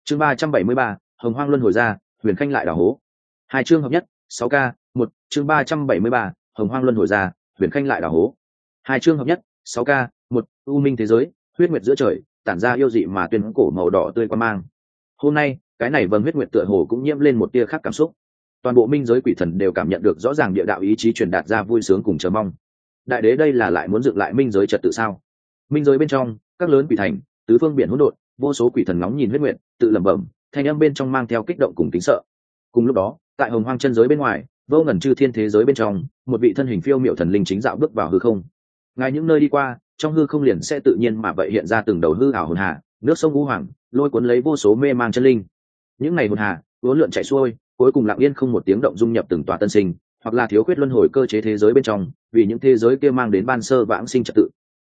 Chương 373, Hồng Hoang luân hồi ra, Huyền Khanh lại đào hố. Hai chương hợp nhất, 6K, một chương 373, Hồng Hoang luân hồi ra, Huyền Khanh lại đào hố. Hai chương hợp nhất, 6K, một U Minh thế giới, huyết nguyệt giữa trời, tản ra yêu dị mà tuyên cổ màu đỏ tươi quan mang. Hôm nay, cái này vầng huyết nguyệt tựa hồ cũng nhiễm lên một tia khác cảm xúc. Toàn bộ minh giới quỷ thần đều cảm nhận được rõ ràng địa đạo ý chí truyền đạt ra vui sướng cùng chờ mong. Đại đế đây là lại muốn dựng lại minh giới trật tự sao? Minh giới bên trong, các lớn quỷ thành, tứ phương biển hỗn độn, vô số quỷ thần nóng nhìn huyết nguyệt, tự lẩm bẩm, thanh âm bên trong mang theo kích động cùng kính sợ. Cùng lúc đó, tại Hồng Hoang chân giới bên ngoài, vô ngần chư thiên thế giới bên trong, một vị thân hình phiêu miểu thần linh chính dạo bước vào hư không. Ngài những nơi đi qua, trong hư không liền sẽ tự nhiên mà vậy hiện ra từng đầu hư ảo hồn hà, nước sông ngũ hoàng, lôi cuốn lấy vô số mê mang chân linh. Những này hồn hà, uốn lượn chạy xuôi, cuối cùng lặng yên không một tiếng động dung nhập từng tòa tân sinh, hoặc là thiếu khuyết luân hồi cơ chế thế giới bên trong, vì những thế giới kia mang đến ban sơ vãng sinh trật tự.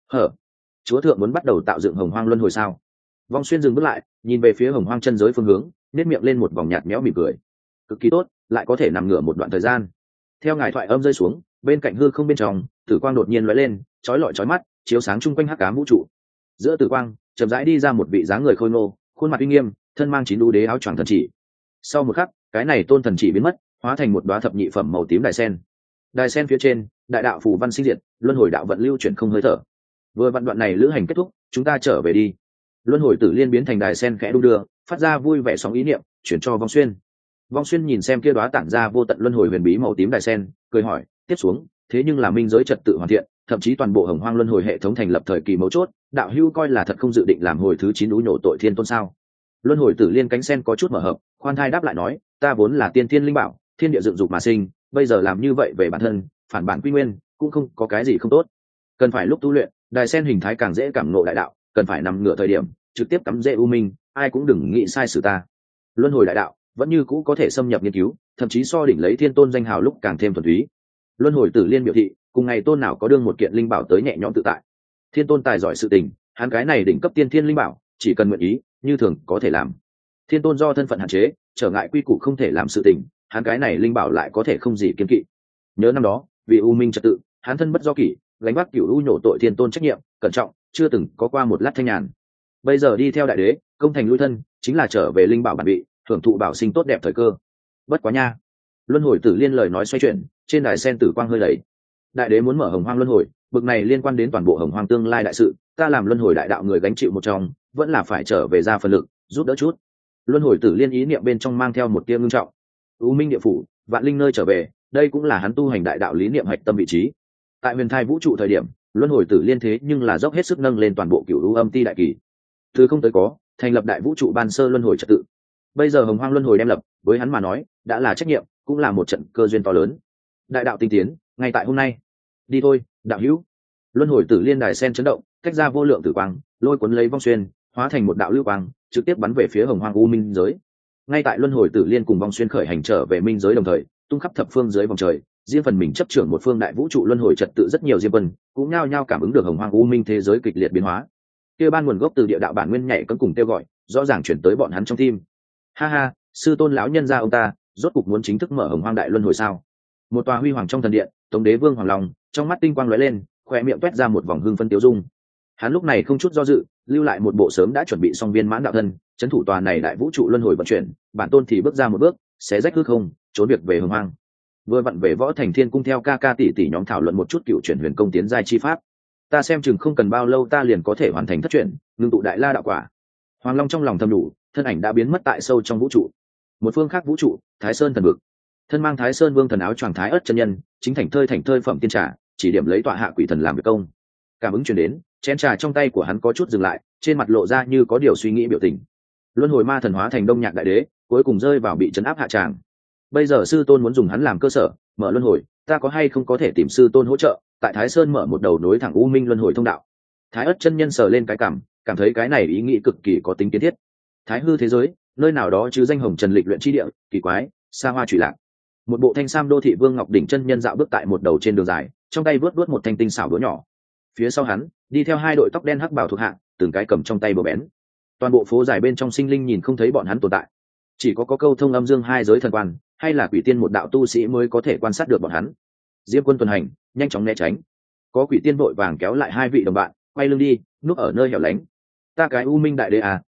Chúa thượng muốn bắt đầu tạo dựng Hồng Hoang luân hồi sao? Vong Xuyên dừng bước lại, nhìn về phía Hồng Hoang chân giới phương hướng, nét miệng lên một vòng nhạt nhẽo mỉm cười. Cực kỳ tốt, lại có thể nằm ngửa một đoạn thời gian. Theo ngài thoại âm rơi xuống, bên cạnh hư không bên trong, tử quang đột nhiên lóe lên, chói lọi chói mắt, chiếu sáng chung quanh hắc ám vũ trụ. Giữa tử quang, chậm rãi đi ra một vị dáng người khôi ngô, khuôn mặt uy nghiêm, thân mang chín đu đế áo choàng thần chỉ. Sau một khắc, cái này tôn thần chỉ biến mất, hóa thành một đóa thập nhị phẩm màu tím đài sen. Đài sen phía trên, đại đạo phù văn sinh diệt, luân hồi đạo vận lưu chuyển không hơi thở. Vừa vận đoạn này lữ hành kết thúc, chúng ta trở về đi. Luân hồi tử liên biến thành đài sen khẽ đung đưa, phát ra vui vẻ sóng ý niệm, chuyển cho Vong Xuyên. Vong Xuyên nhìn xem kia đóa tản ra vô tận luân hồi huyền bí màu tím đài sen, cười hỏi, tiếp xuống, thế nhưng là minh giới trật tự hoàn thiện, thậm chí toàn bộ Hồng Hoang luân hồi hệ thống thành lập thời kỳ mấu chốt, đạo hưu coi là thật không dự định làm hồi thứ 9 đú nhổ tội thiên tôn sao? Luân hồi tử liên cánh sen có chút mở hợp, khoan thai đáp lại nói, ta vốn là tiên thiên linh bảo, thiên địa dựng dục mà sinh, bây giờ làm như vậy về bản thân, phản bản quy nguyên, cũng không có cái gì không tốt. Cần phải lúc tu luyện, đài sen hình thái càng dễ cảm ngộ đại đạo, cần phải nằm ngửa thời điểm, trực tiếp cắm rễ u minh, ai cũng đừng nghĩ sai sử ta. Luân hồi đại đạo vẫn như cũ có thể xâm nhập nghiên cứu, thậm chí so đỉnh lấy thiên tôn danh hào lúc càng thêm thuần túy. Luân hồi tử liên biểu thị, cùng ngày tôn nào có đương một kiện linh bảo tới nhẹ nhõm tự tại. Thiên tôn tài giỏi sự tình, hắn cái này đỉnh cấp tiên thiên linh bảo, chỉ cần nguyện ý, như thường có thể làm. Thiên tôn do thân phận hạn chế, trở ngại quy củ không thể làm sự tình, hắn cái này linh bảo lại có thể không gì kiên kỵ. Nhớ năm đó, vì u minh trật tự, hắn thân bất do kỷ, gánh vác cửu u nhổ tội thiên tôn trách nhiệm, cẩn trọng, chưa từng có qua một lát thanh nhàn. Bây giờ đi theo đại đế, công thành lui thân, chính là trở về linh bảo bản vị, hưởng thụ bảo sinh tốt đẹp thời cơ. Bất quá nha. Luân hồi tử liên lời nói xoay chuyển, trên đài sen tử quang hơi lầy. Đại đế muốn mở Hồng Hoang luân hồi, bực này liên quan đến toàn bộ Hồng Hoang tương lai đại sự, ta làm luân hồi đại đạo người gánh chịu một trong, vẫn là phải trở về ra phần lực, giúp đỡ chút. Luân hồi tử liên ý niệm bên trong mang theo một tia ngưng trọng. U minh địa phủ, vạn linh nơi trở về, đây cũng là hắn tu hành đại đạo lý niệm hạch tâm vị trí. Tại huyền thai vũ trụ thời điểm, luân hồi tử liên thế nhưng là dốc hết sức nâng lên toàn bộ cửu u âm ti đại kỳ. Từ không tới có, thành lập đại vũ trụ ban sơ luân hồi trật tự. Bây giờ Hồng Hoang luân hồi đem lập, với hắn mà nói, đã là trách nhiệm, cũng là một trận cơ duyên to lớn. Đại đạo tinh tiến, ngay tại hôm nay. Đi thôi, đạo hữu. Luân hồi tử liên đài sen chấn động, tách ra vô lượng tử quang, lôi cuốn lấy Vong Xuyên, hóa thành một đạo lưu quang, trực tiếp bắn về phía Hồng Hoang u minh giới. Ngay tại luân hồi tử liên cùng Vong Xuyên khởi hành trở về minh giới đồng thời, tung khắp thập phương dưới vòng trời, riêng phần mình chấp trưởng một phương đại vũ trụ luân hồi trật tự rất nhiều diêm vân, cũng nhao nhao cảm ứng được Hồng Hoang u minh thế giới kịch liệt biến hóa. Kia ban nguồn gốc từ địa đạo bản nguyên nhảy cẫng cùng kêu gọi, rõ ràng chuyển tới bọn hắn trong tim. Ha ha, sư tôn lão nhân gia ông ta, rốt cục muốn chính thức mở Hồng Hoang đại luân hồi sao? Một tòa huy hoàng trong thần điện, Tống Đế Vương Hoàng Long, trong mắt tinh quang lóe lên, khóe miệng toét ra một vòng hưng phấn tiêu dung. Hắn lúc này không chút do dự, lưu lại một bộ sớm đã chuẩn bị xong viên mãn đạo thân, trấn thủ tòa này đại vũ trụ luân hồi vận chuyển, bản tôn thì bước ra một bước, xé rách hư không, trốn việc về Hồng Hoang. Vừa vặn về Võ Thành Thiên cung theo ca ca tỷ tỷ nhóm thảo luận một chút cựu chuyển huyền công tiến giai chi pháp. Ta xem chừng không cần bao lâu ta liền có thể hoàn thành thất chuyển, ngưng tụ đại la đạo quả. Hoàng Long trong lòng thầm đủ, thân ảnh đã biến mất tại sâu trong vũ trụ. Một phương khác vũ trụ, Thái Sơn thần vực. Thân mang Thái Sơn Vương thần áo choàng Thái Ất chân nhân, chính thành thơi phẩm tiên trà, chỉ điểm lấy tọa hạ quỷ thần làm việc công. Cảm ứng truyền đến, chén trà trong tay của hắn có chút dừng lại, trên mặt lộ ra như có điều suy nghĩ biểu tình. Luân hồi ma thần hóa thành Đông Nhạc đại đế, cuối cùng rơi vào bị trấn áp hạ tràng. Bây giờ sư tôn muốn dùng hắn làm cơ sở, mở luân hồi, ta có hay không có thể tìm sư tôn hỗ trợ, tại Thái Sơn mở một đầu nối thẳng u minh luân hồi thông đạo. Thái Ất chân nhân sờ lên cái cảm thấy cái này ý nghĩ cực kỳ có tính kiến thiết. Thái hư thế giới, nơi nào đó chứ danh hồng trần lịch luyện chi địa, kỳ quái, xa hoa trụy lạc. Một bộ thanh sam đô thị vương ngọc đỉnh chân nhân dạo bước tại một đầu trên đường dài, trong tay vớt một thanh tinh xảo đũa nhỏ. Phía sau hắn, đi theo hai đội tóc đen hắc bảo thuộc hạ, từng cái cầm trong tay bờ bén. Toàn bộ phố dài bên trong sinh linh nhìn không thấy bọn hắn tồn tại, chỉ có câu thông âm dương hai giới thần quan, hay là quỷ tiên một đạo tu sĩ mới có thể quan sát được bọn hắn. Diêm Quân tuần hành, nhanh chóng né tránh. Có quỷ tiên vội vàng kéo lại hai vị đồng bạn, quay lưng đi, núp ở nơi hẻo lánh. Ta cái U Minh đại đế à,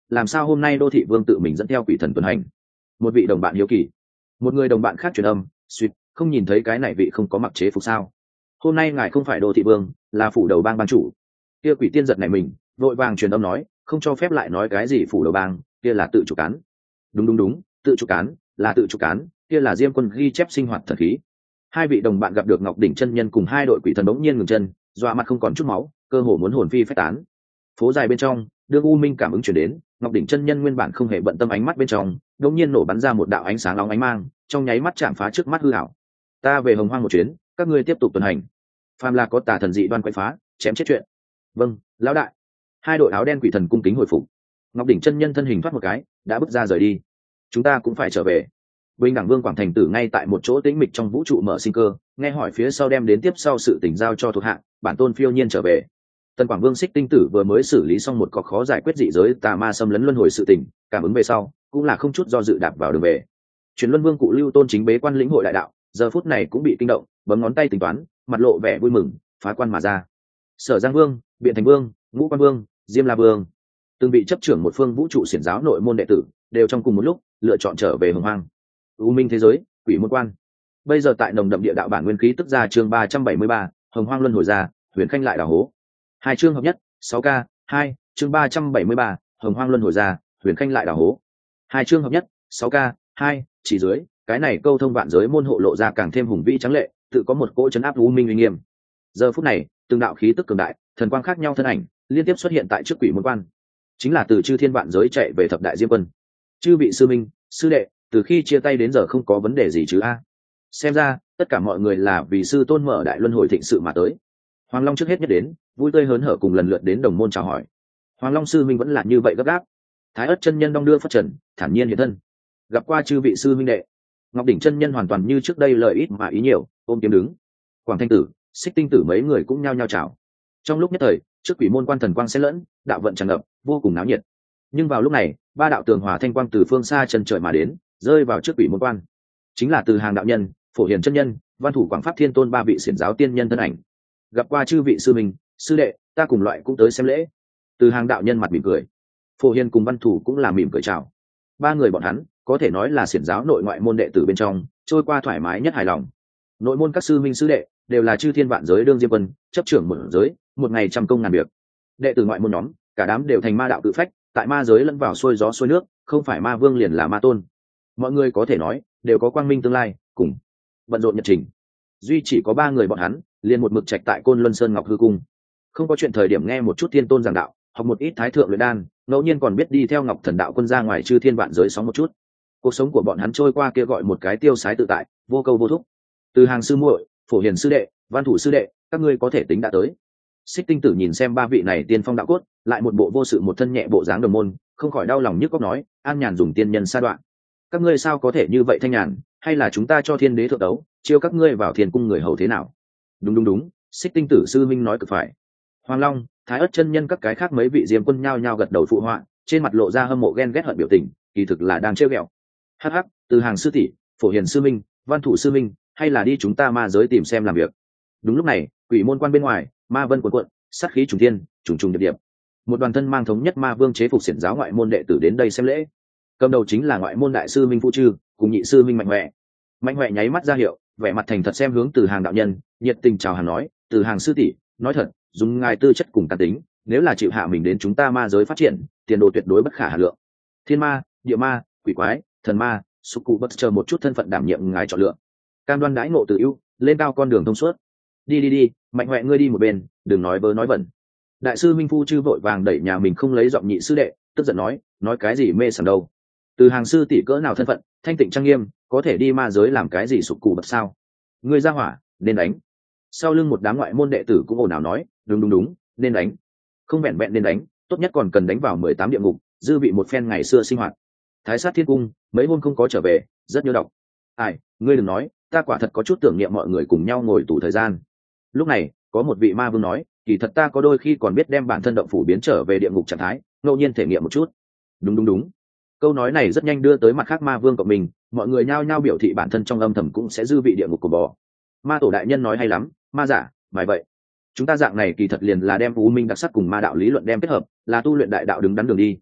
làm sao hôm nay đô thị vương tự mình dẫn theo quỷ thần tuần hành? Một vị đồng bạn hiếu kỳ. Một người đồng bạn khác truyền âm, suýt, không nhìn thấy cái này vị không có mặc chế phục sao? Hôm nay ngài không phải đô thị vương, là phủ đầu bang ban chủ. Kia quỷ tiên giật này mình, vội vàng truyền âm nói, không cho phép lại nói cái gì phủ đầu bang, kia là tự chủ cán. Đúng, tự chủ cán, là tự chủ cán, kia là Diêm Quân ghi chép sinh hoạt thần khí. Hai vị đồng bạn gặp được Ngọc Đỉnh chân nhân cùng hai đội quỷ thần bỗng nhiên ngừng chân, dọa mặt không còn chút máu, cơ hồ muốn hồn phi phách tán. Phố dài bên trong, đương u minh cảm ứng chuyển đến, Ngọc Đỉnh chân nhân nguyên bản không hề bận tâm ánh mắt bên trong, đột nhiên nổ bắn ra một đạo ánh sáng nóng ánh mang, trong nháy mắt chạm phá trước mắt hư ảo. Ta về Hồng Hoang một chuyến, các ngươi tiếp tục tuần hành. Phàm là có tà thần dị đoan quậy phá, chém chết chuyện. Vâng, lão đại. Hai đội áo đen quỷ thần cung kính hồi phục. Ngọc Đỉnh chân nhân thân hình thoát một cái, đã bước ra rời đi. Chúng ta cũng phải trở về. Bình đẳng vương Quảng Thành Tử ngay tại một chỗ tĩnh mịch trong vũ trụ mở sinh cơ, nghe hỏi phía sau đem đến tiếp sau sự tỉnh giao cho thuộc hạ, bản tôn phiêu nhiên trở về. Tần Quảng Vương Xích Tinh Tử vừa mới xử lý xong một cọc khó giải quyết dị giới tà ma xâm lấn luân hồi sự tình, cảm ứng về sau, cũng là không chút do dự đạp vào đường về. Truyền Luân Vương cụ Lưu Tôn chính bế quan lĩnh hội đại đạo, giờ phút này cũng bị kinh động, bấm ngón tay tính toán, mặt lộ vẻ vui mừng, phá quan mà ra. Sở Giang Vương, Biện Thành Vương, Ngũ Quan Vương, Diêm La Vương, từng bị chấp trưởng một phương vũ trụ xiển giáo nội môn đệ tử, đều trong cùng một lúc lựa chọn trở về Hồng Hoang. U Minh thế giới, Quỷ Môn Quan. Bây giờ tại nồng đậm địa đạo bản nguyên khí tức ra chương 373, Hồng Hoang luân hồi ra, Huyền Khanh lại đào hố. Hai chương hợp nhất, 6K, 2, chương 373, Hồng Hoang luân hồi ra, Huyền Khanh lại đào hố. Hai chương hợp nhất, 6K, 2, chỉ dưới, cái này câu thông vạn giới môn hộ lộ ra càng thêm hùng vĩ trắng lệ, tự có một cỗ trấn áp u minh uy nghiêm. Giờ phút này, từng đạo khí tức cường đại, thần quang khác nhau thân ảnh, liên tiếp xuất hiện tại trước Quỷ Môn Quan. Chính là từ chư thiên vạn giới chạy về thập đại diêm quân. Chư vị sư minh, sư đệ, từ khi chia tay đến giờ không có vấn đề gì chứ a? Xem ra, tất cả mọi người là vì sư tôn mở đại luân hồi thịnh sự mà tới. Hoàng Long trước hết nhất đến, vui tươi hớn hở cùng lần lượt đến đồng môn chào hỏi. Hoàng Long sư minh vẫn là như vậy gấp gáp. Thái Ất chân nhân đong đưa phất trần, thản nhiên hiện thân. Gặp qua chư vị sư minh đệ. Ngọc Đỉnh chân nhân hoàn toàn như trước đây lời ít mà ý nhiều, ôm kiếm đứng. Quảng Thanh Tử, Xích Tinh Tử mấy người cũng nhao nhao chào. Trong lúc nhất thời, trước Quỷ Môn Quan thần quang xen lẫn, đạo vận tràn ngập, vô cùng náo nhiệt. Nhưng vào lúc này, ba đạo tường hòa thanh quang từ phương xa chân trời mà đến, rơi vào trước Quỷ Môn Quan. Chính là từ hàng đạo nhân, Phổ Hiền chân nhân, Văn Thủ Quảng Pháp Thiên Tôn ba vị xiển giáo tiên nhân thân ảnh. Gặp qua chư vị sư mình, sư đệ, ta cùng loại cũng tới xem lễ. Từ hàng đạo nhân mặt mỉm cười, Phổ Hiền cùng Văn Thủ cũng là mỉm cười chào. Ba người bọn hắn có thể nói là xiển giáo nội ngoại môn đệ tử bên trong trôi qua thoải mái nhất hài lòng. Nội môn các sư minh sư đệ đều là chư thiên vạn giới đương diêm quân, chấp trưởng một giới, một ngày trăm công ngàn việc. Đệ tử ngoại môn nhóm, cả đám đều thành ma đạo tự phách, tại ma giới lẫn vào xuôi gió xuôi nước, không phải ma vương liền là ma tôn. Mọi người có thể nói đều có quang minh tương lai, cùng bận rộn nhật trình. Duy chỉ có ba người bọn hắn liền một mực trạch tại Côn Luân Sơn Ngọc Hư Cung, không có chuyện thời điểm nghe một chút thiên tôn giảng đạo, học một ít thái thượng luyện đan, ngẫu nhiên còn biết đi theo Ngọc Thần đạo quân ra ngoài chư thiên vạn giới sóng một chút. Cuộc sống của bọn hắn trôi qua kia gọi một cái tiêu sái tự tại, vô câu vô thúc. Từ hàng sư muội, Phổ Hiền sư đệ, Văn Thủ sư đệ, các ngươi có thể tính đã tới. Xích Tinh Tử nhìn xem ba vị này tiên phong đạo cốt, lại một bộ vô sự một thân nhẹ bộ dáng đồng môn, không khỏi đau lòng nhức cóc nói, an nhàn dùng tiên nhân sa đoạn. Các ngươi sao có thể như vậy thanh nhàn, hay là chúng ta cho thiên đế thượng đấu, chiêu các ngươi vào thiên cung người hầu thế nào? Đúng, Xích Tinh Tử sư minh nói cực phải. Hoàng Long, Thái Ất chân nhân các cái khác mấy vị diêm quân nhao nhao gật đầu phụ họa, trên mặt lộ ra hâm mộ ghen ghét hận biểu tình, kỳ thực là đang trêu ghẹo. Hắc, từ hàng sư tỷ, Phổ Hiền sư minh, Văn Thủ sư minh, hay là đi chúng ta ma giới tìm xem làm việc. Đúng lúc này, Quỷ Môn Quan bên ngoài, ma vân cuộn cuộn, sát khí trùng thiên, trùng điệp. Một đoàn thân mang thống nhất ma vương chế phục xiển giáo ngoại môn đệ tử đến đây xem lễ. Cầm đầu chính là ngoại môn đại sư Minh Phu Trư, cùng nhị sư Minh Mạnh Huệ. Mạnh Huệ nháy mắt ra hiệu, vẻ mặt thành thật xem hướng Từ hàng đạo nhân, nhiệt tình chào hàng nói, Từ hàng sư tỷ, nói thật, dùng ngài tư chất cùng tàn tính, nếu là chịu hạ mình đến chúng ta ma giới phát triển, tiền đồ tuyệt đối bất khả hà lượng. Thiên ma, địa ma, quỷ quái, thần ma, súc cụ bất chờ một chút thân phận đảm nhiệm ngài chọn lựa. Cam đoan đãi ngộ tự ưu, lên cao con đường thông suốt. Đi, Mạnh Huệ ngươi đi một bên, đừng nói vớ nói vẩn. Đại sư Minh Phu Chư vội vàng đẩy nhà mình không lấy giọng nhị sư đệ, tức giận nói cái gì mê sảng đâu. Từ hàng sư tỷ cỡ nào thân phận, thanh tịnh trang nghiêm, có thể đi ma giới làm cái gì sụp cù bật sao? Ngươi ra hỏa, nên đánh. Sau lưng một đám ngoại môn đệ tử cũng ồn ào nói, đúng, nên đánh. Không vẹn vẹn nên đánh, tốt nhất còn cần đánh vào 18 địa ngục, dư vị một phen ngày xưa sinh hoạt. Thái sát thiên cung, mấy hôm không có trở về, rất nhớ đọc. Ai, ngươi đừng nói, ta quả thật có chút tưởng niệm mọi người cùng nhau ngồi tù thời gian. Lúc này, có một vị ma vương nói, kỳ thật ta có đôi khi còn biết đem bản thân động phủ biến trở về địa ngục trạng thái, ngẫu nhiên thể nghiệm một chút. Đúng. Câu nói này rất nhanh đưa tới mặt khác ma vương cộng mình, mọi người nhao nhao biểu thị bản thân trong âm thầm cũng sẽ dư vị địa ngục của bò. Ma tổ đại nhân nói hay lắm, ma giả, bài vậy. Chúng ta dạng này kỳ thật liền là đem u minh đặc sắc cùng ma đạo lý luận đem kết hợp, là tu luyện đại đạo đứng đắn đường đi.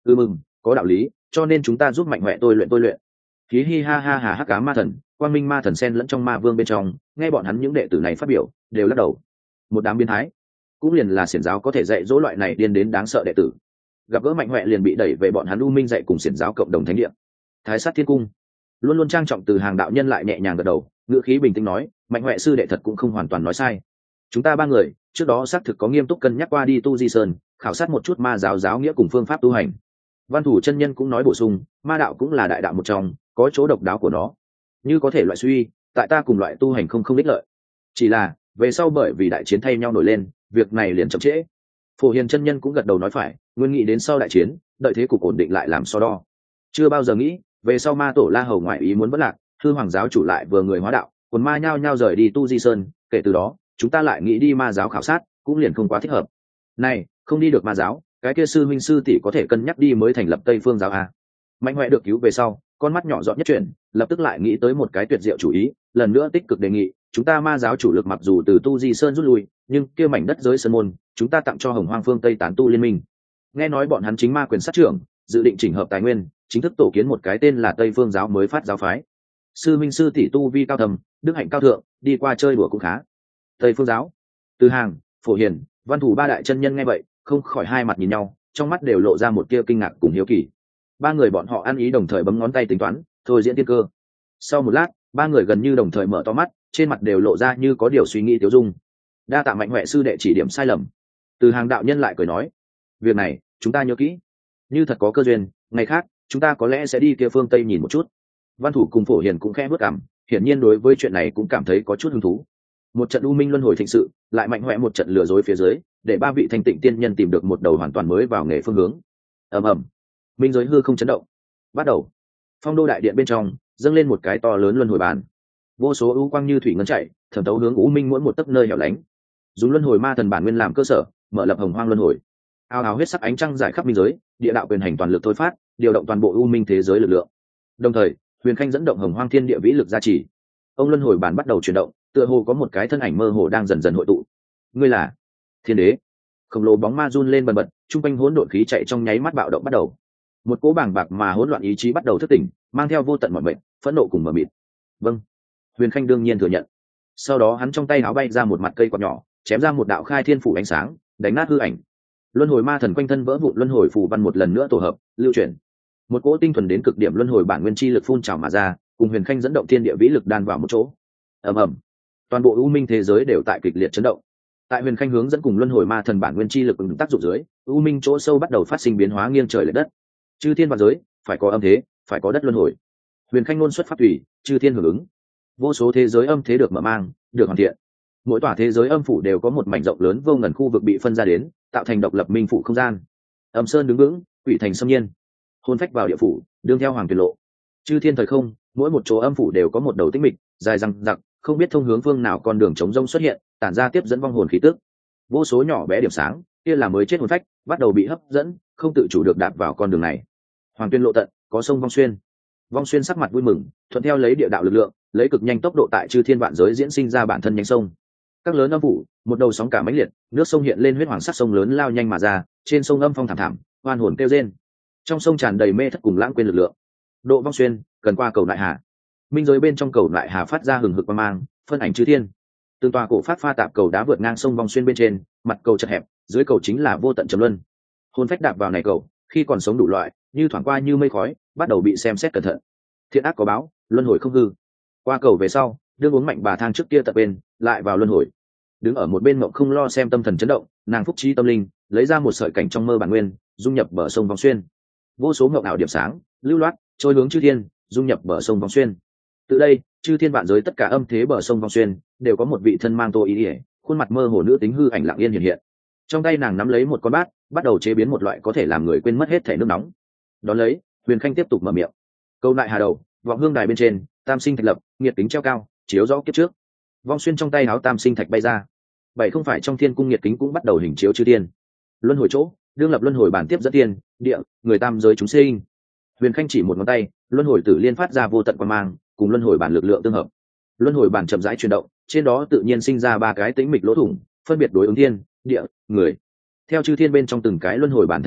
Mừng, có đạo lý, cho nên chúng ta giúp mạnh mẽ tôi luyện. Hí hi ha ha hà hắc cá ma thần, quang minh ma thần sen lẫn trong ma vương bên trong, nghe bọn hắn những đệ tử này phát biểu đều lắc đầu. Một đám biến thái, cũng liền là xiển giáo có thể dạy dỗ loại này điên đến đáng sợ đệ tử. Gặp gỡ mạnh mẽ liền bị đẩy về bọn hắn u minh dạy cùng xiển giáo cộng đồng thánh địa. Thái sát thiên cung luôn luôn trang trọng từ hàng đạo nhân lại nhẹ nhàng gật đầu, ngữ khí bình tĩnh nói, mạnh mẽ sư đệ thật cũng không hoàn toàn nói sai. Chúng ta ba người trước đó xác thực có nghiêm túc cân nhắc qua đi tu di sơn, khảo sát một chút ma giáo giáo nghĩa cùng phương pháp tu hành. Văn thủ chân nhân cũng nói bổ sung, ma đạo cũng là đại đạo một trong, có chỗ độc đáo của nó, như có thể loại suy tại ta cùng loại tu hành không ích lợi. Chỉ là về sau bởi vì đại chiến thay nhau nổi lên, việc này liền chậm trễ. Phổ Hiền chân nhân cũng gật đầu nói phải, nguyên nghĩ đến sau đại chiến đợi thế cục ổn định lại làm so đo, chưa bao giờ nghĩ về sau ma tổ La Hầu ngoại ý muốn vẫn lạc, hư hoàng giáo chủ lại vừa người hóa đạo, còn ma nhao nhao rời đi tu di sơn, kể từ đó chúng ta lại nghĩ đi ma giáo khảo sát cũng liền không quá thích hợp. Này không đi được ma giáo, cái kia sư minh sư tỷ có thể cân nhắc đi mới thành lập Tây Phương giáo a. Mạnh Hoẹ được cứu về sau, con mắt nhỏ dọn nhất chuyển, lập tức lại nghĩ tới một cái tuyệt diệu chủ ý, lần nữa tích cực đề nghị, chúng ta ma giáo chủ lực mặc dù từ tu di sơn rút lui, nhưng kia mảnh đất giới sơn môn chúng ta tặng cho Hồng Hoang phương Tây tán tu liên minh. Nghe nói bọn hắn chính ma quyền sát trưởng, dự định chỉnh hợp tài nguyên, chính thức tổ kiến một cái tên là Tây Phương giáo mới phát giáo phái. Sư minh sư tỷ tu vi cao thầm, đức hạnh cao thượng, đi qua chơi đùa cũng khá. Tây Phương giáo, Từ Hàng, Phổ Hiền, Văn Thủ ba đại chân nhân nghe vậy không khỏi hai mặt nhìn nhau, trong mắt đều lộ ra một tia kinh ngạc cùng hiếu kỳ. Ba người bọn họ ăn ý đồng thời bấm ngón tay tính toán thôi diễn tiên cơ. Sau một lát, ba người gần như đồng thời mở to mắt, trên mặt đều lộ ra như có điều suy nghĩ tiêu dung. Đa tạ Mạnh Hoẹ sư đệ chỉ điểm sai lầm. Từ Hàng đạo nhân lại cười nói, việc này chúng ta nhớ kỹ, như thật có cơ duyên, ngày khác chúng ta có lẽ sẽ đi kia phương Tây nhìn một chút. Văn Thủ cùng Phổ Hiền cũng khẽ bước cảm, hiển nhiên đối với chuyện này cũng cảm thấy có chút hứng thú. Một trận u minh luân hồi thịnh sự, lại Mạnh Hoẹ một trận lừa dối phía dưới, để ba vị thanh tịnh tiên nhân tìm được một đầu hoàn toàn mới vào nghề phương hướng. Ầm ầm, minh giới hư không chấn động. Bắt đầu, phong đô đại điện bên trong dâng lên một cái to lớn luân hồi bàn, vô số u quang như thủy ngân chạy thẩm thấu hướng u minh mỗi một tấc nơi hẻo lánh, dùng luân hồi ma thần bản nguyên làm cơ sở mở lập hồng hoang luân hồi. Ào ào huyết sắc ánh trăng giải khắp minh giới, địa đạo quyền hành toàn lực thôi phát, điều động toàn bộ u minh thế giới lực lượng. Đồng thời huyền khanh dẫn động hồng hoang thiên địa vĩ lực gia trì, ông luân hồi bản bắt đầu chuyển động, tựa hồ có một cái thân ảnh mơ hồ đang dần dần hội tụ. Ngươi là Thiên Đế. Khổng lồ bóng ma run lên bần bật, trung quanh hỗn độn khí chạy trong nháy mắt bạo động bắt đầu. Một cỗ bàng bạc mà hỗn loạn ý chí bắt đầu thức tỉnh, mang theo vô tận mọi mệnh, phẫn nộ cùng mờ mịt. Vâng, huyền khanh đương nhiên thừa nhận. Sau đó hắn trong tay áo bay ra một mặt cây quạt nhỏ, chém ra một đạo khai thiên phủ ánh sáng, đánh nát hư ảnh. Luân hồi ma thần quanh thân vỡ vụn luân hồi phù văn một lần nữa tổ hợp, lưu chuyển. Một cỗ tinh thuần đến cực điểm luân hồi bản nguyên chi lực phun trào mà ra, cùng huyền khanh dẫn động thiên địa vĩ lực đan vào một chỗ. Ầm ầm, toàn bộ u minh thế giới đều tại kịch liệt chấn động. Tại huyền khanh hướng dẫn cùng luân hồi ma thần bản nguyên chi lực ứng tác dụng dưới, u minh chỗ sâu bắt đầu phát sinh biến hóa nghiêng trời lệch đất. Chư thiên vạn giới phải có âm thế, phải có đất luân hồi. Huyền khanh ngôn xuất pháp thủy, chư thiên hưởng ứng. Vô số thế giới âm thế được mở mang, được hoàn thiện. Mỗi tòa thế giới âm phủ đều có một mảnh rộng lớn vô ngần khu vực bị phân ra đến, tạo thành độc lập minh phủ không gian. Âm sơn đứng vững, quỷ thành xâm nhiên. Hồn phách vào địa phủ, đương theo hoàng tuyệt lộ. Chư thiên thời không, mỗi một chỗ âm phủ đều có một đầu tĩnh mịch dài răng rặc, không biết thông hướng phương nào con đường trống rông xuất hiện, tản ra tiếp dẫn vong hồn khí tức. Vô số nhỏ bé điểm sáng, kia là mới chết hồn phách, bắt đầu bị hấp dẫn, không tự chủ được đạp vào con đường này. Hoàng tuyên lộ tận, có sông Vong Xuyên. Vong Xuyên sắc mặt vui mừng, thuận theo lấy địa đạo lực lượng, lấy cực nhanh tốc độ tại chư thiên vạn giới diễn sinh ra bản thân nhánh sông. Các lớn âm phủ, một đầu sóng cả mãnh liệt, nước sông hiện lên huyết hoàng sắc sông lớn lao nhanh mà ra, trên sông âm phong thảm thảm, oan hồn kêu rên. Trong sông tràn đầy mê thất cùng lãng quên lực lượng. Độ Vong Xuyên, cần qua cầu đại hà. Minh giới bên trong cầu đại hà phát ra hừng hực quang mang, phân ảnh chư thiên. Từng tòa cổ phát pha tạp cầu đá vượt ngang sông Vong Xuyên bên trên, mặt cầu chật hẹp, dưới cầu chính là vô tận trầm luân. Hồn phách đạp vào này cầu, khi còn sống đủ loại, như thoảng qua như mây khói, bắt đầu bị xem xét cẩn thận. Thiện ác có báo, luân hồi không hư. Qua cầu về sau, đương uống mạnh bà thang trước kia tập bên, lại vào luân hồi. Đứng ở một bên mộng không lo xem tâm thần chấn động, nàng phúc trí tâm linh, lấy ra một sợi cảnh trong mơ bản nguyên, dung nhập bờ sông Vong Xuyên. Vô số ngọc ảo điểm sáng, lưu loát, trôi hướng chư thiên, dung nhập bờ sông Vong Xuyên. Từ đây, chư thiên vạn giới tất cả âm thế bờ sông Vong Xuyên đều có một vị thân mang tô ý ỉa, khuôn mặt mơ hồ nữ tính hư ảnh lặng yên hiện hiện. Trong tay nàng nắm lấy một con bát, bắt đầu chế biến một loại có thể làm người quên mất hết thể nước nóng. Đón lấy, huyền khanh tiếp tục mở miệng. Câu lại hà đầu, vọng hương đài bên trên, tam sinh thạch lập, nghiệt kính treo cao, chiếu rõ kiếp trước. Vong Xuyên trong tay áo tam sinh thạch bay ra. Bảy không phải trong thiên cung nghiệt kính cũng bắt đầu hình chiếu chư thiên. Luân hồi chỗ, đương lập luân hồi bản tiếp dẫn tiên, địa, người tam giới chúng sinh. Huyền khanh chỉ một ngón tay, luân hồi tử liên phát ra vô tận quang mang, cùng luân hồi bản lực lượng tương hợp. Luân hồi bản chậm rãi chuyển động, trên đó tự nhiên sinh ra ba cái tĩnh mịch lỗ thủng, phân biệt đối ứng thiên, địa, người. Theo chư thiên bên trong từng cái luân hồi bản thành hình,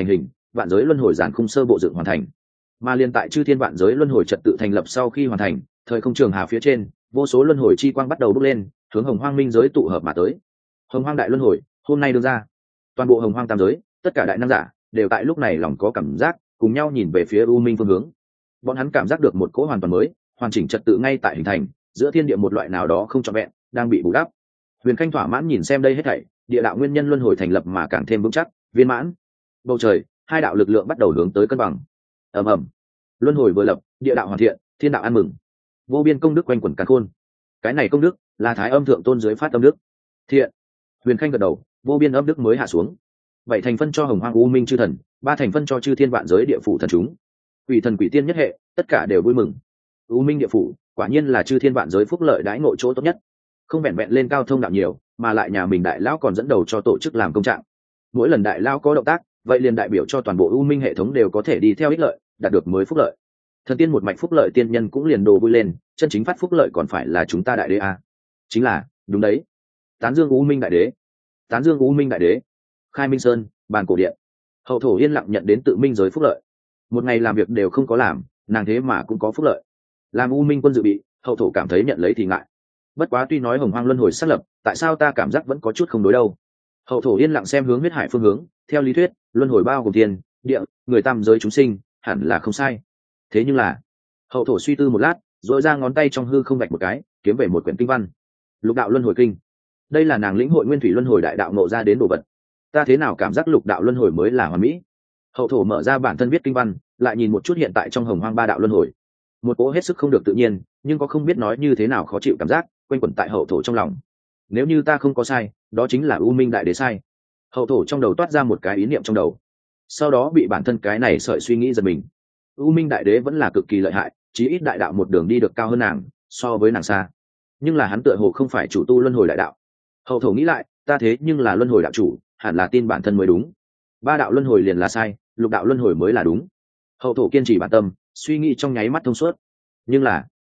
vạn giới luân hồi giản khung sơ bộ dựng hoàn thành. Mà liên tại chư thiên vạn giới luân hồi trật tự thành lập sau khi hoàn thành, thời không trường hà phía trên, vô số luân hồi chi quang bắt đầu bốc lên, hướng hồng hoang minh giới tụ hợp mà tới. Hồng hoang đại luân hồi hôm nay đưa ra, toàn bộ hồng hoang tam giới, tất cả đại năng giả đều tại lúc này lòng có cảm giác, cùng nhau nhìn về phía u minh phương hướng. Bọn hắn cảm giác được một cỗ hoàn toàn mới, hoàn chỉnh trật tự ngay tại hình thành, giữa thiên địa một loại nào đó không trọn vẹn đang bị bù đắp. Huyền Khanh thỏa mãn nhìn xem đây hết thảy, địa đạo nguyên nhân luân hồi thành lập mà càng thêm vững chắc, viên mãn. Bầu trời, hai đạo lực lượng bắt đầu hướng tới cân bằng. Ầm ầm, luân hồi vừa lập, địa đạo hoàn thiện, thiên đạo ăn mừng, vô biên công đức quanh quẩn càn khôn. Cái này công đức là Thái Âm thượng tôn dưới phát âm đức. Thiện. Huyền Khanh gật đầu, vô biên âm đức mới hạ xuống. 7 thành phân cho hồng hoang u minh chư thần, 3 thành phân cho chư thiên vạn giới địa phủ thần chúng. Quỷ thần quỷ tiên nhất hệ, tất cả đều vui mừng. U minh địa phủ, quả nhiên là chư thiên vạn giới phúc lợi đãi ngộ chỗ tốt nhất. Không vẹn vẹn lên cao thông đạo nhiều, mà lại nhà mình đại lão còn dẫn đầu cho tổ chức làm công trạng. Mỗi lần đại lão có động tác, vậy liền đại biểu cho toàn bộ u minh hệ thống đều có thể đi theo ích lợi, đạt được mới phúc lợi. Thần tiên một mạch phúc lợi tiên nhân cũng liền đồ vui lên, chân chính phát phúc lợi còn phải là chúng ta đại đế a. Chính là, đúng đấy. Tán dương u minh đại đế. Tán dương u minh đại đế. Khai Minh Sơn, bàn cổ điện. Hậu thổ yên lặng nhận đến tự minh giới phúc lợi. Một ngày làm việc đều không có làm, nàng thế mà cũng có phúc lợi. Làm u minh quân dự bị, hậu thổ cảm thấy nhận lấy thì ngại. Bất quá tuy nói hồng hoang luân hồi xác lập, tại sao ta cảm giác vẫn có chút không đối đâu. Hậu thổ yên lặng xem hướng huyết hải phương hướng, theo lý thuyết luân hồi bao gồm thiên, địa, người tam giới chúng sinh, hẳn là không sai. Thế nhưng là, hậu thổ suy tư một lát, rồi ra ngón tay trong hư không vạch một cái, kiếm về một quyển kinh văn. Lục đạo luân hồi kinh. Đây là nàng lĩnh hội nguyên thủy luân hồi đại đạo ngộ ra đến đồ vật. Ta thế nào cảm giác lục đạo luân hồi mới là hoàn mỹ. Hậu thổ mở ra bản thân viết kinh văn, lại nhìn một chút hiện tại trong hồng hoang ba đạo luân hồi, một cỗ hết sức không được tự nhiên, nhưng có không biết nói như thế nào khó chịu cảm giác quanh quẩn tại hậu thổ trong lòng. Nếu như ta không có sai, đó chính là u minh đại đế sai. Hậu thổ trong đầu toát ra một cái ý niệm trong đầu, sau đó bị bản thân cái này sợi suy nghĩ giật mình. U minh đại đế vẫn là cực kỳ lợi hại, chí ít đại đạo một đường đi được cao hơn nàng, so với nàng xa. Nhưng là hắn tựa hồ không phải chủ tu luân hồi đại đạo. Hậu thổ nghĩ lại, ta thế nhưng là luân hồi đạo chủ, hẳn là tin bản thân mới đúng. Ba đạo luân hồi liền là sai, lục đạo luân hồi mới là đúng. Hậu thổ kiên trì bản tâm, suy nghĩ trong nháy mắt thông suốt. Nhưng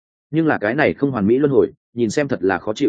là cái này không hoàn mỹ luân hồi, nhìn xem thật là khó chịu.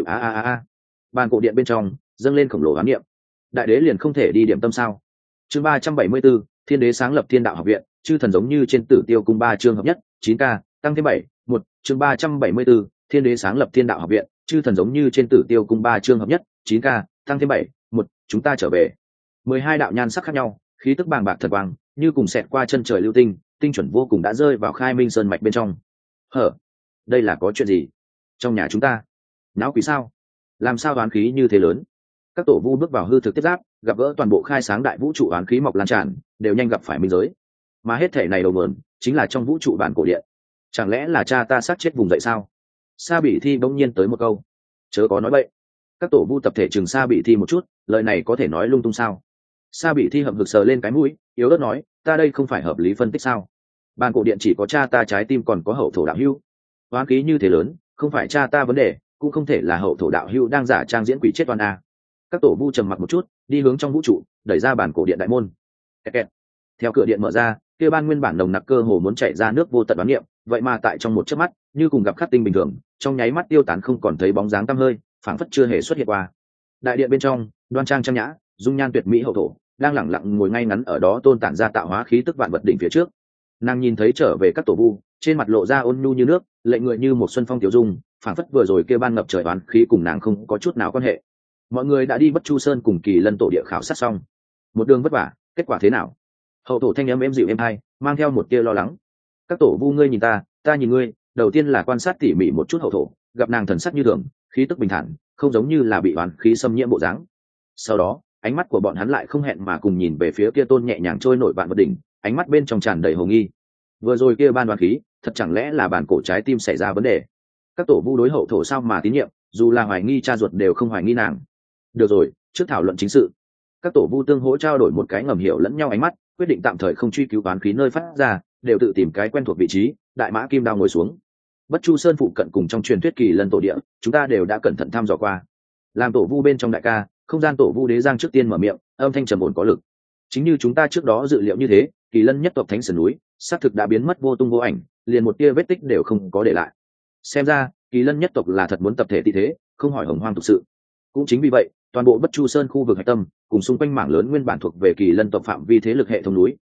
Bàn cổ điện bên trong dâng lên khổng lồ ám niệm. Đại đế liền không thể đi điểm tâm sao? Chương 374, Thiên đế sáng lập Thiên đạo học viện, chư thần giống như trên Tử Tiêu cung 3 chương hợp nhất, 9K, tăng thêm 7, 1, chương 374, Thiên đế sáng lập Thiên đạo học viện, chư thần giống như trên Tử Tiêu cung 3 chương hợp nhất, 9K, tăng thêm 7, 1, chúng ta trở về. 12 đạo nhan sắc khác nhau, khí tức bàng bạc thật quang, như cùng xẹt qua chân trời lưu tinh, tinh chuẩn vô cùng đã rơi vào Khai Minh Sơn mạch bên trong. Hở, đây là có chuyện gì? Trong nhà chúng ta, náo quỷ sao? Làm sao oán khí như thế lớn? Các tổ vu bước vào hư thực tiếp giáp, gặp gỡ toàn bộ khai sáng đại vũ trụ oán khí mọc lan tràn, đều nhanh gặp phải minh giới. Mà hết thể này đầu nguồn chính là trong vũ trụ bản cổ điện. Chẳng lẽ là cha ta sát chết vùng dậy sao? Sa Bỉ Thi bỗng nhiên tới một câu, chớ có nói bậy. Các tổ vu tập thể chừng Sa Bỉ Thi một chút, lời này có thể nói lung tung sao? Sa Bỉ Thi hậm hực sờ lên cái mũi, yếu ớt nói, ta đây không phải hợp lý phân tích sao? Bản cổ điện chỉ có cha ta trái tim còn có hậu thổ đạo hưu. Oán khí như thế lớn, không phải cha ta vấn đề, cũng không thể là hậu thổ đạo hưu đang giả trang diễn quỷ chết oan a. Các tổ vu trầm mặc một chút, đi hướng trong vũ trụ, đẩy ra bản cổ điện đại môn. Kẹt. Theo cửa điện mở ra, kia ban nguyên bản nồng nặc cơ hồ muốn chạy ra nước vô tận đoán niệm, vậy mà tại trong một chớp mắt, như cùng gặp khắc tinh bình thường, trong nháy mắt tiêu tán không còn thấy bóng dáng tăm hơi, phảng phất chưa hề xuất hiện qua. Đại điện bên trong, đoan trang trang nhã, dung nhan tuyệt mỹ hậu thổ, đang lẳng lặng ngồi ngay ngắn ở đó tôn tản ra tạo hóa khí tức vạn vật đỉnh phía trước. Nàng nhìn thấy trở về các tổ vu, trên mặt lộ ra ôn nhu như nước, lệ người như một xuân phong tiểu dung, phảng phất vừa rồi kia ban ngập trời oán khí cùng nàng không có chút nào quan hệ. Mọi người đã đi Bất Chu Sơn cùng Kỳ Lân tổ địa khảo sát xong, một đường vất vả, kết quả thế nào? Hậu thổ thanh âm êm dịu êm hay, mang theo một tia lo lắng. Các tổ vu ngươi nhìn ta nhìn ngươi, đầu tiên là quan sát tỉ mỉ một chút hậu thổ, gặp nàng thần sắc như thường, khí tức bình thản, không giống như là bị oán khí xâm nhiễm bộ dáng. Sau đó, ánh mắt của bọn hắn lại không hẹn mà cùng nhìn về phía kia tôn nhẹ nhàng trôi nổi vạn vật đỉnh, ánh mắt bên trong tràn đầy hồ nghi. Vừa rồi kia ban oán khí, thật chẳng lẽ là bản cổ trái tim xảy ra vấn đề? Các tổ vu đối hậu thổ sao mà tín nhiệm, dù là hoài nghi cha ruột đều không hoài nghi nàng. Được rồi, trước thảo luận chính sự. Các tổ vu tương hỗ trao đổi một cái ngầm hiểu lẫn nhau ánh mắt, quyết định tạm thời không truy cứu oán khí nơi phát ra, đều tự tìm cái quen thuộc vị trí. Đại mã kim đao ngồi xuống. Bất Chu Sơn phụ cận cùng trong truyền thuyết Kỳ Lân tổ địa, chúng ta đều đã cẩn thận thăm dò qua. Làm tổ vu bên trong đại ca, không gian tổ vu đế giang trước tiên mở miệng, âm thanh trầm ổn có lực. Chính như chúng ta trước đó dự liệu như thế, Kỳ Lân nhất tộc thánh sơn núi, xác thực đã biến mất vô tung vô ảnh, liền một tia vết tích đều không có để lại. Xem ra, Kỳ Lân nhất tộc là thật muốn tập thể tị thế, không hỏi hồng hoang thực sự. Cũng chính vì vậy, toàn bộ Bất Chu Sơn khu vực hạch tâm, cùng xung quanh mảng lớn nguyên bản thuộc về Kỳ Lân tộc phạm vi thế lực hệ thống núi,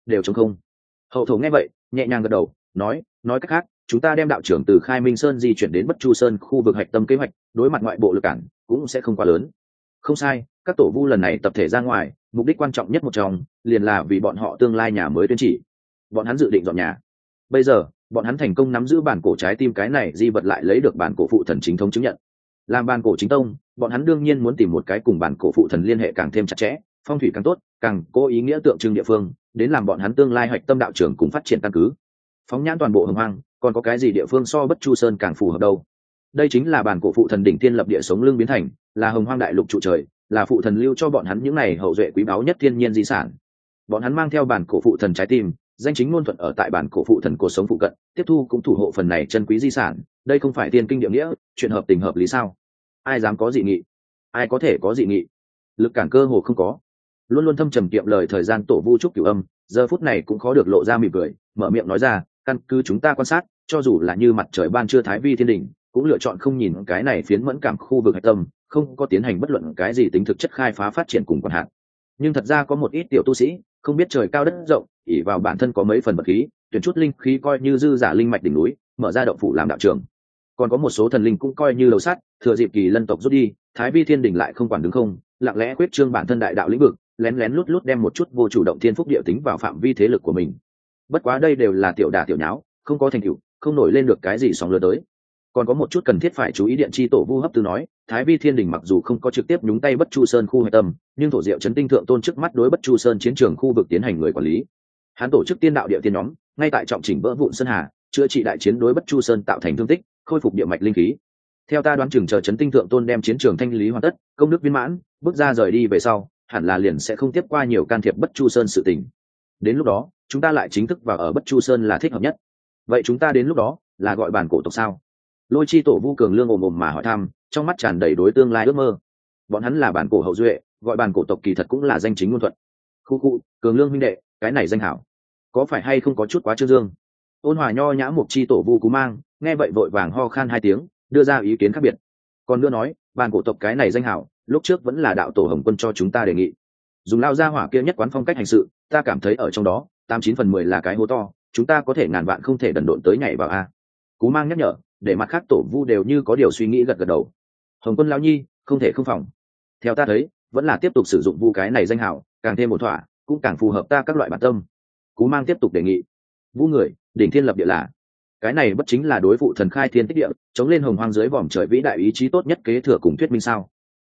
đều trống không. Hậu thổ nghe vậy nhẹ nhàng gật đầu, nói cách khác, chúng ta đem đạo trưởng từ Khai Minh Sơn di chuyển đến Bất Chu Sơn khu vực hạch tâm kế hoạch, đối mặt ngoại bộ lực cản cũng sẽ không quá lớn. Không sai, các tổ vu lần này tập thể ra ngoài, mục đích quan trọng nhất một trong liền là vì bọn họ tương lai nhà mới tuyên chỉ. Bọn hắn dự định dọn nhà. Bây giờ bọn hắn thành công nắm giữ bản cổ trái tim cái này di vật, lại lấy được bản cổ phụ thần chính thống chứng nhận, làm bản cổ chính tông. Bọn hắn đương nhiên muốn tìm một cái cùng bản cổ phụ thần liên hệ càng thêm chặt chẽ, phong thủy càng tốt, càng có ý nghĩa tượng trưng địa phương, đến làm bọn hắn tương lai hoạch tâm đạo trưởng cùng phát triển căn cứ. Phóng nhãn toàn bộ Hồng Hoang, còn có cái gì địa phương so Bất Chu Sơn càng phù hợp đâu? Đây chính là bản cổ phụ thần đỉnh thiên lập địa sống lưng biến thành, là Hồng Hoang đại lục trụ trời, là phụ thần lưu cho bọn hắn những này hậu duệ quý báu nhất thiên nhiên di sản. Bọn hắn mang theo bản cổ phụ thần trái tim, danh chính ngôn thuận ở tại bản cổ phụ thần cuộc sống phụ cận, tiếp thu cũng thủ hộ phần này chân quý di sản. Đây không phải tiên kinh địa nghĩa, chuyện hợp tình hợp lý sao? Ai dám có dị nghị? Ai có thể có dị nghị? Lực cản cơ hồ không có. Luôn luôn thâm trầm kiệm lời thời gian tổ vu trúc cửu âm, giờ phút này cũng khó được lộ ra mỉm cười, mở miệng nói ra, căn cứ chúng ta quan sát, cho dù là như mặt trời ban trưa thái vi thiên đình, cũng lựa chọn không nhìn cái này phiến mẫn cảm khu vực hạch tâm, không có tiến hành bất luận cái gì tính thực chất khai phá phát triển cùng quan hạn. Nhưng thật ra có một ít tiểu tu sĩ không biết trời cao đất rộng, ỷ vào bản thân có mấy phần vật khí, tuyển chút linh khí coi như dư giả linh mạch đỉnh núi, mở ra động phủ làm đạo trường. Còn có một số thần linh cũng coi như lầu sắt, thừa dịp kỳ lân tộc rút đi, thái vi thiên đình lại không quản đứng không, lặng lẽ quyết trương bản thân đại đạo lĩnh vực, lén lén lút lút đem một chút vô chủ động thiên phúc địa tính vào phạm vi thế lực của mình. Bất quá đây đều là tiểu đả tiểu nháo, không có thành tựu, không nổi lên được cái gì sóng lớn tới. Còn có một chút cần thiết phải chú ý, điện chi tổ vu hấp tư nói, thái vi thiên đình mặc dù không có trực tiếp nhúng tay Bất Chu Sơn khu hạch tâm, nhưng thổ diệu chấn tinh thượng tôn trước mắt đối Bất Chu Sơn chiến trường khu vực tiến hành người quản lý. Hắn tổ chức tiên đạo địa tiên nhóm, ngay tại trọng chỉnh vỡ vụn sơn hà, chữa trị đại chiến đối Bất Chu Sơn tạo thành thương tích, khôi phục địa mạch linh khí. Theo ta đoán chừng chờ chấn tinh thượng tôn đem chiến trường thanh lý hoàn tất, công đức viên mãn, bước ra rời đi về sau, hẳn là liền sẽ không tiếp qua nhiều can thiệp Bất Chu Sơn sự tình. Đến lúc đó, chúng ta lại chính thức vào ở Bất Chu Sơn là thích hợp nhất. Vậy chúng ta đến lúc đó là gọi bản cổ tộc sao? Lôi chi tổ vu cường lương ồm ồm mà hỏi thăm, trong mắt tràn đầy đối tương lai ước mơ. Bọn hắn là bản cổ hậu duệ, gọi bản cổ tộc kỳ thật cũng là danh chính ngôn thuận. Khu cường lương huynh đệ, cái này danh hảo có phải hay không có chút quá trương dương? Ôn hòa nho nhã mục chi tổ vu cú mang nghe vậy vội vàng ho khan hai tiếng, đưa ra ý kiến khác biệt. Còn nữa nói, bản cổ tộc cái này danh hảo lúc trước vẫn là đạo tổ Hồng Quân cho chúng ta đề nghị, dùng lao ra hỏa kia nhất quán phong cách hành sự, ta cảm thấy ở trong đó 89/10 là cái hố to, chúng ta có thể ngàn vạn không thể đần độn tới nhảy vào a. Cú mang nhắc nhở, để mặt khác tổ vu đều như có điều suy nghĩ, gật gật đầu. Hồng Quân lão nhi không thể không phòng. Theo ta thấy, vẫn là tiếp tục sử dụng vu cái này danh hảo càng thêm một thỏa, cũng càng phù hợp ta các loại bản tâm. Cú mang tiếp tục đề nghị, vu người đỉnh thiên lập địa là cái này bất chính là đối phụ thần khai thiên tích địa, chống lên hồng hoang dưới vòm trời vĩ đại ý chí tốt nhất kế thừa cùng thuyết minh sao?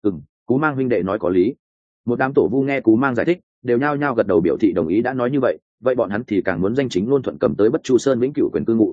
Cú mang huynh đệ nói có lý. Một đám tổ vu nghe Cú mang giải thích, đều nhao nhao gật đầu biểu thị đồng ý. Đã nói như vậy, vậy bọn hắn thì càng muốn danh chính ngôn thuận cầm tới Bất Chu Sơn vĩnh cửu quyền cư ngụ.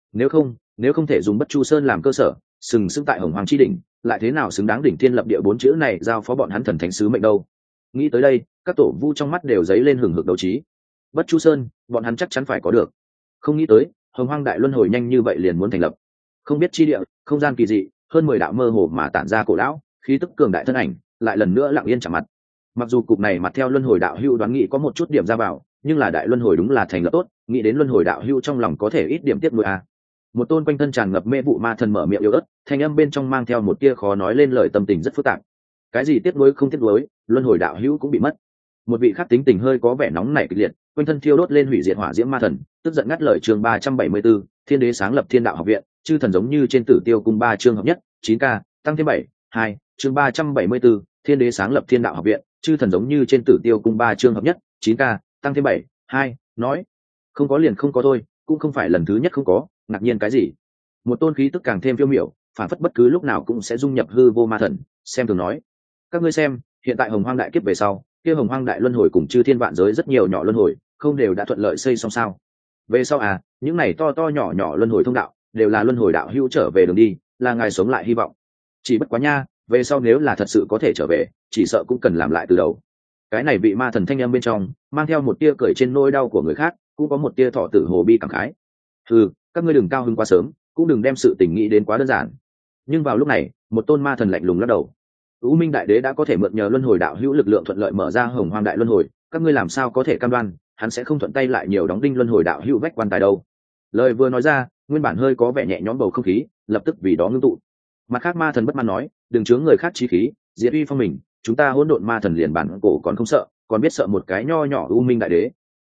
Nếu không thể dùng Bất Chu Sơn làm cơ sở, sừng sững tại hồng hoàng chi đỉnh, lại thế nào xứng đáng đỉnh thiên lập địa bốn chữ này giao phó bọn hắn thần thánh sứ mệnh đâu? Nghĩ tới đây, các tổ vu trong mắt đều dấy lên hừng hực đấu trí. Bất Chu Sơn, bọn hắn chắc chắn phải có được. Không nghĩ tới, hồng hoang đại luân hồi nhanh như vậy liền muốn thành lập. Không biết chi địa, không gian kỳ dị, hơn 10 đạo mơ hồ mà tản ra cổ lão, khí tức cường đại thân ảnh, lại lần nữa lặng yên chạm mặt. Mặc dù cục này mặt theo luân hồi đạo hưu đoán nghĩ có một chút điểm ra vào, nhưng là đại luân hồi đúng là thành lập tốt, nghĩ đến luân hồi đạo hưu trong lòng có thể ít điểm tiếc nuối à. Một tôn quanh thân tràn ngập mê vụ ma thần mở miệng yếu ớt, thanh âm bên trong mang theo một tia khó nói lên lời, tâm tình rất phức tạp. Cái gì tiếc nuối không tiếc nuối, luân hồi đạo hưu cũng bị mất. Một vị khác tính tình hơi có vẻ nóng nảy kịch liệt, quanh thân thiêu đốt lên hủy diệt hỏa diễm ma thần, tức giận ngắt lời chương 374, Thiên Đế sáng lập Thiên Đạo Học viện, chư thần giống như trên Tử Tiêu cung 3 chương hợp nhất, 9K, tăng thêm 7, 2, chương 374, Thiên Đế sáng lập Thiên Đạo Học viện, chư thần giống như trên Tử Tiêu cung 3 chương hợp nhất, 9K, tăng thêm 7, 2, nói, không có liền không có thôi, cũng không phải lần thứ nhất không có, ngạc nhiên cái gì? Một tôn khí tức càng thêm phiêu miểu, phản phất bất cứ lúc nào cũng sẽ dung nhập hư vô ma thần, xem thường nói, các ngươi xem, hiện tại hồng hoang đại kiếp về sau, kia hồng hoang đại luân hồi cùng chư thiên vạn giới rất nhiều nhỏ luân hồi, không đều đã thuận lợi xây xong sao? Về sau à, những này to to nhỏ nhỏ luân hồi thông đạo, đều là luân hồi đạo hữu trở về đường đi, là ngài sống lại hy vọng. Chỉ bất quá nha, về sau nếu là thật sự có thể trở về, chỉ sợ cũng cần làm lại từ đầu. Cái này vị ma thần thanh âm bên trong, mang theo một tia cười trên nỗi đau của người khác, cũng có một tia thọ tử hồ bi cảm khái. Các ngươi đừng cao hứng quá sớm, cũng đừng đem sự tình nghĩ đến quá đơn giản. Nhưng vào lúc này, một tôn ma thần lạnh lùng lắc đầu. U Minh Đại Đế đã có thể mượn nhờ luân hồi đạo hữu lực lượng thuận lợi mở ra hồng hoang đại luân hồi, các ngươi làm sao có thể cam đoan hắn sẽ không thuận tay lại nhiều đóng đinh luân hồi đạo hữu vách quan tài đâu? Lời vừa nói ra, nguyên bản hơi có vẻ nhẹ nhõm bầu không khí lập tức vì đó ngưng tụ. Mặt khác ma thần bất mãn nói, đừng chướng người khác chí khí, diệt uy phong mình, chúng ta hỗn độn ma thần liền bản cổ còn không sợ, còn biết sợ một cái nho nhỏ U Minh Đại Đế.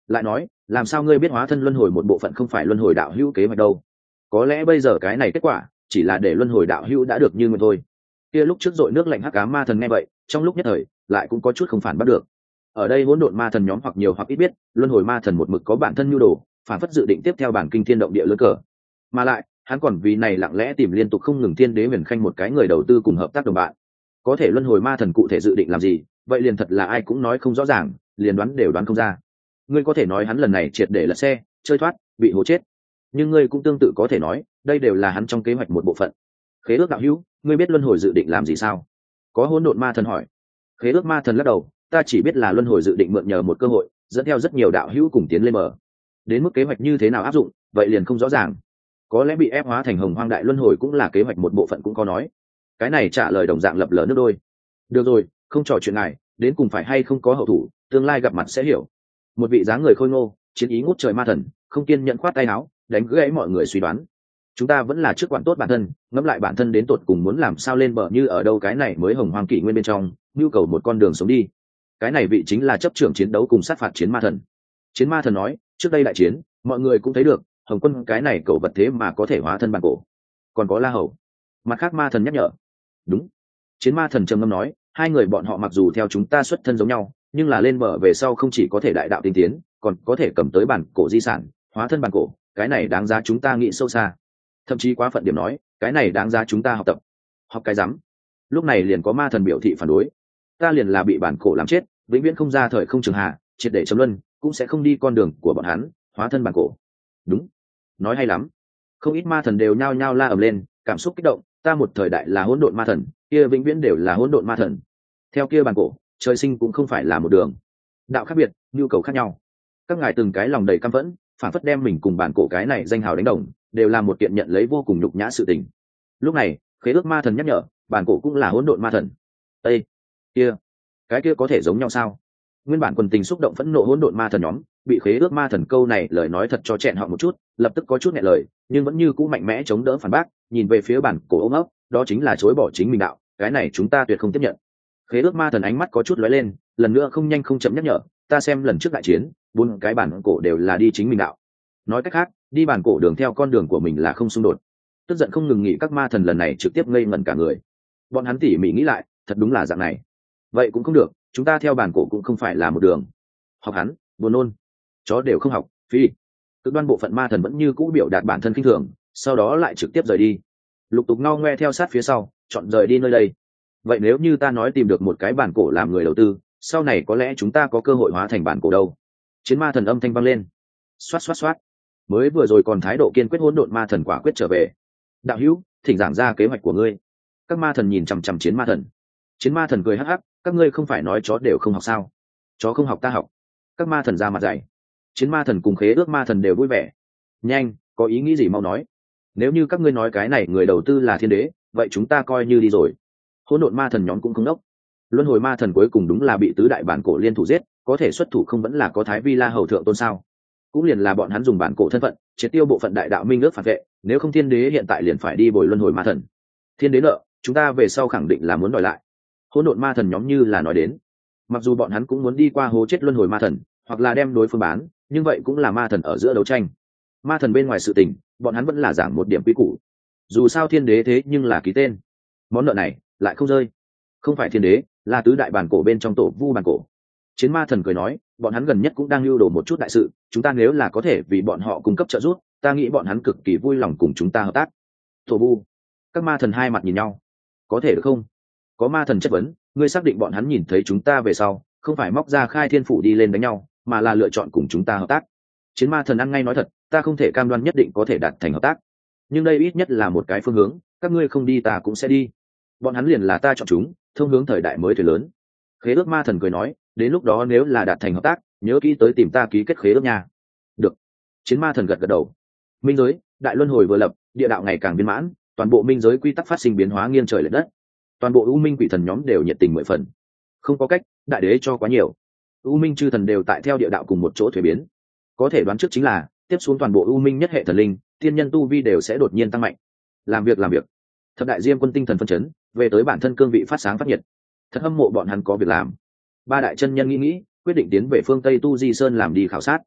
lại nói làm sao ngươi biết hóa thân luân hồi một bộ phận không phải luân hồi đạo hữu kế hoạch đâu? Có lẽ bây giờ cái này kết quả chỉ là để luân hồi đạo hữu đã được như nguyện thôi. Kia lúc trước dội nước lạnh hắc ám ma thần nghe vậy, trong lúc nhất thời lại cũng có chút không phản bắt được. Ở đây hỗn độn ma thần nhóm hoặc nhiều hoặc ít biết luân hồi ma thần một mực có bản thân nhu đồ, phản phất dự định tiếp theo bản kinh thiên động địa lớn cờ, mà lại hắn còn vì này lặng lẽ tìm liên tục không ngừng thiên đế huyền khanh một cái người đầu tư cùng hợp tác đồng bạn. Có thể luân hồi ma thần cụ thể dự định làm gì, vậy liền thật là ai cũng nói không rõ ràng, liền đoán đều đoán không ra. Ngươi có thể nói hắn lần này triệt để lật xe chơi thoát bị hố chết, nhưng ngươi cũng tương tự có thể nói đây đều là hắn trong kế hoạch một bộ phận. Khế ước đạo hữu, ngươi biết luân hồi dự định làm gì sao? Có hỗn độn ma thần hỏi. Khế ước ma thần lắc đầu, ta chỉ biết là luân hồi dự định mượn nhờ một cơ hội dẫn theo rất nhiều đạo hữu cùng tiến lên mở. Đến mức kế hoạch như thế nào áp dụng vậy liền không rõ ràng. Có lẽ bị ép hóa thành hồng hoang đại luân hồi cũng là kế hoạch một bộ phận cũng có nói. Cái này trả lời đồng dạng lập lờ nước đôi. Được rồi, không trò chuyện này, đến cùng phải hay không có hậu thủ, tương lai gặp mặt sẽ hiểu. Một vị dáng người khôi ngô chiến ý ngút trời ma thần không kiên nhẫn khoát tay áo, đánh gãy mọi người suy đoán. Chúng ta vẫn là trước quản tốt bản thân, ngẫm lại bản thân đến tột cùng muốn làm sao lên bờ như ở đâu, cái này mới hồng hoang kỷ nguyên bên trong nhu cầu một con đường sống đi. Cái này vị chính là chấp trưởng chiến đấu cùng sát phạt chiến ma thần. Chiến ma thần nói, trước đây đại chiến mọi người cũng thấy được Hồng Quân cái này cẩu vật thế mà có thể hóa thân bản cổ. Còn có La Hầu. Mặt khác ma thần nhắc nhở. Đúng. Chiến ma thần trầm ngâm nói, hai người bọn họ mặc dù theo chúng ta xuất thân giống nhau, nhưng là lên bờ về sau không chỉ có thể đại đạo tinh tiến, còn có thể cầm tới bản cổ di sản, hóa thân bản cổ, cái này đáng giá chúng ta nghĩ sâu xa. Thậm chí quá phận điểm nói, cái này đáng giá chúng ta học tập. Học cái rắm. Lúc này liền có ma thần biểu thị phản đối. Ta liền là bị bản cổ làm chết, vĩnh viễn không ra thời không trường hạ, triệt để chấm luân, cũng sẽ không đi con đường của bọn hắn, hóa thân bản cổ. Đúng. Nói hay lắm. Không ít ma thần đều nhao nhao la ầm lên, cảm xúc kích động, ta một thời đại là hỗn độn ma thần, kia vĩnh viễn đều là hỗn độn ma thần. Theo kia bản cổ, trời sinh cũng không phải là một đường. Đạo khác biệt, nhu cầu khác nhau. Các ngài từng cái lòng đầy căm phẫn, phản phất đem mình cùng bản cổ cái này danh hào đánh đồng, đều là một kiện nhận lấy vô cùng nhục nhã sự tình. Lúc này, khế ước ma thần nhắc nhở, bản cổ cũng là hỗn độn ma thần. Ê, kia, cái kia có thể giống nhau sao? Nguyên bản quần tình xúc động phẫn nộ hỗn độn ma thần nhóm, bị khế ước ma thần câu này lời nói thật cho chẹn họ một chút, lập tức có chút nghẹn lời, nhưng vẫn như cũ mạnh mẽ chống đỡ phản bác, nhìn về phía bản cổ ôm ấp, đó chính là chối bỏ chính mình đạo, cái này chúng ta tuyệt không tiếp nhận. Khế ước ma thần ánh mắt có chút lóe lên, lần nữa không nhanh không chậm nhắc nhở, ta xem lần trước đại chiến, bốn cái bản cổ đều là đi chính mình đạo. Nói cách khác, đi bản cổ đường theo con đường của mình là không xung đột. Tức giận không ngừng nghỉ các ma thần lần này trực tiếp ngây ngẩn cả người. Bọn hắn tỉ mỉ nghĩ lại, thật đúng là dạng này. Vậy cũng không được, chúng ta theo bản cổ cũng không phải là một đường. Học hắn, buồn nôn. Chó đều không học, phi. Cực đoan bộ phận ma thần vẫn như cũ biểu đạt bản thân khinh thường, sau đó lại trực tiếp rời đi. Lục tục ngao ngoe theo sát phía sau, chọn rời đi nơi đây. Vậy nếu như ta nói tìm được một cái bản cổ làm người đầu tư, sau này có lẽ chúng ta có cơ hội hóa thành bản cổ đâu? Chiến ma thần âm thanh vang lên. Xoát xoát xoát. Mới vừa rồi còn thái độ kiên quyết hỗn độn ma thần quả quyết trở về. Đạo hữu, thỉnh giảng ra kế hoạch của ngươi. Các ma thần nhìn chằm chằm chiến ma thần. Chiến ma thần cười hắc hắc, các ngươi không phải nói chó đều không học sao? Chó không học ta học. Các ma thần ra mặt dày. Chiến ma thần cùng khế ước ma thần đều vui vẻ. Nhanh, có ý nghĩ gì mau nói. Nếu như các ngươi nói cái này người đầu tư là thiên đế, vậy chúng ta coi như đi rồi. Hỗn độn ma thần nhóm cũng không đốc. Luân hồi ma thần cuối cùng đúng là bị tứ đại bản cổ liên thủ giết, có thể xuất thủ không vẫn là có Thái Vi La Hầu thượng tôn sao? Cũng liền là bọn hắn dùng bản cổ thân phận triệt tiêu bộ phận đại đạo minh ước phản vệ, nếu không thiên đế hiện tại liền phải đi bồi luân hồi ma thần. Thiên đế nợ, chúng ta về sau khẳng định là muốn đòi lại. Hỗn độn ma thần nhóm như là nói đến, mặc dù bọn hắn cũng muốn đi qua hố chết luân hồi ma thần, hoặc là đem đối phương bán, nhưng vậy cũng là ma thần ở giữa đấu tranh. Ma thần bên ngoài sự tình, bọn hắn vẫn là giảng một điểm quý củ. Dù sao thiên đế thế nhưng là ký tên, món nợ này lại không rơi. Không phải thiên đế, là tứ đại bản cổ bên trong tổ vu bản cổ. Chiến ma thần cười nói, bọn hắn gần nhất cũng đang lưu đồ một chút đại sự, chúng ta nếu là có thể vì bọn họ cung cấp trợ giúp, ta nghĩ bọn hắn cực kỳ vui lòng cùng chúng ta hợp tác. Tổ vu. Các ma thần hai mặt nhìn nhau. Có thể được không? Có ma thần chất vấn, ngươi xác định bọn hắn nhìn thấy chúng ta về sau, không phải móc ra khai thiên phủ đi lên đánh nhau, mà là lựa chọn cùng chúng ta hợp tác. Chiến ma thần ăn ngay nói thật, ta không thể cam đoan nhất định có thể đạt thành hợp tác, nhưng đây ít nhất là một cái phương hướng, các ngươi không đi ta cũng sẽ đi. Bọn hắn liền là ta chọn chúng, thông hướng thời đại mới thuyền lớn. Khế ước ma thần cười nói, đến lúc đó nếu là đạt thành hợp tác, nhớ kỹ tới tìm ta ký kết khế ước nha. Được. Chiến ma thần gật gật đầu. Minh giới, đại luân hồi vừa lập, địa đạo ngày càng viên mãn, toàn bộ minh giới quy tắc phát sinh biến hóa nghiêng trời lệch đất. Toàn bộ u minh quỷ thần nhóm đều nhiệt tình mười phần. Không có cách, đại đế cho quá nhiều. U minh chư thần đều tại theo địa đạo cùng một chỗ thuế biến. Có thể đoán trước chính là tiếp xuống toàn bộ u minh nhất hệ thần linh, tiên nhân tu vi đều sẽ đột nhiên tăng mạnh. Làm việc. Thập đại diêm quân tinh thần phân chấn, về tới bản thân cương vị phát sáng phát nhiệt. Thật hâm mộ bọn hắn có việc làm. Ba đại chân nhân nghĩ, quyết định tiến về phương Tây Tu Di Sơn làm đi khảo sát.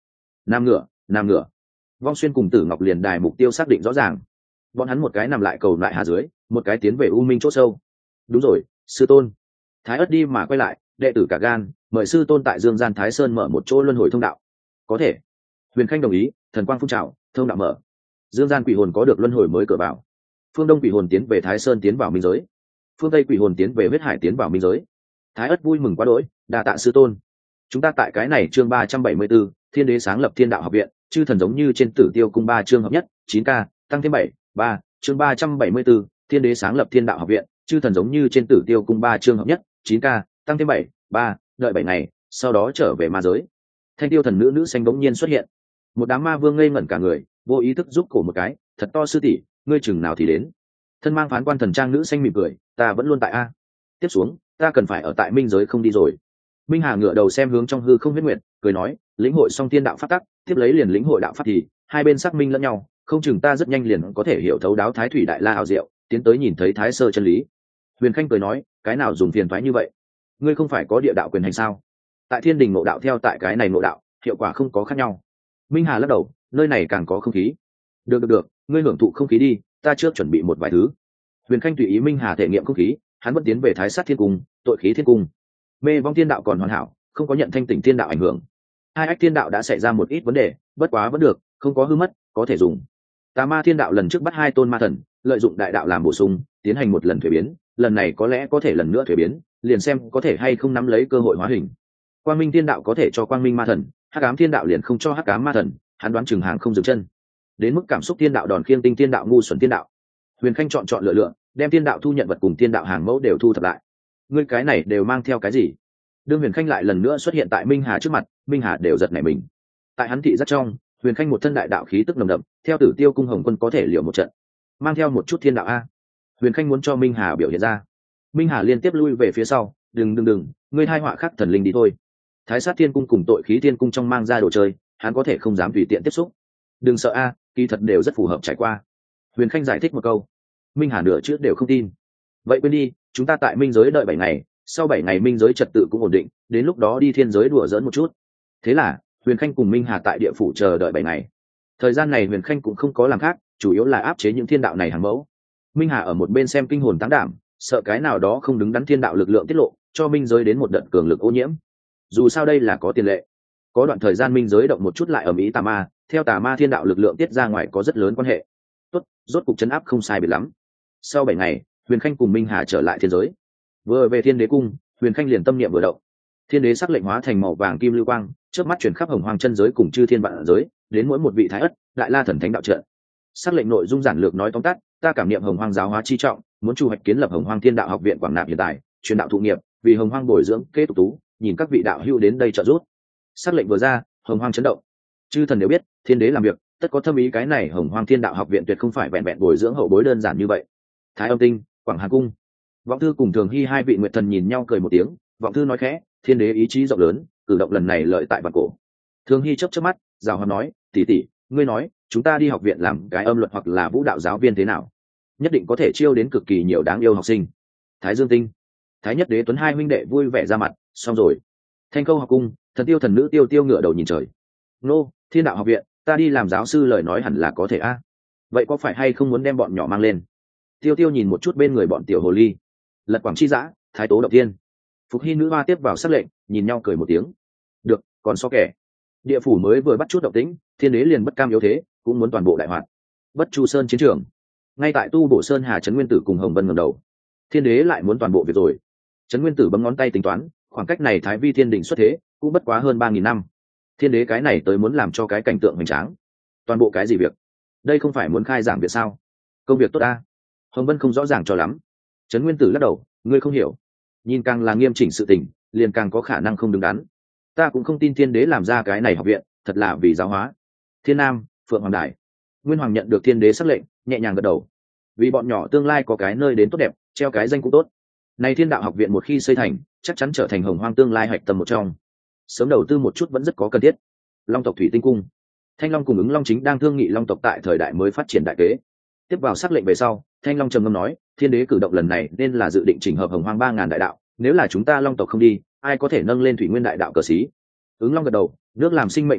Nam ngửa. Vong Xuyên cùng Tử Ngọc liền đài mục tiêu xác định rõ ràng, bọn hắn một cái nằm lại cầu lại hà dưới, một cái tiến về u minh chỗ sâu. Đúng rồi, sư tôn. Thái Ất đi mà quay lại, đệ tử cả gan mời sư tôn tại Dương Gian Thái Sơn mở một chỗ luân hồi thông đạo. Có thể. Huyền Khanh đồng ý, thần quang phun trào, thông đạo mở. Dương Gian quỷ hồn có được luân hồi mới cửa vào. Phương Đông quỷ hồn tiến về Thái Sơn, tiến vào minh giới. Phương Tây quỷ hồn tiến về huyết hải, tiến vào minh giới. Thái Ất vui mừng quá đỗi, đa tạ sư tôn. Chúng ta tại cái này chương 374, Thiên Đế sáng lập Thiên Đạo học viện, chư thần giống như trên Tử Tiêu cung 3 chương hợp nhất, 9K, tăng thêm 7, chương 374, Thiên Đế sáng lập Thiên Đạo học viện, chư thần giống như trên Tử Tiêu cung 3 chương hợp nhất, 9K, tăng thêm 7, đợi 7 ngày, sau đó trở về ma giới. Thanh tiêu thần nữ xanh bỗng nhiên xuất hiện. Một đám ma vương ngây ngẩn cả người, vô ý thức giúp cổ một cái, thật to sư tỷ, ngươi chừng nào thì đến. Thân mang phán quan thần trang nữ xanh mỉm cười, ta vẫn luôn tại a. Tiếp xuống, ta cần phải ở tại minh giới không đi rồi. Minh Hà ngửa đầu xem hướng trong hư không huyết nguyệt, cười nói, lĩnh hội xong thiên đạo pháp tắc, tiếp lấy liền lĩnh hội đạo pháp thì hai bên xác minh lẫn nhau, không chừng ta rất nhanh liền có thể hiểu thấu đáo thái thủy đại la ảo diệu, tiến tới nhìn thấy thái sơ chân lý. Huyền Khanh cười nói, cái nào dùng phiền toái như vậy? Ngươi không phải có địa đạo quyền hành sao? Tại thiên đình ngộ đạo theo tại cái này ngộ đạo, hiệu quả không có khác nhau. Minh Hà lắc đầu, nơi này càng có không khí. Được, ngươi hưởng thụ không khí đi, ta trước chuẩn bị một vài thứ. Huyền Khanh tùy ý Minh Hà thể nghiệm không khí, hắn vẫn tiến về Thái Sát Thiên Cung, tội khí thiên cung. Mê vong thiên đạo còn hoàn hảo, không có nhận thanh tỉnh thiên đạo ảnh hưởng. Hai ách thiên đạo đã xảy ra một ít vấn đề, bất quá vẫn được, không có hư mất, có thể dùng. Tà ma thiên đạo lần trước bắt hai tôn ma thần, lợi dụng đại đạo làm bổ sung, tiến hành một lần thuế biến, lần này có lẽ có thể lần nữa thuế biến, liền xem có thể hay không nắm lấy cơ hội hóa hình. Quang minh thiên đạo có thể cho quang minh ma thần, hắc ám thiên đạo liền không cho hắc ám ma thần, hắn đoán chừng hàng không dừng chân. Đến mức cảm xúc thiên đạo đòn khiêng tinh thiên đạo ngu xuẩn thiên đạo. Huyền Khanh chọn lựa, đem thiên đạo thu nhận vật cùng thiên đạo hàng mẫu đều thu thập lại. Ngươi cái này đều mang theo cái gì? Đương Huyền Khanh lại lần nữa xuất hiện tại Minh Hà trước mặt, Minh Hà đều giật nảy mình. Tại hắn thị rất trong, Huyền Khanh một thân đại đạo khí tức nồng đậm, theo Tử Tiêu cung Hồng Quân có thể liều một trận, mang theo một chút thiên đạo a. Huyền Khanh muốn cho Minh Hà biểu hiện ra. Minh Hà liên tiếp lui về phía sau, đừng, ngươi hai họa khắc thần linh đi thôi. Thái Sát Thiên cung cùng tội khí thiên cung trong mang ra đồ chơi, hắn có thể không dám tùy tiện tiếp xúc. Đừng sợ a, kỳ thật đều rất phù hợp trải qua. Huyền Khanh giải thích một câu. Minh Hà nửa chữ đều không tin. Vậy quên đi, chúng ta tại minh giới đợi 7 ngày, sau 7 ngày minh giới trật tự cũng ổn định, đến lúc đó đi thiên giới đùa giỡn một chút. Thế là Huyền Khanh cùng Minh Hà tại địa phủ chờ đợi 7 ngày. Thời gian này Huyền Khanh cũng không có làm khác, chủ yếu là áp chế những thiên đạo này hàng mẫu. Minh Hà ở một bên xem kinh hồn táng đảm, sợ cái nào đó không đứng đắn thiên đạo lực lượng tiết lộ, cho minh giới đến một đợt cường lực ô nhiễm. Dù sao đây là có tiền lệ, có đoạn thời gian minh giới động một chút lại ầm ĩ tà ma, theo tà ma thiên đạo lực lượng tiết ra ngoài có rất lớn quan hệ. Tốt, rốt cục trấn áp không sai biệt lắm. Sau 7 ngày, Huyền Khanh cùng Minh Hà trở lại thiên giới. Vừa về Thiên Đế cung, Huyền Khanh liền tâm niệm vừa động. Thiên Đế sắc lệnh hóa thành màu vàng kim lưu quang, chớp mắt chuyển khắp Hồng Hoang chân giới cùng chư thiên vạn giới, đến mỗi một vị thái ất, đại la thần thánh đạo trận. Sắc lệnh nội dung giản lược nói tóm tắt, ta cảm niệm Hồng Hoang giáo hóa chi trọng, muốn chu hoạch kiến lập Hồng Hoang Thiên Đạo học viện quảng nạp hiện tại, truyền đạo thụ nghiệp, vì Hồng Hoang bồi dưỡng kế tục tú, nhìn các vị đạo hữu đến đây trợ giúp. Sắc lệnh vừa ra, Hồng Hoang chấn động. Chư thần đều biết, Thiên Đế làm việc, tất có thâm ý, cái này Hồng Hoang Thiên Đạo học viện tuyệt không phải vẹn vẹn bồi dưỡng hậu bối đơn giản như vậy. Thái Âm Tinh, Quảng Hà cung. Vọng Thư cùng Thường Hy hai vị nguyệt thần nhìn nhau cười một tiếng, Vọng Thư nói khẽ, Thiên Đế ý chí rộng lớn, cử động lần này lợi tại vạn cổ. Thường Hy chớp chớp mắt, rào hoạt nói, tỷ, ngươi nói, chúng ta đi học viện làm cái âm luật hoặc là vũ đạo giáo viên thế nào? Nhất định có thể chiêu đến cực kỳ nhiều đáng yêu học sinh. Thái Dương Tinh, Thái Nhất Đế Tuấn hai huynh đệ vui vẻ ra mặt, xong rồi. Thanh Câu học cung, Thần Tiêu thần nữ Tiêu ngửa đầu nhìn trời. Nô, Thiên Đạo học viện, ta đi làm giáo sư lời nói hẳn là có thể a. Vậy có phải hay không muốn đem bọn nhỏ mang lên? Tiêu nhìn một chút bên người bọn tiểu hồ ly. Lật Quảng Chi Dã, Thái Tố Động Thiên. Phục Hy nữ hoa tiếp vào sắc lệnh, nhìn nhau cười một tiếng. Được, còn so kẻ. Địa phủ mới vừa bắt chút động tĩnh, Thiên Đế liền bất cam yếu thế, cũng muốn toàn bộ đại hoạt. Bất Chu Sơn chiến trường, ngay tại Tu Bổ Sơn Hà Trấn Nguyên Tử cùng Hồng Vân ngẩng đầu. Thiên Đế lại muốn toàn bộ việc rồi. Trấn Nguyên Tử bấm ngón tay tính toán, khoảng cách này Thái Vi Thiên Đình xuất thế, cũng bất quá hơn 3000 năm. Thiên Đế cái này tới muốn làm cho cái cảnh tượng hoành tráng. Toàn bộ cái gì việc? Đây không phải muốn khai giảng việc sao? Công việc tốt a. Hồng Vân không rõ ràng cho lắm. Trấn Nguyên Tử lắc đầu, ngươi không hiểu. Nhìn càng là nghiêm chỉnh sự tình, liền càng có khả năng không đứng đắn. Ta cũng không tin Thiên Đế làm ra cái này học viện, thật là vì giáo hóa. Thiên Nam, Phượng Hoàng Đài. Nguyên Hoàng nhận được Thiên Đế sắc lệnh, nhẹ nhàng gật đầu. Vì bọn nhỏ tương lai có cái nơi đến tốt đẹp, treo cái danh cũng tốt. Này Thiên Đạo học viện một khi xây thành, chắc chắn trở thành Hồng Hoang tương lai hạch tâm một trong. Sớm đầu tư một chút vẫn rất có cần thiết. Long tộc Thủy Tinh cung, Thanh Long cùng Ứng Long chính đang thương nghị Long tộc tại thời đại mới phát triển đại kế. Tiếp vào sắc lệnh về sau, Thanh Long trầm ngâm nói, Thiên Đế cử động lần này nên là dự định chỉnh hợp Hồng Hoang 3000 đại đạo, nếu là chúng ta Long tộc không đi, ai có thể nâng lên Thủy Nguyên đại đạo cờ xí? Ứng Long gật đầu, nước làm sinh mệnh nguồn gốc,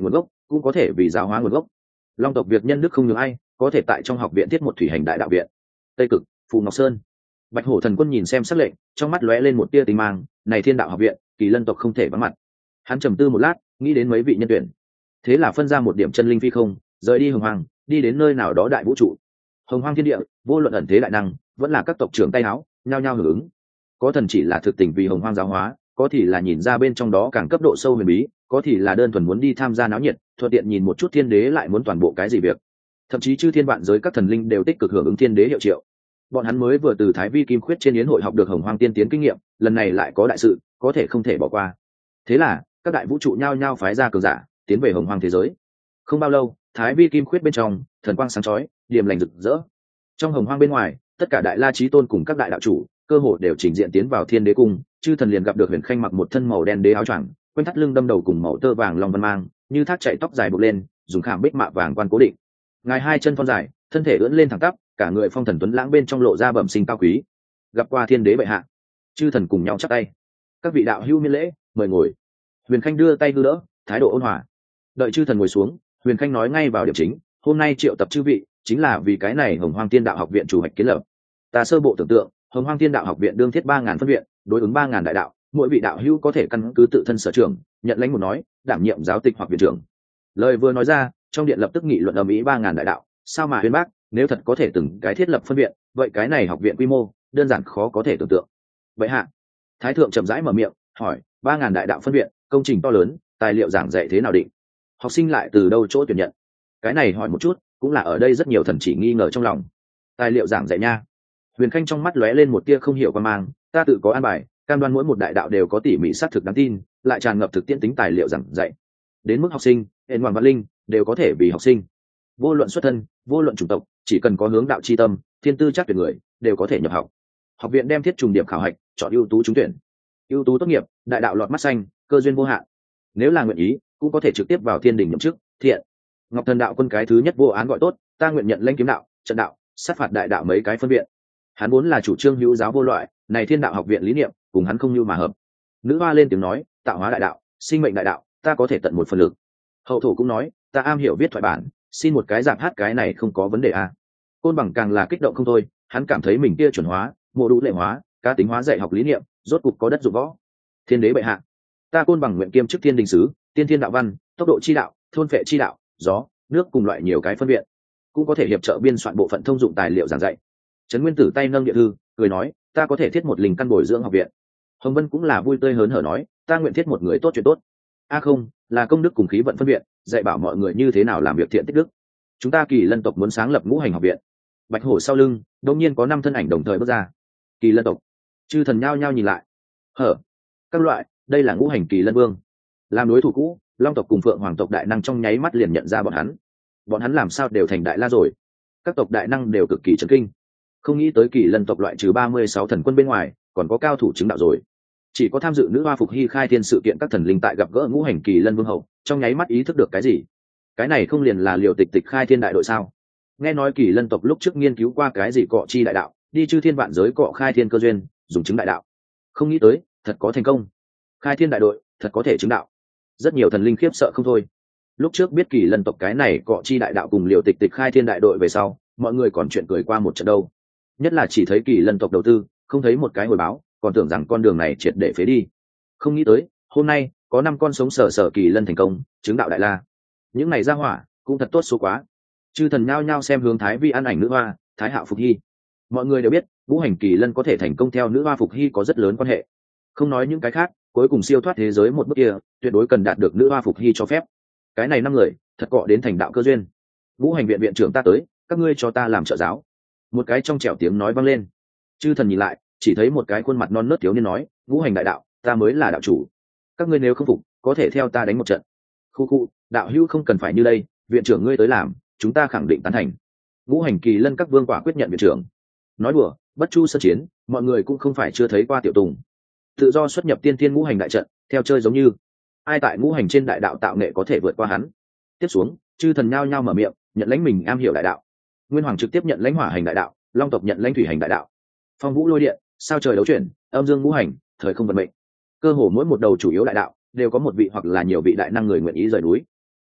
cũng có thể vì giáo hóa nguồn gốc. Long tộc việc nhân đức không nhường ai, có thể tại trong học viện thiết một thủy hành đại đạo viện. Tây Cực, Phù Ngọc Sơn. Bạch Hổ Thần Quân nhìn xem sắc lệnh, trong mắt lóe lên một tia tinh mang, này Thiên Đạo học viện, Kỳ Lân tộc không thể vắng mặt. Hắn trầm tư một lát, nghĩ đến mấy vị nhân tuyển, thế là phân ra một điểm chân linh phi không, rời đi Hồng Hoang, đi đến nơi nào đó đại vũ trụ. Hồng Hoang thiên địa, vô luận ẩn thế đại năng, vẫn là các tộc trưởng tay áo, nhao nhao hưởng ứng. Có thần chỉ là thực tình vì Hồng Hoang giáo hóa, có thì là nhìn ra bên trong đó càng cấp độ sâu huyền bí, có thì là đơn thuần muốn đi tham gia náo nhiệt, thuận tiện nhìn một chút thiên đế lại muốn toàn bộ cái gì việc. Thậm chí chư thiên vạn giới các thần linh đều tích cực hưởng ứng thiên đế hiệu triệu. Bọn hắn mới vừa từ Thái Vi Kim Khuyết trên yến hội học được Hồng Hoang tiên tiến kinh nghiệm, lần này lại có đại sự, có thể không thể bỏ qua. Thế là các đại vũ trụ nhao nhao phái ra cường giả tiến về Hồng Hoang thế giới. Không bao lâu, Thái Vi Kim Khuyết bên trong thần quang sáng chói, điềm lành rực rỡ. Trong Hồng Hoang bên ngoài, tất cả đại la chí tôn cùng các đại đạo chủ cơ hồ đều trình diện tiến vào thiên đế cung. Chư thần liền gặp được Huyền Khanh mặc một thân màu đen đế áo choàng, quanh thắt lưng đâm đầu cùng màu tơ vàng long văn mang, như thác chạy tóc dài buộc lên, dùng khảm bích mạ vàng quan cố định. Ngài hai chân thon dài, thân thể ưỡn lên thẳng tắp, cả người phong thần tuấn lãng bên trong lộ ra bẩm sinh cao quý. Gặp qua thiên đế bệ hạ. Chư thần cùng nhau chắp tay. Các vị đạo hữu miễn lễ, mời ngồi. Huyền Khanh đưa tay hư đỡ, thái độ ôn hòa. Đợi chư thần ngồi xuống, Huyền Khanh nói ngay vào điểm chính, hôm nay triệu tập chư vị chính là vì cái này Hồng Hoang Tiên Đạo học viện chủ hoạch kiến lập. Ta sơ bộ tưởng tượng, Hồng Hoang Tiên Đạo học viện đương thiết 3000 phân viện, đối ứng 3000 đại đạo, mỗi vị đạo hữu có thể căn cứ tự thân sở trường, nhận lãnh một nói, đảm nhiệm giáo tịch hoặc viện trưởng. Lời vừa nói ra, trong điện lập tức nghị luận ầm ĩ 3000 đại đạo, sao mà Huyền Bác, nếu thật có thể từng cái thiết lập phân viện, vậy cái này học viện quy mô, đơn giản khó có thể tưởng tượng. Vậy hạ, Thái thượng chậm rãi mở miệng, hỏi, 3000 đại đạo phân viện, công trình to lớn, tài liệu giảng dạy thế nào định? Học sinh lại từ đâu chỗ tuyển nhận? Cái này hỏi một chút, cũng là ở đây rất nhiều thần chỉ nghi ngờ trong lòng. Tài liệu giảng dạy nha. Huyền Khanh trong mắt lóe lên một tia không hiểu quan mang, ta tự có an bài, cam đoan mỗi một đại đạo đều có tỉ mỉ xác thực đáng tin, lại tràn ngập thực tiễn tính tài liệu giảng dạy. Đến mức học sinh, hên hoàng văn linh đều có thể vì học sinh. Vô luận xuất thân, vô luận chủng tộc, chỉ cần có hướng đạo chi tâm, thiên tư chắc tuyệt người, đều có thể nhập học. Học viện đem thiết trùng điểm khảo hạch, chọn ưu tú trúng tuyển. Ưu tú tốt nghiệp, đại đạo lọt mắt xanh, cơ duyên vô hạn. Nếu là nguyện ý, cũng có thể trực tiếp vào thiên đình nhậm chức. Thiện. Ngọc Thần đạo quân cái thứ nhất vô án gọi tốt, ta nguyện nhận lãnh kiếm đạo, trận đạo, sát phạt đại đạo mấy cái phân viện. Hắn vốn là chủ trương hữu giáo vô loại, này Thiên Đạo học viện lý niệm cùng hắn không như mà hợp. Nữ hoa lên tiếng nói, tạo hóa đại đạo, sinh mệnh đại đạo, ta có thể tận một phần lực. Hậu thổ cũng nói, ta am hiểu viết thoại bản, xin một cái giảng hát cái này không có vấn đề à. Côn Bằng càng là kích động không thôi, hắn cảm thấy mình kia chuẩn hóa, mộ đủ lệ hóa, cá tính hóa dạy học lý niệm, rốt cục có đất dụng võ. Thiên đế bệ hạ, ta Côn Bằng nguyện kiêm chức thiên đình sứ, tiên thiên đạo văn, tốc độ chi đạo, thôn phệ chi đạo, gió, nước cùng loại nhiều cái phân viện, cũng có thể hiệp trợ biên soạn bộ phận thông dụng tài liệu giảng dạy. Trấn Nguyên Tử tay nâng địa thư, cười nói, ta có thể thiết một linh căn bồi dưỡng học viện. Hồng Vân cũng là vui tươi hớn hở nói, ta nguyện thiết một người tốt chuyện tốt. A không, là công đức cùng khí vận phân viện, dạy bảo mọi người như thế nào làm việc thiện tích đức. Chúng ta Kỳ Lân tộc muốn sáng lập ngũ hành học viện. Bạch hổ sau lưng, đột nhiên có 5 thân ảnh đồng thời bước ra. Kỳ Lân tộc. Chư thần nhao nhao nhìn lại. Hở. Các loại, đây là ngũ hành Kỳ Lân vương. Làm đối thủ cũ, Long tộc cùng Phượng Hoàng tộc đại năng trong nháy mắt liền nhận ra bọn hắn. Bọn hắn làm sao đều thành đại la rồi? Các tộc đại năng đều cực kỳ chấn kinh. Không nghĩ tới Kỳ Lân tộc loại trừ 36 thần quân bên ngoài, còn có cao thủ chứng đạo rồi. Chỉ có tham dự nữ hoa phục hy khai thiên sự kiện các thần linh tại gặp gỡ ngũ hành Kỳ Lân vương hậu, trong nháy mắt ý thức được cái gì? Cái này không liền là Liều Tịch Tịch khai thiên đại đội sao? Nghe nói Kỳ Lân tộc lúc trước nghiên cứu qua cái gì cọ chi đại đạo, đi chư thiên vạn giới cọ khai thiên cơ duyên, dùng chứng đại đạo. Không nghĩ tới, thật có thành công. Khai thiên đại đội, thật có thể chứng đạo. Rất nhiều thần linh khiếp sợ không thôi. Lúc trước biết Kỳ Lân tộc cái này cọ chi đại đạo cùng Liều Tịch Tịch khai thiên đại đội về sau, mọi người còn chuyện cười qua một trận đâu. Nhất là chỉ thấy Kỳ Lân tộc đầu tư, không thấy một cái hồi báo, còn tưởng rằng con đường này triệt để phế đi. Không nghĩ tới, hôm nay có 5 con sống sờ sờ Kỳ Lân thành công, chứng đạo đại la. Những này ra hỏa, cũng thật tốt số quá. Chư thần nhao nhao xem hướng Thái Vi an ảnh nữ hoa, Thái Hạo Phục Hy. Mọi người đều biết, ngũ hành Kỳ Lân có thể thành công theo nữ hoa Phục Hy có rất lớn quan hệ. Không nói những cái khác, cuối cùng siêu thoát thế giới một bước kia, tuyệt đối cần đạt được nữ hoa Phục Hy cho phép. Cái này 5 người, thật cọ đến thành đạo cơ duyên. Ngũ hành viện viện trưởng ta tới, các ngươi cho ta làm trợ giáo. Một cái trong trẻo tiếng nói vang lên. Chư thần nhìn lại, chỉ thấy một cái khuôn mặt non nớt thiếu niên nói, ngũ hành đại đạo, ta mới là đạo chủ. Các ngươi nếu không phục, có thể theo ta đánh một trận. Khu khu, đạo hữu không cần phải như đây, viện trưởng ngươi tới làm, chúng ta khẳng định tán thành. Ngũ hành Kỳ Lân các vương quả quyết nhận viện trưởng. Nói đùa, bất chu sân chiến, mọi người cũng không phải chưa thấy qua tiểu tùng. Tự do xuất nhập tiên thiên ngũ hành đại trận, theo chơi giống như ai tại ngũ hành trên đại đạo tạo nghệ có thể vượt qua hắn. Tiếp xuống, chư thần nhao nhao mở miệng, nhận lãnh mình am hiểu đại đạo. Nguyên Hoàng trực tiếp nhận lãnh hỏa hành đại đạo, Long tộc nhận lãnh thủy hành đại đạo. Phong vũ lôi điện, sao trời đấu chuyển, âm dương ngũ hành, thời không vận mệnh. Cơ hồ mỗi một đầu chủ yếu đại đạo đều có một vị hoặc là nhiều vị đại năng người nguyện ý rời núi.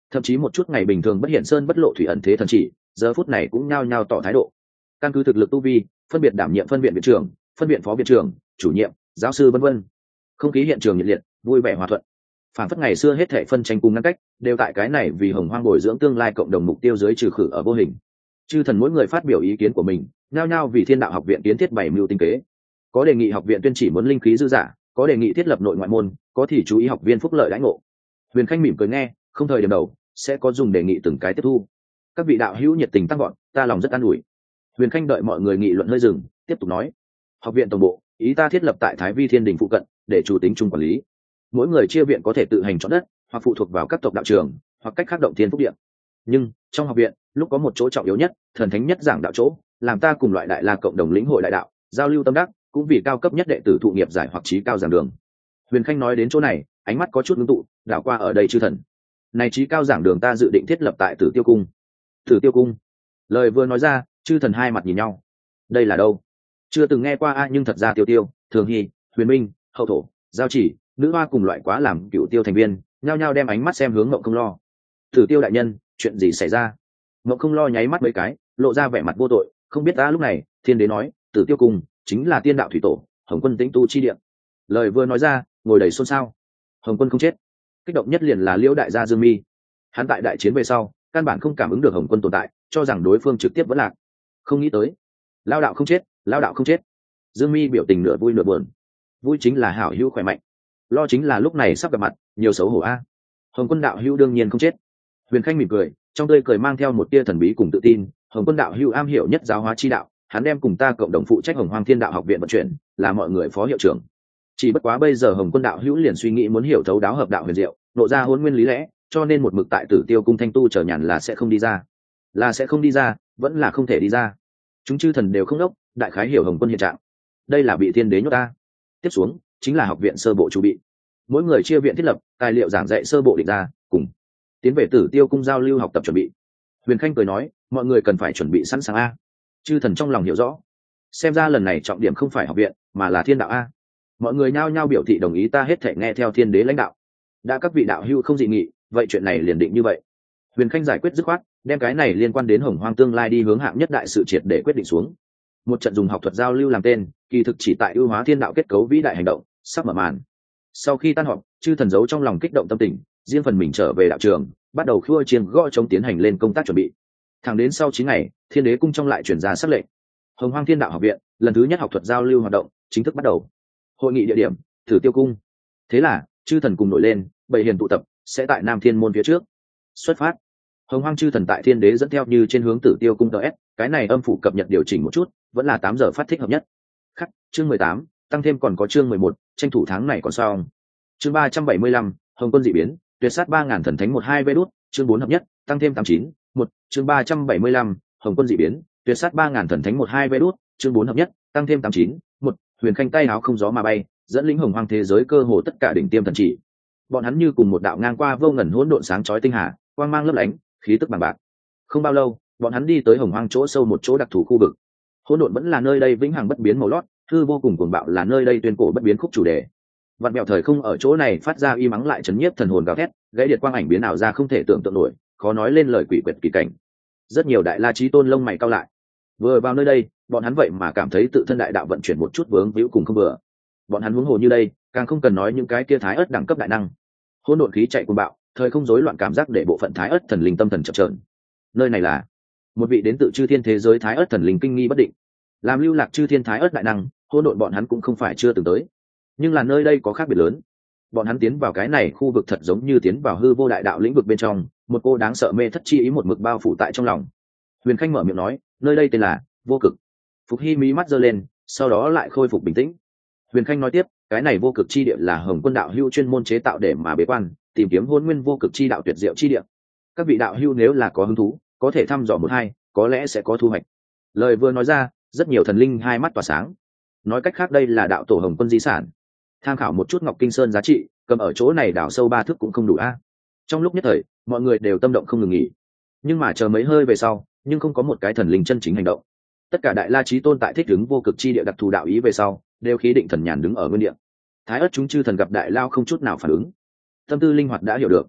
thậm chí một chút ngày bình thường bất hiện sơn bất lộ thủy ẩn thế thần chỉ giờ phút này cũng nhao nhao tỏ thái độ, căn cứ thực lực tu vi phân biệt đảm nhiệm phân viện viện trưởng, phân viện phó viện trưởng, chủ nhiệm, giáo sư vân vân. Không khí hiện trường nhiệt liệt, vui vẻ hòa thuận, phản phất ngày xưa hết thảy phân tranh cùng ngăn cách đều tại cái này vì hồng hoang bồi dưỡng tương lai cộng đồng mục tiêu dưới trừ khử ở vô hình. Chư thần mỗi người phát biểu ý kiến của mình, nhao nhao vì thiên đạo học viện kiến thiết bảy mưu tinh kế. Có đề nghị học viện tuyên chỉ muốn linh khí dư dả, có đề nghị thiết lập nội ngoại môn, có thì chú ý học viên phúc lợi đãi ngộ. Huyền Khanh mỉm cười nghe, không thời điểm đầu sẽ có dùng đề nghị từng cái tiếp thu. Các vị đạo hữu nhiệt tình tăng gọn, ta lòng rất an ủi. Huyền Khanh đợi mọi người nghị luận hơi dừng, tiếp tục nói: học viện tổng bộ ý ta thiết lập tại Thái Vi Thiên Đình phụ cận, để chủ tính chung quản lý. Mỗi người chia viện có thể tự hành chọn đất, hoặc phụ thuộc vào các tộc đạo trường, hoặc cách khác động thiên phúc điện. Nhưng trong học viện lúc có một chỗ trọng yếu nhất, thần thánh nhất giảng đạo chỗ, làm ta cùng loại đại la cộng đồng lĩnh hội đại đạo, giao lưu tâm đắc, cũng vì cao cấp nhất đệ tử thụ nghiệp giải hoặc trí cao giảng đường. Huyền Khanh nói đến chỗ này, ánh mắt có chút ngưng tụ, đảo qua ở đây chư thần. Này trí cao giảng đường ta dự định thiết lập tại Tử Tiêu cung. Tử Tiêu cung. Lời vừa nói ra, chư thần hai mặt nhìn nhau. Đây là đâu? Chưa từng nghe qua nhưng thật ra Tiêu Tiêu, Thường Hy, Huyền Minh, Hậu Thổ, Giao Chỉ, nữ hoa cùng loại quá làm cựu tiêu thành viên, nhao nhao đem ánh mắt xem hướng Ngộng Không Lo. Tử Tiêu đại nhân, chuyện gì xảy ra? Ngộng Không Lo nháy mắt mấy cái, lộ ra vẻ mặt vô tội, không biết ta lúc này, thiên đế nói, Tử Tiêu cung chính là tiên đạo thủy tổ, Hồng Quân tĩnh tu chi địa. Lời vừa nói ra, ngồi đầy xôn xao. Hồng Quân không chết. Kích động nhất liền là Liễu đại gia Dương Mi. Hắn tại đại chiến về sau, căn bản không cảm ứng được Hồng Quân tồn tại, cho rằng đối phương trực tiếp vẫn lạc. Không nghĩ tới, lao đạo không chết, lao đạo không chết. Dương Mi biểu tình nửa vui nửa buồn. Vui chính là hảo hữu khỏe mạnh, lo chính là lúc này sắp gặp mặt, nhiều xấu hổ a. Hồng Quân đạo hữu đương nhiên không chết. Huyền Khanh mỉm cười, trong tươi cười mang theo một tia thần bí cùng tự tin. Hồng Quân đạo hữu am hiểu nhất giáo hóa chi đạo, hắn đem cùng ta cộng đồng phụ trách Hồng Hoang Thiên Đạo học viện vận chuyển, là mọi người phó hiệu trưởng. Chỉ bất quá bây giờ Hồng Quân đạo hữu liền suy nghĩ muốn hiểu thấu đáo hợp đạo huyền diệu, nộ ra hôn nguyên lý lẽ, cho nên một mực tại Tử Tiêu cung thanh tu chờ nhàn là sẽ không đi ra. Là sẽ không đi ra, vẫn là không thể đi ra. Chúng chư thần đều không đốc, đại khái hiểu Hồng Quân hiện trạng. Đây là bị thiên đế nhốt ta. Tiếp xuống chính là học viện sơ bộ chuẩn bị. Mỗi người chia viện thiết lập, tài liệu giảng dạy sơ bộ định ra, cùng tiến về Tử Tiêu cung giao lưu học tập chuẩn bị. Huyền Khanh cười nói, mọi người cần phải chuẩn bị sẵn sàng a. Chư thần trong lòng hiểu rõ, xem ra lần này trọng điểm không phải học viện, mà là thiên đạo a. Mọi người nhao nhao biểu thị đồng ý, ta hết thể nghe theo thiên đế lãnh đạo. Đã các vị đạo hữu không dị nghị, vậy chuyện này liền định như vậy. Huyền Khanh giải quyết dứt khoát, đem cái này liên quan đến Hồng Hoang tương lai đi hướng hạng nhất đại sự triệt để quyết định xuống. Một trận dùng học thuật giao lưu làm tên, kỳ thực chỉ tại ưu hóa thiên đạo kết cấu vĩ đại hành động, sắp mở màn. Sau khi tan họp, chư thần giấu trong lòng kích động tâm tình, riêng phần mình trở về đạo trường, bắt đầu khua chiêng gõ trống tiến hành lên công tác chuẩn bị. Thẳng đến sau 9 ngày, Thiên Đế cung trong lại chuyển ra sắc lệnh. Hồng Hoang Thiên Đạo học viện lần thứ nhất học thuật giao lưu hoạt động chính thức bắt đầu. Hội nghị địa điểm Tử Tiêu cung. Thế là chư thần cùng nổi lên, bảy hiền tụ tập sẽ tại Nam Thiên môn phía trước xuất phát. Hồng Hoang chư thần tại Thiên Đế dẫn theo như trên hướng Tử Tiêu cung ts, cái này âm phủ cập nhật điều chỉnh một chút, vẫn là 8 giờ phát thích hợp nhất. Khắc, chương 18, tăng thêm còn có chương 11, tranh thủ tháng này còn sao. Chương 375, Hồng Quân dị biến, tuyệt sát 3000 thần thánh 12 vé đút, chương 4 hợp nhất, tăng thêm 89, 1, chương 375, Hồng Quân dị biến, tuyệt sát 3000 thần thánh 12 vé đút, chương 4 hợp nhất, tăng thêm 89, 1, Huyền Khanh tay áo không gió mà bay, dẫn lĩnh Hồng Hoang thế giới cơ hồ tất cả đỉnh tiêm thần chỉ. Bọn hắn như cùng một đạo ngang qua vô ngần hỗn độn sáng chói tinh hà, quang mang lấp lánh, khí tức bằng bạc. Không bao lâu, bọn hắn đi tới Hồng Hoang chỗ sâu một chỗ đặc thù khu vực. Hỗn độn vẫn là nơi đây vĩnh hằng bất biến màu lót, hư vô cùng cuồng bạo là nơi đây tuyên cổ bất biến khúc chủ đề. Vạn mèo thời không ở chỗ này phát ra y mắng lại chấn nhiếp thần hồn gào thét, gãy điệt quang ảnh biến ảo ra không thể tưởng tượng nổi, khó nói lên lời quỷ quyệt kỳ cảnh. Rất nhiều đại la chí tôn lông mày cau lại. Vừa vào nơi đây, bọn hắn vậy mà cảm thấy tự thân đại đạo vận chuyển một chút vướng víu cùng không vừa. Bọn hắn huống hồ như đây, càng không cần nói những cái kia thái ớt đẳng cấp đại năng. Hỗn độn khí chạy cuồng bạo, thời không rối loạn cảm giác để bộ phận thái ớt thần linh tâm thần chập chờn. Nơi này là một vị đến tự chư thiên thế giới thái ớt thần linh kinh nghi bất định. Làm lưu lạc chư thiên thái ớt đại năng, hỗn độn bọn hắn cũng không phải chưa từng tới, nhưng là nơi đây có khác biệt lớn. Bọn hắn tiến vào cái này khu vực thật giống như tiến vào hư vô đại đạo lĩnh vực bên trong, một cô đáng sợ mê thất chi ý một mực bao phủ tại trong lòng. Huyền Khanh mở miệng nói, nơi đây tên là vô cực. Phục Hy mí mắt giơ lên, sau đó lại khôi phục bình tĩnh. Huyền Khanh nói tiếp, cái này vô cực chi địa là Hồng Quân đạo hữu chuyên môn chế tạo để mà bế quan, tìm kiếm hôn nguyên vô cực chi đạo tuyệt diệu chi địa. Các vị đạo hữu nếu là có hứng thú, có thể thăm dò một hai, có lẽ sẽ có thu hoạch. Lời vừa nói ra, rất nhiều thần linh hai mắt tỏa sáng. Nói cách khác đây là đạo tổ Hồng Quân di sản. Tham khảo một chút Ngọc Kinh Sơn giá trị, cầm ở chỗ này đào sâu 3 thước cũng không đủ a. Trong lúc nhất thời, mọi người đều tâm động không ngừng nghỉ. Nhưng mà chờ mấy hơi về sau, nhưng không có một cái thần linh chân chính hành động. Tất cả đại la chí tôn tại thích ứng vô cực chi địa đặc thù đạo ý về sau, đều khí định thần nhàn đứng ở nguyên địa. Thái ớt chúng chư thần gặp đại lao không chút nào phản ứng. Tâm tư linh hoạt đã hiểu được.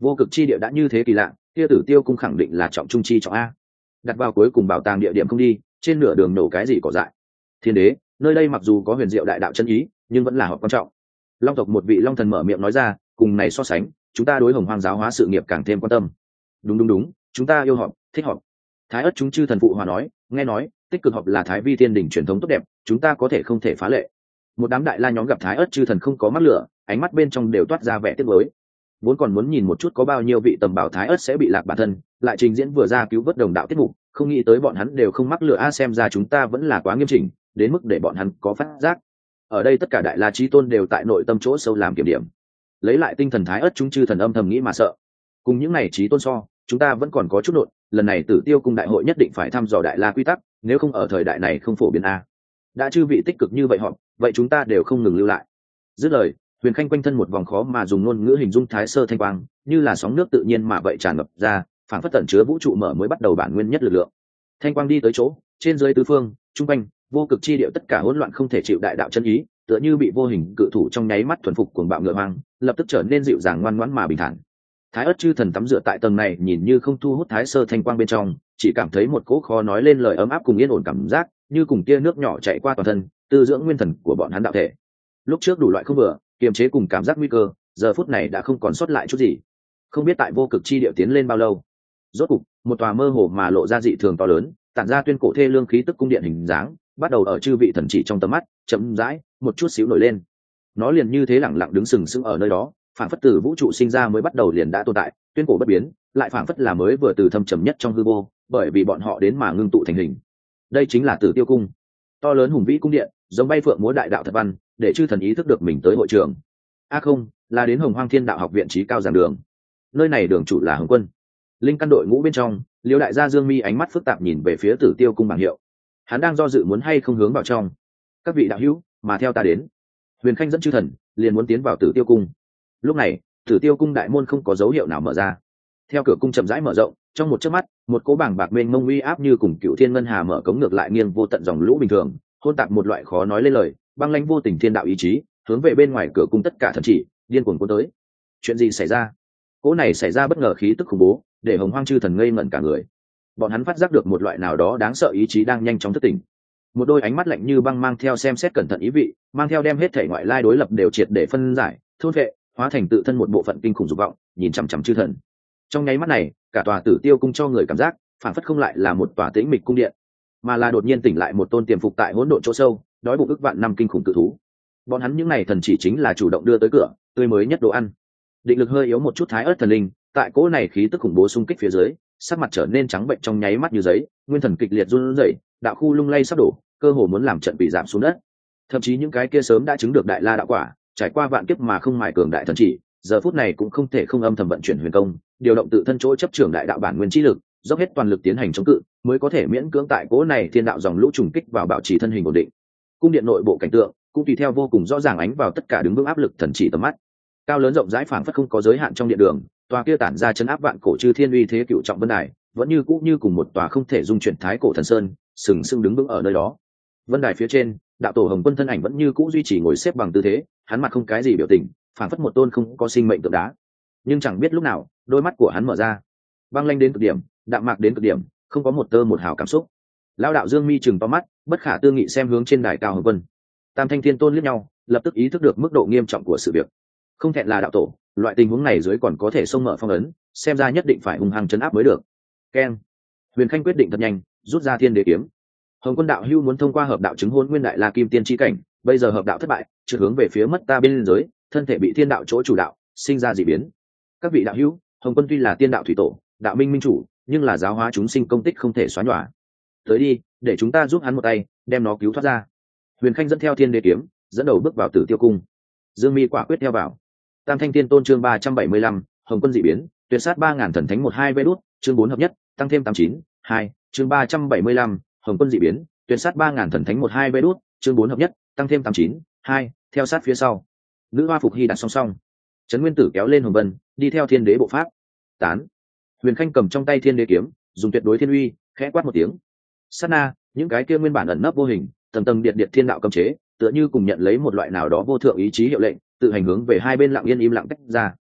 Vô cực chi địa đã như thế kỳ lạ, kia Tử Tiêu cung khẳng định là trọng trung chi trọng a. Đặt vào cuối cùng bảo tàng địa điểm không đi, trên nửa đường nổ cái gì cỏ dại. Thiên đế, nơi đây mặc dù có huyền diệu đại đạo chân ý, nhưng vẫn là họp quan trọng. Long tộc một vị long thần mở miệng nói ra, cùng này so sánh, chúng ta đối Hồng Hoang giáo hóa sự nghiệp càng thêm quan tâm. Đúng, chúng ta yêu họp, thích họp. Thái ất chúng chư thần phụ hòa nói, nghe nói tích cực họp là Thái Vi Thiên Đình truyền thống tốt đẹp, chúng ta có thể không thể phá lệ. Một đám đại la nhóm gặp Thái ất chư thần không có mắc lửa, ánh mắt bên trong đều toát ra vẻ tiếc nuối. Vốn còn muốn nhìn một chút có bao nhiêu vị tầm bảo Thái ất sẽ bị lạc bản thân, lại trình diễn vừa ra cứu vớt đồng đạo tiết mục, không nghĩ tới bọn hắn đều không mắc lửa a, xem ra chúng ta vẫn là quá nghiêm chỉnh, đến mức để bọn hắn có phát giác. Ở đây tất cả đại la chí tôn đều tại nội tâm chỗ sâu làm kiểm điểm, lấy lại tinh thần Thái ất chúng chư thần âm thầm nghĩ mà sợ. Cùng những này chí tôn so, chúng ta vẫn còn có chút nộn, lần này Tử Tiêu cung đại hội nhất định phải thăm dò đại la quy tắc, nếu không ở thời đại này không phổ biến a. Đã chư vị tích cực như vậy họp, vậy chúng ta đều không ngừng lưu lại. Dứt lời, Huyền Khanh quanh thân một vòng khó mà dùng ngôn ngữ hình dung thái sơ thanh quang, như là sóng nước tự nhiên mà vậy tràn ngập ra, phảng phất tẩn chứa vũ trụ mở mới bắt đầu bản nguyên nhất lực lượng. Thanh quang đi tới chỗ, trên dưới tứ phương, trung quanh, vô cực chi điệu tất cả hỗn loạn không thể chịu đại đạo chân ý, tựa như bị vô hình cự thủ trong nháy mắt thuần phục cuồng bạo ngựa hoang, lập tức trở nên dịu dàng ngoan ngoãn mà bình thản. Thái ất chư thần tắm rửa tại tầng này, nhìn như không thu hút thái sơ thanh quang bên trong, chỉ cảm thấy một cỗ khó nói lên lời ấm áp cùng yên ổn cảm giác, như cùng tia nước nhỏ chạy qua toàn thân, tư dưỡng nguyên thần của bọn hắn đạo thể. Lúc trước đủ loại không vừa, kiềm chế cùng cảm giác nguy cơ, giờ phút này đã không còn sót lại chút gì. Không biết tại vô cực chi điệu tiến lên bao lâu, rốt cục một tòa mơ hồ mà lộ ra dị thường to lớn, tản ra tuyên cổ thê lương khí tức cung điện hình dáng, bắt đầu ở chư vị thần chỉ trong tầm mắt chậm rãi một chút xíu nổi lên. Nó liền như thế lẳng lặng đứng sừng sững ở nơi đó, phảng phất từ vũ trụ sinh ra mới bắt đầu liền đã tồn tại, tuyên cổ bất biến, lại phảng phất là mới vừa từ thâm trầm nhất trong hư vô, bởi vì bọn họ đến mà ngưng tụ thành hình. Đây chính là Tử Tiêu cung, to lớn hùng vĩ cung điện, giống bay phượng múa đại đạo thật văn, để chư thần ý thức được mình tới hội trường. Không, là đến Hồng Hoang Thiên Đạo học viện trí cao giảng đường. Nơi này đường chủ là Hồng Quân. Linh căn đội ngũ bên trong, Liêu đại gia Dương Mi ánh mắt phức tạp nhìn về phía Tử Tiêu cung bảng hiệu. Hắn đang do dự muốn hay không hướng vào trong. Các vị đạo hữu, mà theo ta đến. Huyền Khanh dẫn chư thần, liền muốn tiến vào Tử Tiêu cung. Lúc này, Tử Tiêu cung đại môn không có dấu hiệu nào mở ra. Theo cửa cung chậm rãi mở rộng, trong một chớp mắt, một cỗ bảng bạc mênh mông uy áp như cùng cựu thiên ngân hà mở cống ngược lại nghiêng vô tận dòng lũ bình thường, hôn tạp một loại khó nói lên lời, băng lãnh vô tình thiên đạo ý chí, hướng về bên ngoài cửa cung tất cả thần chỉ, điên cuồng cuốn tới. Chuyện gì xảy ra? Cỗ này xảy ra bất ngờ khí tức khủng bố, để Hồng Hoang chư thần ngây ngẩn cả người. Bọn hắn phát giác được một loại nào đó đáng sợ ý chí đang nhanh chóng thức tỉnh. Một đôi ánh mắt lạnh như băng mang theo xem xét cẩn thận ý vị, mang theo đem hết thể ngoại lai đối lập đều triệt để phân giải, thôn vệ, hóa thành tự thân một bộ phận kinh khủng dục vọng, nhìn chằm chằm chư thần. Trong nháy mắt này, cả tòa Tử Tiêu cung cho người cảm giác phản phất không lại là một tòa tĩnh mịch cung điện, mà là đột nhiên tỉnh lại một tôn tiềm phục tại hỗn độn chỗ sâu, đói bụng ức vạn năm kinh khủng cự thú. Bọn hắn những này thần chỉ chính là chủ động đưa tới cửa, tươi mới nhất đồ ăn. Định lực hơi yếu một chút thái ớt thần linh, tại cỗ này khí tức khủng bố xung kích phía dưới, sắc mặt trở nên trắng bệnh trong nháy mắt như giấy, nguyên thần kịch liệt run rẩy, đạo khu lung lay sắp đổ, cơ hồ muốn làm trận bị giảm xuống đất. Thậm chí những cái kia sớm đã chứng được đại la đạo quả, trải qua vạn kiếp mà không mài cường đại thần chỉ, giờ phút này cũng không thể không âm thầm vận chuyển huyền công, điều động tự thân chỗ chấp trưởng đại đạo bản nguyên chi lực, dốc hết toàn lực tiến hành chống cự, mới có thể miễn cưỡng tại cỗ này thiên đạo dòng lũ trùng kích vào bảo trì thân hình ổn định. Cung điện nội bộ cảnh tượng cũng tùy theo vô cùng rõ ràng ánh vào tất cả đứng vững áp lực thần chỉ tầm mắt. Cao lớn rộng rãi phảng phất không có giới hạn trong điện đường, tòa kia tản ra chấn áp vạn cổ chư thiên uy thế cựu trọng vân đài, vẫn như cũ như cùng một tòa không thể dung chuyển thái cổ thần sơn, sừng sững đứng vững ở nơi đó. Vân đài phía trên, đạo tổ Hồng Quân thân ảnh vẫn như cũ duy trì ngồi xếp bằng tư thế, hắn mặt không cái gì biểu tình, phảng phất một tôn không có sinh mệnh tượng đá. Nhưng chẳng biết lúc nào, đôi mắt của hắn mở ra, băng lanh đến cực điểm, đạm mạc đến cực điểm, không có một tơ một hào cảm xúc. Lão đạo Dương Mi chừng to mắt, bất khả tư nghị xem hướng trên đài cao Hồng Quân. Tam Thanh Thiên Tôn liếc nhau, lập tức ý thức được mức độ nghiêm trọng của sự việc. Không thẹn là đạo tổ, loại tình huống này dưới còn có thể xông mở phong ấn, xem ra nhất định phải hung hăng trấn áp mới được. Keng. Huyền Khanh quyết định thật nhanh, rút ra Thiên Đế kiếm. Hồng Quân đạo hưu muốn thông qua hợp đạo chứng hôn nguyên đại la kim tiên chi cảnh, bây giờ hợp đạo thất bại, chưa hướng về phía mất ta bên giới, thân thể bị thiên đạo chỗ chủ đạo, sinh ra dị biến. Các vị đạo hữu, Hồng Quân tuy là tiên đạo thủy tổ, đạo minh minh chủ, nhưng là giáo hóa chúng sinh công tích không thể xóa nhòa. Tới đi, để chúng ta giúp hắn một tay, đem nó cứu thoát ra. Huyền Khanh dẫn theo Thiên Đế kiếm, dẫn đầu bước vào Tử Tiêu cung. Dương Mi quả quyết theo vào. Tam Thanh Tiên Tôn chương 375, Hồng Quân dị biến, tuyệt sát 3000 thần thánh 12 vé đút, chương 4 hợp nhất, tăng thêm 89, 2, chương 375, Hồng Quân dị biến, tuyệt sát 3000 thần thánh 12 vé đút, chương 4 hợp nhất, tăng thêm 89, 2, theo sát phía sau. Nữ hoa phục hy đặt song song. Trấn Nguyên Tử kéo lên Hồng Vân, đi theo Thiên Đế bộ pháp. Tán. Huyền Khanh cầm trong tay Thiên Đế kiếm, dùng tuyệt đối thiên uy, khẽ quát một tiếng. Sát na, những cái kia nguyên bản ẩn nấp vô hình, tầng tầng điện thiên đạo cấm chế, tựa như cùng nhận lấy một loại nào đó vô thượng ý chí hiệu lệnh, tự hành hướng về hai bên lặng yên im lặng tách ra.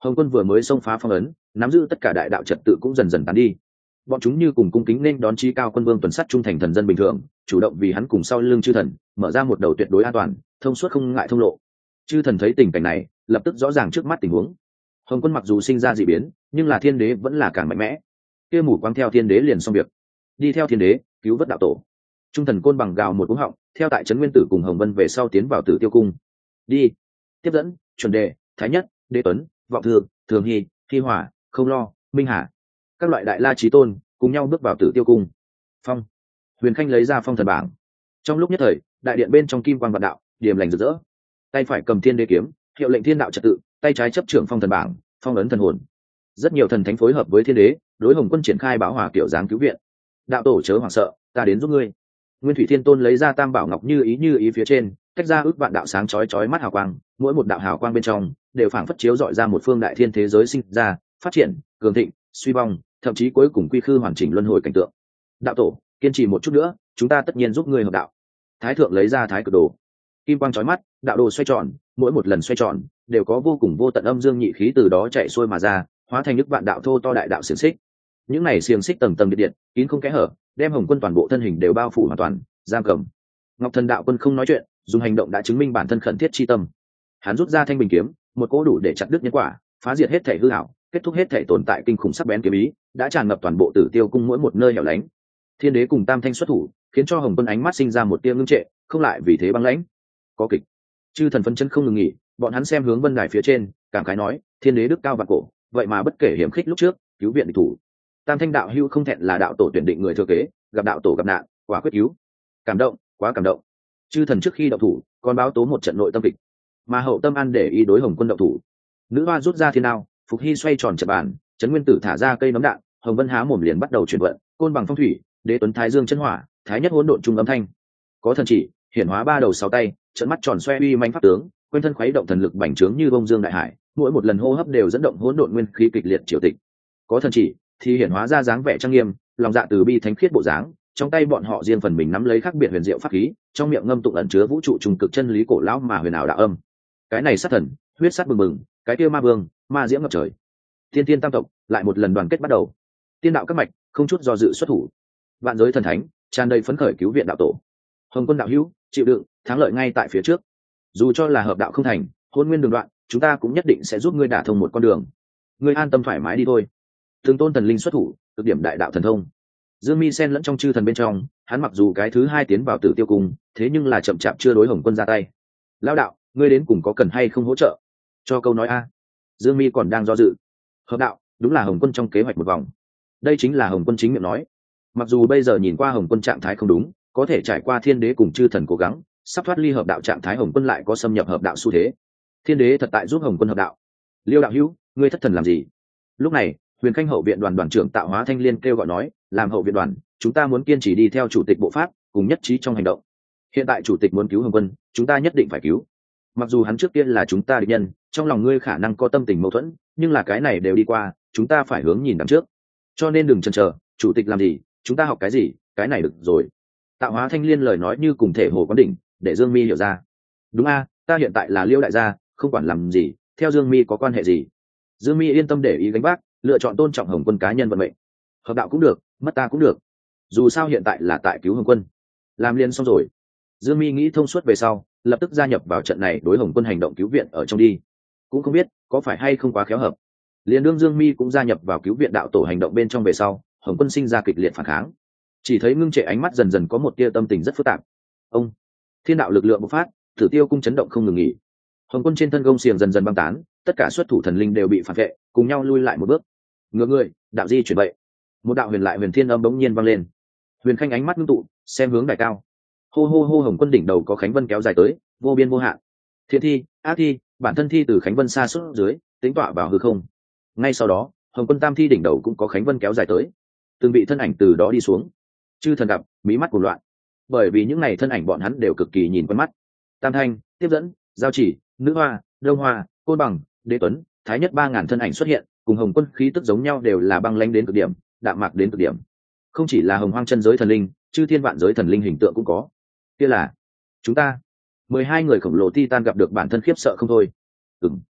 Hồng Quân vừa mới xông phá phong ấn, nắm giữ tất cả đại đạo trật tự cũng dần dần tán đi. Bọn chúng như cùng cung kính nên đón chí cao quân vương tuần sắt trung thành thần dân bình thường, chủ động vì hắn cùng sau lưng chư thần mở ra một đầu tuyệt đối an toàn, thông suốt không ngại thông lộ. Chư thần thấy tình cảnh này, lập tức rõ ràng trước mắt tình huống. Hồng Quân mặc dù sinh ra dị biến, nhưng là thiên đế vẫn là càng mạnh mẽ. Kia mù quáng theo thiên đế liền xong việc, đi theo thiên đế cứu vớt đạo tổ. Trung thần côn bằng gào một cú họng, theo tại trấn nguyên tử cùng Hồng Vân về sau tiến vào Tử Tiêu cung. Đi, tiếp dẫn, chuẩn đề, thái nhất, đế tuấn, vọng thương, thường hy, hy hỏa, không lo, minh hà, các loại đại la chí tôn cùng nhau bước vào Tử Tiêu cung. Phong, Huyền Khanh lấy ra phong thần bảng. Trong lúc nhất thời, đại điện bên trong kim quang vạn đạo, điềm lành rực rỡ. Tay phải cầm thiên đế kiếm, hiệu lệnh thiên đạo trật tự, tay trái chấp trưởng phong thần bảng, phong ấn thần hồn. Rất nhiều thần thánh phối hợp với thiên đế, đối Hồng Quân triển khai báo hỏa kiểu dáng cứu viện. Đạo tổ chớ hoảng sợ, ta đến giúp ngươi. Nguyên Thủy Thiên Tôn lấy ra tam bảo ngọc như ý phía trên, tách ra ước vạn đạo sáng chói chói mắt hào quang, mỗi một đạo hào quang bên trong đều phảng phất chiếu dọi ra một phương đại thiên thế giới sinh ra, phát triển, cường thịnh, suy vong, thậm chí cuối cùng quy khư hoàn chỉnh luân hồi cảnh tượng. Đạo tổ, kiên trì một chút nữa, chúng ta tất nhiên giúp ngươi hợp đạo. Thái thượng lấy ra thái cực đồ, kim quang chói mắt, đạo đồ xoay tròn, mỗi một lần xoay tròn đều có vô cùng vô tận âm dương nhị khí từ đó chạy xuôi mà ra, hóa thành những vạn đạo thô to đại đạo xiềng xích. Những này xiềng xích tầng tầng điện kín không kẽ hở, đem Hồng Quân toàn bộ thân hình đều bao phủ hoàn toàn, giam cầm. Ngọc Thần Đạo Quân không nói chuyện, dùng hành động đã chứng minh bản thân khẩn thiết chi tâm. Hắn rút ra thanh bình kiếm, một cỗ đủ để chặt đứt nhân quả, phá diệt hết thể hư ảo, kết thúc hết thể tồn tại kinh khủng sắc bén kiếm ý, đã tràn ngập toàn bộ Tử Tiêu cung mỗi một nơi hẻo lánh. Thiên đế cùng Tam Thanh xuất thủ, khiến cho Hồng Quân ánh mắt sinh ra một tia ngưng trệ, không lại vì thế băng lãnh. Có kịch. Chư thần phân chân không ngừng nghỉ, bọn hắn xem hướng vân đài phía trên, cảm khái nói, thiên đế đức cao vạn cổ, vậy mà bất kể hiểm khích lúc trước, cứu viện địch thủ. Tam Thanh đạo hữu không thẹn là đạo tổ tuyển định người thừa kế, gặp đạo tổ gặp nạn, quả quyết cứu. Cảm động, quá cảm động. Chư thần trước khi động thủ, còn báo tố một trận nội tâm kịch, mà hậu tâm an để ý đối Hồng Quân động thủ. Nữ hoa rút ra thiên đao, Phục Hy xoay tròn trận bàn, Trấn Nguyên Tử thả ra cây nấm đạn, Hồng Vân há mồm liền bắt đầu chuyển vận, côn bằng phong thủy, đế tuấn thái dương chân hỏa, thái nhất hỗn độn trung âm thanh. Có thần chỉ, hiển hóa ba đầu sáu tay, trận mắt tròn xoe uy manh pháp tướng, quanh thân khuấy động thần lực bành trướng như bông dương đại hải, mỗi một lần hô hấp đều dẫn động hỗn độn nguyên khí kịch liệt triều tịch. Có thần chỉ thì hiển hóa ra dáng vẻ trang nghiêm, lòng dạ từ bi thánh khiết bộ dáng, trong tay bọn họ riêng phần mình nắm lấy khác biệt huyền diệu pháp khí, trong miệng ngâm tụng ẩn chứa vũ trụ trùng cực chân lý cổ lão mà huyền ảo đạo âm. Cái này sát thần, huyết sát bừng bừng, cái kia ma vương, ma diễm ngập trời. Tiên tiên tam tộc lại một lần đoàn kết bắt đầu. Tiên đạo các mạch không chút do dự xuất thủ. Vạn giới thần thánh tràn đầy phấn khởi cứu viện đạo tổ. Hồng Quân đạo hữu, chịu đựng, thắng lợi ngay tại phía trước. Dù cho là hợp đạo không thành, hôn nguyên đường đoạn, chúng ta cũng nhất định sẽ giúp ngươi đả thông một con đường. Ngươi an tâm thoải mái đi thôi. Từng tôn thần linh xuất thủ, cực điểm đại đạo thần thông. Dương Mi xen lẫn trong chư thần bên trong, hắn mặc dù cái thứ hai tiến vào Tử Tiêu cung, thế nhưng là chậm chạp chưa đối Hồng Quân ra tay. Lão đạo, ngươi đến cùng có cần hay không hỗ trợ? Cho câu nói a. Dương Mi còn đang do dự. Hợp đạo, đúng là Hồng Quân trong kế hoạch một vòng. Đây chính là Hồng Quân chính miệng nói. Mặc dù bây giờ nhìn qua Hồng Quân trạng thái không đúng, có thể trải qua thiên đế cùng chư thần cố gắng, sắp thoát ly hợp đạo trạng thái, Hồng Quân lại có xâm nhập hợp đạo xu thế. Thiên đế thật tại giúp Hồng Quân hợp đạo. Liêu đạo hữu, ngươi thất thần làm gì? Lúc này, Huyền Khanh hậu viện đoàn đoàn trưởng Tạo Hóa Thanh Liên kêu gọi nói, làm hậu viện đoàn, chúng ta muốn kiên trì đi theo chủ tịch bộ pháp, cùng nhất trí trong hành động. Hiện tại chủ tịch muốn cứu Hồng Quân, chúng ta nhất định phải cứu. Mặc dù hắn trước tiên là chúng ta địch nhân, trong lòng ngươi khả năng có tâm tình mâu thuẫn, nhưng là cái này đều đi qua, chúng ta phải hướng nhìn đằng trước. Cho nên đừng chần chờ, chủ tịch làm gì, chúng ta học cái gì, cái này được rồi. Tạo Hóa Thanh Liên lời nói như cùng thể hồ quán đỉnh, để Dương Mi hiểu ra. Đúng a, ta hiện tại là Liêu đại gia, không quản làm gì, theo Dương Mi có quan hệ gì. Dương Mi yên tâm để ý gánh vác, lựa chọn tôn trọng Hồng Quân cá nhân vận mệnh. Hợp đạo cũng được, mất ta cũng được. Dù sao hiện tại là tại cứu Hồng Quân, làm liền xong rồi. Dương Mi nghĩ thông suốt về sau, lập tức gia nhập vào trận này đối Hồng Quân hành động cứu viện ở trong đi. Cũng không biết có phải hay không quá khéo hợp. Liền đương Dương Mi cũng gia nhập vào cứu viện đạo tổ hành động bên trong về sau, Hồng Quân sinh ra kịch liệt phản kháng. Chỉ thấy ngưng trệ ánh mắt dần dần có một tia tâm tình rất phức tạp. Ông, thiên đạo lực lượng bộc phát, Tử Tiêu cung chấn động không ngừng nghỉ. Hồng Quân trên thân gông xiềng dần dần băng tán, tất cả xuất thủ thần linh đều bị phản vệ, cùng nhau lui lại một bước. Ngược người, đạo di chuyển vậy. Một đạo huyền lại huyền thiên âm bỗng nhiên vang lên. Huyền Khanh ánh mắt ngưng tụ, xem hướng đài cao. Hô hô hô, Hồng Quân đỉnh đầu có khánh vân kéo dài tới, vô biên vô hạn. Thiện thi, ác thi, bản thân thi từ khánh vân xa suốt dưới, tính tọa vào hư không. Ngay sau đó, Hồng Quân tam thi đỉnh đầu cũng có khánh vân kéo dài tới. Từng vị thân ảnh từ đó đi xuống. Chư thần gặp, mí mắt cuồng loạn. Bởi vì những này thân ảnh bọn hắn đều cực kỳ nhìn quen mắt. Tam Thanh, Tiếp Dẫn, Giao Chỉ, Nữ Hoa, Đông Hoa, Côn Bằng, Đế Tuấn, Thái Nhất 3000 thân ảnh xuất hiện, cùng Hồng Quân khí tức giống nhau, đều là băng lãnh đến cực điểm, đạm mạc đến cực điểm. Không chỉ là Hồng Hoang chân giới thần linh, chư thiên vạn giới thần linh hình tượng cũng có. Kia là chúng ta 12 người khổng lồ Titan gặp được bản thân khiếp sợ không thôi.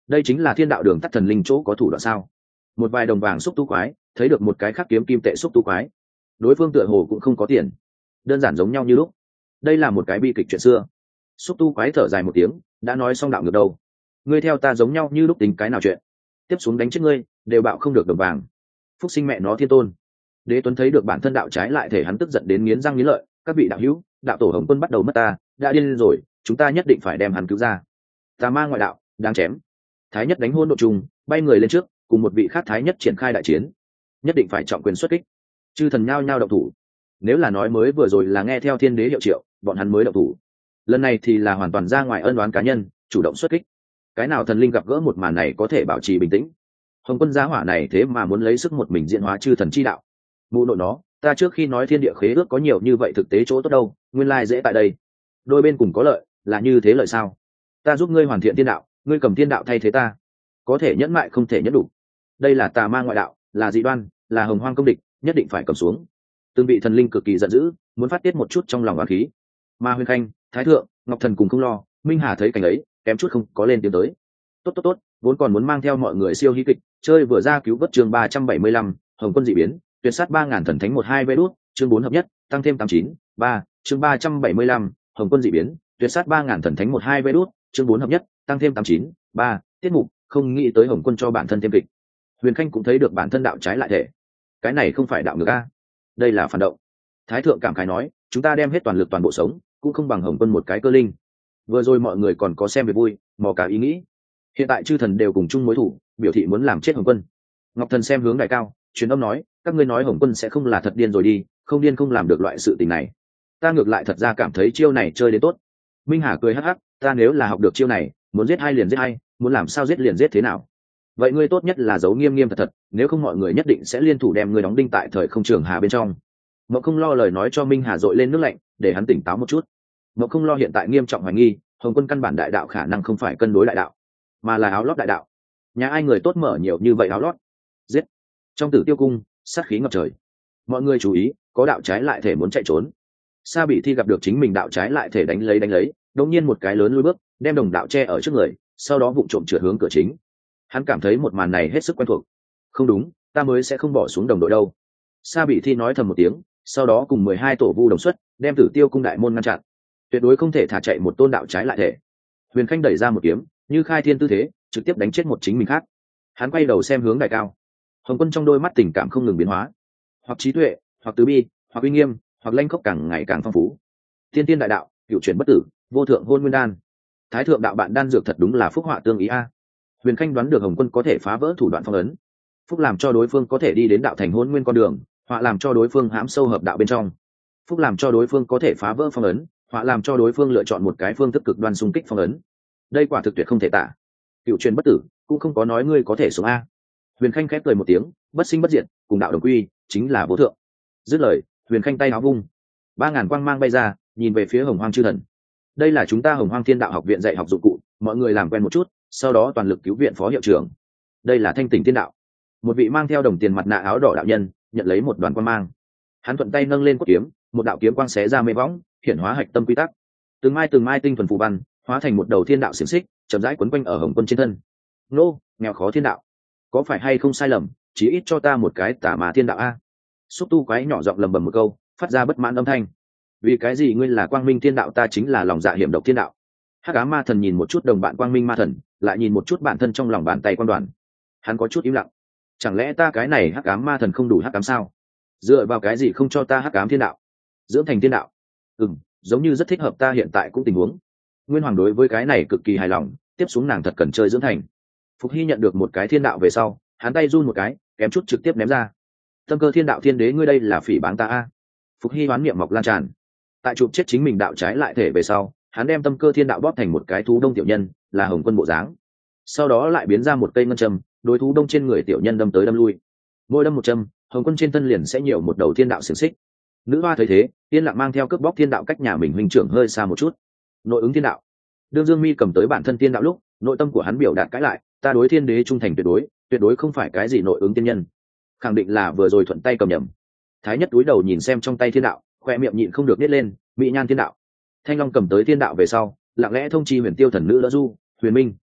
đây chính là thiên đạo đường tắt thần linh chỗ có thủ đoạn sao? Một vài đồng vàng xúc tu quái thấy được một cái khác kiếm kim tệ xúc tu quái, đối phương tựa hồ cũng không có tiền, đơn giản giống nhau như lúc. Đây là một cái bi kịch chuyện xưa. Xúc tu quái thở dài một tiếng, đã nói xong đạo ngược đâu, ngươi theo ta giống nhau như lúc tính cái nào chuyện, tiếp xuống đánh chết ngươi đều bạo không được đồng vàng. Phúc sinh mẹ nó thiên tôn. Đế Tuấn thấy được bản thân đạo trái lại thể, hắn tức giận đến nghiến răng nghiến lợi. Các vị đạo hữu, đạo tổ Hồng Quân bắt đầu mất ta, đã điên rồi, chúng ta nhất định phải đem hắn cứu ra. Tà ma ngoại đạo đang chém. Thái nhất đánh hôn độ trùng, bay người lên trước, cùng một vị khác thái nhất triển khai đại chiến. Nhất định phải trọng quyền xuất kích. Chư thần nhao nhao động thủ. Nếu là nói mới vừa rồi là nghe theo thiên đế hiệu triệu, bọn hắn mới động thủ. Lần này thì là hoàn toàn ra ngoài ân oán cá nhân, chủ động xuất kích. Cái nào thần linh gặp gỡ một màn này có thể bảo trì bình tĩnh? Hồng Quân giá hỏa này thế mà muốn lấy sức một mình diễn hóa chư thần chi đạo. Mụ nội nó, ta trước khi nói thiên địa khế ước có nhiều như vậy thực tế chỗ tốt đâu, nguyên lai dễ tại đây. Đôi bên cùng có lợi, là như thế lợi sao? Ta giúp ngươi hoàn thiện thiên đạo, ngươi cầm thiên đạo thay thế ta. Có thể nhẫn mại không thể nhẫn đủ. Đây là tà ma ngoại đạo, là dị đoan, là hồng hoang công địch, nhất định phải cầm xuống. Từng vị thần linh cực kỳ giận dữ, muốn phát tiết một chút trong lòng oán khí. Ma Huyền Khanh, Thái Thượng, Ngọc Thần cùng không lo, Minh Hà thấy cảnh ấy, kém chút không có lên tiếng tới. Tốt, vốn còn muốn mang theo mọi người siêu hí kịch, chơi vừa ra cứu vớt chương 375, Hồng Quân dị biến, tuyệt sát 3000 thần thánh 12 vé đút, chương 4 hợp nhất, tăng thêm 89, 3, chương 375, Hồng Quân dị biến, tuyệt sát 3000 thần thánh 12 vé đút, chương 4 hợp nhất, tăng thêm 89, 3, tiết mục, không nghĩ tới Hồng Quân cho bản thân thêm kịch. Huyền Khanh cũng thấy được bản thân đạo trái lại thể. Cái này không phải đạo ngược a, đây là phản động. Thái Thượng cảm khái nói, chúng ta đem hết toàn lực toàn bộ sống, cũng không bằng Hồng Quân một cái cơ linh. Vừa rồi mọi người còn có xem về vui, mò cả ý nghĩ. Hiện tại chư thần đều cùng chung mối thủ, biểu thị muốn làm chết Hồng Quân. Ngọc Thần xem hướng đại cao, truyền âm nói, các ngươi nói Hồng Quân sẽ không là thật điên rồi đi, không điên không làm được loại sự tình này. Ta ngược lại thật ra cảm thấy chiêu này chơi đến tốt. Minh Hà cười hắc hắc, ta nếu là học được chiêu này, muốn giết hai liền giết hai, muốn làm sao giết liền giết thế nào. Vậy ngươi tốt nhất là giấu nghiêm nghiêm thật thật, nếu không mọi người nhất định sẽ liên thủ đem ngươi đóng đinh tại thời không trường hà bên trong. Mộng không lo lời nói cho Minh Hà dội lên nước lạnh, để hắn tỉnh táo một chút. Mộng không lo hiện tại nghiêm trọng hoài nghi, Hồng Quân căn bản đại đạo khả năng không phải cân đối đại đạo, mà là áo lót đại đạo. Nhà ai người tốt mở nhiều như vậy áo lót? Giết! Trong Tử Tiêu cung, sát khí ngập trời. Mọi người chú ý, có đạo trái lại thể muốn chạy trốn. Sa Bị Thi gặp được chính mình đạo trái lại thể đánh lấy, đống nhiên một cái lớn lùi bước, đem đồng đạo che ở trước người, sau đó vụng trộm trượt hướng cửa chính. Hắn cảm thấy một màn này hết sức quen thuộc. Không đúng, ta mới sẽ không bỏ xuống đồng đội đâu. Sa Bị Thi nói thầm một tiếng, sau đó cùng 12 tổ vu đồng xuất, đem Tử Tiêu cung đại môn ngăn chặn. Tuyệt đối không thể thả chạy một tôn đạo trái lại thể. Huyền Khanh đẩy ra một kiếm, như khai thiên tư thế, trực tiếp đánh chết một chính mình khác. Hắn quay đầu xem hướng đại cao. Hồng Quân trong đôi mắt tình cảm không ngừng biến hóa, hoặc trí tuệ, hoặc từ bi, hoặc uy nghiêm, hoặc lanh khốc càng ngày càng phong phú. Tiên tiên đại đạo, cựu chuyển bất tử, vô thượng hôn nguyên đan. Thái thượng đạo bạn đan dược thật đúng là phúc họa tương ý a. Huyền Khanh đoán được Hồng Quân có thể phá vỡ thủ đoạn phong ấn, phúc làm cho đối phương có thể đi đến đạo thành hôn nguyên con đường, họa làm cho đối phương hãm sâu hợp đạo bên trong. Phúc làm cho đối phương có thể phá vỡ phong ấn, họa làm cho đối phương lựa chọn một cái phương thức cực đoan xung kích phong ấn. Đây quả thực tuyệt không thể tả. Cựu truyền bất tử cũng không có nói ngươi có thể sống a. Huyền Khanh khép cười một tiếng, bất sinh bất diệt, cùng đạo đồng quy, chính là vô thượng. Dứt lời, Huyền Khanh tay áo vung, 3000 quang mang bay ra, nhìn về phía Hồng Hoang chư thần. Đây là chúng ta Hồng Hoang Thiên Đạo học viện dạy học dụng cụ, mọi người làm quen một chút, sau đó toàn lực cứu viện phó hiệu trưởng. Đây là Thanh Tỉnh Thiên Đạo. Một vị mang theo đồng tiền mặt nạ áo đỏ đạo nhân nhận lấy một đoàn quang mang. Hắn thuận tay nâng lên cốt kiếm, một đạo kiếm quang xé ra mê võng, hiển hóa hạch tâm quy tắc. Từng mai tinh thuần phù văn, hóa thành một đầu thiên đạo xiển xích, chậm rãi quấn quanh ở Hồng Quân trên thân. Nô, nghèo khó thiên đạo, có phải hay không sai lầm, chí ít cho ta một cái tả mà thiên đạo a. Xúc tu quái nhỏ giọng lầm bầm một câu, phát ra bất mãn âm thanh. Vì cái gì ngươi là quang minh thiên đạo, ta chính là lòng dạ hiểm độc thiên đạo? Hắc ám ma thần nhìn một chút đồng bạn quang minh ma thần, lại nhìn một chút bản thân trong lòng bàn tay quan đoàn. Hắn có chút im lặng. Chẳng lẽ ta cái này hắc ám ma thần không đủ hắc ám sao? Dựa vào cái gì không cho ta hắc ám thiên đạo, dưỡng thành thiên đạo? Giống như rất thích hợp ta hiện tại cũng tình huống. Nguyên Hoàng đối với cái này cực kỳ hài lòng, tiếp xuống nàng thật cần chơi dưỡng thành. Phục Hy nhận được một cái thiên đạo về sau, hắn tay run một cái, kém chút trực tiếp ném ra. Tâm cơ thiên đạo thiên đế, ngươi đây là phỉ báng ta a. Phục Hy hoán niệm mọc lan tràn. Tại chụp chết chính mình đạo trái lại thể về sau, hắn đem tâm cơ thiên đạo bóp thành một cái thú đông tiểu nhân, là Hồng Quân bộ dáng. Sau đó lại biến ra một cây ngân châm, đối thú đông trên người tiểu nhân đâm tới đâm lui. Mỗi đâm một châm, Hồng Quân trên thân liền sẽ nhiều một đầu thiên đạo xiềng xích. Nữ hoa thấy thế, yên lặng mang theo cướp bóc thiên đạo cách nhà mình huynh trưởng hơi xa một chút. Nội ứng thiên đạo. Đương Dương Mi cầm tới bản thân thiên đạo lúc, nội tâm của hắn biểu đạt cãi lại, ta đối thiên đế trung thành tuyệt đối không phải cái gì nội ứng tiên nhân, khẳng định là vừa rồi thuận tay cầm nhầm. Thái nhất cúi đầu nhìn xem trong tay thiên đạo, khoe miệng nhịn không được nít lên, mỹ nhan thiên đạo. Thanh Long cầm tới thiên đạo về sau, lặng lẽ thông chi Huyền Tiêu thần nữ đỡ du, Huyền Minh,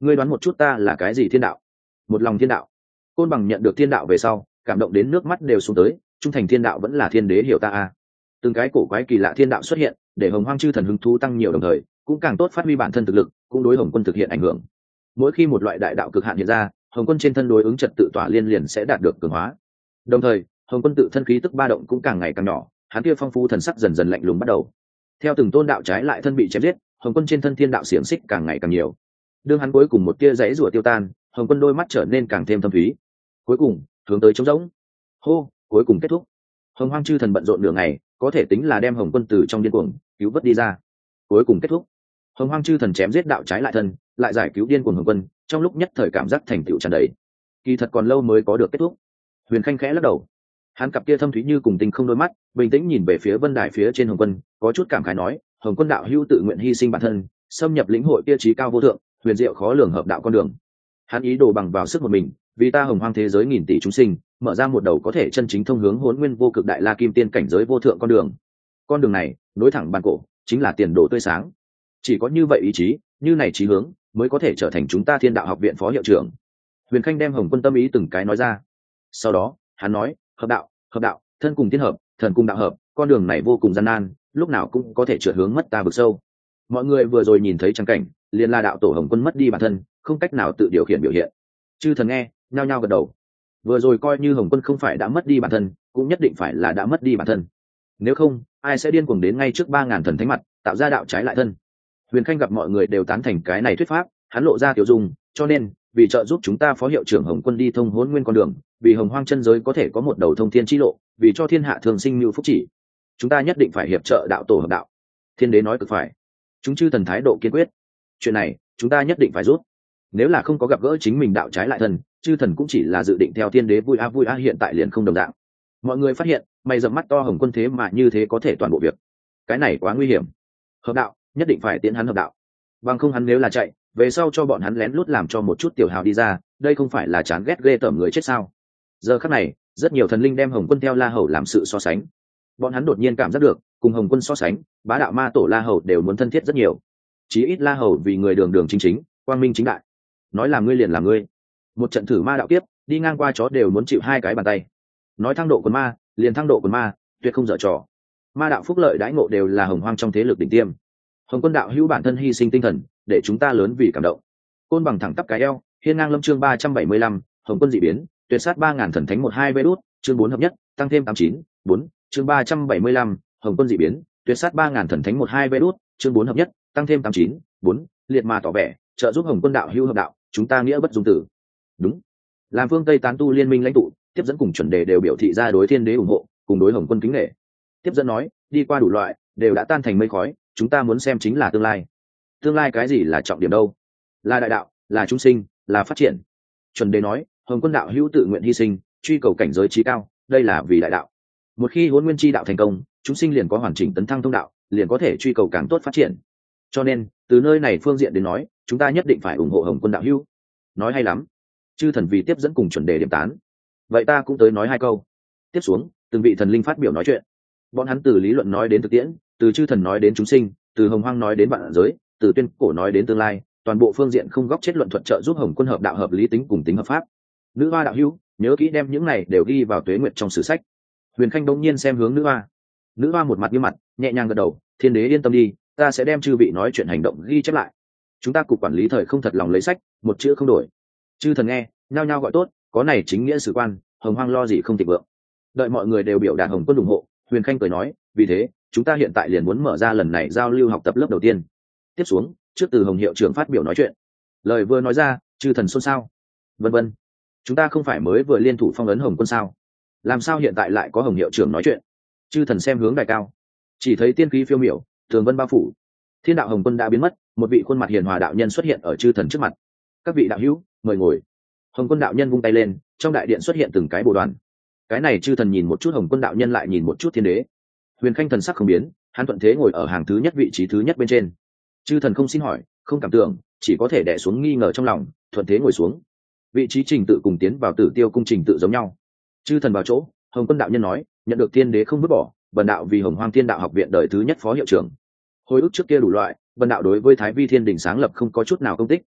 ngươi đoán một chút ta là cái gì thiên đạo? Một lòng thiên đạo. Côn Bằng nhận được thiên đạo về sau cảm động đến nước mắt đều xuống tới, trung thành thiên đạo vẫn là thiên đế hiểu ta à. Từng cái cổ quái kỳ lạ thiên đạo xuất hiện để Hồng Hoang chư thần hứng thú tăng nhiều, đồng thời cũng càng tốt phát huy bản thân thực lực, cũng đối Hồng Quân thực hiện ảnh hưởng. Mỗi khi một loại đại đạo cực hạn hiện ra, Hồng Quân trên thân đối ứng trật tự tỏa liên liền sẽ đạt được cường hóa. Đồng thời Hồng Quân tự thân khí tức ba động cũng càng ngày càng nhỏ, hắn kia phong phú thần sắc dần dần lạnh lùng bắt đầu. Theo từng tôn đạo trái lại thân bị chém giết, Hồng Quân trên thân thiên đạo xiềng xích càng ngày càng nhiều. Đương hắn cuối cùng một tia giấy rủa tiêu tan, Hồng Quân đôi mắt trở nên càng thêm thâm thúy. Cuối cùng hướng tới trống rỗng. Hô, cuối cùng kết thúc. Hồng Hoang chư thần bận rộn nửa ngày, có thể tính là đem Hồng Quân từ trong điên cuồng cứu vớt đi ra. Cuối cùng kết thúc. Hồng Hoang chư thần chém giết đạo trái lại thân, lại giải cứu điên cuồng Hồng Quân, trong lúc nhất thời cảm giác thành tựu tràn đầy. Kỳ thật còn lâu mới có được kết thúc. Huyền Khanh khẽ lắc đầu, hắn cặp kia thâm thúy như cùng tinh không đôi mắt bình tĩnh nhìn về phía vân đài phía trên Hồng Quân, có chút cảm khái nói: Hồng Quân đạo hữu tự nguyện hy sinh bản thân, xâm nhập lĩnh hội kia trí cao vô thượng, huyền diệu khó lường hợp đạo con đường. Hắn ý đồ bằng vào sức một mình, vì ta Hồng Hoang thế giới nghìn tỷ chúng sinh, mở ra một đầu có thể chân chính thông hướng Hỗn Nguyên vô cực đại la kim tiên cảnh giới vô thượng con đường. Con đường này nối thẳng bàn cổ, chính là tiền đồ tươi sáng. Chỉ có như vậy ý chí, như này chí hướng, mới có thể trở thành chúng ta Thiên Đạo học viện phó hiệu trưởng. Huyền Khanh đem Hồng Quân tâm ý từng cái nói ra. Sau đó hắn nói: hợp đạo, thân cùng tiên hợp, thần cùng đạo hợp, con đường này vô cùng gian nan, lúc nào cũng có thể trượt hướng mất ta vực sâu. Mọi người vừa rồi nhìn thấy trang cảnh, liền là đạo tổ Hồng Quân mất đi bản thân, không cách nào tự điều khiển biểu hiện. Chư thần nghe nhao nhao gật đầu. Vừa rồi coi như Hồng Quân không phải đã mất đi bản thân, cũng nhất định phải là đã mất đi bản thân. Nếu không, ai sẽ điên cuồng đến ngay trước 3000 thần thánh mặt, tạo ra đạo trái lại thân. Huyền Khanh gặp mọi người đều tán thành cái này thuyết pháp, hắn lộ ra tiểu dung, cho nên vì trợ giúp chúng ta phó hiệu trưởng Hồng Quân đi thông Hỗn Nguyên con đường, vì Hồng Hoang chân giới có thể có một đầu thông thiên chi lộ, vì cho thiên hạ thường sinh lưu phúc chỉ, chúng ta nhất định phải hiệp trợ đạo tổ hợp đạo. Thiên đế nói cực phải, chúng chư thần thái độ kiên quyết. Chuyện này chúng ta nhất định phải rút. Nếu là không có gặp gỡ chính mình đạo trái lại thân, chư thần cũng chỉ là dự định theo thiên đế vui a hiện tại liền không đồng dạng. Mọi người phát hiện mày dầm mắt to Hồng Quân thế mà như thế có thể toàn bộ việc, cái này quá nguy hiểm. Hợp đạo nhất định phải tiến hắn hợp đạo, bằng không hắn nếu là chạy về sau cho bọn hắn lén lút làm cho một chút tiểu hào đi ra, đây không phải là chán ghét ghê tởm người chết sao? Giờ khắc này rất nhiều thần linh đem Hồng Quân theo La Hầu làm sự so sánh. Bọn hắn đột nhiên cảm giác được cùng Hồng Quân so sánh, bá đạo ma tổ La Hầu đều muốn thân thiết rất nhiều. Chí ít La Hầu vì người đường đường chính chính, quang minh chính đại, nói làm ngươi liền làm ngươi. Một trận thử ma đạo kiếp đi ngang qua chó đều muốn chịu 2 cái bàn tay. Nói thăng độ quần ma liền thăng độ quần ma, tuyệt không dở trò. Ma đạo phúc lợi đãi ngộ đều là Hồng Hoang trong thế lực đỉnh tiêm. Hồng Quân đạo hữu bản thân hy sinh tinh thần để chúng ta lớn vì cảm động. Côn Bằng thẳng tắp cái eo, hiên ngang lâm chương 375, Hồng Quân dị biến, tuyệt sát 3000 thần thánh 12 vê đút, chương 4 hợp nhất, tăng thêm 89, 4, chương 375, Hồng Quân dị biến, tuyệt sát 3000 thần thánh 12 vê đút, chương 4 hợp nhất, tăng thêm 89, 4, liệt mà tỏ vẻ, trợ giúp Hồng Quân đạo hữu hợp đạo, chúng ta nghĩa bất dung tử. Đúng. Làm phương Tây tán tu liên minh lãnh tụ, tiếp dẫn cùng chuẩn đề đều biểu thị ra đối thiên đế ủng hộ, cùng đối Hồng Quân kính nể. Tiếp dẫn nói, đi qua đủ loại, đều đã tan thành mây khói, chúng ta muốn xem chính là tương lai. Tương lai cái gì là trọng điểm đâu? Là đại đạo, là chúng sinh, là phát triển. Chuẩn đề nói, Hồng Quân đạo hữu tự nguyện hy sinh, truy cầu cảnh giới trí cao, đây là vì đại đạo. Một khi Hỗn Nguyên chi đạo thành công, chúng sinh liền có hoàn chỉnh tấn thăng thông đạo, liền có thể truy cầu càng tốt phát triển. Cho nên, từ nơi này phương diện đến nói, chúng ta nhất định phải ủng hộ Hồng Quân đạo hữu. Nói hay lắm. Chư thần vì tiếp dẫn cùng chuẩn đề điểm tán. Vậy ta cũng tới nói 2 câu. Tiếp xuống, từng vị thần linh phát biểu nói chuyện. Bọn hắn từ lý luận nói đến thực tiễn, từ chư thần nói đến chúng sinh, từ Hồng Hoang nói đến vạn giới, từ tuyên cổ nói đến tương lai, toàn bộ phương diện không góc chết luận thuận trợ giúp Hồng Quân hợp đạo hợp lý tính cùng tính hợp pháp. Nữ hoa đạo hữu, nhớ kỹ đem những này đều ghi vào tuế nguyệt trong sử sách. Huyền Khanh bỗng nhiên xem hướng nữ hoa. Nữ hoa một mặt nghiêm mặt, nhẹ nhàng gật đầu, thiên đế yên tâm đi, ta sẽ đem chư vị nói chuyện hành động ghi chép lại. Chúng ta cục quản lý thời không thật lòng lấy sách, một chữ không đổi. Chư thần nghe nhao nhao gọi tốt, có này chính nghĩa sử quan, Hồng Hoang lo gì không thịnh vượng. Đợi mọi người đều biểu đạt Hồng Quân ủng hộ, Huyền Khanh cười nói, vì thế chúng ta hiện tại liền muốn mở ra lần này giao lưu học tập lớp đầu tiên. Tiếp xuống, trước từ Hồng hiệu trưởng phát biểu nói chuyện. Lời vừa nói ra, chư thần xôn xao. Vân vân, chúng ta không phải mới vừa liên thủ phong ấn Hồng Quân sao? Làm sao hiện tại lại có Hồng hiệu trưởng nói chuyện? Chư thần xem hướng đài cao, chỉ thấy tiên khí phiêu miểu, tường vân bao phủ. Thiên đạo Hồng Quân đã biến mất, một vị khuôn mặt hiền hòa đạo nhân xuất hiện ở chư thần trước mặt. Các vị đạo hữu, mời ngồi. Hồng Quân đạo nhân vung tay lên, trong đại điện xuất hiện từng cái bồ đoàn. Cái này chư thần nhìn một chút Hồng Quân đạo nhân lại nhìn một chút thiên đế. Huyền Khanh thần sắc không biến, hắn thuận thế ngồi ở hàng thứ nhất vị trí thứ nhất bên trên. Chư thần không xin hỏi, không cảm tưởng, chỉ có thể đè xuống nghi ngờ trong lòng, thuận thế ngồi xuống. Vị trí trình tự cùng tiến vào Tử Tiêu cung trình tự giống nhau. Chư thần vào chỗ, Hồng Quân đạo nhân nói, nhận được thiên đế không vứt bỏ, bần đạo vì Hồng Hoang Thiên Đạo học viện đời thứ nhất phó hiệu trưởng. Hồi ức trước kia đủ loại, bần đạo đối với Thái Vi Thiên Đình sáng lập không có chút nào công tích,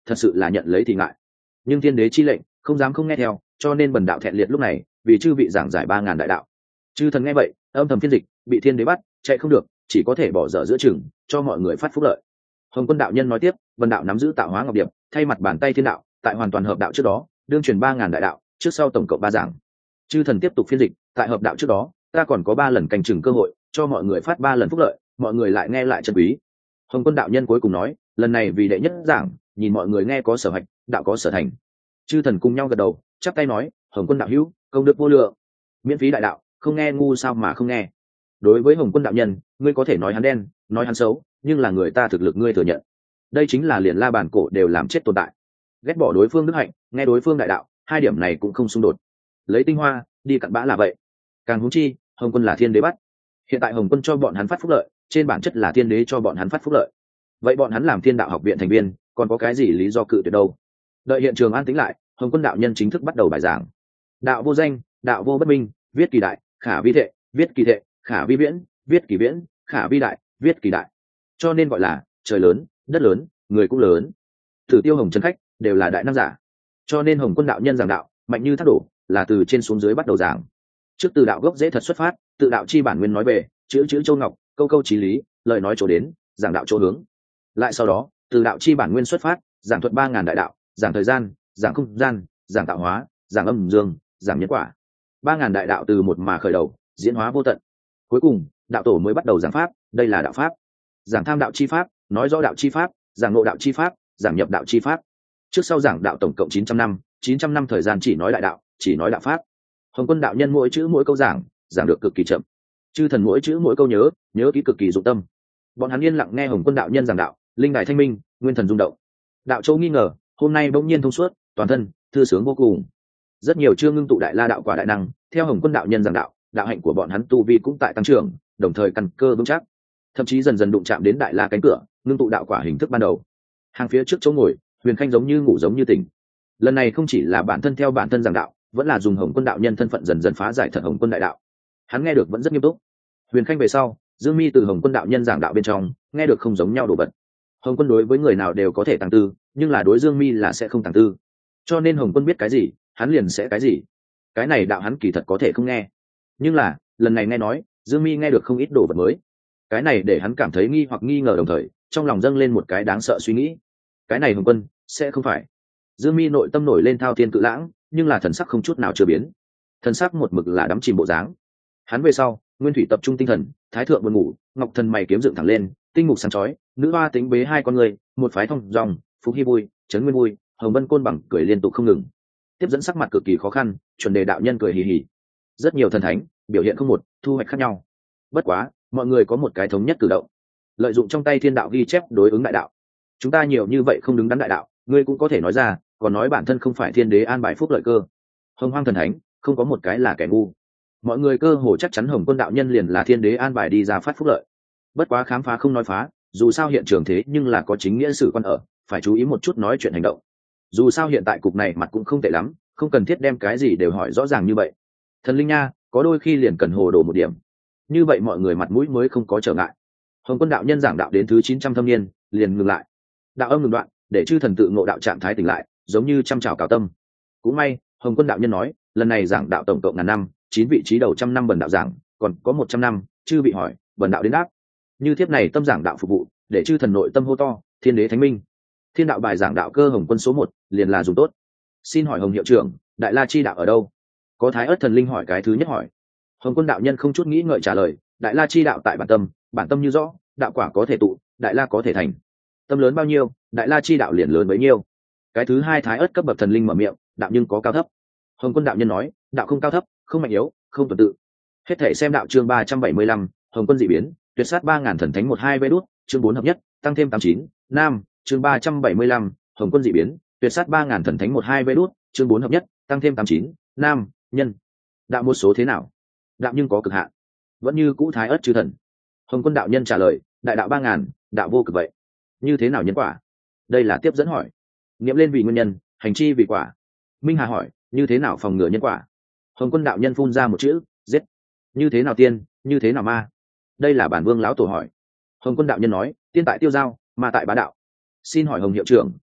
thật sự là nhận lấy thì ngại. Nhưng thiên đế chi lệnh không dám không nghe theo, cho nên bần đạo thẹn liệt lúc này vì chư vị giảng giải 3.000 đại đạo. Chư thần nghe vậy âm thầm phiên dịch, bị thiên đế bắt chạy không được, chỉ có thể bỏ dở giữa chừng, cho mọi người phát phúc lợi. Hồng Quân đạo nhân nói tiếp, bần đạo nắm giữ tạo hóa ngọc điệp, thay mặt bàn tay thiên đạo, tại hoàn toàn hợp đạo trước đó đương truyền 3.000 đại đạo, trước sau tổng cộng 3 giảng. Chư thần tiếp tục phiên dịch, tại hợp đạo trước đó ta còn có 3 lần canh chừng cơ hội cho mọi người phát 3 lần phúc lợi, mọi người lại nghe lại chân quý. Hồng Quân đạo nhân cuối cùng nói, lần này vì đệ nhất giảng, nhìn mọi người nghe có sở hạch, đạo có sở thành. Chư thần cùng nhau gật đầu chắp tay nói, Hồng Quân đạo hữu công đức vô lượng, miễn phí đại đạo, không nghe ngu sao mà không nghe. Đối với Hồng Quân đạo nhân, ngươi có thể nói hắn đen, nói hắn xấu, nhưng là người ta thực lực ngươi thừa nhận, đây chính là liền la bàn cổ đều làm chết tồn tại. Ghét bỏ đối phương đức hạnh, nghe đối phương đại đạo, hai điểm này cũng không xung đột. Lấy tinh hoa đi cặn bã là vậy. Càng huống chi Hồng Quân là thiên đế bắt, hiện tại Hồng Quân cho bọn hắn phát phúc lợi, trên bản chất là thiên đế cho bọn hắn phát phúc lợi, vậy bọn hắn làm thiên đạo học viện thành viên còn có cái gì lý do cự tuyệt đâu. Đợi hiện trường an tĩnh lại, Hồng Quân đạo nhân chính thức bắt đầu bài giảng. Đạo vô danh, đạo vô bất minh, viết kỳ đại, khả vi thệ, viết kỳ thệ, khả vi viễn, viết kỳ viễn, khả vi đại, viết kỳ đại. Cho nên gọi là trời lớn, đất lớn, người cũng lớn. Tử Tiêu Hồng Trần khách đều là đại năng giả, cho nên Hồng Quân đạo nhân giảng đạo mạnh như thác đổ, là từ trên xuống dưới bắt đầu giảng. Trước từ đạo gốc dễ thật xuất phát, tự đạo chi bản nguyên nói về, chữ chữ châu ngọc, câu câu chí lý, lời nói chỗ đến, giảng đạo chỗ hướng. Lại sau đó từ đạo chi bản nguyên xuất phát, giảng thuật 3.000 đại đạo, giảng thời gian, giảng không gian, giảng tạo hóa, giảng âm dương, giảng nhân quả. 3.000 đại đạo từ một mà khởi đầu, diễn hóa vô tận. Cuối cùng đạo tổ mới bắt đầu giảng pháp, đây là đạo pháp. Giảng tham đạo chi pháp, nói rõ đạo chi pháp, giảng ngộ đạo chi pháp, giảng nhập đạo chi pháp. Trước sau giảng đạo tổng cộng 900 năm, 900 năm thời gian chỉ nói đại đạo, chỉ nói đạo pháp. Hồng Quân đạo nhân mỗi chữ mỗi câu giảng được cực kỳ chậm. Chư thần mỗi chữ mỗi câu nhớ kỹ cực kỳ dụng tâm. Bọn hắn yên lặng nghe Hồng Quân đạo nhân giảng đạo, linh đài thanh minh, nguyên thần rung động. Đạo Châu nghi ngờ, hôm nay bỗng nhiên thông suốt, toàn thân thư sướng vô cùng. Rất nhiều chưa ngưng tụ đại la đạo quả đại năng, theo Hồng Quân đạo nhân giảng đạo, đạo hạnh của bọn hắn tu vi cũng tại tăng trưởng, đồng thời căn cơ vững chắc, thậm chí dần dần đụng chạm đến đại la cánh cửa, ngưng tụ đạo quả hình thức ban đầu. Hàng phía trước chỗ ngồi, Huyền Khanh giống như ngủ giống như tỉnh. Lần này không chỉ là bản thân theo bản thân giảng đạo, vẫn là dùng Hồng Quân đạo nhân thân phận dần dần phá giải thật Hồng Quân đại đạo. Hắn nghe được vẫn rất nghiêm túc. Huyền Khanh về sau, Dương Mi từ Hồng Quân đạo nhân giảng đạo bên trong nghe được không giống nhau đồ vật. Hồng Quân đối với người nào đều có thể tăng tư, nhưng là đối Dương Mi là sẽ không tăng tư. Cho nên Hồng Quân biết cái gì, hắn liền sẽ cái gì. Cái này đạo hắn kỳ thật có thể không nghe, nhưng là lần này nghe nói, Dương Mi nghe được không ít đồ vật mới. Cái này để hắn cảm thấy nghi hoặc nghi ngờ, đồng thời trong lòng dâng lên một cái đáng sợ suy nghĩ. Cái này Hồng Quân sẽ không phải. Dương Mi nội tâm nổi lên thao thiên cự lãng, nhưng là thần sắc không chút nào chưa biến. Thần sắc một mực là đắm chìm bộ dáng. Hắn về sau, Nguyên Thủy tập trung tinh thần, Thái thượng buồn ngủ, Ngọc Thần mày kiếm dựng thẳng lên, tinh mục sáng chói, nữ hoa tính bế hai con người, một phái thông dòng, Phúc Hy vui, Trấn Nguyên vui, Hồng Vân côn bằng cười liên tục không ngừng. Tiếp dẫn sắc mặt cực kỳ khó khăn, chuẩn đề đạo nhân cười hì hì. Rất nhiều thần thánh biểu hiện không một, thu hoạch khác nhau. Bất quá, mọi người có một cái thống nhất cử động, lợi dụng trong tay thiên đạo ghi chép đối ứng đại đạo. Chúng ta nhiều như vậy không đứng đắn đại đạo, ngươi cũng có thể nói ra, còn nói bản thân không phải thiên đế an bài phúc lợi cơ. Hồng hoang thần thánh không có một cái là kẻ ngu. Mọi người cơ hồ chắc chắn Hồng Quân đạo nhân liền là thiên đế an bài đi ra phát phúc lợi. Bất quá khám phá không nói phá, dù sao hiện trường thế nhưng là có chính nghĩa sử quan ở, phải chú ý một chút nói chuyện hành động. Dù sao hiện tại cục này mặt cũng không tệ lắm, không cần thiết đem cái gì đều hỏi rõ ràng như vậy. Thần linh nha, có đôi khi liền cần hồ đồ một điểm, như vậy mọi người mặt mũi mới không có trở ngại. Hồng Quân đạo nhân giảng đạo đến thứ 900 thâm niên liền ngừng lại. Đạo âm ngừng đoạn, để chư thần tự ngộ đạo trạng thái tỉnh lại, giống như trăm trào cào tâm. Cũng may Hồng Quân đạo nhân nói, lần này giảng đạo tổng cộng ngàn năm, 9 vị trí đầu trăm năm bần đạo giảng, còn có 100 năm chư vị hỏi, bần đạo đến đáp. Như thiếp này tâm giảng đạo phục vụ, để chư thần nội tâm hô to, thiên đế thánh minh. Thiên đạo bài giảng đạo cơ Hồng Quân số 1, liền là dùng tốt. Xin hỏi Hồng hiệu trưởng, đại la chi đạo ở đâu? Có Thái Ức thần linh hỏi cái thứ nhất hỏi. Hồng Quân đạo nhân không chút nghĩ ngợi trả lời, đại la chi đạo tại bản tâm như rõ, đạo quả có thể tụ, đại la có thể thành. Tâm lớn bao nhiêu, đại la chi đạo liền lớn bấy nhiêu. Cái thứ hai Thái Ức cấp bậc thần linh mở miệng, đạo nhưng có cao thấp. Hồng Quân đạo nhân nói, đạo không cao thấp, không mạnh yếu, không tuần tự. Hết thể xem đạo chương 375, Hồng Quân dị biến, tuyệt sát 3.000 thần thánh 12 vê đút, chương 4 hợp nhất, tăng thêm 89, nam, chương 375, Hồng Quân dị biến, tuyệt sát 3.000 thần thánh 12 vê đút, chương 4 hợp nhất, tăng thêm 89, nam, nhân. Đạo một số thế nào? Đạo nhưng có cực hạn, vẫn như cũ Thái Ức chư thần. Hồng Quân đạo nhân trả lời, đại đạo 3.000, đạo vô cực vậy. Như thế nào nhân quả? Đây là tiếp dẫn hỏi. Niệm lên vì nguyên nhân, hành chi vì quả. Minh Hà hỏi, như thế nào phòng ngừa nhân quả? Hồng Quân đạo nhân phun ra một chữ, giết. Như thế nào tiên, như thế nào ma? Đây là bản vương lão tổ hỏi. Hồng Quân đạo nhân nói, tiên tại tiêu giao, ma tại bá đạo. Xin hỏi Hồng hiệu trưởng,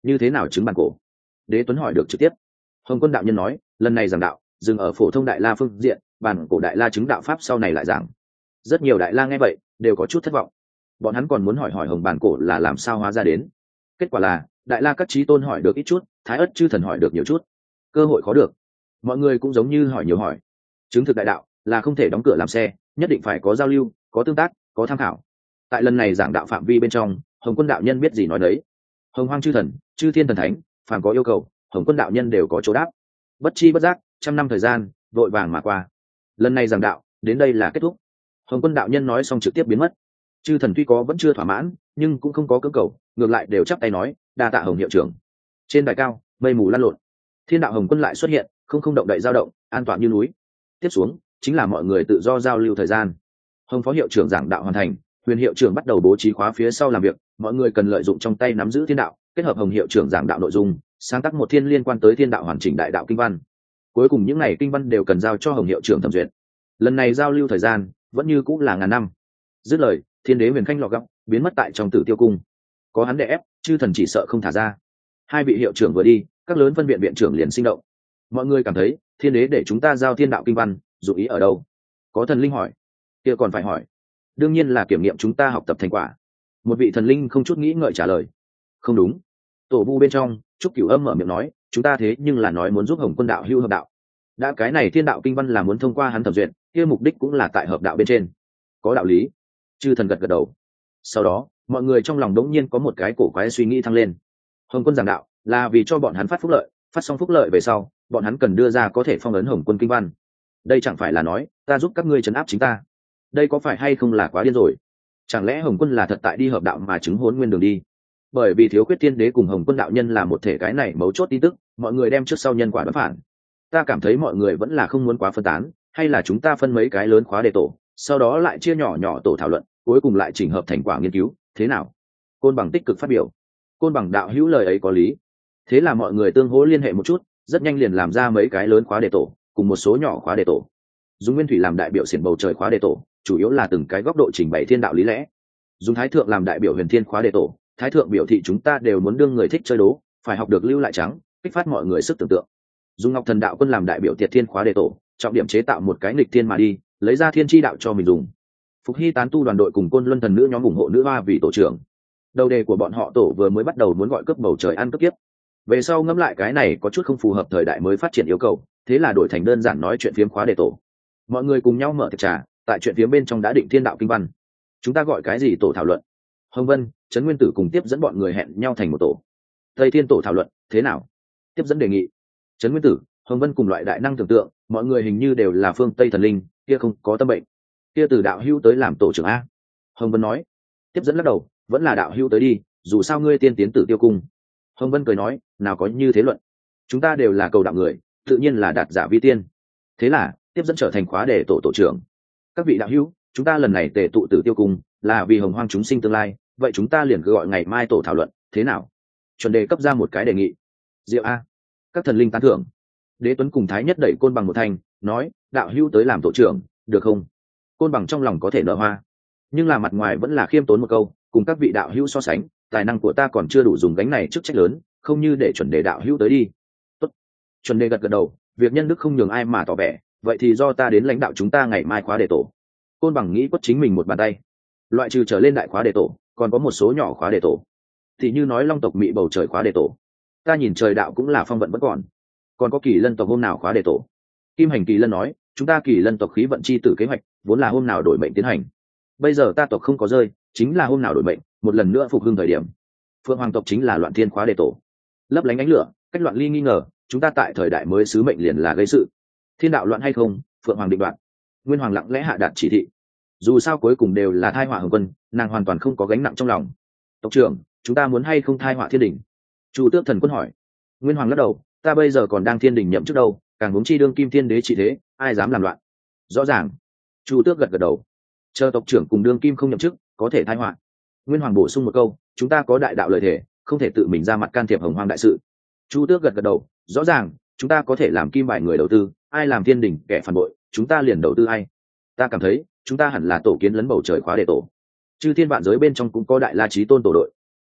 như thế nào chứng bản cổ? Đế Tuấn hỏi được trực tiếp. Hồng Quân đạo nhân nói, lần này giảng đạo dừng ở phổ thông đại la phương diện, bản cổ đại la chứng đạo pháp sau này lại giảng. Rất nhiều đại la nghe vậy đều có chút thất vọng, bọn hắn còn muốn hỏi hỏi hồng bản cổ là làm sao hóa ra đến. Kết quả là đại la các chí tôn hỏi được ít chút, thái ất chư thần hỏi được nhiều chút. Cơ hội khó được, mọi người cũng giống như hỏi nhiều hỏi. Chứng thực đại đạo là không thể đóng cửa làm xe, nhất định phải có giao lưu, có tương tác, có tham khảo. Tại lần này giảng đạo phạm vi bên trong, Hồng Quân đạo nhân biết gì nói đấy. Hồng Hoang chư thần, chư thiên thần thánh, phàm có yêu cầu, Hồng Quân đạo nhân đều có chỗ đáp. Bất chi bất giác, trăm năm thời gian vội vàng mà qua. Lần này giảng đạo đến đây là kết thúc. Hồng Quân đạo nhân nói xong trực tiếp biến mất. Chư thần tuy có vẫn chưa thỏa mãn, nhưng cũng không có cưỡng cầu, ngược lại đều chắp tay nói, đa tạ Hồng hiệu trưởng. Trên đài cao, mây mù lăn lộn, thiên đạo Hồng Quân lại xuất hiện, không động đậy dao động, an toàn như núi. Tiếp xuống chính là mọi người tự do giao lưu thời gian. Hồng phó hiệu trưởng giảng đạo hoàn thành, Huyền hiệu trưởng bắt đầu bố trí khóa phía sau làm việc. Mọi người cần lợi dụng trong tay nắm giữ thiên đạo, kết hợp Hồng hiệu trưởng giảng đạo nội dung, sáng tác một thiên liên quan tới thiên đạo hoàn chỉnh đại đạo kinh văn. Cuối cùng những này kinh văn đều cần giao cho Hồng hiệu trưởng thẩm duyệt. Lần này giao lưu thời gian vẫn như cũng là ngàn năm. Dứt lời, thiên đế Huyền Khanh lọ gọng biến mất tại trong Tử Tiêu cung. Có hắn đè ép, chư thần chỉ sợ không thả ra. Hai vị hiệu trưởng vừa đi, các lớn phân viện viện trưởng liền sinh động. Mọi người cảm thấy thiên đế để chúng ta giao thiên đạo kinh văn, dụ ý ở đâu? Có thần linh hỏi. Kia còn phải hỏi, đương nhiên là kiểm nghiệm chúng ta học tập thành quả. Một vị thần linh không chút nghĩ ngợi trả lời. Không đúng. Tổ vu bên trong, Trúc Cửu Âm mở miệng nói, chúng ta thế nhưng là nói muốn giúp Hồng Quân đạo hưu hợp đạo. Đã cái này thiên đạo kinh văn là muốn thông qua hắn thẩm duyệt, kia mục đích cũng là tại hợp đạo bên trên. Có đạo lý. Chư thần gật gật đầu. Sau đó mọi người trong lòng đống nhiên có một cái cổ quái suy nghĩ thăng lên. Hồng Quân giảng đạo là vì cho bọn hắn phát phúc lợi, phát xong phúc lợi về sau bọn hắn cần đưa ra có thể phong ấn Hồng Quân kinh văn. Đây chẳng phải là nói ta giúp các ngươi trấn áp chính ta? Đây có phải hay không là quá điên rồi? Chẳng lẽ Hồng Quân là thật tại đi hợp đạo mà chứng hôn nguyên đường đi? Bởi vì thiếu khuyết thiên đế cùng Hồng Quân đạo nhân là một thể, cái này mấu chốt tin tức mọi người đem trước sau nhân quả đoán phản. Ta cảm thấy mọi người vẫn là không muốn quá phân tán, hay là chúng ta phân mấy cái lớn khóa đề tổ, sau đó lại chia nhỏ nhỏ tổ thảo luận, cuối cùng lại chỉnh hợp thành quả nghiên cứu, thế nào? Côn Bằng tích cực phát biểu. Côn Bằng đạo hữu lời ấy có lý. Thế là mọi người tương hỗ liên hệ một chút, rất nhanh liền làm ra mấy cái lớn khóa đề tổ cùng một số nhỏ khóa đề tổ. Dùng Nguyên Thủy làm đại biểu xiển bầu trời khóa đề tổ, chủ yếu là từng cái góc độ trình bày thiên đạo lý lẽ. Dùng Thái Thượng làm đại biểu Huyền Thiên khóa đề tổ, Thái Thượng biểu thị chúng ta đều muốn đương người thích chơi đố, phải học được lưu lại trắng, kích phát mọi người sức tưởng tượng. Dùng Ngọc Thần đạo quân làm đại biểu Tiệt Thiên khóa đề tổ, trọng điểm chế tạo một cái nghịch thiên mà đi, lấy ra thiên chi đạo cho mình dùng. Phục Hy tán tu đoàn đội cùng Côn Luân thần nữ nhóm ủng hộ nữ hoa vì tổ trưởng. Đầu đề của bọn họ tổ vừa mới bắt đầu muốn gọi cướp bầu trời ăn cướp tiếp, về sau ngẫm lại cái này có chút không phù hợp thời đại mới phát triển yêu cầu, thế là đổi thành đơn giản nói chuyện phiếm khóa đề tổ. Mọi người cùng nhau mở tiệc trà, tại chuyện phiếm bên trong đã định thiên đạo kinh văn. Chúng ta gọi cái gì tổ thảo luận? Hồng Vân, Trấn Nguyên Tử cùng tiếp dẫn bọn người hẹn nhau thành một tổ. Tây Thiên tổ thảo luận thế nào? Tiếp dẫn đề nghị. Trấn Nguyên Tử, Hồng Vân cùng loại đại năng tưởng tượng, mọi người hình như đều là phương Tây thần linh, kia không có tâm bệnh. Kia từ đạo hữu tới làm tổ trưởng a. Hồng Vân nói. Tiếp dẫn lắc đầu, vẫn là đạo hữu tới đi, dù sao ngươi tiên tiến Tử Tiêu cung. Hồng Vân cười nói, nào có như thế luận, chúng ta đều là cầu đạo người, tự nhiên là đạt giả vi tiên. Thế là tiếp dẫn trở thành khóa đề tổ trưởng. Các vị đạo hữu, chúng ta lần này tề tụ Tử Tiêu cung là vì hồng hoang chúng sinh tương lai, vậy chúng ta liền cứ gọi ngày mai tổ thảo luận, thế nào? Chuẩn đề cấp ra một cái đề nghị. Diệu a. Các thần linh tán thưởng. Đế Tuấn cùng Thái Nhất đẩy Côn Bằng một thành, nói, đạo hữu tới làm tổ trưởng, được không? Côn Bằng trong lòng có thể nở hoa, nhưng là mặt ngoài vẫn là khiêm tốn một câu, cùng các vị đạo hữu so sánh, tài năng của ta còn chưa đủ dùng gánh này chức trách lớn, không như để Chuẩn đề đạo hữu tới đi. Tốt. Chuẩn đề gật gật đầu, việc nhân đức không nhường ai mà tỏ vẻ, vậy thì do ta đến lãnh đạo chúng ta ngày mai khóa đề tổ. Côn Bằng nghĩ quất chính mình một bàn tay. Loại trừ trở lên đại khóa đề tổ, còn có một số nhỏ khóa đề tổ. Thì như nói Long tộc Mị bầu trời khóa đề tổ, ta nhìn trời đạo cũng là phong vận vẫn còn có Kỳ Lân tộc hôm nào khóa đề tổ. Kim Hành Kỳ Lân nói, chúng ta Kỳ Lân tộc khí vận chi tử kế hoạch vốn là hôm nào đổi mệnh tiến hành, bây giờ ta tộc không có rơi, chính là hôm nào đổi mệnh, một lần nữa phục hưng thời điểm. Phượng Hoàng tộc chính là Loạn Thiên khóa đề tổ, lấp lánh ánh lửa, cách loạn ly nghi ngờ, chúng ta tại thời đại mới sứ mệnh liền là gây sự. Thiên đạo loạn hay không, Phượng Hoàng định đoạt. Nguyên Hoàng lặng lẽ hạ đạt chỉ thị, dù sao cuối cùng đều là thai họa Hồng Quân, nàng hoàn toàn không có gánh nặng trong lòng. Tộc trưởng, chúng ta muốn hay không thai họa thiên đình? Chu Tước Thần Quân hỏi. Nguyên Hoàng lắc đầu, ta bây giờ còn đang thiên đình nhậm chức đâu, càng huống chi đương kim thiên đế trị thế, ai dám làm loạn? Rõ ràng. Chu Tước gật gật đầu, chờ tộc trưởng cùng đương kim không nhậm chức, có thể thai họa. Nguyên Hoàng bổ sung một câu, chúng ta có đại đạo lợi thể, không thể tự mình ra mặt can thiệp hồng hoang đại sự. Chu Tước gật gật đầu, rõ ràng, chúng ta có thể làm kim bài người đầu tư, ai làm thiên đình kẻ phản bội, chúng ta liền đầu tư ai. Ta cảm thấy chúng ta hẳn là tổ kiến lấn bầu trời khóa đề tổ. Chư thiên vạn giới bên trong cũng có đại la chí tôn tổ đội.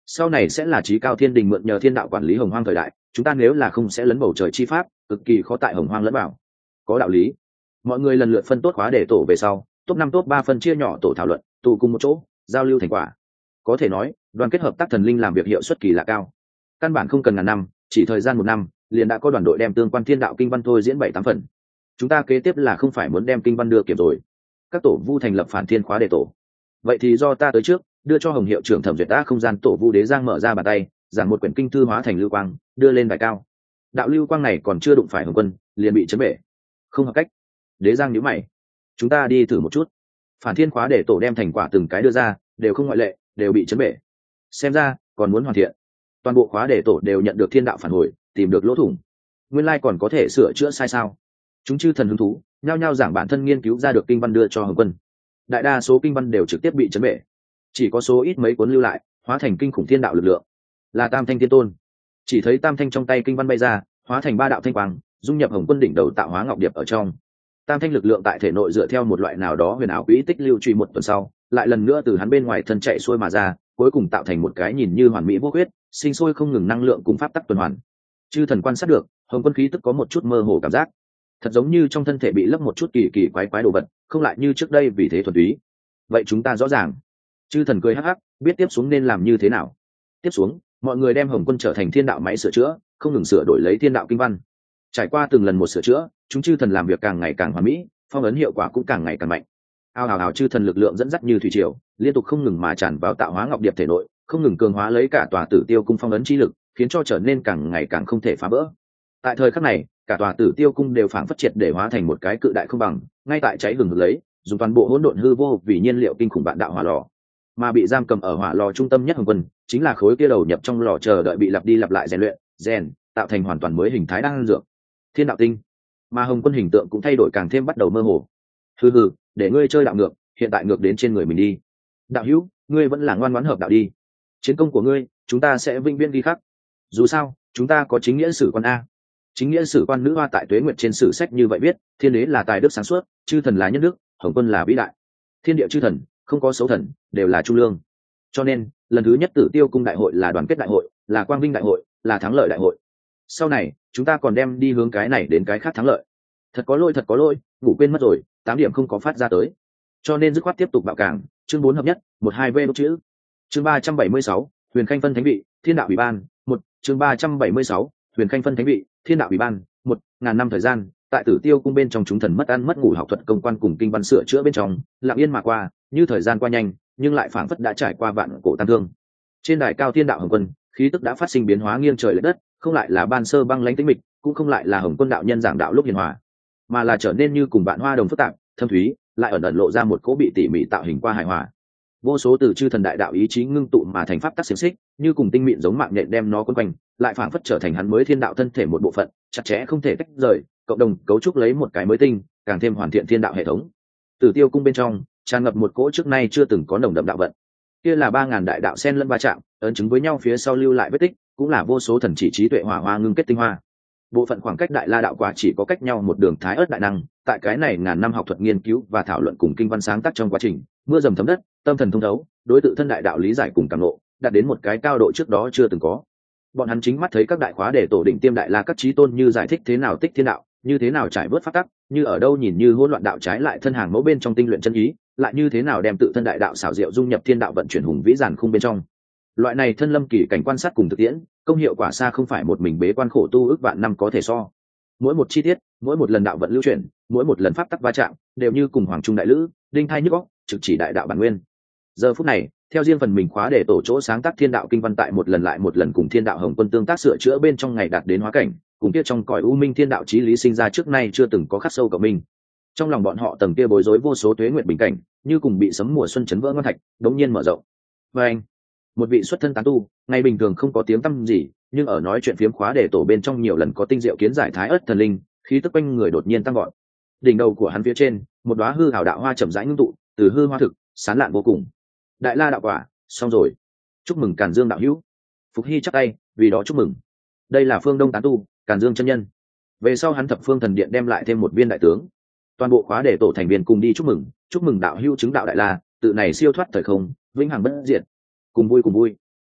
sau này sẽ là chí cao thiên đình mượn nhờ thiên đạo quản lý hồng hoang thời đại, chúng ta nếu là không sẽ lấn bầu trời chi pháp, cực kỳ khó tại hồng hoang lẫn vào. Có đạo lý. Mọi người lần lượt phân tốt khóa để tổ về sau, top 5 top 3 phân chia nhỏ tổ thảo luận, tụ cùng một chỗ, giao lưu thành quả. Có thể nói, đoàn kết hợp tác thần linh làm việc hiệu suất kỳ lạ cao. Căn bản không cần ngàn năm, chỉ thời gian 1 năm, liền đã có đoàn đội đem tương quan thiên đạo kinh văn thôi diễn 7-8 phần. Chúng ta kế tiếp là không phải muốn đem kinh văn đưa kiểm rồi. Các tổ vu thành lập phản thiên khóa để tổ. Vậy thì do ta tới trước, đưa cho Hồng hiệu trưởng thẩm duyệt ta không gian tổ vu đế giang mở ra bàn tay, giảng một quyển kinh thư hóa thành lưu quang, đưa lên đài cao. Đạo lưu quang này còn chưa đụng phải Hồng Quân, liền bị chấn bể. Không hợp cách. Đế giang nhíu mày. Chúng ta đi thử một chút. Phản thiên khóa để tổ đem thành quả từng cái đưa ra, đều không ngoại lệ, đều bị chấn bể. Xem ra còn muốn hoàn thiện. Toàn bộ khóa để tổ đều nhận được thiên đạo phản hồi, tìm được lỗ thủng. Nguyên lai còn có thể sửa chữa sai sao? Chúng chư thần hứng thú, nhao nhao giảng bản thân nghiên cứu ra được kinh văn đưa cho Hồng Quân. Đại đa số kinh văn đều trực tiếp bị chấn bể, chỉ có số ít mấy cuốn lưu lại, hóa thành kinh khủng thiên đạo lực lượng. Là Tam Thanh Thiên Tôn. Chỉ thấy Tam Thanh trong tay kinh văn bay ra, hóa thành 3 đạo thanh quang, dung nhập Hồng Quân đỉnh đầu tạo hóa ngọc điệp ở trong. Tam Thanh lực lượng tại thể nội dựa theo một loại nào đó huyền ảo quỹ tích lưu truy một tuần sau, lại lần nữa từ hắn bên ngoài thân chạy xuôi mà ra, cuối cùng tạo thành một cái nhìn như hoàn mỹ vô khuyết, sinh sôi không ngừng năng lượng cùng pháp tắc tuần hoàn. Chư thần quan sát được, Hồng Quân khí tức có một chút mơ hồ cảm giác, thật giống như trong thân thể bị lấp một chút kỳ kỳ quái quái đồ vật, không lại như trước đây vì thế thuần túy. Vậy chúng ta rõ ràng. Chư thần cười hắc hắc, biết tiếp xuống nên làm như thế nào. Tiếp xuống, mọi người đem Hồng Quân trở thành thiên đạo máy sửa chữa, không ngừng sửa đổi lấy thiên đạo kinh văn. Trải qua từng lần một sửa chữa, chúng chư thần làm việc càng ngày càng hoàn mỹ, phong ấn hiệu quả cũng càng ngày càng mạnh. Ao ào ào chư thần lực lượng dẫn dắt như thủy triều, liên tục không ngừng mà tràn vào tạo hóa ngọc điệp thể nội, không ngừng cường hóa lấy cả tòa Tử Tiêu cung phong ấn chi lực, khiến cho trở nên càng ngày càng không thể phá vỡ. Tại thời khắc này, cả tòa Tử Tiêu cung đều phảng phất triệt để hóa thành một cái cự đại không bằng, ngay tại cháy hừng hực lấy, dùng toàn bộ hỗn độn hư vô vì nhiên liệu kinh khủng vạn đạo hỏa lò. Mà bị giam cầm ở hỏa lò trung tâm nhất Hồng Quân, chính là khối kia đầu nhập trong lò chờ đợi bị lặp đi lặp lại rèn luyện, tạo thành hoàn toàn mới hình thái đang dược. Thiên đạo tinh. Mà Hồng Quân hình tượng cũng thay đổi càng thêm bắt đầu mơ hồ. Hừ hừ, để ngươi chơi đạo ngược, hiện tại ngược đến trên người mình đi. Đạo hữu, ngươi vẫn là ngoan ngoãn hợp đạo đi. Chiến công của ngươi, chúng ta sẽ vinh viễn ghi khắc. Dù sao, chúng ta có chính nghĩa sử quan a. Chính nghĩa sử quan nữ hoa tại Tuế Nguyệt trên sử sách như vậy viết, thiên đế là tài đức sáng suốt, chư thần là nhân đức, Hồng Quân là vĩ đại. Thiên địa chư thần, không có xấu thần, đều là trung lương. Cho nên, lần thứ nhất Tử Tiêu cung đại hội là đoàn kết đại hội, là quang vinh đại hội, là thắng lợi đại hội. Sau này, chúng ta còn đem đi hướng cái này đến cái khác thắng lợi. Thật có lỗi, ngủ quên mất rồi, 8 điểm không có phát ra tới. Cho nên dứt khoát tiếp tục bạo cảng, chương 4 hợp nhất, 12V đốt chữ. Chương 376, Huyền Khanh phân thánh vị, Thiên đạo ủy ban, 1, chương 376, Huyền Khanh phân thánh vị, Thiên đạo ủy ban, 1000 năm thời gian, tại Tử Tiêu cung bên trong chúng thần mất ăn mất ngủ học thuật công quan cùng kinh văn sửa chữa bên trong, lặng yên mà qua, như thời gian qua nhanh, nhưng lại phảng phất đã trải qua vạn cổ tam thương. Trên đài cao Thiên đạo Hồng Quân, khí tức đã phát sinh biến hóa nghiêng trời lệch đất, không lại là ban sơ băng lãnh tĩnh mịch, cũng không lại là Hồng Quân đạo nhân giảng đạo lúc hiền hòa, mà là trở nên như cùng bạn hoa đồng phức tạp, thâm thúy, lại ẩn ẩn lộ ra một cỗ bị tỉ mỉ tạo hình qua hài hòa. Vô số từ chư thần đại đạo ý chí ngưng tụ mà thành pháp tắc xiềng xích, như cùng tinh mịn giống mạng nhện đem nó quấn quanh, lại phảng phất trở thành hắn mới thiên đạo thân thể một bộ phận, chặt chẽ không thể tách rời, cộng đồng cấu trúc lấy một cái mới tinh, càng thêm hoàn thiện thiên đạo hệ thống. Tử Tiêu cung bên trong, tràn ngập một cỗ trước nay chưa từng có nồng đậm đạo vận. Kia là 3000 đại đạo xen lẫn va chạm, ấn chứng với nhau phía sau lưu lại vết tích, cũng là vô số thần chỉ trí tuệ hỏa hoa ngưng kết tinh hoa. Bộ phận khoảng cách đại la đạo quả chỉ có cách nhau một đường thái ớt đại năng, tại cái này ngàn năm học thuật nghiên cứu và thảo luận cùng kinh văn sáng tác trong quá trình, mưa dầm thấm đất, tâm thần thông thấu, đối tự thân đại đạo lý giải cùng cảm ngộ, đạt đến một cái cao độ trước đó chưa từng có. Bọn hắn chính mắt thấy các đại khóa để tổ định tiêm đại la các trí tôn như giải thích thế nào tích thiên đạo, như thế nào trải vớt pháp tắc, như ở đâu nhìn như hỗn loạn đạo trái lại thân hàng mẫu bên trong tinh luyện chân ý, lại như thế nào đem tự thân đại đạo xảo diệu dung nhập thiên đạo vận chuyển hùng vĩ giản khung bên trong. Loại này thân lâm kỳ cảnh quan sát cùng thực tiễn, công hiệu quả xa không phải một mình bế quan khổ tu ước vạn năm có thể so. Mỗi một chi tiết, mỗi một lần đạo vận lưu chuyển, mỗi một lần pháp tắc va chạm, đều như cùng hoàng trung đại lữ, đinh thai nhức óc, trực chỉ đại đạo bản nguyên. Giờ phút này, theo riêng phần mình khóa để tổ chỗ sáng tác thiên đạo kinh văn tại một lần lại một lần cùng thiên đạo Hồng Quân tương tác sửa chữa bên trong ngày đạt đến hóa cảnh, cùng kia trong cõi u minh thiên đạo chí lý sinh ra trước nay chưa từng có khắc sâu cộng minh. Trong lòng bọn họ tầng kia bối rối vô số tuế nguyệt bình cảnh, như cùng bị sấm mùa xuân chấn vỡ ngân thạch, đống nhiên mở rộng. Và anh, một vị xuất thân tán tu, ngày bình thường không có tiếng tăm gì, nhưng ở nói chuyện phiếm khóa để tổ bên trong nhiều lần có tinh diệu kiến giải thái ớt thần linh, khí tức quanh người đột nhiên tăng vọt. Đỉnh đầu của hắn phía trên, một đóa hư hào đạo hoa chậm rãi ngưng tụ, từ hư hoa thực, sán lạn vô cùng. Đại la đạo quả, xong rồi. Chúc mừng Càn Dương đạo hữu. Phục Hy chắp tay, vì đó chúc mừng. Đây là Phương Đông tán tu, Càn Dương chân nhân. Về sau hắn thập phương thần điện đem lại thêm một viên đại tướng. Toàn bộ khóa để tổ thành viên cùng đi chúc mừng đạo hữu chứng đạo đại la, tự này siêu thoát thời không, vĩnh hằng bất diệt. Cùng vui.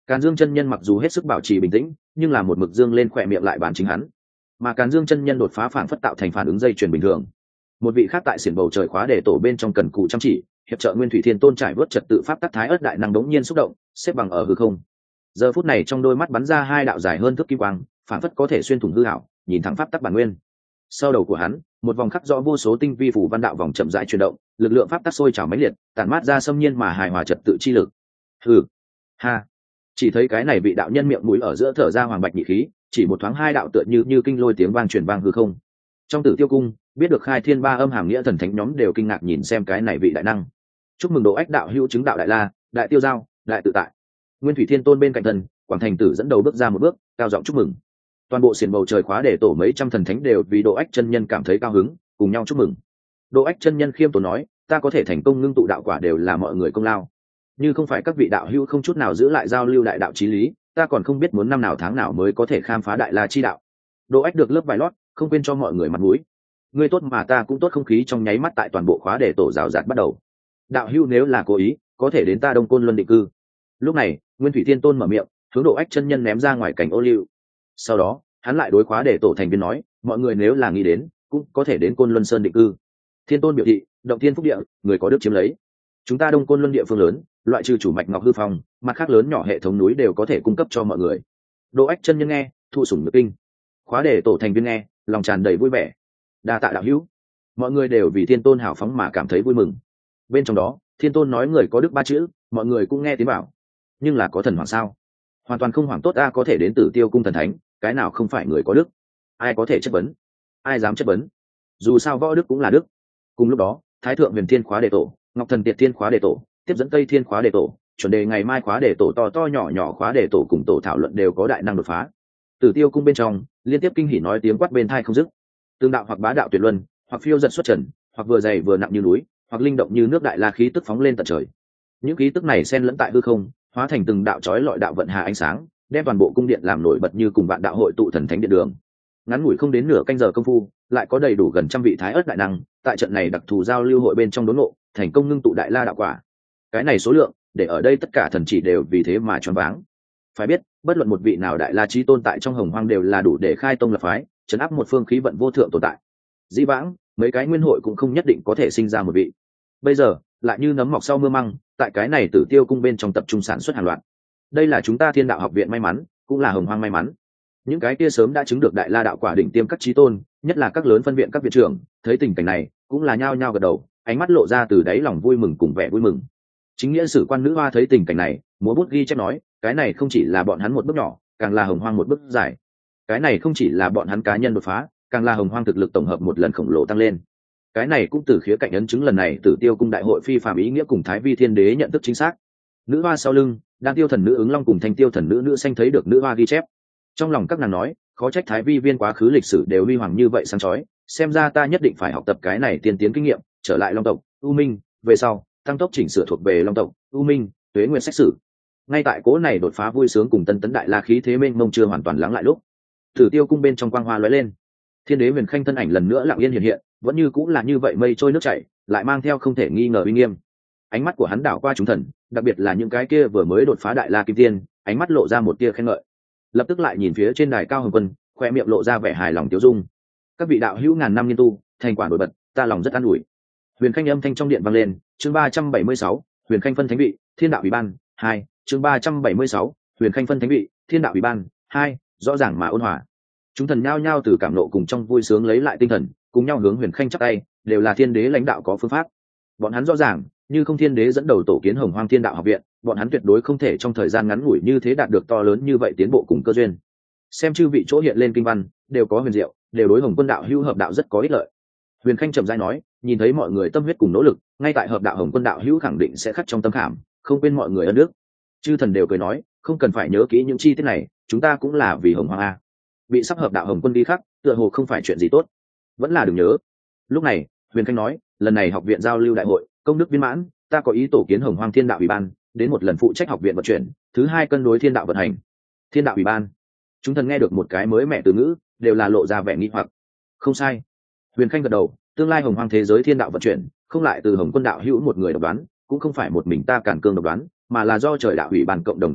Càn Dương chân nhân mặc dù hết sức bảo trì bình tĩnh, nhưng là một mực dương lên khỏe miệng lại bàn chính hắn. Mà Càn Dương chân nhân đột phá phản phất tạo thành phản ứng dây chuyền bình thường. Một vị khác tại xiển bầu trời khóa để tổ bên trong cần cù chăm chỉ, hiệp trợ Nguyên Thủy Thiên Tôn trải vớt trật tự pháp tắc thái ớt đại năng đống nhiên xúc động, xếp bằng ở hư không. Giờ phút này trong đôi mắt bắn ra hai đạo dài hơn thước kim quang, phản phất có thể xuyên thủng hư ảo, nhìn thẳng pháp tắc bản nguyên. Sau đầu của hắn, một vòng khắc rõ vô số tinh vi phủ văn đạo vòng chậm rãi chuyển động, lực lượng pháp tắc sôi trào mãnh liệt, tản mát ra xâm nhiên mà hài hòa trật tự chi lực. Hừ, ha. Chỉ thấy cái này vị đạo nhân miệng mũi ở giữa thở ra hoàng bạch nhị khí, chỉ một thoáng hai đạo tựa như kinh lôi tiếng vang truyền vang hư không. Trong Tử Tiêu cung, biết được khai thiên ba âm hàm nghĩa thần thánh nhóm đều kinh ngạc nhìn xem cái này vị đại năng. Chúc mừng Độ Ách đạo hữu chứng đạo đại la, đại tiêu giao, đại tự tại. Nguyên Thủy Thiên Tôn bên cạnh thần, Quảng Thành Tử dẫn đầu bước ra một bước, cao giọng chúc mừng. Toàn bộ xiển bầu trời khóa để tổ mấy trăm thần thánh đều vì Độ Ách chân nhân cảm thấy cao hứng, cùng nhau chúc mừng. Độ Ách chân nhân khiêm tốn nói, ta có thể thành công ngưng tụ đạo quả đều là mọi người công lao. Như không phải các vị đạo hữu không chút nào giữ lại giao lưu đại đạo chí lý, ta còn không biết muốn năm nào tháng nào mới có thể khám phá đại la chi đạo. Độ Ách được lớp vải lót, không quên cho mọi người mặt mũi. Ngươi tốt mà ta cũng tốt, không khí trong nháy mắt tại toàn bộ khóa để tổ rào rạt bắt đầu. Đạo hữu nếu là cố ý, có thể đến ta Đông Côn Luân định cư. Lúc này, Nguyên Thủy Thiên Tôn mở miệng, hướng Độ Ách chân nhân ném ra ngoài cảnh ô liu. Sau đó, hắn lại đối khóa để tổ thành viên nói, mọi người nếu là nghĩ đến, cũng có thể đến Côn Luân Sơn định cư. Thiên Tôn biểu thị, động thiên phúc địa, người có đức chiếm lấy. Chúng ta Đông Côn Luân địa phương lớn, loại trừ chủ mạch Ngọc Hư Phong, mặt khác lớn nhỏ hệ thống núi đều có thể cung cấp cho mọi người. Độ Ách chân nhân nghe, thụ sủng nhược kinh. Khóa để tổ thành viên nghe, lòng tràn đầy vui vẻ. Đa tạ đạo hữu. Mọi người đều vì Thiên Tôn hào phóng mà cảm thấy vui mừng. Bên trong đó, Thiên Tôn nói người có đức ba chữ, mọi người cũng nghe tiếng bảo. Nhưng là có thần hoàng sao? Hoàn toàn không hoàng tốt, ta có thể đến Tử Tiêu cung thần thánh, cái nào không phải người có đức? Ai có thể chất vấn? Ai dám chất vấn? Dù sao võ đức cũng là đức. Cùng lúc đó, Thái thượng Huyền Thiên khóa đề tổ, Ngọc Thần Tiệt Thiên khóa đề tổ, tiếp dẫn Tây Thiên khóa đề tổ, chuẩn đề ngày mai khóa đề tổ, to to nhỏ nhỏ khóa đề tổ cùng tổ thảo luận đều có đại năng đột phá. Tử Tiêu cung bên trong, liên tiếp kinh hỉ nói tiếng quát bên tai không dứt. Tương đạo hoặc bá đạo tuyệt luân, hoặc phiêu giật xuất trần, hoặc vừa dày vừa nặng như núi, hoặc linh động như nước đại la khí tức phóng lên tận trời. Những khí tức này xen lẫn tại hư không, hóa thành từng đạo chói lọi đạo vận hà ánh sáng, đem toàn bộ cung điện làm nổi bật như cùng vạn đạo hội tụ thần thánh điện đường. Ngắn ngủi không đến nửa canh giờ công phu, lại có đầy đủ gần trăm vị thái ớt đại năng tại trận này đặc thù giao lưu hội bên trong đốn ngộ, thành công ngưng tụ đại la đạo quả. Cái này số lượng, để ở đây tất cả thần chỉ đều vì thế mà choáng váng. Phải biết, bất luận một vị nào đại la chí tôn tại trong hồng hoang đều là đủ để khai tông lập phái, trấn áp một phương khí vận vô thượng tồn tại. Dĩ vãng, mấy cái nguyên hội cũng không nhất định có thể sinh ra một vị. Bây giờ, lại như nấm mọc sau mưa măng, tại cái này Tử Tiêu cung bên trong tập trung sản xuất hàng loạt. Đây là chúng ta Thiên Đạo học viện may mắn, cũng là hồng hoang may mắn. Những cái kia sớm đã chứng được đại la đạo quả đỉnh tiêm các chí tôn, nhất là các lớn phân viện các viện trưởng, thấy tình cảnh này, cũng là nhao nhao gật đầu, ánh mắt lộ ra từ đáy lòng vui mừng cùng vẻ vui mừng. Chính nghĩa sử quan nữ hoa thấy tình cảnh này, múa bút ghi chép nói, cái này không chỉ là bọn hắn một bước nhỏ, càng là hồng hoang một bước dài. Cái này không chỉ là bọn hắn cá nhân đột phá, càng là hồng hoang thực lực tổng hợp một lần khổng lồ tăng lên. Cái này cũng từ khía cạnh ấn chứng lần này Tử Tiêu cung đại hội phi phàm ý nghĩa cùng Thái Vi Thiên Đế nhận thức chính xác. Nữ hoa sau lưng, đang tiêu thần nữ ứng long cùng thanh tiêu thần nữ nữ xanh thấy được nữ hoa ghi chép. Trong lòng các nàng nói, khó trách Thái Vi viên quá khứ lịch sử đều huy hoàng như vậy sáng chói, xem ra ta nhất định phải học tập cái này tiên tiến kinh nghiệm, trở lại Long tộc, U Minh, về sau, tăng tốc chỉnh sửa thuộc về Long tộc, U Minh, Tuế Nguyệt xét xử. Ngay tại cố này đột phá vui sướng cùng tân tấn đại la khí thế mênh mông chưa hoàn toàn lắng lại lúc, Tử Tiêu cung bên trong quang hoa lóe lên. Thiên Đế Huyền Khanh thân ảnh lần nữa lặng yên hiện hiện, vẫn như cũng là như vậy mây trôi nước chảy, lại mang theo không thể nghi ngờ uy nghiêm. Ánh mắt của hắn đảo qua chúng thần, đặc biệt là những cái kia vừa mới đột phá đại la kim tiên, ánh mắt lộ ra một tia khen ngợi. Lập tức lại nhìn phía trên đài cao hồng quân, khoe miệng lộ ra vẻ hài lòng tiêu dung. Các vị đạo hữu ngàn năm nghiên tu, thành quả nổi bật, ta lòng rất an ủi. Huyền Khanh âm thanh trong điện vang lên, chương 376, Huyền Khanh phân thánh vị, Thiên đạo ủy ban 2, chương 376, Huyền Khanh phân thánh vị, Thiên đạo ủy ban 2, rõ ràng mà ôn hòa. Chúng thần nhao nhao từ cảm nộ cùng trong vui sướng lấy lại tinh thần, cùng nhau hướng Huyền Khanh chắp tay, đều là Thiên Đế lãnh đạo có phương pháp. Bọn hắn rõ ràng, như không Thiên Đế dẫn đầu tổ kiến Hồng Hoang Thiên Đạo học viện, bọn hắn tuyệt đối không thể trong thời gian ngắn ngủi như thế đạt được to lớn như vậy tiến bộ cùng cơ duyên. Xem chư vị chỗ hiện lên kinh văn, đều có huyền diệu, đều đối Hồng Quân đạo hữu hợp đạo rất có ích lợi. Huyền Khanh trầm rãi nói, nhìn thấy mọi người tâm huyết cùng nỗ lực, ngay tại hợp đạo Hồng Quân đạo hữu khẳng định sẽ khắc trong tâm khảm, không quên mọi người ân đức. Chư thần đều cười nói, không cần phải nhớ kỹ những chi tiết này, chúng ta cũng là vì Hồng Hoang a. Bị sắp hợp đạo Hồng Quân đi khắc, tựa hồ không phải chuyện gì tốt, vẫn là đừng nhớ. Lúc này, Huyền Khanh nói, lần này học viện giao lưu đại hội, công đức viên mãn, ta có ý tổ kiến Hồng Hoang Thiên Đạo ủy ban, đến một lần phụ trách học viện vận chuyển, thứ hai cân đối thiên đạo vận hành. Thiên Đạo ủy ban. Chúng thần nghe được một cái mới mẹ từ ngữ, đều là lộ ra vẻ nghi hoặc. Không sai. Huyền Khanh gật đầu, tương lai Hồng Hoang thế giới thiên đạo vận chuyển, không lại từ Hồng Quân đạo hữu một người độc đoán, cũng không phải một mình ta càn cương độc đoán, mà là do trời đạo ủy ban cộng đồng thương nghị,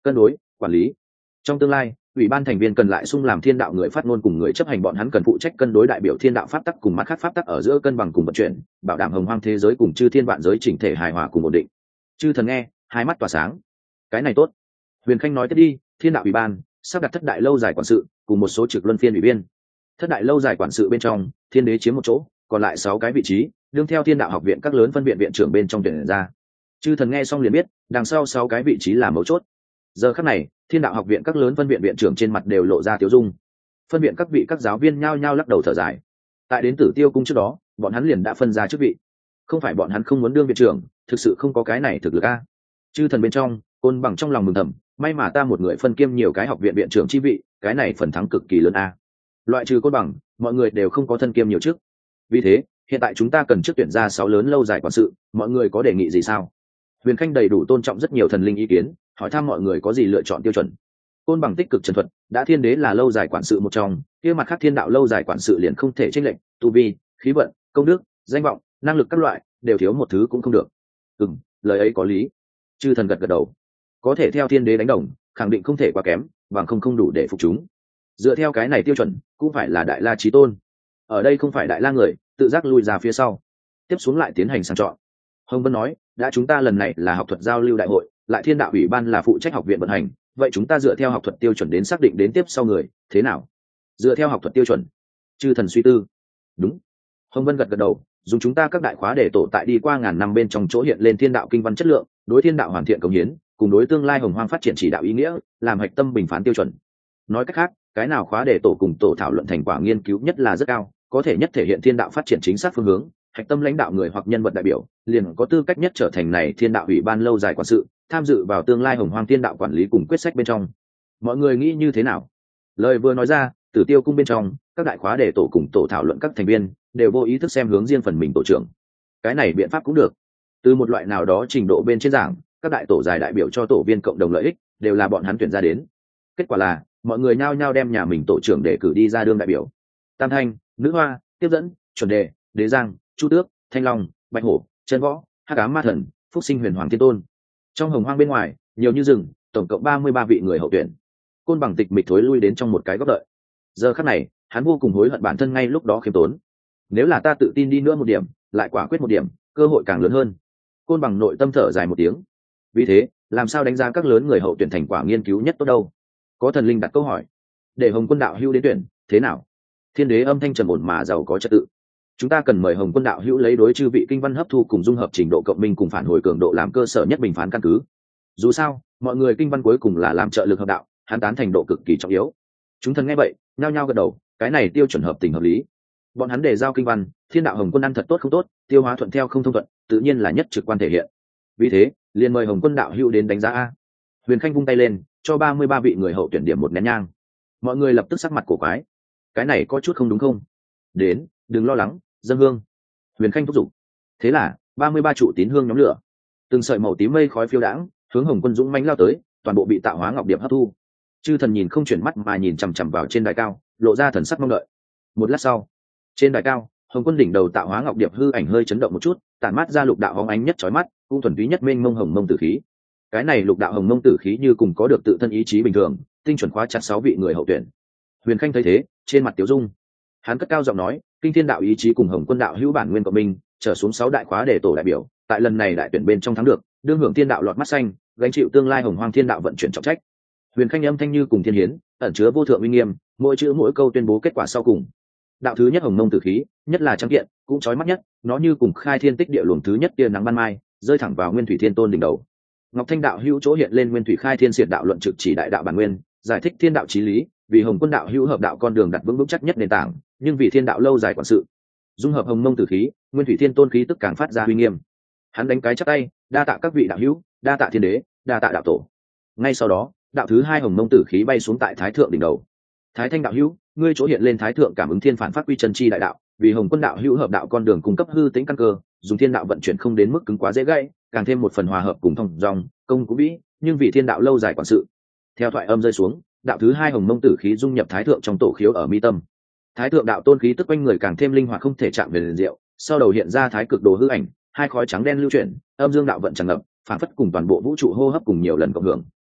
cân đối quản lý. Trong tương lai, ủy ban thành viên cần lại sung làm thiên đạo người phát ngôn cùng người chấp hành, bọn hắn cần phụ trách cân đối đại biểu thiên đạo pháp tắc cùng mặt khác pháp tắc ở giữa cân bằng cùng vận chuyển, bảo đảm hồng hoang thế giới cùng chư thiên vạn giới chỉnh thể hài hòa cùng ổn định. Chư thần nghe, hai mắt tỏa sáng. Cái này tốt. Huyền Khanh nói tiếp đi, thiên đạo ủy ban sắp đặt thất đại lâu dài quản sự cùng một số trực luân phiên ủy viên. Thất đại lâu dài quản sự bên trong, thiên đế chiếm một chỗ, còn lại 6 cái vị trí đương theo thiên đạo học viện các lớn phân viện viện trưởng bên trong tuyển ra. Chư thần nghe xong liền biết, đằng sau 6 cái vị trí là mấu chốt. Giờ khắc này, thiên đạo học viện các lớn phân viện viện trưởng trên mặt đều lộ ra tiêu dung. Phân viện các vị các giáo viên nhao nhao lắc đầu thở dài. Tại đến Tử Tiêu cung trước đó, bọn hắn liền đã phân ra chức vị. Không phải bọn hắn không muốn đương viện trưởng, thực sự không có cái này thực lực a. Chư thần bên trong, Côn Bằng trong lòng mừng thầm, may mà ta một người phân kiêm nhiều cái học viện viện trưởng chi vị, cái này phần thắng cực kỳ lớn a. Loại trừ Côn Bằng, mọi người đều không có thân kiêm nhiều chức. Vì thế, hiện tại chúng ta cần trước tuyển ra 6 lớn lâu dài quản sự, mọi người có đề nghị gì sao? Huyền Khanh đầy đủ tôn trọng rất nhiều thần linh ý kiến, hỏi thăm mọi người có gì lựa chọn tiêu chuẩn. Côn Bằng tích cực trần thuật, đã thiên đế là lâu dài quản sự một trong, kia mặt khác thiên đạo lâu dài quản sự liền không thể chênh lệch, tu vi, khí vận, công đức, danh vọng, năng lực các loại, đều thiếu một thứ cũng không được. Lời ấy có lý. Chư thần gật gật đầu. Có thể theo thiên đế đánh đồng, khẳng định không thể quá kém, bằng không đủ để phục chúng. Dựa theo cái này tiêu chuẩn, cũng phải là đại la chí tôn. Ở đây không phải đại la người, tự giác lui ra phía sau. Tiếp xuống lại tiến hành sàng chọn. Hồng Vân nói, đã chúng ta lần này là học thuật giao lưu đại hội, lại thiên đạo ủy ban là phụ trách học viện vận hành, vậy chúng ta dựa theo học thuật tiêu chuẩn đến xác định đến tiếp sau người thế nào? Dựa theo học thuật tiêu chuẩn. Chư thần suy tư. Đúng. Hồng Vân gật gật đầu, dùng chúng ta các đại khóa để tổ tại đi qua ngàn năm bên trong chỗ hiện lên thiên đạo kinh văn chất lượng, đối thiên đạo hoàn thiện công hiến, cùng đối tương lai hồng hoang phát triển chỉ đạo ý nghĩa, làm hạch tâm bình phán tiêu chuẩn. Nói cách khác, cái nào khóa để tổ cùng tổ thảo luận thành quả nghiên cứu nhất là rất cao, có thể nhất thể hiện thiên đạo phát triển chính xác phương hướng, hạch tâm lãnh đạo người hoặc nhân vật đại biểu liền có tư cách nhất trở thành này thiên đạo ủy ban lâu dài quản sự, tham dự vào tương lai hồng hoang thiên đạo quản lý cùng quyết sách bên trong. Mọi người nghĩ như thế nào? Lời vừa nói ra, Tử Tiêu cung bên trong, các đại khóa để tổ cùng tổ thảo luận các thành viên đều vô ý thức xem hướng riêng phần mình tổ trưởng. Cái này biện pháp cũng được. Từ một loại nào đó trình độ bên trên giảng, các đại tổ dài đại biểu cho tổ viên cộng đồng lợi ích, đều là bọn hắn tuyển ra đến. Kết quả là, mọi người nhao nhao đem nhà mình tổ trưởng để cử đi ra đương đại biểu. Tam Thanh, Nữ Hoa, Tiếp Dẫn, Chuẩn Đề, Đế Giang, Chu Tước, Thanh Long, Bạch Hổ, Chân Võ, Hắc Ám Ma Thần, Phúc Sinh Huyền Hoàng Thiên Tôn. Trong hồng hoang bên ngoài, nhiều như rừng, tổng cộng 33 vị người hậu tuyển. Côn Bằng tịch mịch thối lui đến trong một cái góc đợi. Giờ khắc này, hắn vô cùng hối hận bản thân ngay lúc đó khiêm tốn. Nếu là ta tự tin đi nữa một điểm, lại quả quyết một điểm, cơ hội càng lớn hơn. Côn Bằng nội tâm thở dài một tiếng. Vì thế, làm sao đánh giá các lớn người hậu tuyển thành quả nghiên cứu nhất tốt đâu? Có thần linh đặt câu hỏi. Để Hồng Quân đạo hữu đến tuyển, thế nào? Thiên đế âm thanh trầm ổn mà giàu có trật tự. Chúng ta cần mời Hồng Quân đạo hữu lấy đối chư vị kinh văn hấp thu cùng dung hợp trình độ cộng minh cùng phản hồi cường độ làm cơ sở nhất bình phán căn cứ. Dù sao, mọi người kinh văn cuối cùng là làm trợ lực hợp đạo, hắn tán thành độ cực kỳ trọng yếu. Chúng thần nghe vậy, nhao nhao gật đầu, cái này tiêu chuẩn hợp tình hợp lý. Bọn hắn đề giao kinh văn, thiên đạo Hồng Quân ăn thật tốt không tốt, tiêu hóa thuận theo không thông thuận, tự nhiên là nhất trực quan thể hiện. Vì thế, liền mời Hồng Quân đạo hữu đến đánh giá a. Huyền Khanh vung tay lên, cho 33 vị người hậu tuyển điểm một nén nhang. Mọi người lập tức sắc mặt cổ quái. Cái này có chút không đúng không? Đến, đừng lo lắng, dâng hương. Huyền Khanh thúc giục. Thế là 33 trụ tín hương nhóm lửa, từng sợi màu tím mây khói phiêu đãng hướng Hồng Quân dũng mãnh lao tới, toàn bộ bị tạo hóa ngọc điệp hấp thu. Chư thần nhìn không chuyển mắt mà nhìn chằm chằm vào trên đài cao, lộ ra thần sắc mong đợi. Một lát sau, trên đài cao, Hồng Quân đỉnh đầu tạo hóa ngọc điệp hư ảnh hơi chấn động một chút, tản mát ra lục đạo hóng ánh nhất chói mắt, cũng thuần túy nhất mênh mông hồng mông tử khí. Cái này lục đạo hồng mông tử khí như cùng có được tự thân ý chí bình thường, tinh chuẩn khóa chặt 6 vị người hậu tuyển. Huyền Khanh thấy thế, trên mặt tiếu dung, hắn cất cao giọng nói, kinh thiên đạo ý chí cùng Hồng Quân đạo hữu bản nguyên của mình, trở xuống 6 đại khóa để tổ đại biểu, tại lần này đại tuyển bên trong thắng được, đương hưởng thiên đạo lọt mắt xanh, gánh chịu tương lai hồng hoang thiên đạo vận chuyển trọng trách. Huyền Khanh âm thanh như cùng thiên hiến, ẩn chứa vô thượng uy nghiêm, mỗi chữ mỗi câu tuyên bố kết quả sau cùng. Đạo thứ nhất hồng mông tử khí, nhất là trắng kiện, cũng chói mắt nhất, nó như cùng khai thiên tích địa luồng thứ nhất tia nắng ban mai, rơi thẳng vào Nguyên Thủy Thiên Tôn đỉnh đầu. Ngọc Thanh đạo hữu chỗ hiện lên Nguyên Thủy khai thiên xiển đạo luận trực chỉ đại đạo bản nguyên, giải thích thiên đạo chí lý, vì Hồng Quân đạo hữu hợp đạo con đường đặt vững vững chắc nhất nền tảng, nhưng vì thiên đạo lâu dài quản sự, dung hợp hồng mông tử khí, Nguyên Thủy Thiên Tôn khí tức càng phát ra uy nghiêm. Hắn đánh cái chắp tay, đa tạ các vị đạo hữu, đa tạ thiên đế, đa tạ đạo tổ. Ngay sau đó, đạo thứ hai hồng mông tử khí bay xuống tại thái thượng đỉnh đầu. Thái Thanh đạo hữu, ngươi chỗ hiện lên thái thượng cảm ứng thiên phản phát quy chân chi đại đạo, vì Hồng Quân đạo hữu hợp đạo con đường cung cấp hư tính căn cơ, dùng thiên đạo vận chuyển không đến mức cứng quá dễ gãy, càng thêm một phần hòa hợp cùng thông dòng công cũng vĩ, nhưng vì thiên đạo lâu dài quản sự. Theo thoại âm rơi xuống, đạo thứ hai hồng mông tử khí dung nhập thái thượng trong tổ khiếu ở mi tâm. Thái thượng đạo tôn khí tức quanh người càng thêm linh hoạt không thể chạm về liền diệu, sau đầu hiện ra thái cực đồ hư ảnh, hai khói trắng đen lưu chuyển, âm dương đạo vận tràn ngập, phản phất cùng toàn bộ vũ trụ hô hấp cùng nhiều lần cộng hưởng.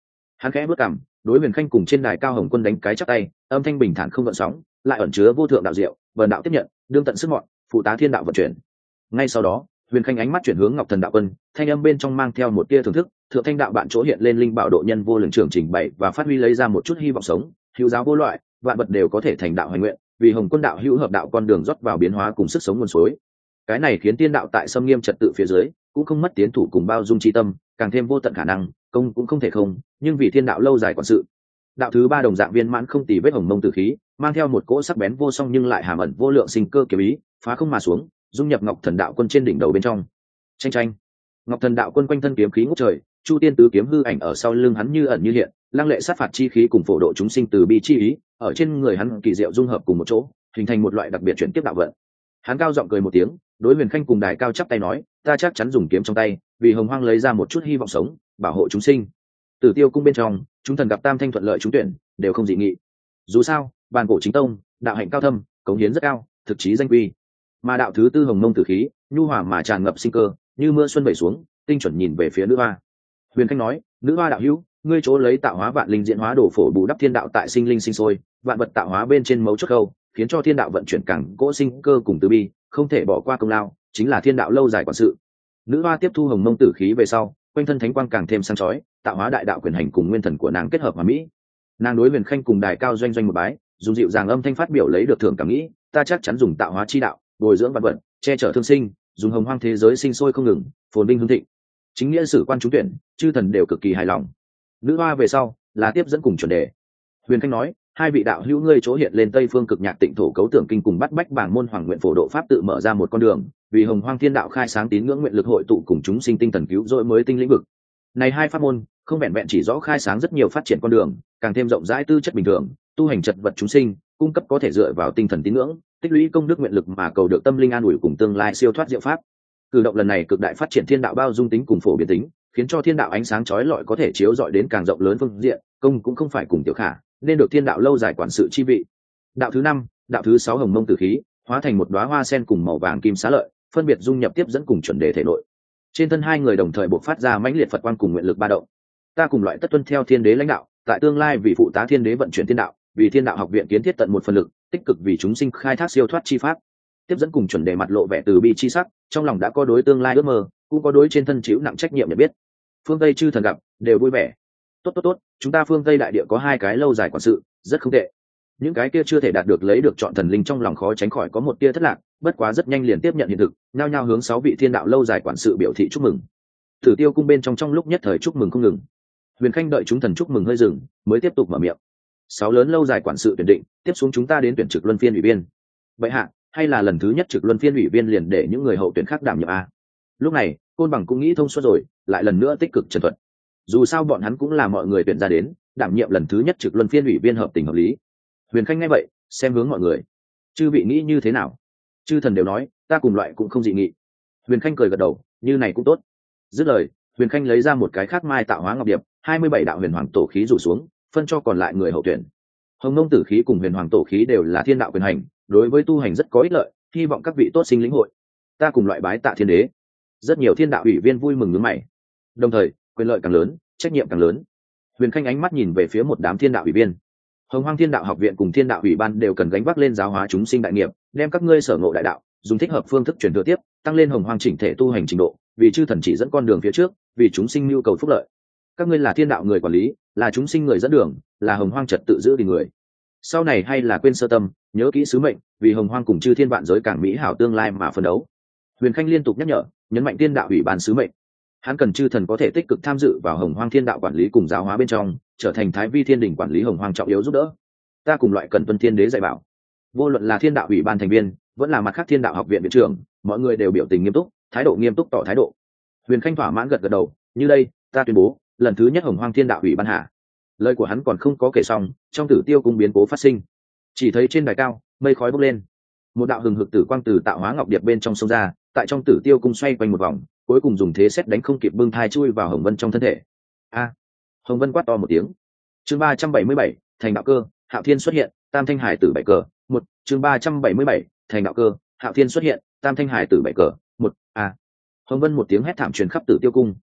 Hắn khẽ bước cằm, đối Huyền Khanh cùng trên đài cao Hồng Quân đánh cái chắp tay, âm thanh bình thản không gợn sóng, lại ẩn chứa vô thượng đạo diệu, vần đạo tiếp nhận, đương tận sức mọn, phụ tá thiên đạo vận chuyển. Ngay sau đó, Huyền Khanh ánh mắt chuyển hướng Ngọc Thần đạo quân, thanh âm bên trong mang theo một tia thưởng thức, thượng thanh đạo bạn chỗ hiện lên linh bảo độ nhân vô lượng trưởng trình bày và phát huy lấy ra một chút hy vọng sống, hữu giáo vô loại, vạn vật đều có thể thành đạo hành nguyện, vì Hồng Quân đạo hữu hợp đạo con đường rót vào biến hóa cùng sức sống nguồn suối. Cái này khiến tiên đạo tại xâm nghiêm trật tự phía dưới, cũng không mất tiến thủ cùng bao dung chi tâm, càng thêm vô tận khả năng, công cũng không thể không, nhưng vì thiên đạo lâu dài quản sự. Đạo thứ ba đồng dạng viên mãn không tì vết hồng mông tử khí, mang theo một cỗ sắc bén vô song nhưng lại hàm ẩn vô lượng sinh cơ kiếm ý, phá không mà xuống, dung nhập Ngọc Thần đạo quân trên đỉnh đầu bên trong. Tranh tranh, Ngọc Thần đạo quân quanh thân kiếm khí ngút trời, Chu Tiên tứ kiếm hư ảnh ở sau lưng hắn như ẩn như hiện, lăng lệ sát phạt chi khí cùng phổ độ chúng sinh từ bi chi ý, ở trên người hắn kỳ diệu dung hợp cùng một chỗ, hình thành một loại đặc biệt chuyển tiếp đạo vận. Hắn cao giọng cười một tiếng, đối Huyền Khanh cùng đài cao chắp tay nói, ta chắc chắn dùng kiếm trong tay, vì Hồng Hoang lấy ra một chút hy vọng sống, bảo hộ chúng sinh. Tử Tiêu cung bên trong, chúng thần gặp tam thanh thuận lợi trúng tuyển, đều không dị nghị. Dù sao, bàn cổ chính tông, đạo hạnh cao thâm, cống hiến rất cao, thực chí danh quy. Mà đạo thứ tư hồng mông tử khí, nhu hòa mà tràn ngập sinh cơ, như mưa xuân vẩy xuống, tinh chuẩn nhìn về phía nữ hoa. Huyền Khanh nói, nữ hoa đạo hữu, ngươi chỗ lấy tạo hóa vạn linh diễn hóa đổ phổ bù đắp thiên đạo tại sinh linh sinh sôi, vạn vật tạo hóa bên trên mấu chốt khâu, khiến cho thiên đạo vận chuyển cẳng cỗ sinh cơ cùng từ bi, không thể bỏ qua công lao, chính là thiên đạo lâu dài quản sự. Nữ hoa tiếp thu hồng mông tử khí về sau, quanh thân thánh quang càng thêm sáng chói, tạo hóa đại đạo quyền hành cùng nguyên thần của nàng kết hợp hòa mỹ. Nàng đối Huyền Khanh cùng đài cao doanh doanh một bái, dùng dịu dàng âm thanh phát biểu lấy được thưởng cảm nghĩ, ta chắc chắn dùng tạo hóa chi đạo, bồi dưỡng vạn vật, che chở thương sinh, dùng hồng hoang thế giới sinh sôi không ngừng, phồn vinh hưng thịnh. Chính nghĩa sử quan trúng tuyển, chư thần đều cực kỳ hài lòng. Nữ hoa về sau là tiếp dẫn cùng chuẩn đề. Huyền Khanh nói, hai vị đạo hữu ngươi chỗ hiện lên Tây Phương Cực Nhạc Tịnh Thổ Cấu Tưởng Kinh cùng bắt bách bảng môn hoàng nguyện phổ độ pháp tự mở ra một con đường, vì hồng hoang thiên đạo khai sáng tín ngưỡng nguyện lực hội tụ cùng chúng sinh tinh thần cứu rỗi mới tinh lĩnh vực. Này hai pháp môn không vẹn vẹn chỉ rõ khai sáng rất nhiều phát triển con đường, càng thêm rộng rãi tư chất bình thường, tu hành chật vật chúng sinh, cung cấp có thể dựa vào tinh thần tín ngưỡng, tích lũy công đức nguyện lực mà cầu được tâm linh an ủi cùng tương lai siêu thoát diệu pháp. Cử động lần này cực đại phát triển thiên đạo bao dung tính cùng phổ biến tính, khiến cho thiên đạo ánh sáng chói lọi có thể chiếu rọi đến càng rộng lớn phương diện, công cũng không phải cùng tiểu khả, nên được thiên đạo lâu dài quản sự chi vị. Đạo thứ năm, đạo thứ sáu hồng mông tử khí, hóa thành một đóa hoa sen cùng màu vàng kim xá lợi, phân biệt dung nhập tiếp dẫn cùng chuẩn đề thể nội. Trên thân hai người đồng thời bộc phát ra mãnh liệt Phật quang cùng nguyện lực ba động. Ta cùng loại tất tuân theo thiên đế lãnh đạo, tại tương lai vì phụ tá thiên đế vận chuyển thiên đạo, vì thiên đạo học viện kiến thiết tận một phần lực, tích cực vì chúng sinh khai thác siêu thoát chi pháp. Tiếp dẫn cùng chuẩn đề mặt lộ vẻ từ bi chi sắc, trong lòng đã có đối tương lai ước mơ, cũng có đối trên thân chịu nặng trách nhiệm nhận biết. Phương Tây chư thần gặp đều vui vẻ. Tốt, chúng ta phương Tây đại địa có hai cái lâu dài quản sự, rất không tệ. Những cái kia chưa thể đạt được lấy được chọn thần linh trong lòng khó tránh khỏi có một tia thất lạc, bất quá rất nhanh liền tiếp nhận hiện thực, nhao nhao hướng sáu vị thiên đạo lâu dài quản sự biểu thị chúc mừng. Tử Tiêu cung bên trong lúc nhất thời chúc mừng không ngừng. Huyền Khanh đợi chúng thần chúc mừng hơi dừng, mới tiếp tục mở miệng. Sáu lớn lâu dài quản sự tuyển định, tiếp xuống chúng ta đến tuyển trực luân phiên ủy viên. Vậy hạ, hay là lần thứ nhất trực luân phiên ủy viên liền để những người hậu tuyển khác đảm nhiệm a? Lúc này, Côn Bằng cũng nghĩ thông suốt rồi, lại lần nữa tích cực trần thuận. Dù sao bọn hắn cũng là mọi người tuyển ra đến, đảm nhiệm lần thứ nhất trực luân phiên ủy viên hợp tình hợp lý. Huyền Khanh nghe vậy, xem hướng mọi người. Chư vị nghĩ như thế nào? Chư thần đều nói, ta cùng loại cũng không dị nghị. Huyền Khanh cười gật đầu, như này cũng tốt. Dứt lời, Huyền Khanh lấy ra một cái khác mai tạo hóa ngọc điệp, 27 đạo huyền hoàng tổ khí rủ xuống, phân cho còn lại người hậu tuyển. Hồng Mông tử khí cùng huyền hoàng tổ khí đều là thiên đạo quyền hành, đối với tu hành rất có ích lợi, hy vọng các vị tốt sinh lĩnh hội. Ta cùng loại bái tạ thiên đế. Rất nhiều thiên đạo ủy viên vui mừng nhướng mày. Đồng thời, quyền lợi càng lớn, trách nhiệm càng lớn. Huyền Khanh ánh mắt nhìn về phía một đám thiên đạo ủy viên. Hồng Hoang Thiên Đạo Học viện cùng Thiên Đạo Ủy ban đều cần gánh vác lên giáo hóa chúng sinh đại nghiệp, đem các ngươi sở ngộ đại đạo, dùng thích hợp phương thức truyền thừa tiếp, tăng lên Hồng Hoang chỉnh thể tu hành trình độ, vì chư thần chỉ dẫn con đường phía trước, vì chúng sinh nhu cầu phúc lợi. Các ngươi là thiên đạo người quản lý, là chúng sinh người dẫn đường, là Hồng Hoang trật tự giữ gìn người. Sau này hay là quên sơ tâm, nhớ kỹ sứ mệnh, vì Hồng Hoang cùng chư thiên vạn giới càng mỹ hảo tương lai mà phấn đấu. Huyền Khanh liên tục nhắc nhở, nhấn mạnh Thiên Đạo Ủy ban sứ mệnh. Hắn cần chư thần có thể tích cực tham dự vào Hồng Hoang Thiên Đạo quản lý cùng giáo hóa bên trong, trở thành Thái Vi Thiên Đình quản lý Hồng Hoang trọng yếu giúp đỡ. Ta cùng loại cần tuân thiên đế dạy bảo. Vô luận là thiên đạo ủy ban thành viên, vẫn là mặt khác thiên đạo học viện viện trưởng, mọi người đều biểu tình nghiêm túc, thái độ nghiêm túc tỏ thái độ. Huyền Khanh thỏa mãn gật gật đầu, như đây, ta tuyên bố, lần thứ nhất Hồng Hoang Thiên Đạo ủy ban hạ. Lời của hắn còn không có kể xong, trong Tử Tiêu cung biến cố phát sinh. Chỉ thấy trên đài cao, mây khói bốc lên, một đạo hừng hực tử quang từ tạo hóa ngọc điệp bên trong sông ra, tại trong Tử Tiêu cung xoay quanh một vòng, cuối cùng dùng thế xét đánh không kịp bưng thai chui vào Hồng Vân trong thân thể. A! Hồng Vân quát to một tiếng. Chương 377, thành đạo cơ, Hạo Thiên xuất hiện, Tam Thanh Hải tử bảy cờ, một. Chương 377, thành đạo cơ, Hạo Thiên xuất hiện, Tam Thanh Hải tử bảy cờ, một. A! Hồng Vân một tiếng hét thảm truyền khắp Tử Tiêu cung.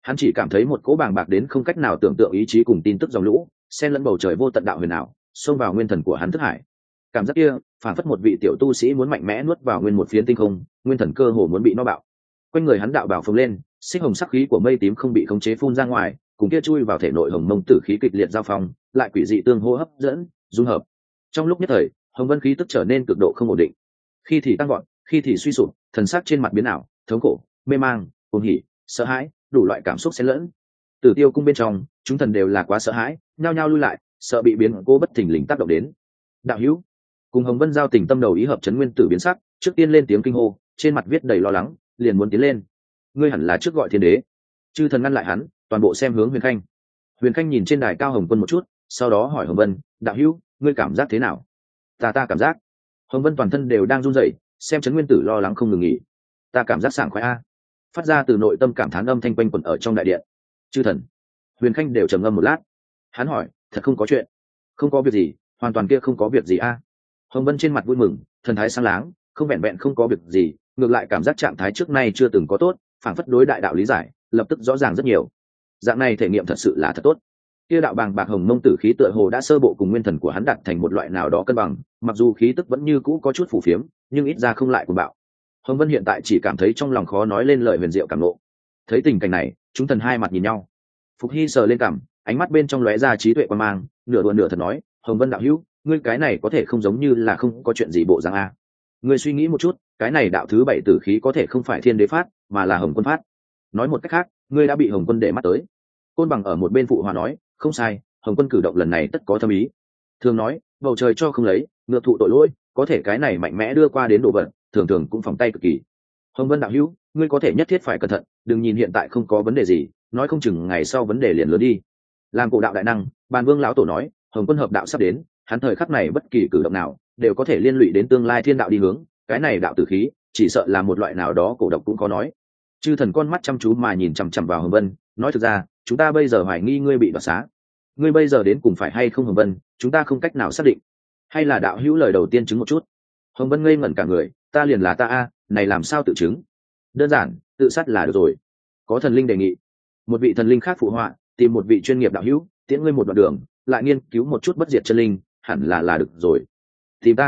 Hắn chỉ cảm thấy một cỗ bàng bạc đến không cách nào tưởng tượng ý chí cùng tin tức dòng lũ xen lẫn bầu trời vô tận đạo huyền ảo xông vào nguyên thần của hắn thức hải. Cảm giác kia phản phất một vị tiểu tu sĩ muốn mạnh mẽ nuốt vào nguyên một phiến tinh không, nguyên thần cơ hồ muốn bị nó bạo. Quanh người hắn đạo bảo phồng lên, xích hồng sắc khí của mây tím không bị khống chế phun ra ngoài, cùng kia chui vào thể nội hồng mông tử khí kịch liệt giao phong, lại quỷ dị tương hô hấp dẫn dung hợp. Trong lúc nhất thời, hồng vân khí tức trở nên cực độ không ổn định, khi thì tăng vọt, khi thì suy sụp, thần sắc trên mặt biến ảo, thống khổ, mê mang, cuồng hỉ, sợ hãi, đủ loại cảm xúc xen lẫn. Tử Tiêu cung bên trong, chúng thần đều là quá sợ hãi, nhao nhao lui lại, sợ bị biến cố bất thình lình tác động đến. Đạo hữu, cùng hồng vân giao tình tâm đầu ý hợp, chấn nguyên tử biến sắc, trước tiên lên tiếng kinh hô, trên mặt viết đầy lo lắng, liền muốn tiến lên. Ngươi hẳn là trước gọi thiên đế. Chư thần ngăn lại hắn, toàn bộ xem hướng Huyền Khanh. Huyền Khanh nhìn trên đài cao hồng quân một chút, sau đó hỏi hồng vân, đạo hữu, ngươi cảm giác thế nào? Ta cảm giác. Hồng vân toàn thân đều đang run rẩy, xem chấn nguyên tử lo lắng không ngừng nghỉ. Ta cảm giác sảng khoái a. Phát ra từ nội tâm cảm thán âm thanh quanh quẩn ở trong đại điện. Chư thần. Huyền Khanh đều trầm ngâm một lát. Hắn hỏi, thật không có chuyện? Không có việc gì, hoàn toàn kia không có việc gì a. Hồng vân trên mặt vui mừng, thần thái sáng láng, không vẹn vẹn không có việc gì, ngược lại cảm giác trạng thái trước nay chưa từng có tốt, phản phất đối đại đạo lý giải lập tức rõ ràng rất nhiều. Dạng này thể nghiệm thật sự là thật tốt. Kia đạo bàng bạc hồng mông tử khí tựa hồ đã sơ bộ cùng nguyên thần của hắn đặt thành một loại nào đó cân bằng, mặc dù khí tức vẫn như cũ có chút phù phiếm, nhưng ít ra không lại cuồng bạo. Hồng vân hiện tại chỉ cảm thấy trong lòng khó nói lên lời huyền diệu cảm ngộ. Thấy tình cảnh này, chúng thần hai mặt nhìn nhau. Phục Hy sờ lên cằm, ánh mắt bên trong lóe ra trí tuệ quan mang, nửa đùa nửa thật nói, hồng vân đạo hữu, ngươi cái này có thể không giống như là không có chuyện gì bộ dạng a. Ngươi suy nghĩ một chút, cái này đạo thứ 7 tử khí có thể không phải thiên đế phát, mà là hồng quân phát. Nói một cách khác, ngươi đã bị hồng quân để mắt tới. Côn Bằng ở một bên phụ hòa nói, không sai, hồng quân cử động lần này tất có thâm ý. Thường nói, bầu trời cho không lấy, ngược thụ tội lỗi, có thể cái này mạnh mẽ đưa qua đến đồ vật, thường thường cũng phòng tay cực kỳ. Hồng vân đạo hữu, ngươi có thể nhất thiết phải cẩn thận, đừng nhìn hiện tại không có vấn đề gì, nói không chừng ngày sau vấn đề liền lớn đi. Làm cổ đạo đại năng, Bàn Vương lão tổ nói, hồng quân hợp đạo sắp đến, hắn thời khắc này bất kỳ cử động nào đều có thể liên lụy đến tương lai thiên đạo đi hướng, cái này đạo tử khí chỉ sợ là một loại nào đó cổ độc cũng có nói. Chư thần con mắt chăm chú mà nhìn chằm chằm vào hồng vân, nói thực ra chúng ta bây giờ hoài nghi ngươi bị đoạt xá. Ngươi bây giờ đến cùng phải hay không hồng vân, chúng ta không cách nào xác định. Hay là đạo hữu lời đầu tiên chứng một chút? Hồng vân ngây ngẩn cả người, ta liền là ta a, này làm sao tự chứng? Đơn giản, tự sát là được rồi. Có thần linh đề nghị. Một vị thần linh khác phụ họa, tìm một vị chuyên nghiệp đạo hữu, tiễn ngươi một đoạn đường, lại nghiên cứu một chút bất diệt chân linh, hẳn là được rồi. Tìm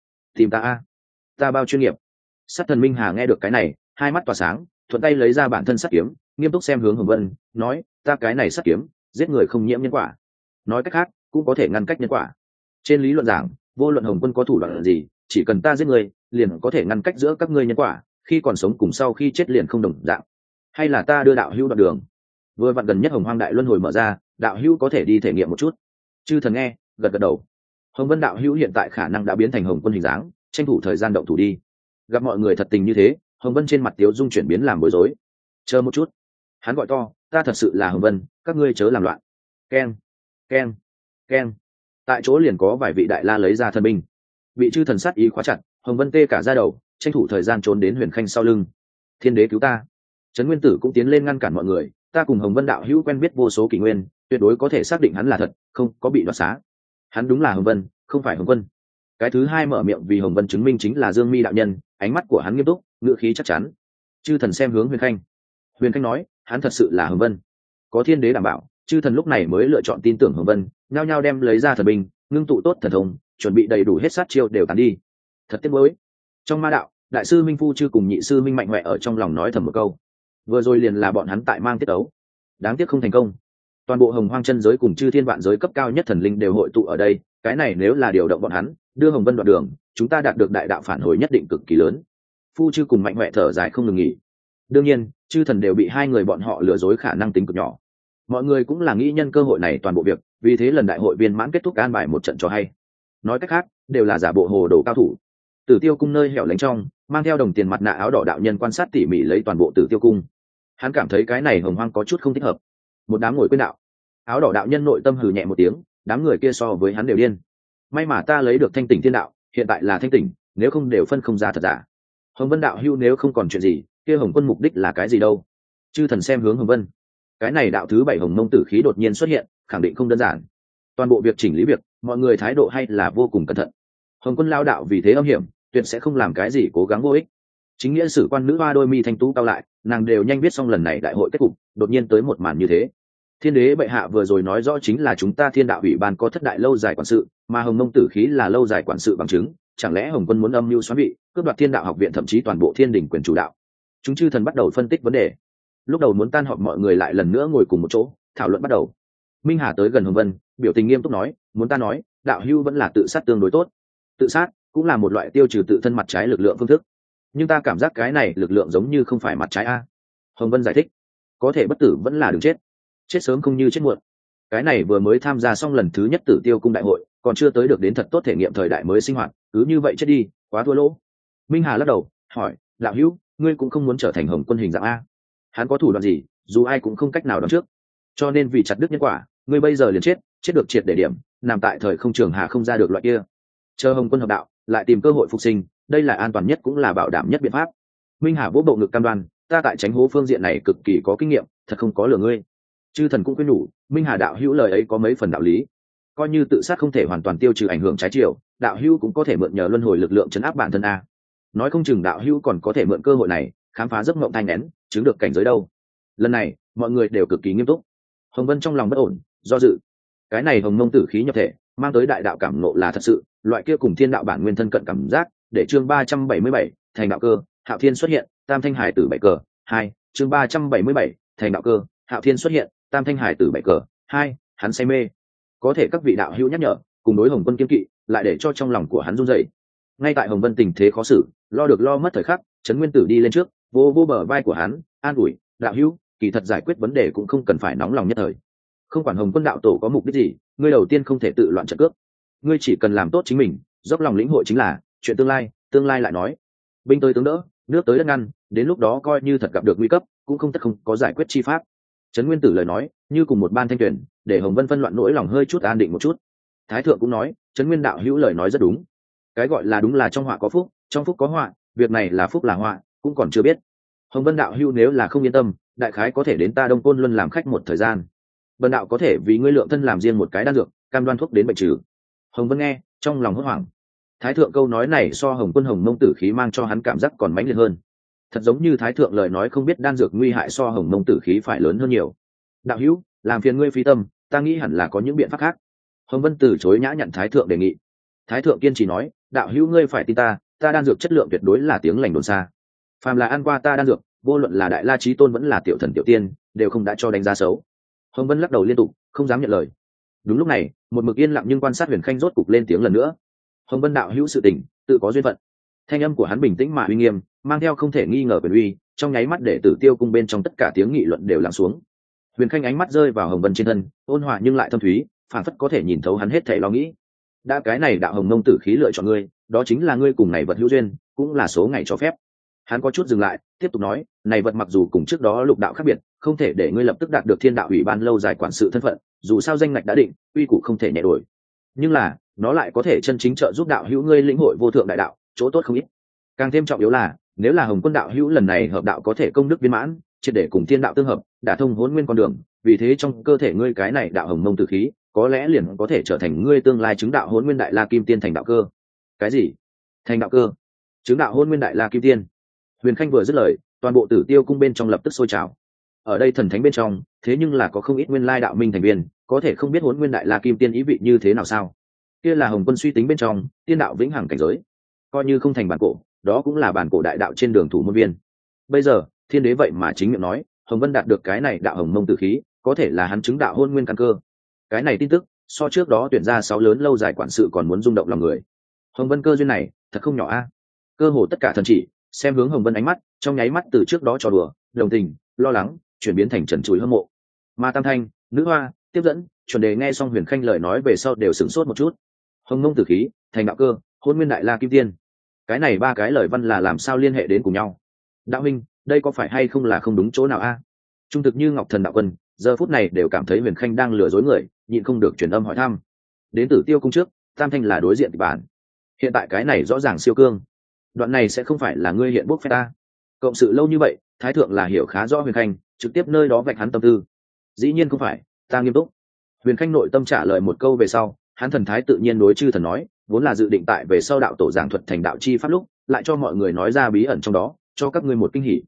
ta a, ta bao chuyên nghiệp. Sát thần minh hà nghe được cái này, hai mắt tỏa sáng, thuận tay lấy ra bản thân sắt kiếm, nghiêm túc xem hướng hồng vân, nói, ta cái này sắt kiếm giết người không nhiễm nhân quả, nói cách khác cũng có thể ngăn cách nhân quả. Trên lý luận giảng, vô luận hồng quân có thủ đoạn gì, chỉ cần ta giết người liền có thể ngăn cách giữa các ngươi nhân quả, khi còn sống cùng sau khi chết liền không đồng dạng. Hay là ta đưa đạo hữu đoạn đường, vừa vặn gần nhất hồng hoang đại luân hồi mở ra, đạo hữu có thể đi thể nghiệm một chút. Chư thần nghe gật gật đầu. Hồng vân đạo hữu hiện tại khả năng đã biến thành hồng quân hình dáng, tranh thủ thời gian động thủ đi. Gặp mọi người thật tình như thế, hồng vân trên mặt tiếu dung chuyển biến làm bối rối. Chờ một chút, hắn gọi to, ta thật sự là hồng vân, các ngươi chớ làm loạn. Keng keng keng, tại chỗ liền có vài vị đại la lấy ra thần binh, vị chư thần sát ý khóa chặt. Hồng vân tê cả ra đầu, tranh thủ thời gian trốn đến Huyền Khanh sau lưng. Thiên đế cứu ta. Trấn Nguyên Tử cũng tiến lên ngăn cản mọi người, ta cùng hồng vân đạo hữu quen biết vô số kỷ nguyên, tuyệt đối có thể xác định hắn là thật, không có bị đoạt xá. Hắn đúng là hồng vân, không phải hồng quân. Cái thứ hai mở miệng vì hồng vân chứng minh chính là Dương Mi đạo nhân, ánh mắt của hắn nghiêm túc, ngữ khí chắc chắn. Chư thần xem hướng Huyền Khanh. Huyền Khanh nói, hắn thật sự là hồng vân. Có thiên đế đảm bảo, chư thần lúc này mới lựa chọn tin tưởng hồng vân, nhao nhao đem lấy ra thần binh, ngưng tụ tốt thần thông, chuẩn bị đầy đủ hết sát chiêu đều tàn đi. Thật tiếc nuối. Trong ma đạo, đại sư Minh Phu Chư cùng nhị sư Minh Mạnh Hoẹ ở trong lòng nói thầm một câu. Vừa rồi liền là bọn hắn tại mang tiết ấu, đáng tiếc không thành công. Toàn bộ hồng hoang chân giới cùng chư thiên vạn giới cấp cao nhất thần linh đều hội tụ ở đây, cái này nếu là điều động bọn hắn đưa hồng vân đoạn đường, chúng ta đạt được đại đạo phản hồi nhất định cực kỳ lớn. Phu Chư cùng Mạnh Hoẹ thở dài không ngừng nghỉ. Đương nhiên, chư thần đều bị hai người bọn họ lừa dối khả năng tính cực nhỏ. Mọi người cũng là nghĩ nhân cơ hội này toàn bộ việc, vì thế lần đại hội viên mãn kết thúc an bài một trận cho hay. Nói cách khác, đều là giả bộ hồ đồ cao thủ. Tử Tiêu cung nơi hẻo lánh trong, mang theo đồng tiền mặt nạ áo đỏ đạo nhân quan sát tỉ mỉ lấy toàn bộ Tử Tiêu cung. Hắn cảm thấy cái này hồng hoang có chút không thích hợp. Một đám ngồi quên đạo. Áo đỏ đạo nhân nội tâm hừ nhẹ một tiếng, đám người kia so với hắn đều điên. May mà ta lấy được thanh tỉnh thiên đạo, hiện tại là thanh tỉnh, nếu không đều phân không ra thật giả. Hồng vân đạo hưu nếu không còn chuyện gì, kia hồng quân mục đích là cái gì đâu? Chư thần xem hướng hồng vân. Cái này đạo thứ 7 hồng mông tử khí đột nhiên xuất hiện, khẳng định không đơn giản. Toàn bộ việc chỉnh lý việc, mọi người thái độ hay là vô cùng cẩn thận. Hồng quân lao đạo vì thế âm hiểm, tuyệt sẽ không làm cái gì cố gắng vô ích. Chính nghĩa sử quan nữ hoa đôi mi thanh tú cao lại, nàng đều nhanh biết xong lần này đại hội kết cục, đột nhiên tới một màn như thế. Thiên đế bệ hạ vừa rồi nói rõ chính là chúng ta Thiên đạo ủy ban có thất đại lâu dài quản sự, mà Hồng Mông Tử khí là lâu dài quản sự bằng chứng, chẳng lẽ Hồng Quân muốn âm mưu xoán vị, cướp đoạt Thiên đạo học viện thậm chí toàn bộ Thiên đình quyền chủ đạo? Chúng chư thần bắt đầu phân tích vấn đề. Lúc đầu muốn tan họp mọi người lại lần nữa ngồi cùng một chỗ, thảo luận bắt đầu. Minh Hà tới gần Hồng Vân, biểu tình nghiêm túc nói, muốn ta nói, đạo hưu vẫn là tự sát tương đối tốt. Tự sát cũng là một loại tiêu trừ tự thân mặt trái lực lượng phương thức, nhưng ta cảm giác cái này lực lượng giống như không phải mặt trái a. Hồng Vân giải thích, có thể bất tử vẫn là đừng chết, chết sớm không như chết muộn. Cái này vừa mới tham gia xong lần thứ nhất Tử Tiêu cung đại hội, còn chưa tới được đến thật tốt thể nghiệm thời đại mới sinh hoạt, cứ như vậy chết đi, quá thua lỗ. Minh Hà lắc đầu hỏi, đạo hữu, ngươi cũng không muốn trở thành Hồng Quân hình dạng a? Hắn có thủ đoạn gì, dù ai cũng không cách nào đoán trước, cho nên vì chặt đứt nhân quả, ngươi bây giờ liền chết, chết được triệt để điểm, nằm tại thời không trường hà không ra được loại kia. Chờ Hồng Quân hợp đạo, lại tìm cơ hội phục sinh, đây là an toàn nhất cũng là bảo đảm nhất biện pháp. Minh Hà vỗ bộ ngực cam đoan, ta tại tránh hố phương diện này cực kỳ có kinh nghiệm, thật không có lừa ngươi. Chư thần cũng khuyên nhủ, Minh Hà đạo hữu lời ấy có mấy phần đạo lý, coi như tự sát không thể hoàn toàn tiêu trừ ảnh hưởng trái chiều, đạo hữu cũng có thể mượn nhờ luân hồi lực lượng chấn áp bản thân a. Nói không chừng đạo hữu còn có thể mượn cơ hội này khám phá giấc mộng thanh nén, chứng được cảnh giới đâu. Lần này mọi người đều cực kỳ nghiêm túc. Hồng Vân trong lòng bất ổn, do dự. Cái này Hồng Mông Tử khí nhập thể, mang tới đại đạo cảm ngộ là thật sự, loại kia cùng thiên đạo bản nguyên thân cận cảm giác, để chương 377, thành đạo cơ, Hạo Thiên xuất hiện, Tam Thanh Hải tử 7 cờ, 2, chương 377, thành đạo cơ, Hạo Thiên xuất hiện, Tam Thanh Hải tử 7 cờ, 2, hắn say mê. Có thể các vị đạo hữu nhắc nhở, cùng đối Hồng Quân kiên kỵ, lại để cho trong lòng của hắn run rẩy. Ngay tại Hồng Vân tình thế khó xử, lo được lo mất thời khắc, Trấn Nguyên Tử đi lên trước, vô vô bờ vai của hắn, an ủi, đạo hữu, kỳ thật giải quyết vấn đề cũng không cần phải nóng lòng nhất thời. Không quản Hồng Quân đạo tổ có mục đích gì, ngươi đầu tiên không thể tự loạn trận cước. Ngươi chỉ cần làm tốt chính mình, dốc lòng lĩnh hội chính là chuyện tương lai lại nói. Binh tới tướng đỡ, nước tới đất ngăn, đến lúc đó coi như thật gặp được nguy cấp, cũng không tất không có giải quyết chi pháp. Trấn Nguyên Tử lời nói, như cùng một ban thanh tuyển, để Hồng Vân phân loạn nỗi lòng hơi chút an định một chút. Thái thượng cũng nói, Trấn Nguyên đạo hữu lời nói rất đúng. Cái gọi là đúng là trong họa có phúc, trong phúc có họa, việc này là phúc là họa, cũng còn chưa biết. Hồng Vân đạo hữu nếu là không yên tâm, đại khái có thể đến ta Đông Côn Luân làm khách một thời gian. Bần đạo có thể vì ngươi lượng thân làm riêng một cái đan dược, cam đoan thuốc đến bệnh trừ. Hồng Vân nghe, trong lòng hốt hoảng. Thái thượng câu nói này so Hồng Quân Hồng Mông Tử khí mang cho hắn cảm giác còn mãnh liệt hơn. Thật giống như Thái thượng lời nói không biết đan dược nguy hại so Hồng Mông Tử khí phải lớn hơn nhiều. Đạo hữu, làm phiền ngươi phí tâm, ta nghĩ hẳn là có những biện pháp khác. Hồng Vân từ chối nhã nhận Thái thượng đề nghị. Thái thượng kiên trì nói, đạo hữu ngươi phải tin ta, ta đan dược chất lượng tuyệt đối là tiếng lành đồn xa. Phàm là ăn qua ta đan dược, vô luận là đại la chí tôn vẫn là tiểu thần tiểu tiên, đều không đã cho đánh giá xấu. Hồng Vân lắc đầu liên tục, không dám nhận lời. Đúng lúc này, một mực yên lặng nhưng quan sát Huyền Khanh rốt cục lên tiếng lần nữa. Hồng Vân đạo hữu sự tình, tự có duyên phận. Thanh âm của hắn bình tĩnh mà uy nghiêm, mang theo không thể nghi ngờ quyền uy, trong nháy mắt để Tử Tiêu cung bên trong tất cả tiếng nghị luận đều lắng xuống. Huyền Khanh ánh mắt rơi vào Hồng Vân trên thân, ôn hòa nhưng lại thâm thúy, phản phất có thể nhìn thấu hắn hết thảy lo nghĩ. Đã cái này đạo Hồng Mông Tử khí lựa chọn ngươi, đó chính là ngươi cùng này vật hữu duyên, cũng là số ngày cho phép. Hắn có chút dừng lại, tiếp tục nói, này vật mặc dù cùng trước đó lục đạo khác biệt, không thể để ngươi lập tức đạt được Thiên đạo ủy ban lâu dài quản sự thân phận, dù sao danh ngạch đã định, uy củ không thể nhẹ đổi. Nhưng là, nó lại có thể chân chính trợ giúp đạo hữu ngươi lĩnh hội vô thượng đại đạo, chỗ tốt không ít. Càng thêm trọng yếu là, nếu là Hồng Quân đạo hữu lần này hợp đạo có thể công đức viên mãn, triệt để cùng thiên đạo tương hợp, đả thông hỗn nguyên con đường, vì thế trong cơ thể ngươi cái này đạo Hồng Mông Tử khí, có lẽ liền có thể trở thành ngươi tương lai chứng đạo hỗn nguyên đại la kim tiên thành đạo cơ. Cái gì? Thành đạo cơ? Chứng đạo hỗn nguyên đại la kim tiên? Huyền Khanh vừa dứt lời, toàn bộ Tử Tiêu cung bên trong lập tức sôi trào. Ở đây thần thánh bên trong, thế nhưng là có không ít nguyên lai đạo minh thành viên, có thể không biết hỗn nguyên đại la kim tiên ý vị như thế nào sao? Kia là Hồng Quân suy tính bên trong, tiên đạo vĩnh hằng cảnh giới. Coi như không thành bản cổ, đó cũng là bản cổ đại đạo trên đường thủ môn viên. Bây giờ, Thiên đế vậy mà chính miệng nói, Hồng Vân đạt được cái này đạo Hồng Mông Tử khí, có thể là hắn chứng đạo hôn nguyên căn cơ. Cái này tin tức, so trước đó tuyển ra 6 lớn lâu dài quản sự còn muốn rung động lòng người. Hồng Vân cơ duyên này, thật không nhỏ a. Cơ hồ tất cả thần chỉ xem hướng Hồng Vân ánh mắt, trong nháy mắt từ trước đó trò đùa, đồng tình, lo lắng, chuyển biến thành trần trụi hâm mộ. Mà Tam Thanh, Nữ Hoa, tiếp dẫn, chuẩn đề nghe xong Huyền Khanh lời nói về sau đều sửng sốt một chút. Hồng Mông Tử khí, thành đạo cơ, hôn nguyên đại la kim tiên, cái này 3 cái lời văn là làm sao liên hệ đến cùng nhau? Đạo huynh, đây có phải hay không là không đúng chỗ nào a? Trung thực như Ngọc Thần đạo quân, giờ phút này đều cảm thấy Huyền Khanh đang lừa dối người, nhịn không được truyền âm hỏi thăm. Đến Tử Tiêu cung trước, Tam Thanh là đối diện kịch bản. Hiện tại cái này rõ ràng siêu cương. Đoạn này sẽ không phải là ngươi hiện bốc phép ta? Cộng sự lâu như vậy, Thái thượng là hiểu khá rõ Huyền Khanh, trực tiếp nơi đó vạch hắn tâm tư. Dĩ nhiên không phải, ta nghiêm túc. Huyền Khanh nội tâm trả lời một câu về sau, hắn thần thái tự nhiên đối chư thần nói, vốn là dự định tại về sau đạo tổ giảng thuật thành đạo chi pháp lúc, lại cho mọi người nói ra bí ẩn trong đó, cho các ngươi một kinh hỉ.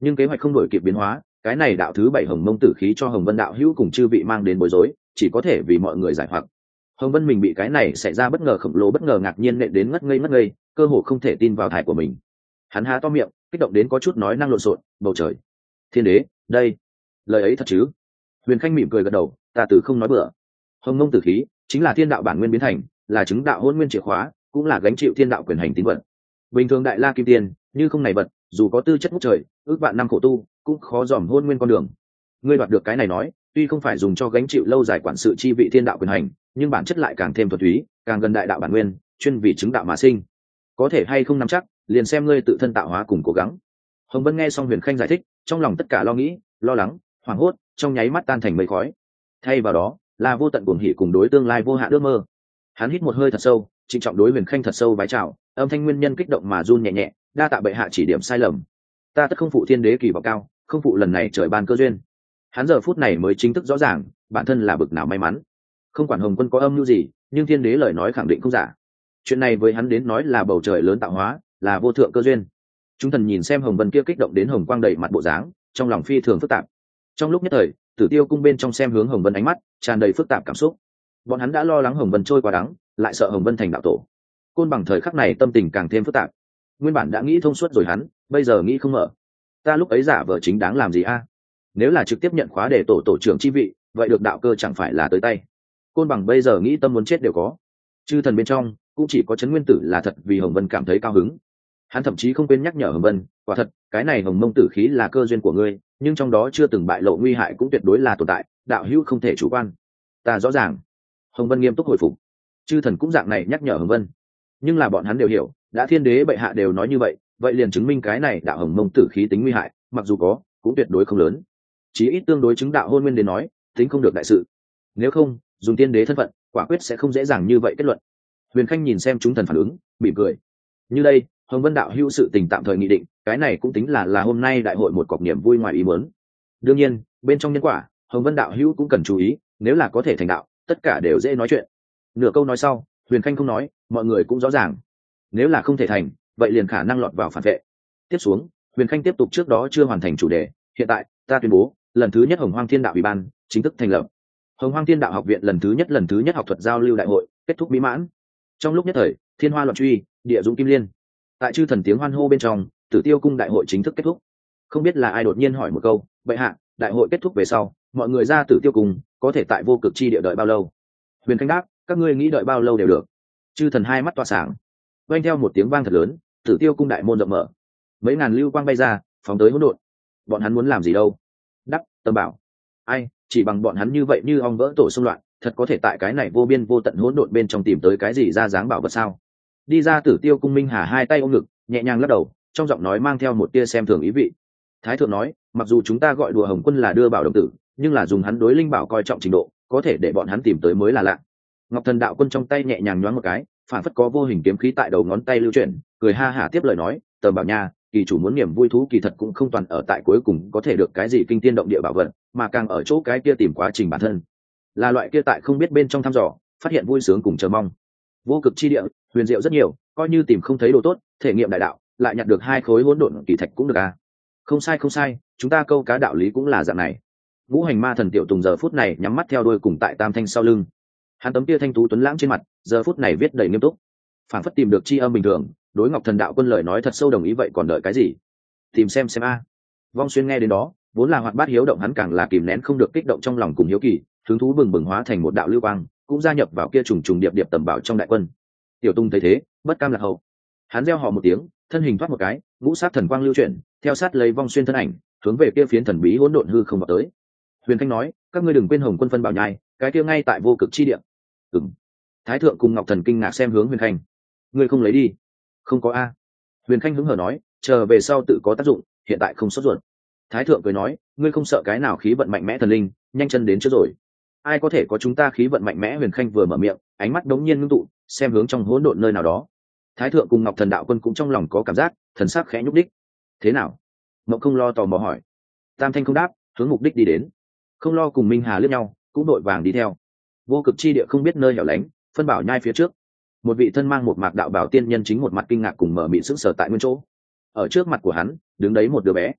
nhưng kế hoạch không đổi kịp biến hóa, cái này đạo thứ 7 hồng mông tử khí cho Hồng Vân đạo hữu cùng chư vị mang đến bối rối, chỉ có thể vì mọi người giải hoặc. Hồng Vân mình bị cái này xảy ra bất ngờ khổng lồ bất ngờ ngạc nhiên nện đến ngất ngây, cơ hồ không thể tin vào thải của mình. Hắn há to miệng, kích động đến có chút nói năng lộn xộn. Bầu trời, thiên đế, đây, lời ấy thật chứ? Huyền Khanh mỉm cười gật đầu, ta từ không nói bừa. Hồng mông tử khí chính là thiên đạo bản nguyên biến thành, là chứng đạo hôn nguyên chìa khóa, cũng là gánh chịu thiên đạo quyền hành tín vật. Bình thường đại la kim tiên như không này vật, dù có tư chất ngút trời, ước vạn năm khổ tu, cũng khó dòm hôn nguyên con đường. Ngươi đoạt được cái này nói, tuy không phải dùng cho gánh chịu lâu dài quản sự chi vị thiên đạo quyền hành, nhưng bản chất lại càng thêm thuần túy, càng gần đại đạo bản nguyên, chuyên vì chứng đạo mà sinh. Có thể hay không nắm chắc, liền xem ngươi tự thân tạo hóa cùng cố gắng. Hồng Vân nghe xong Huyền Khanh giải thích, trong lòng tất cả lo nghĩ, lo lắng, hoảng hốt, trong nháy mắt tan thành mây khói. Thay vào đó là vô tận cuồng hỉ cùng đối tương lai vô hạn ước mơ. Hắn hít một hơi thật sâu, trịnh trọng đối Huyền Khanh thật sâu vái chào, âm thanh nguyên nhân kích động mà run nhẹ nhẹ, đa tạ bệ hạ chỉ điểm sai lầm. Ta tất không phụ thiên đế kỳ vọng cao, không phụ lần này trời ban cơ duyên. Hắn giờ phút này mới chính thức rõ ràng, bản thân là bực nào may mắn. Không quản Hồng Quân có âm mưu gì, nhưng thiên đế lời nói khẳng định không giả. Chuyện này với hắn đến nói là bầu trời lớn tạo hóa, là vô thượng cơ duyên. Chúng thần nhìn xem Hồng Vân kia kích động đến hồng quang đầy mặt bộ dáng, trong lòng phi thường phức tạp. Trong lúc nhất thời, Tử Tiêu cung bên trong xem hướng Hồng Vân ánh mắt tràn đầy phức tạp cảm xúc. Bọn hắn đã lo lắng Hồng Vân trôi qua đắng, lại sợ Hồng Vân thành đạo tổ. Côn Bằng thời khắc này tâm tình càng thêm phức tạp. Nguyên bản đã nghĩ thông suốt rồi hắn, bây giờ nghĩ không mở. Ta lúc ấy giả vờ chính đáng làm gì a? Nếu là trực tiếp nhận khóa để tổ trưởng chi vị, vậy được đạo cơ chẳng phải là tới tay. Côn Bằng bây giờ nghĩ tâm muốn chết đều có. Chư thần bên trong cũng chỉ có Trấn Nguyên Tử là thật vì Hồng Vân cảm thấy cao hứng. Hắn thậm chí không quên nhắc nhở Hồng Vân, quả thật, cái này hồng mông tử khí là cơ duyên của ngươi, nhưng trong đó chưa từng bại lộ nguy hại cũng tuyệt đối là tồn tại, đạo hữu không thể chủ quan. Ta rõ ràng. Hồng Vân nghiêm túc hồi phục. Chư thần cũng dạng này nhắc nhở Hồng Vân, nhưng là bọn hắn đều hiểu, đã thiên đế bệ hạ đều nói như vậy, vậy liền chứng minh cái này đạo hồng mông tử khí tính nguy hại, mặc dù có, cũng tuyệt đối không lớn. Chí ít tương đối chứng đạo hôn nguyên đến nói, tính không được đại sự. Nếu không, dùng tiên đế thân phận, quả quyết sẽ không dễ dàng như vậy kết luận. Huyền Khanh nhìn xem chúng thần phản ứng, mỉm cười. Như đây, Hồng Vân đạo hữu sự tình tạm thời nghị định, cái này cũng tính là hôm nay đại hội một cọc niềm vui ngoài ý muốn. Đương nhiên, bên trong nhân quả, Hồng Vân đạo hữu cũng cần chú ý, nếu là có thể thành đạo, tất cả đều dễ nói chuyện. Nửa câu nói sau, Huyền Khanh không nói, mọi người cũng rõ ràng. Nếu là không thể thành, vậy liền khả năng lọt vào phản vệ. Tiếp xuống, Huyền Khanh tiếp tục trước đó chưa hoàn thành chủ đề, hiện tại, ta tuyên bố, lần thứ nhất Hồng Hoang Thiên Đạo Ủy ban chính thức thành lập. Hồng Hoang Thiên Đạo học viện lần thứ nhất học thuật giao lưu đại hội kết thúc mỹ mãn. Trong lúc nhất thời, thiên hoa loạn truy, địa dũng kim liên. Tại chư thần tiếng hoan hô bên trong, Tử Tiêu cung đại hội chính thức kết thúc. Không biết là ai đột nhiên hỏi một câu, bệ hạ, đại hội kết thúc về sau, mọi người ra Tử Tiêu cung có thể tại vô cực chi địa đợi bao lâu? Huyền Khanh đáp, các ngươi nghĩ đợi bao lâu đều được. Chư thần hai mắt tỏa sáng. Vang theo một tiếng vang thật lớn, Tử Tiêu cung đại môn rộng mở, mấy ngàn lưu quang bay ra, phóng tới hỗn độn. Bọn hắn muốn làm gì đâu? Đắc, Tâm bảo. Ai, chỉ bằng bọn hắn như vậy như ong vỡ tổ xung loạn, thật có thể tại cái này vô biên vô tận hỗn độn bên trong tìm tới cái gì ra dáng bảo vật sao? Đi ra Tử Tiêu cung Minh Hà hai tay ôm ngực, nhẹ nhàng lắc đầu, trong giọng nói mang theo một tia xem thường ý vị. Thái thượng nói, mặc dù chúng ta gọi đùa Hồng Quân là đưa bảo đồng tử, nhưng là dùng hắn đối linh bảo coi trọng trình độ, có thể để bọn hắn tìm tới mới là lạ. Ngọc Thần Đạo Quân trong tay nhẹ nhàng nhoáng một cái, phản phất có vô hình kiếm khí tại đầu ngón tay lưu chuyển, cười ha hả tiếp lời nói, Tầm Bảo nha, kỳ chủ muốn niềm vui thú kỳ thật cũng không toàn ở tại cuối cùng có thể được cái gì kinh tiên động địa bảo vật, mà càng ở chỗ cái kia tìm quá trình bản thân. Là loại kia tại không biết bên trong thăm dò, phát hiện vui sướng cùng chờ mong. Vô cực chi địa, huyền diệu rất nhiều, coi như tìm không thấy đồ tốt, thể nghiệm đại đạo, lại nhặt được hai khối hỗn độn kỳ thạch cũng được à. Không sai không sai, chúng ta câu cá đạo lý cũng là dạng này. Ngũ Hành Ma Thần Tiểu Tùng giờ phút này nhắm mắt theo đuôi cùng tại Tam Thanh sau lưng. Hắn tấm kia thanh tú tuấn lãng trên mặt, giờ phút này viết đầy nghiêm túc, phảng phất tìm được chi âm bình thường, đối Ngọc Thần Đạo Quân lời nói thật sâu đồng ý vậy còn đợi cái gì? Tìm xem a. Vong Xuyên nghe đến đó, vốn là hoạt bát hiếu động hắn càng là kìm nén không được kích động trong lòng cùng hiếu kỳ, hứng thú bừng bừng hóa thành một đạo lưu quang, cũng gia nhập vào kia trùng trùng điệp điệp tầm bảo trong đại quân. Tiểu Tung thấy thế, bất cam lạc hậu. Hắn reo hò một tiếng, thân hình thoát một cái, ngũ sát thần quang lưu chuyển, theo sát lấy Vong Xuyên thân ảnh, hướng về kia phiến thần bí hỗn độn hư không vào tới. Huyền Khanh nói, các ngươi đừng quên Hồng Quân phân bảo nhai, cái kia ngay tại vô cực chi địa. Ừm. Thái thượng cùng Ngọc Thần kinh ngạc xem hướng Huyền Khanh. Ngươi không lấy đi? Không có a. Huyền Khanh hứng hở nói, chờ về sau tự có tác dụng, hiện tại không sốt ruột. Thái thượng cười nói, ngươi không sợ cái nào khí vận mạnh mẽ thần linh, nhanh chân đến trước rồi. Ai có thể có chúng ta khí vận mạnh mẽ? Huyền Khanh vừa mở miệng, ánh mắt đống nhiên ngưng tụ, xem hướng trong hỗn độn nơi nào đó. Thái thượng cùng Ngọc Thần Đạo Quân cũng trong lòng có cảm giác, thần sắc khẽ nhúc đích. Thế nào? Mộng Không Lo tò mò hỏi. Tam Thanh không đáp, hướng mục đích đi đến. Không Lo cùng Minh Hà liếc nhau, cũng đội vàng đi theo. Vô cực chi địa không biết nơi hẻo lánh, phân bảo nhai phía trước, một vị thân mang một mạc đạo bảo tiên nhân chính một mặt kinh ngạc cùng mở mịn sững sờ tại nguyên chỗ. Ở trước mặt của hắn đứng đấy một đứa bé.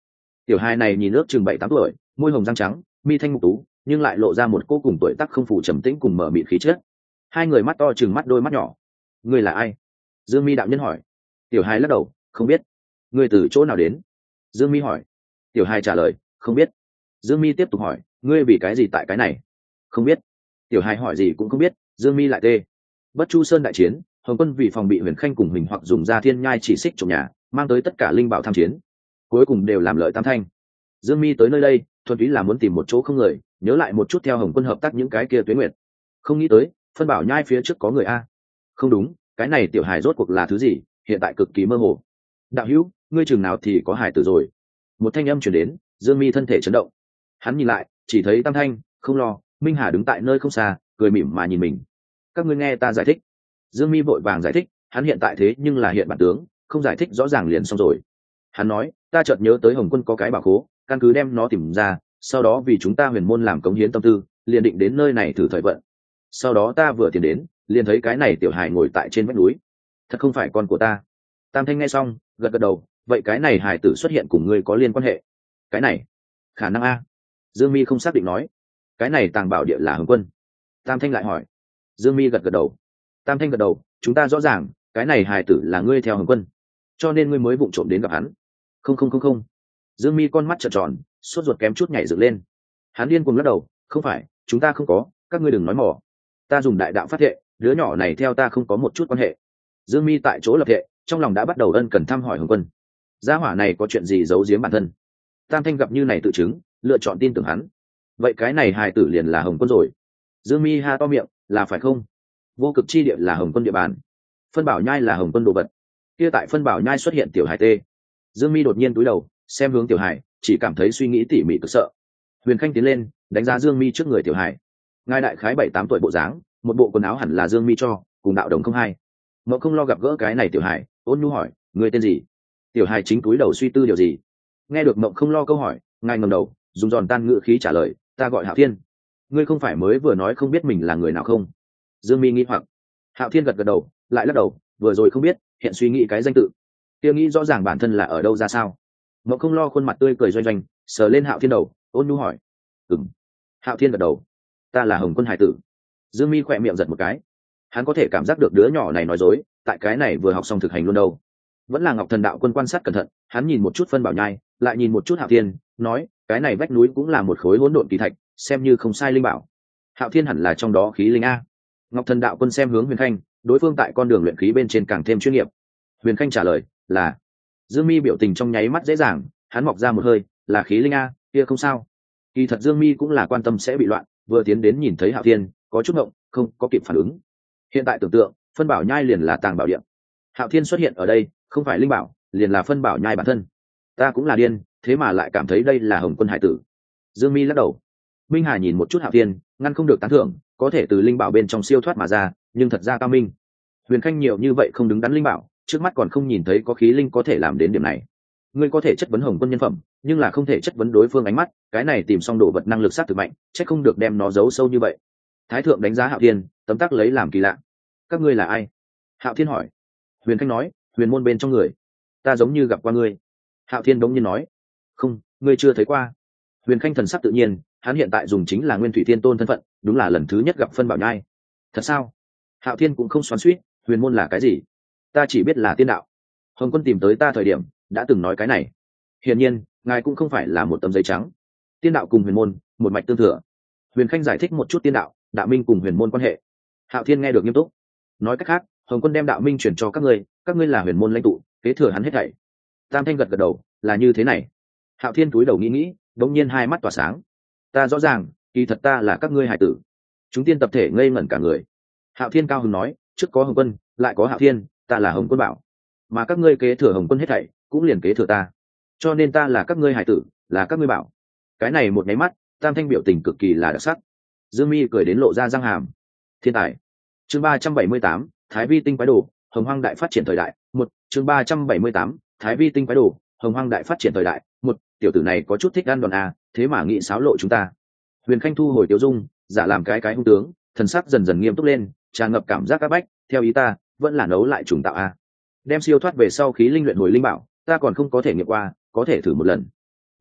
Tiểu hài này nhìn ước chừng 7-8 tuổi, môi hồng răng trắng, mi thanh mục tú, nhưng lại lộ ra một cô cùng tuổi tác không phủ trầm tĩnh cùng mở mịt khí chất. Hai người mắt to chừng mắt đôi mắt nhỏ. Ngươi là ai? Dương Mi đạo nhân hỏi. Tiểu hài lắc đầu, không biết. Ngươi từ chỗ nào đến? Dương Mi hỏi. Tiểu hài trả lời, không biết. Dương Mi tiếp tục hỏi, ngươi vì cái gì tại cái này? Không biết. Tiểu hài hỏi gì cũng không biết. Dương Mi lại tê. Bất Chu Sơn đại chiến, Hồng Quân vì phòng bị Huyền Khanh cùng mình hoặc dùng ra thiên nhai chỉ xích trộm nhà, mang tới tất cả linh bảo tham chiến, cuối cùng đều làm lợi Tam Thanh. Dương Mi tới nơi đây thuần túy là muốn tìm một chỗ không người, nhớ lại một chút theo Hồng Quân hợp tác những cái kia tuyến nguyệt. Không nghĩ tới phân bảo nhai phía trước có người a. Không đúng, cái này tiểu hài rốt cuộc là thứ gì, hiện tại cực kỳ mơ hồ. Đạo hữu, ngươi chừng nào thì có hài tử rồi? Một thanh âm truyền đến. Dương Mi thân thể chấn động, hắn nhìn lại chỉ thấy Tam Thanh, Không Lo, Minh Hà đứng tại nơi không xa, cười mỉm mà nhìn mình. Các ngươi nghe ta giải thích. Dương Mi vội vàng giải thích, hắn hiện tại thế nhưng là hiện bản tướng, không giải thích rõ ràng liền xong rồi. Hắn nói, ta chợt nhớ tới Hồng Quân có cái bảo khố, căn cứ đem nó tìm ra, sau đó vì chúng ta huyền môn làm cống hiến tâm tư, liền định đến nơi này thử thời vận. Sau đó ta vừa tiến đến, liền thấy cái này tiểu hài ngồi tại trên vách núi. Thật không phải con của ta. Tam Thanh nghe xong, gật gật đầu, vậy cái này hài tử xuất hiện cùng ngươi có liên quan hệ? Cái này, khả năng a. Dương Mi không xác định nói. Cái này tàng bảo địa là Hồng Quân. Tam Thanh lại hỏi. Dương Mi gật gật đầu. Tam Thanh gật đầu, chúng ta rõ ràng, cái này hài tử là ngươi theo Hồng Quân, cho nên ngươi mới vụng trộm đến gặp hắn. Không. Dương Mi con mắt trợn tròn, sốt ruột kém chút nhảy dựng lên. Hắn điên cuồng lắc đầu, không phải, chúng ta không có, các ngươi đừng nói mỏ. Ta dùng đại đạo phát thệ, đứa nhỏ này theo ta không có một chút quan hệ. Dương Mi tại chỗ lập thệ, trong lòng đã bắt đầu ân cần thăm hỏi Hồng Quân. Gia hỏa này có chuyện gì giấu giếm bản thân? Tam Thanh gặp như này tự chứng, lựa chọn tin tưởng hắn. Vậy cái này hài tử liền là Hồng Quân rồi. Dương Mi ha to miệng, là phải không? Vô cực chi địa là Hồng Quân địa bàn, phân bảo nhai là Hồng Quân đồ vật. Kia tại phân bảo nhai xuất hiện tiểu hải tê. Dương Mi đột nhiên cúi đầu xem hướng tiểu hải, chỉ cảm thấy suy nghĩ tỉ mỉ cực sợ. Huyền Khanh tiến lên đánh giá Dương Mi trước người tiểu hải. Ngài đại khái 7-8 tuổi bộ dáng, một bộ quần áo hẳn là Dương Mi cho, cùng đạo đồng không hai. Mộng Không Lo gặp gỡ cái này tiểu hải, ôn nhu hỏi, người tên gì? Tiểu hải chính cúi đầu suy tư điều gì. Nghe được Mộng Không Lo câu hỏi, ngài ngẩng đầu dùng giòn tan ngữ khí trả lời, ta gọi Hạo Thiên. Ngươi không phải mới vừa nói không biết mình là người nào không? Dương Mi nghi hoặc. Hạo Thiên gật gật đầu, lại lắc đầu, vừa rồi không biết, hiện suy nghĩ cái danh tự. Kia nghĩ rõ ràng bản thân là ở đâu ra sao? Mộng Không Lo khuôn mặt tươi cười doanh doanh, sờ lên Hạo Thiên đầu, ôn nhu hỏi. Ừm. Hạo Thiên gật đầu. Ta là Hồng Quân hải tử. Dương Mi khỏe miệng giật một cái. Hắn có thể cảm giác được đứa nhỏ này nói dối, tại cái này vừa học xong thực hành luôn đâu. Vẫn là Ngọc Thần Đạo Quân quan sát cẩn thận, hắn nhìn một chút phân bảo nhai, lại nhìn một chút Hạo Thiên, nói, cái này vách núi cũng là một khối hỗn độn kỳ thạch, xem như không sai linh bảo. Hạo Thiên hẳn là trong đó khí linh a. Ngọc Thần Đạo Quân xem hướng Huyền Khanh, đối phương tại con đường luyện khí bên trên càng thêm chuyên nghiệp. Huyền Khanh trả lời là. Dương Mi biểu tình trong nháy mắt dễ dàng, hắn mọc ra một hơi, là khí linh a, kia không sao. Kỳ thật Dương Mi cũng là quan tâm sẽ bị loạn, vừa tiến đến nhìn thấy Hạo Thiên, có chút ngộng, không có kịp phản ứng. Hiện tại tưởng tượng, phân bảo nhai liền là tàng bảo địa. Hạo Thiên xuất hiện ở đây, không phải linh bảo, liền là phân bảo nhai bản thân. Ta cũng là điên, thế mà lại cảm thấy đây là Hồng Quân hải tử. Dương Mi lắc đầu. Minh Hà nhìn một chút Hạo Thiên, ngăn không được tán thưởng, có thể từ linh bảo bên trong siêu thoát mà ra, nhưng thật ra cao minh. Huyền Khanh nhiều như vậy không đứng đắn linh bảo, trước mắt còn không nhìn thấy có khí linh có thể làm đến điểm này. Ngươi có thể chất vấn Hồng Quân nhân phẩm, nhưng là không thể chất vấn đối phương ánh mắt, cái này tìm xong đồ vật năng lực sát thực mạnh, chắc không được đem nó giấu sâu như vậy. Thái thượng đánh giá Hạo Thiên, tấm tắc lấy làm kỳ lạ. Các ngươi là ai? Hạo Thiên hỏi. Huyền Khanh nói, huyền môn bên trong người. Ta giống như gặp qua ngươi. Hạo Thiên đống nhiên nói. Không, ngươi chưa thấy qua. Huyền Khanh thần sắc tự nhiên, hắn hiện tại dùng chính là Nguyên Thủy Thiên Tôn thân phận, đúng là lần thứ nhất gặp phân bảo nhai. Thật sao? Hạo Thiên cũng không xoắn xuýt, huyền môn là cái gì? Ta chỉ biết là tiên đạo. Hồng Quân tìm tới ta thời điểm, đã từng nói cái này. Hiển nhiên, ngài cũng không phải là một tấm giấy trắng. Tiên đạo cùng huyền môn, một mạch tương thừa. Huyền Khanh giải thích một chút tiên đạo, đạo minh cùng huyền môn quan hệ. Hạo Thiên nghe được nghiêm túc. Nói cách khác, Hồng Quân đem đạo minh truyền cho các ngươi là huyền môn lãnh tụ, kế thừa hắn hết thảy. Tam Thanh gật gật đầu, là như thế này. Hạo Thiên cúi đầu nghĩ nghĩ, đống nhiên hai mắt tỏa sáng. Ta rõ ràng, kỳ thật ta là các ngươi hải tử. Chúng tiên tập thể ngây ngẩn cả người. Hạo Thiên cao hứng nói, trước có Hồng Quân, lại có Hạo Thiên, ta là Hồng Quân bảo, mà các ngươi kế thừa Hồng Quân hết thảy, cũng liền kế thừa ta, cho nên ta là các ngươi hải tử, là các ngươi bảo. Cái này một nháy mắt, Tam Thanh biểu tình cực kỳ là đặc sắc. Dương Mi cười đến lộ ra răng hàm. Thiên tài. Chương 378, Thái Vi tinh quái đồ, Hồng Hoang đại phát triển thời đại. Một. Chương 378, Thái Vi tinh quái đồ, Hồng Hoang đại phát triển thời đại. Một. Tiểu tử này có chút thích ăn đòn à, thế mà nghĩ xáo lộ chúng ta. Huyền Khanh thu hồi Tiểu Dung, giả làm cái hung tướng, thần sắc dần dần nghiêm túc lên, tràn ngập cảm giác áp bách. Theo ý ta, vẫn là nấu lại trùng tạo a. Đem siêu thoát về sau khí linh luyện hồi linh bảo, ta còn không có thể nghiệm qua, có thể thử một lần.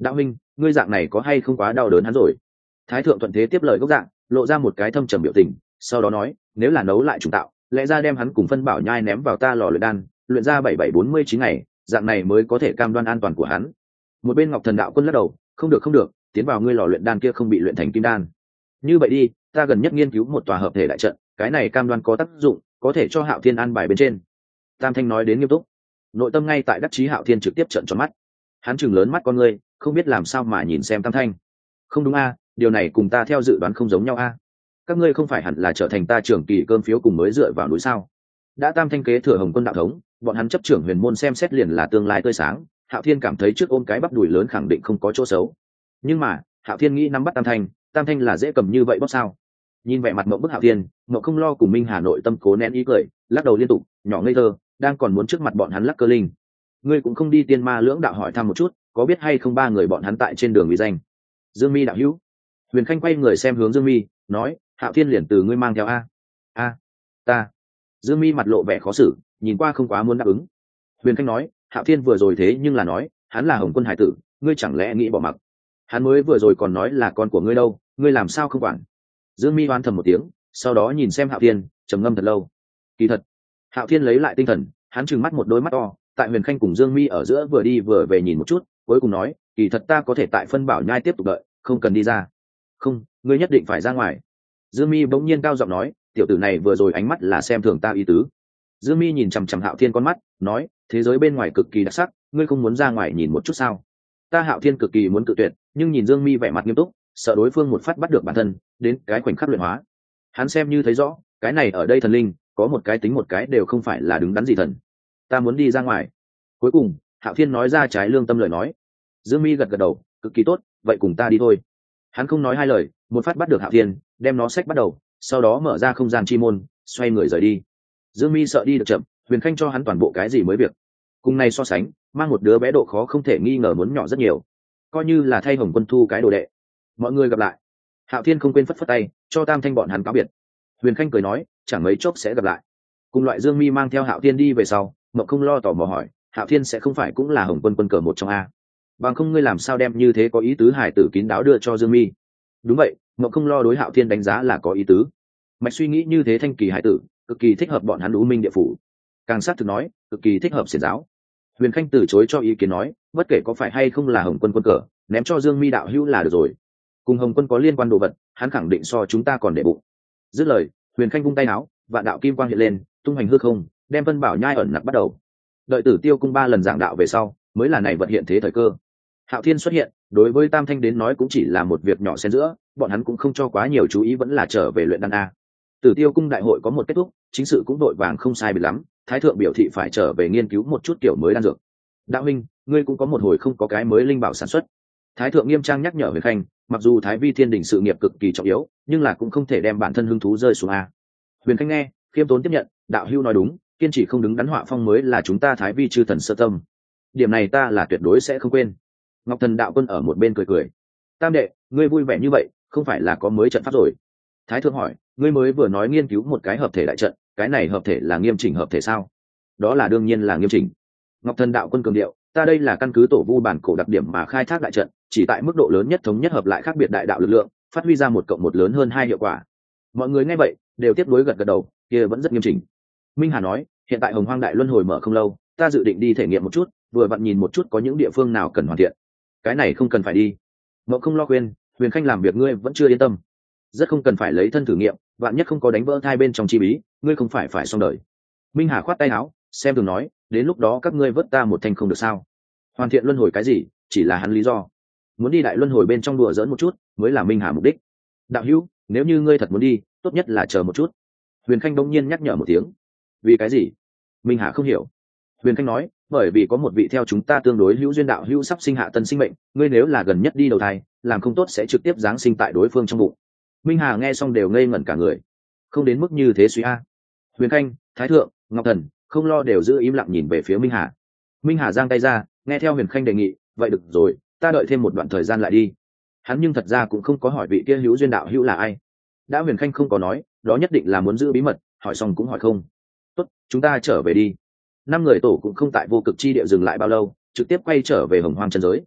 Đạo huynh, ngươi dạng này có hay không quá đau đớn hắn rồi? Thái thượng thuận thế tiếp lời gốc dạng, lộ ra một cái thâm trầm biểu tình, sau đó nói, nếu là nấu lại trùng tạo, lẽ ra đem hắn cùng phân bảo nhai ném vào ta lò luyện đan, luyện ra 7749 ngày, dạng này mới có thể cam đoan an toàn của hắn. Một bên Ngọc Thần đạo quân lắc đầu, không được không được, tiến vào ngươi lò luyện đan kia không bị luyện thành kim đan. Như vậy đi, ta gần nhất nghiên cứu một tòa hợp thể đại trận, cái này cam đoan có tác dụng, có thể cho Hạo Thiên an bài bên trên. Tam Thanh nói đến nghiêm túc, nội tâm ngay tại đắc chí Hạo Thiên trực tiếp trợn tròn mắt. Hắn chừng lớn mắt con ngươi, không biết làm sao mà nhìn xem Tam Thanh. Không đúng a, điều này cùng ta theo dự đoán không giống nhau a. Các ngươi không phải hẳn là trở thành ta trưởng kỳ cơm phiếu cùng mới dựa vào núi sao? Đã Tam Thanh kế thừa Hồng Quân đạo thống, bọn hắn chấp trưởng huyền môn xem xét liền là tương lai tươi sáng. Hạo Thiên cảm thấy trước ôm cái bắp đùi lớn khẳng định không có chỗ xấu. Nhưng mà Hạo Thiên nghĩ nắm bắt Tam Thanh là dễ cầm như vậy bóp sao? Nhìn vẻ mặt Mộng Bức Hạo Thiên, Mộng không lo cùng Minh Hà nội tâm cố nén ý cười, lắc đầu liên tục, nhỏ ngây thơ, đang còn muốn trước mặt bọn hắn lắc cơ linh. Ngươi cũng không đi tiên ma lưỡng đạo hỏi thăm một chút, có biết hay không ba người bọn hắn tại trên đường vì danh? Dương Mi đạo hữu. Huyền Khanh quay người xem hướng Dương Mi, nói, Hạo Thiên liền từ ngươi mang theo a. Ta. Dương Mi mặt lộ vẻ khó xử, nhìn qua không quá muốn đáp ứng. Huyền Khanh nói, Hạo Thiên vừa rồi thế nhưng là nói, hắn là Hồng Quân hải tử, ngươi chẳng lẽ nghĩ bỏ mặc? Hắn mới vừa rồi còn nói là con của ngươi đâu, ngươi làm sao không quản? Dương Mi oán thầm một tiếng, sau đó nhìn xem Hạo Thiên, trầm ngâm thật lâu. Kỳ thật, Hạo Thiên lấy lại tinh thần, hắn trừng mắt một đôi mắt to, tại Huyền Khanh cùng Dương Mi ở giữa vừa đi vừa về nhìn một chút, cuối cùng nói, kỳ thật ta có thể tại phân bảo nhai tiếp tục đợi, không cần đi ra. Không, ngươi nhất định phải ra ngoài. Dương Mi bỗng nhiên cao giọng nói, tiểu tử này vừa rồi ánh mắt là xem thường ta ý tứ. Dương Mi nhìn chằm chằm Hạo Thiên con mắt, nói, thế giới bên ngoài cực kỳ đặc sắc, ngươi không muốn ra ngoài nhìn một chút sao? Ta Hạo Thiên cực kỳ muốn cự tuyệt, nhưng nhìn Dương Mi vẻ mặt nghiêm túc, sợ đối phương một phát bắt được bản thân, đến cái khoảnh khắc luyện hóa. Hắn xem như thấy rõ, cái này ở đây thần linh, có một cái tính một cái đều không phải là đứng đắn gì thần. Ta muốn đi ra ngoài. Cuối cùng, Hạo Thiên nói ra trái lương tâm lời nói. Dương Mi gật gật đầu, cực kỳ tốt, vậy cùng ta đi thôi. Hắn không nói hai lời, một phát bắt được Hạo Thiên, đem nó xách bắt đầu, sau đó mở ra không gian chi môn, xoay người rời đi. Dương Mi sợ đi được chậm, Huyền Khanh cho hắn toàn bộ cái gì mới việc. Cùng này so sánh, mang một đứa bé độ khó không thể nghi ngờ muốn nhỏ rất nhiều. Coi như là thay Hồng Quân thu cái đồ đệ. Mọi người gặp lại. Hạo Thiên không quên phất phất tay, cho Tam Thanh bọn hắn cáo biệt. Huyền Khanh cười nói, chẳng mấy chốc sẽ gặp lại. Cùng loại Dương Mi mang theo Hạo Thiên đi về sau, Mộng không lo tò mò hỏi, Hạo Thiên sẽ không phải cũng là Hồng Quân quân cờ một trong a? Bằng không ngươi làm sao đem như thế có ý tứ hải tử kín đáo đưa cho Dương Mi? Đúng vậy, Mộng không lo đối Hạo Thiên đánh giá là có ý tứ. Mạch suy nghĩ như thế thanh kỳ hải tử, cực kỳ thích hợp bọn hắn U Minh địa phủ. Càng sát thực nói, cực kỳ thích hợp xiển giáo. Huyền Khanh từ chối cho ý kiến nói, bất kể có phải hay không là Hồng Quân quân cờ, ném cho Dương Mi đạo hữu là được rồi. Cùng Hồng Quân có liên quan đồ vật, hắn khẳng định so chúng ta còn để bụng. Dứt lời, Huyền Khanh vung tay áo, vạn đạo kim quang hiện lên, tung hành hư không, đem Vân Bảo nhai ẩn nặc bắt đầu. Đợi Tử Tiêu cung 3 lần giảng đạo về sau, mới là này vật hiện thế thời cơ. Hạo Thiên xuất hiện, đối với Tam Thanh đến nói cũng chỉ là một việc nhỏ xen giữa, bọn hắn cũng không cho quá nhiều chú ý, vẫn là trở về luyện đan a. Tử Tiêu cung đại hội có một kết thúc, chính sự cũng đội vàng không sai biệt lắm, Thái thượng biểu thị phải trở về nghiên cứu một chút kiểu mới đan dược. Đạo huynh, ngươi cũng có một hồi không có cái mới linh bảo sản xuất. Thái thượng nghiêm trang nhắc nhở Huyền Khanh, mặc dù Thái Vi Thiên Đình sự nghiệp cực kỳ trọng yếu, nhưng là cũng không thể đem bản thân hứng thú rơi xuống a. Huyền Khanh nghe, khiêm tốn tiếp nhận, đạo hữu nói đúng, kiên trì không đứng đắn họa phong mới là chúng ta Thái Vi chư thần sơ tâm. Điểm này ta là tuyệt đối sẽ không quên. Ngọc Thần đạo quân ở một bên cười cười. Tam đệ, ngươi vui vẻ như vậy, không phải là có mới trận pháp rồi? Thái thượng hỏi, ngươi mới vừa nói nghiên cứu một cái hợp thể đại trận, cái này hợp thể là nghiêm chỉnh hợp thể sao? Đó là đương nhiên là nghiêm chỉnh. Ngọc Thần đạo quân cường điệu, ta đây là căn cứ tổ vu bản cổ đặc điểm mà khai thác đại trận, chỉ tại mức độ lớn nhất thống nhất hợp lại khác biệt đại đạo lực lượng, phát huy ra 1+1 lớn hơn 2 hiệu quả. Mọi người nghe vậy đều tiếp nối gật gật đầu, kia vẫn rất nghiêm chỉnh. Minh Hà nói, hiện tại Hồng Hoang đại luân hồi mở không lâu, ta dự định đi thể nghiệm một chút, vừa vặn nhìn một chút có những địa phương nào cần hoàn thiện. Cái này không cần phải đi. Mộng không lo khuyên, Huyền Khanh làm việc ngươi vẫn chưa yên tâm, rất không cần phải lấy thân thử nghiệm, vạn nhất không có đánh vỡ thai bên trong chi bí, ngươi không phải xong đời. Minh Hà khoát tay áo, xem thường nói, đến lúc đó các ngươi vớt ta một thanh không được sao? Hoàn thiện luân hồi cái gì, chỉ là hắn lý do. Muốn đi đại luân hồi bên trong đùa giỡn một chút, mới là Minh Hà mục đích. Đạo hữu, nếu như ngươi thật muốn đi, tốt nhất là chờ một chút. Huyền Khanh bỗng nhiên nhắc nhở một tiếng. Vì cái gì? Minh Hà không hiểu. Huyền Khanh nói, bởi vì có một vị theo chúng ta tương đối hữu duyên đạo hữu sắp sinh hạ tân sinh mệnh, ngươi nếu là gần nhất đi đầu thai, làm không tốt sẽ trực tiếp giáng sinh tại đối phương trong bụng. Minh Hà nghe xong đều ngây ngẩn cả người. Không đến mức như thế suy a. Huyền Khanh, Thái thượng, Ngọc Thần không lo đều giữ im lặng nhìn về phía Minh Hà. Minh Hà giang tay ra, nghe theo Huyền Khanh đề nghị, vậy được rồi, ta đợi thêm một đoạn thời gian lại đi. Hắn nhưng thật ra cũng không có hỏi vị kia hữu duyên đạo hữu là ai. Đã Huyền Khanh không có nói, đó nhất định là muốn giữ bí mật, hỏi xong cũng hỏi không. Tốt, chúng ta trở về đi. 5 người tổ cũng không tại vô cực chi địa dừng lại bao lâu, trực tiếp quay trở về Hồng Hoang chân giới.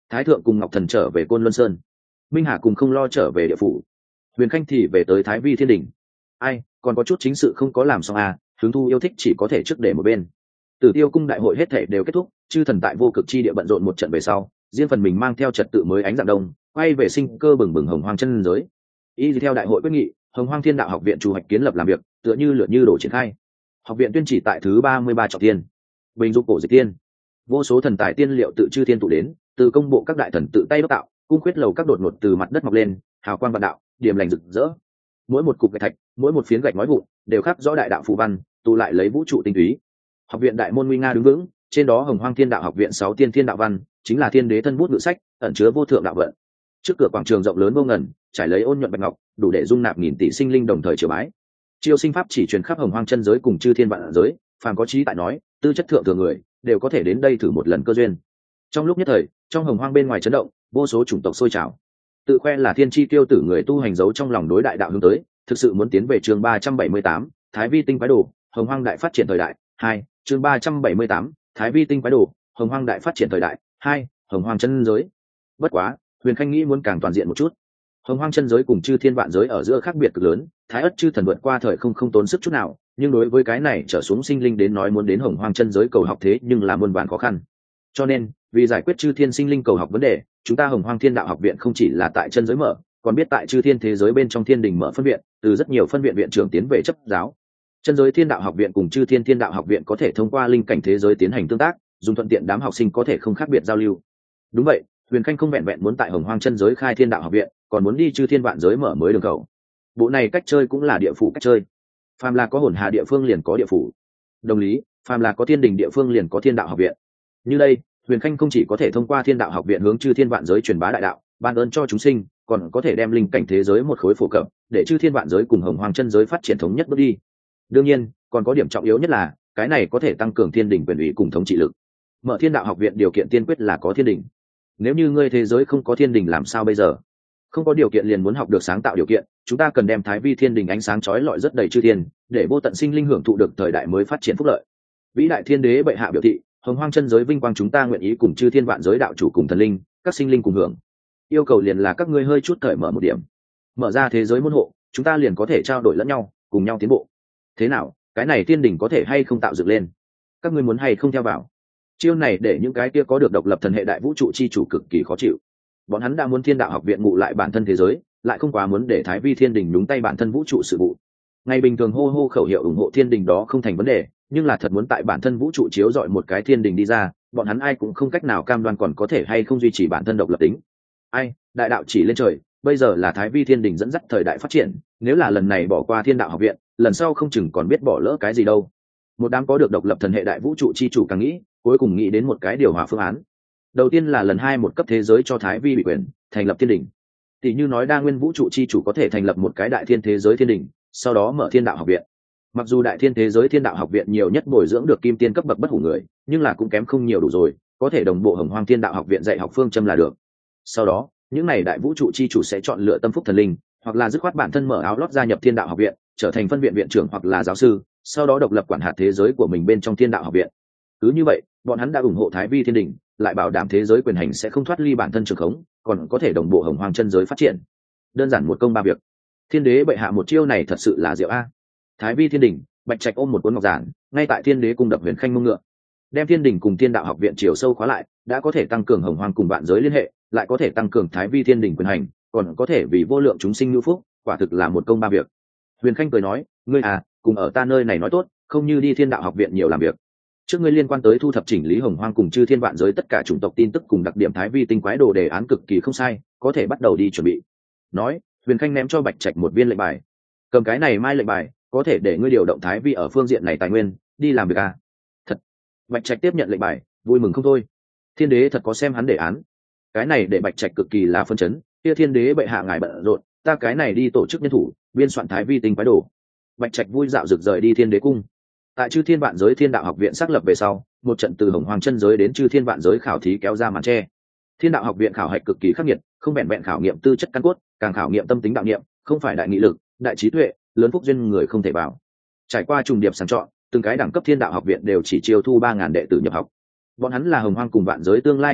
Thái thượng cùng Ngọc Thần trở về Côn Luân Sơn, Minh Hà cùng không lo trở về địa phủ, Huyền Khanh thì về tới Thái Vi Thiên Đình. Ai, còn có chút chính sự không có làm xong à, hứng thu yêu thích chỉ có thể trước để một bên. Tử Tiêu cung đại hội hết thể đều kết thúc, chư thần tại vô cực chi địa bận rộn một trận về sau, riêng phần mình mang theo trật tự mới ánh dạng đông, quay về sinh cơ bừng bừng Hồng Hoang chân giới. Y theo đại hội quyết nghị, Hồng Hoang Thiên Đạo học viện chủ hoạch kiến lập làm việc, tựa như lửa như đổ triển khai. Học viện tuyên chỉ tại thứ 33 trọng thiên, bình dục cổ dịch tiên, vô số thần tài tiên liệu tự chư thiên tụ đến, từ công bộ các đại thần tự tay đốc tạo, cung khuyết lầu các đột ngột từ mặt đất mọc lên, hào quang vạn đạo, điểm lành rực rỡ. Mỗi một cục gạch thạch, mỗi một phiến gạch nói vụn, đều khắc rõ đại đạo phù văn, tụ lại lấy vũ trụ tinh túy. Học viện đại môn nguy nga đứng vững, trên đó Hồng Hoang Thiên Đạo học viện 6 tiên thiên đạo văn, chính là thiên đế thân bút ngự sách, ẩn chứa vô thượng đạo vận. Trước cửa quảng trường rộng lớn vô ngần, trải lấy ôn nhuận bạch ngọc, đủ để dung nạp nghìn tỷ sinh linh đồng thời triều bái. Chiêu sinh pháp chỉ truyền khắp Hồng Hoang chân giới cùng chư thiên vạn giới, phàm có trí tại nói, tư chất thượng thừa người, đều có thể đến đây thử một lần cơ duyên. Trong lúc nhất thời, trong Hồng Hoang bên ngoài chấn động, vô số chủng tộc sôi trào. Tự khoe là thiên chi tiêu tử người tu hành dấu trong lòng đối đại đạo hướng tới, thực sự muốn tiến về chương 378, Thái Vi tinh quái đồ, Hồng Hoang đại phát triển thời đại 2, chương 378, Thái Vi tinh quái đồ, Hồng Hoang đại phát triển thời đại 2, Hồng Hoang chân giới. Bất quá, Huyền Khanh nghĩ muốn càng toàn diện một chút. Hồng Hoang chân giới cùng chư thiên vạn giới ở giữa khác biệt cực lớn, Thái Ất chư thần vượt qua thời không tốn sức chút nào, nhưng đối với cái này trở xuống sinh linh đến nói muốn đến Hồng Hoang chân giới cầu học thế nhưng là muôn vàn khó khăn. Cho nên, vì giải quyết chư thiên sinh linh cầu học vấn đề, chúng ta Hồng Hoang Thiên Đạo học viện không chỉ là tại chân giới mở, còn biết tại chư thiên thế giới bên trong thiên đình mở phân viện, từ rất nhiều phân viện viện trưởng tiến về chấp giáo. Chân giới Thiên Đạo học viện cùng chư thiên Thiên Đạo học viện có thể thông qua linh cảnh thế giới tiến hành tương tác, dùng thuận tiện đám học sinh có thể không khác biệt giao lưu. Đúng vậy, Huyền Khanh không vẹn vẹn muốn tại Hồng Hoang chân giới khai Thiên Đạo học viện, còn muốn đi chư thiên vạn giới mở mới đường khẩu. Bộ này cách chơi cũng là địa phủ cách chơi. Phàm là có hồn hà địa phương liền có địa phủ. Đồng lý, phàm là có thiên đình địa phương liền có Thiên Đạo học viện. Như đây, Huyền Khanh không chỉ có thể thông qua Thiên Đạo học viện hướng chư thiên vạn giới truyền bá đại đạo, ban ơn cho chúng sinh, còn có thể đem linh cảnh thế giới một khối phổ cập, để chư thiên vạn giới cùng Hồng Hoang chân giới phát triển thống nhất bước đi. Đương nhiên, còn có điểm trọng yếu nhất là, cái này có thể tăng cường thiên đình quyền ủy cùng thống trị lực. Mở Thiên Đạo học viện điều kiện tiên quyết là có thiên đình. Nếu như ngươi thế giới không có thiên đình làm sao bây giờ? Không có điều kiện liền muốn học được sáng tạo điều kiện, chúng ta cần đem Thái Vi Thiên Đình ánh sáng chói lọi rất đầy chư thiên, để vô tận sinh linh hưởng thụ được thời đại mới phát triển phúc lợi. Vĩ đại thiên đế bệ hạ biểu thị, Hồng Hoang chân giới vinh quang chúng ta nguyện ý cùng chư thiên vạn giới đạo chủ cùng thần linh, các sinh linh cùng hưởng. Yêu cầu liền là các ngươi hơi chút cởi mở một điểm, mở ra thế giới môn hộ, chúng ta liền có thể trao đổi lẫn nhau, cùng nhau tiến bộ. Thế nào, cái này thiên đình có thể hay không tạo dựng lên? Các ngươi muốn hay không theo vào? Chiêu này để những cái kia có được độc lập thần hệ đại vũ trụ chi chủ cực kỳ khó chịu. Bọn hắn đã muốn Thiên Đạo học viện ngụ lại bản thân thế giới, lại không quá muốn để Thái Vi Thiên Đình nhúng tay bản thân vũ trụ sự vụ. Ngày bình thường hô hô khẩu hiệu ủng hộ Thiên Đình đó không thành vấn đề, nhưng là thật muốn tại bản thân vũ trụ chiếu dọi một cái Thiên Đình đi ra, bọn hắn ai cũng không cách nào cam đoan còn có thể hay không duy trì bản thân độc lập tính. Ai, đại đạo chỉ lên trời, bây giờ là Thái Vi Thiên Đình dẫn dắt thời đại phát triển, nếu là lần này bỏ qua Thiên Đạo học viện, lần sau không chừng còn biết bỏ lỡ cái gì đâu. Một đám có được độc lập thần hệ đại vũ trụ chi chủ càng nghĩ, cuối cùng nghĩ đến một cái điều hòa phương án. Đầu tiên là lần 2 một cấp thế giới cho Thái Vi bị quyền thành lập thiên đình. Tỷ như nói đa nguyên vũ trụ chi chủ có thể thành lập một cái đại thiên thế giới thiên đình, sau đó mở Thiên Đạo học viện. Mặc dù đại thiên thế giới Thiên Đạo học viện nhiều nhất bồi dưỡng được kim tiên cấp bậc bất hủ người, nhưng là cũng kém không nhiều đủ rồi, có thể đồng bộ Hồng Hoang Thiên Đạo học viện dạy học phương châm là được. Sau đó, những này đại vũ trụ chi chủ sẽ chọn lựa tâm phúc thần linh, hoặc là dứt khoát bản thân mở áo lót gia nhập Thiên Đạo học viện, trở thành phân viện viện trưởng hoặc là giáo sư, sau đó độc lập quản hạt thế giới của mình bên trong Thiên Đạo học viện. Cứ như vậy, bọn hắn đã ủng hộ Thái Vi Thiên Đình, lại bảo đảm thế giới quyền hành sẽ không thoát ly bản thân trường khống, còn có thể đồng bộ Hồng Hoang chân giới phát triển. Đơn giản một công ba việc. Thiên đế bệ hạ một chiêu này thật sự là diệu a. Thái Vi Thiên Đình, Bạch Trạch ôm một cuốn ngọc giản, ngay tại Thiên đế cung đập Huyền Khanh mông ngựa. Đem Thiên Đình cùng Thiên Đạo học viện chiều sâu khóa lại, đã có thể tăng cường Hồng Hoang cùng vạn giới liên hệ, lại có thể tăng cường Thái Vi Thiên Đình quyền hành, còn có thể vì vô lượng chúng sinh nhu phúc, quả thực là một công ba việc. Huyền Khanh cười nói, ngươi à, cùng ở ta nơi này nói tốt, không như đi Thiên Đạo học viện nhiều làm việc. Trước ngươi liên quan tới thu thập chỉnh lý Hồng Hoang cùng chư thiên vạn giới tất cả chủng tộc tin tức cùng đặc điểm Thái Vi tinh quái đồ đề án cực kỳ không sai, có thể bắt đầu đi chuẩn bị. Nói, Huyền Khanh ném cho Bạch Trạch một viên lệnh bài. Cầm cái này mai lệnh bài, có thể để ngươi điều động Thái Vi ở phương diện này tài nguyên, đi làm việc à? Thật. Bạch Trạch tiếp nhận lệnh bài, vui mừng không thôi. Thiên đế thật có xem hắn đề án. Cái này để Bạch Trạch cực kỳ là phân chấn, kia Thiên đế bệ hạ ngài bận rộn, ta cái này đi tổ chức nhân thủ, biên soạn Thái Vi tinh quái đồ. Bạch Trạch vui dạo rực rời đi Thiên đế cung. Tại chư thiên vạn giới Thiên Đạo học viện xác lập về sau, một trận từ Hồng Hoang chân giới đến chư thiên vạn giới khảo thí kéo ra màn che. Thiên Đạo học viện khảo hạch cực kỳ khắc nghiệt, không vẹn vẹn khảo nghiệm tư chất căn cốt, càng khảo nghiệm tâm tính đạo niệm, không phải đại nghị lực, đại trí tuệ, lớn phúc duyên người không thể vào. Trải qua trùng điệp sàng chọn, từng cái đẳng cấp Thiên Đạo học viện đều chỉ chiêu thu 3000 đệ tử nhập học. Bọn hắn là Hồng Hoang cùng vạn giới tương lai hy vọng,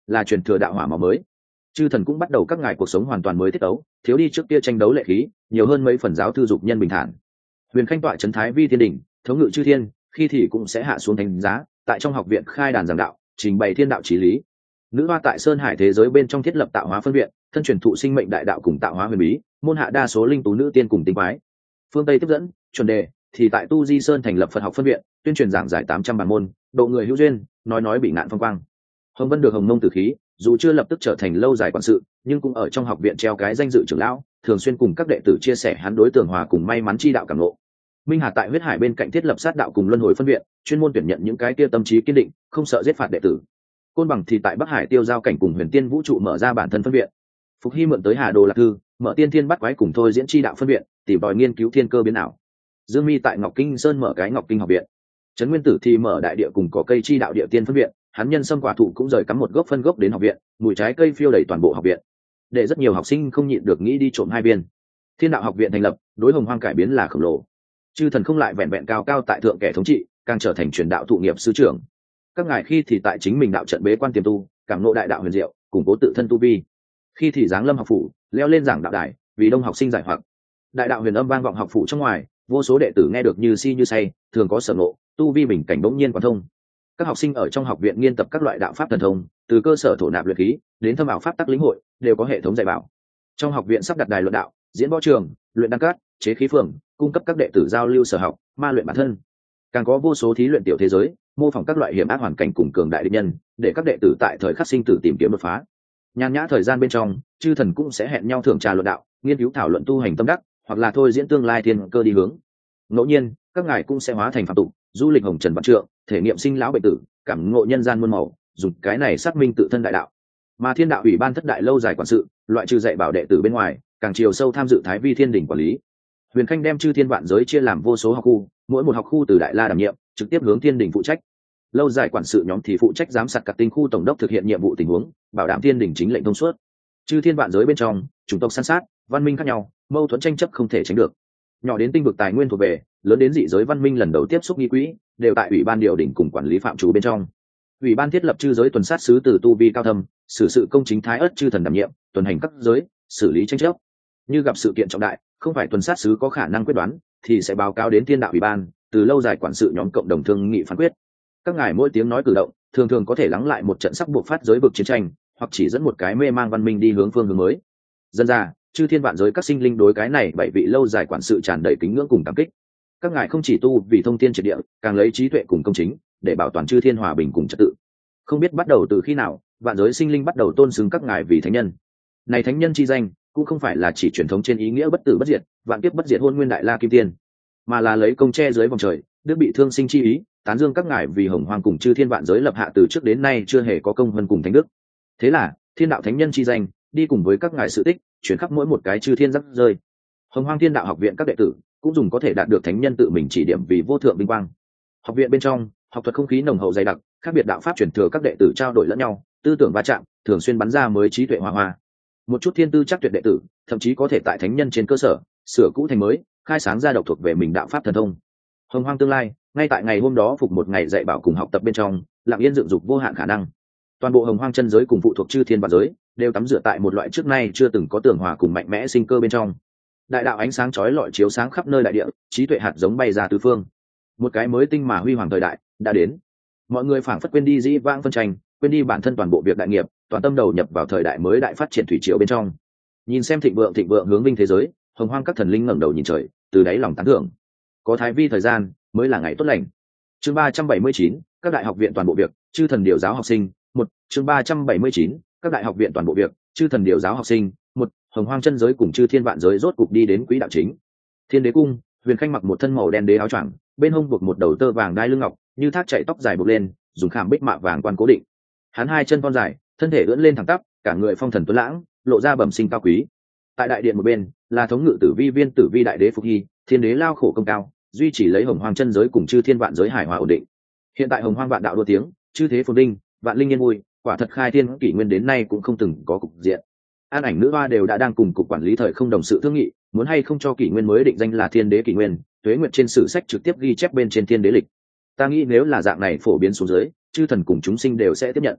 là truyền thừa đạo hỏa máu mới. Chư thần cũng bắt đầu các ngài cuộc sống hoàn toàn mới tiết tấu, thiếu đi trước kia tranh đấu lệ khí, nhiều hơn mấy phần giáo thư dục nhân bình thản. Huyền Khanh tọa trấn Thái Vi Thiên đỉnh, thống ngự chư thiên, khi thì cũng sẽ hạ xuống thánh giá, tại trong học viện khai đàn giảng đạo, trình bày thiên đạo chí lý. Nữ hoa tại Sơn Hải thế giới bên trong thiết lập tạo hóa phân viện, thân truyền thụ sinh mệnh đại đạo cùng tạo hóa huyền bí, môn hạ đa số linh tú nữ tiên cùng tinh quái. Phương Tây tiếp dẫn, chuẩn đề thì tại Tu Di Sơn thành lập Phật học phân viện, tuyên truyền giảng giải 800 bản môn, độ người hữu duyên, nói bị ngạn phong quang. Hồng Vân được Hồng Mông tử khí, dù chưa lập tức trở thành lâu dài quản sự, nhưng cũng ở trong học viện treo cái danh dự trưởng lão, thường xuyên cùng các đệ tử chia sẻ hắn đối tượng hòa cùng may mắn chi đạo cảm ngộ. Minh Hà tại huyết hải bên cạnh thiết lập sát đạo cùng luân hồi phân viện, chuyên môn tuyển nhận những cái kia tâm trí kiên định, không sợ giết phạt đệ tử. Côn Bằng thì tại Bắc Hải tiêu giao cảnh cùng Huyền Tiên vũ trụ mở ra bản thân phân viện. Phục Hy mượn tới Hà Đồ Lạc Thư, mở Tiên Thiên bắt quái cùng thôi diễn chi đạo phân viện, tìm tòi nghiên cứu thiên cơ biến ảo. Dương Mi tại Ngọc Kinh Sơn mở cái Ngọc Kinh học viện. Trấn Nguyên Tử thì mở đại địa cùng có cây chi đạo địa tiên phân viện, hắn nhân sâm quả thụ cũng rời cắm một gốc phân gốc đến học viện, mùi trái cây phiêu đầy toàn bộ học viện, để rất nhiều học sinh không nhịn được nghĩ đi trộm hai viên. Thiên đạo học viện thành lập, đối Hồng Hoang cải biến là khổng lồ. Chư thần không lại vẹn vẹn cao cao tại thượng kẻ thống trị, càng trở thành truyền đạo thụ nghiệp sư trưởng. Các ngài khi thì tại chính mình đạo trận bế quan tiềm tu, cảm ngộ đại đạo huyền diệu, củng cố tự thân tu vi. Khi thì giáng lâm học phủ, leo lên giảng đạo đài, vì đông học sinh giải hoặc. Đại đạo huyền âm vang vọng học phủ trong ngoài, vô số đệ tử nghe được như si như say, thường có sở ngộ, tu vi bình cảnh bỗng nhiên quán thông. Các học sinh ở trong học viện nghiên tập các loại đạo pháp thần thông, từ cơ sở thổ nạp luyện khí đến thâm ảo pháp tắc lĩnh hội, đều có hệ thống dạy bảo. Trong học viện sắp đặt đài luận đạo, diễn võ trường, luyện đan cát, chế khí phường, cung cấp các đệ tử giao lưu sở học, ma luyện bản thân. Càng có vô số thí luyện tiểu thế giới, mô phỏng các loại hiểm ác hoàn cảnh cùng cường đại địch nhân, để các đệ tử tại thời khắc sinh tử tìm kiếm đột phá. Nhàn nhã thời gian bên trong, chư thần cũng sẽ hẹn nhau thưởng trà luận đạo, nghiên cứu thảo luận tu hành tâm đắc, hoặc là thôi diễn tương lai thiên cơ đi hướng. Ngẫu nhiên, các ngài cũng sẽ hóa thành phạm tục, du lịch hồng trần vạn trượng, thể nghiệm sinh lão bệnh tử, cảm ngộ nhân gian muôn màu, dùng cái này xác minh tự thân đại đạo. Mà Thiên đạo ủy ban thất đại lâu dài quản sự, loại trừ dạy bảo đệ tử bên ngoài, càng chiều sâu tham dự Thái Vi Thiên đỉnh quản lý. Huyền Khanh đem chư thiên vạn giới chia làm vô số học khu, mỗi một học khu từ đại la đảm nhiệm, trực tiếp hướng thiên đỉnh phụ trách. Lâu dài quản sự nhóm thì phụ trách giám sát các tinh khu tổng đốc thực hiện nhiệm vụ tình huống, bảo đảm thiên đỉnh chính lệnh thông suốt. Chư thiên vạn giới bên trong, chủng tộc san sát, văn minh khác nhau, mâu thuẫn tranh chấp không thể tránh được. Nhỏ đến tinh vực tài nguyên thuộc về, lớn đến dị giới văn minh lần đầu tiếp xúc nghi quỹ, đều tại ủy ban điều đỉnh cùng quản lý phạm trù bên trong. Ủy ban thiết lập chư giới tuần sát sứ từ tu vi cao thâm, xử sự công chính thái ất chư thần đảm nhiệm, tuần hành các giới, xử lý tranh chấp. Như gặp sự kiện trọng đại, không phải tuần sát sứ có khả năng quyết đoán, thì sẽ báo cáo đến thiên đạo ủy ban, từ lâu dài quản sự nhóm cộng đồng thương nghị phán quyết. Các ngài mỗi tiếng nói cử động, thường thường có thể lắng lại một trận sắp buộc phát giới vực chiến tranh, hoặc chỉ dẫn một cái mê mang văn minh đi hướng phương hướng mới. Dân ra, chư thiên vạn giới các sinh linh đối cái này bảy vị lâu dài quản sự tràn đầy kính ngưỡng cùng cảm kích. Các ngài không chỉ tu vì thông thiên triệt địa, càng lấy trí tuệ cùng công chính để bảo toàn chư thiên hòa bình cùng trật tự. Không biết bắt đầu từ khi nào, vạn giới sinh linh bắt đầu tôn xưng các ngài vì thánh nhân. Này thánh nhân chi danh cũng không phải là chỉ truyền thống trên ý nghĩa bất tử bất diệt, vạn kiếp bất diệt hôn nguyên đại la kim tiên, mà là lấy công che dưới vòng trời, đức bị thương sinh chi ý, tán dương các ngài vì hồng hoang cùng chư thiên vạn giới lập hạ từ trước đến nay chưa hề có công hơn cùng thánh đức. Thế là thiên đạo thánh nhân chi danh đi cùng với các ngài sự tích, chuyển khắp mỗi một cái chư thiên rắc rơi. Hồng Hoang Thiên Đạo học viện các đệ tử cũng dùng có thể đạt được thánh nhân tự mình chỉ điểm vì vô thượng vinh quang. Học viện bên trong, học thuật không khí nồng hậu dày đặc, khác biệt đạo pháp truyền thừa các đệ tử trao đổi lẫn nhau, tư tưởng va chạm, thường xuyên bắn ra mới trí tuệ hoa hoa. Một chút thiên tư chắc tuyệt đệ tử, thậm chí có thể tại thánh nhân trên cơ sở, sửa cũ thành mới, khai sáng ra độc thuộc về mình đạo pháp thần thông. Hồng Hoang tương lai, ngay tại ngày hôm đó phục một ngày dạy bảo cùng học tập bên trong, lặng yên dựng dục vô hạn khả năng. Toàn bộ Hồng Hoang chân giới cùng phụ thuộc chư thiên vạn giới, đều tắm rửa tại một loại trước nay chưa từng có tường hòa cùng mạnh mẽ sinh cơ bên trong. Đại đạo ánh sáng chói lọi chiếu sáng khắp nơi đại địa, trí tuệ hạt giống bay ra tứ phương. Một cái mới tinh mà huy hoàng thời đại đã đến. Mọi người phảng phất quên đi dĩ vãng phân tranh, quên đi bản thân toàn bộ việc đại nghiệp, toàn tâm đầu nhập vào thời đại mới đại phát triển thủy triều bên trong. Nhìn xem thịnh vượng hướng vinh thế giới, Hồng Hoang các thần linh ngẩng đầu nhìn trời, từ đáy lòng tán thưởng. Có thái vi thời gian, mới là ngày tốt lành. Chương 379, các đại học viện toàn bộ việc, chư thần điều giáo học sinh. Chương 379, các đại học viện toàn bộ việc, chư thần điều giáo học sinh. Hồng Hoang chân giới cùng chư thiên vạn giới rốt cục đi đến quỹ đạo chính. Thiên Đế cung, Huyền Khanh mặc một thân màu đen đế áo choàng, bên hông buộc một đầu tơ vàng đai lưng ngọc, như thác chạy tóc dài buộc lên, dùng khảm bích mạ vàng quan cố định. Hắn hai chân thon dài, thân thể ưỡn lên thẳng tắp, cả người phong thần tuấn lãng, lộ ra bẩm sinh cao quý. Tại đại điện một bên, là thống ngự tử vi viên tử vi đại đế Phục Hy, Thiên Đế lao khổ công cao, duy trì lấy Hồng Hoang chân giới cùng chư thiên vạn giới hài hòa ổn định. Hiện tại Hồng Hoang vạn đạo đua tiếng, chư thế phồn vinh, vạn linh yên vui, quả thật khai thiên kỷ nguyên đến nay cũng không từng có cục diện. An Ảnh nữ hoa đều đã đang cùng cục quản lý thời không đồng sự thương nghị, muốn hay không cho kỷ nguyên mới định danh là Thiên Đế kỷ nguyên, tuế nguyệt trên sử sách trực tiếp ghi chép bên trên Thiên Đế lịch. Ta nghĩ nếu là dạng này phổ biến xuống dưới, chư thần cùng chúng sinh đều sẽ tiếp nhận.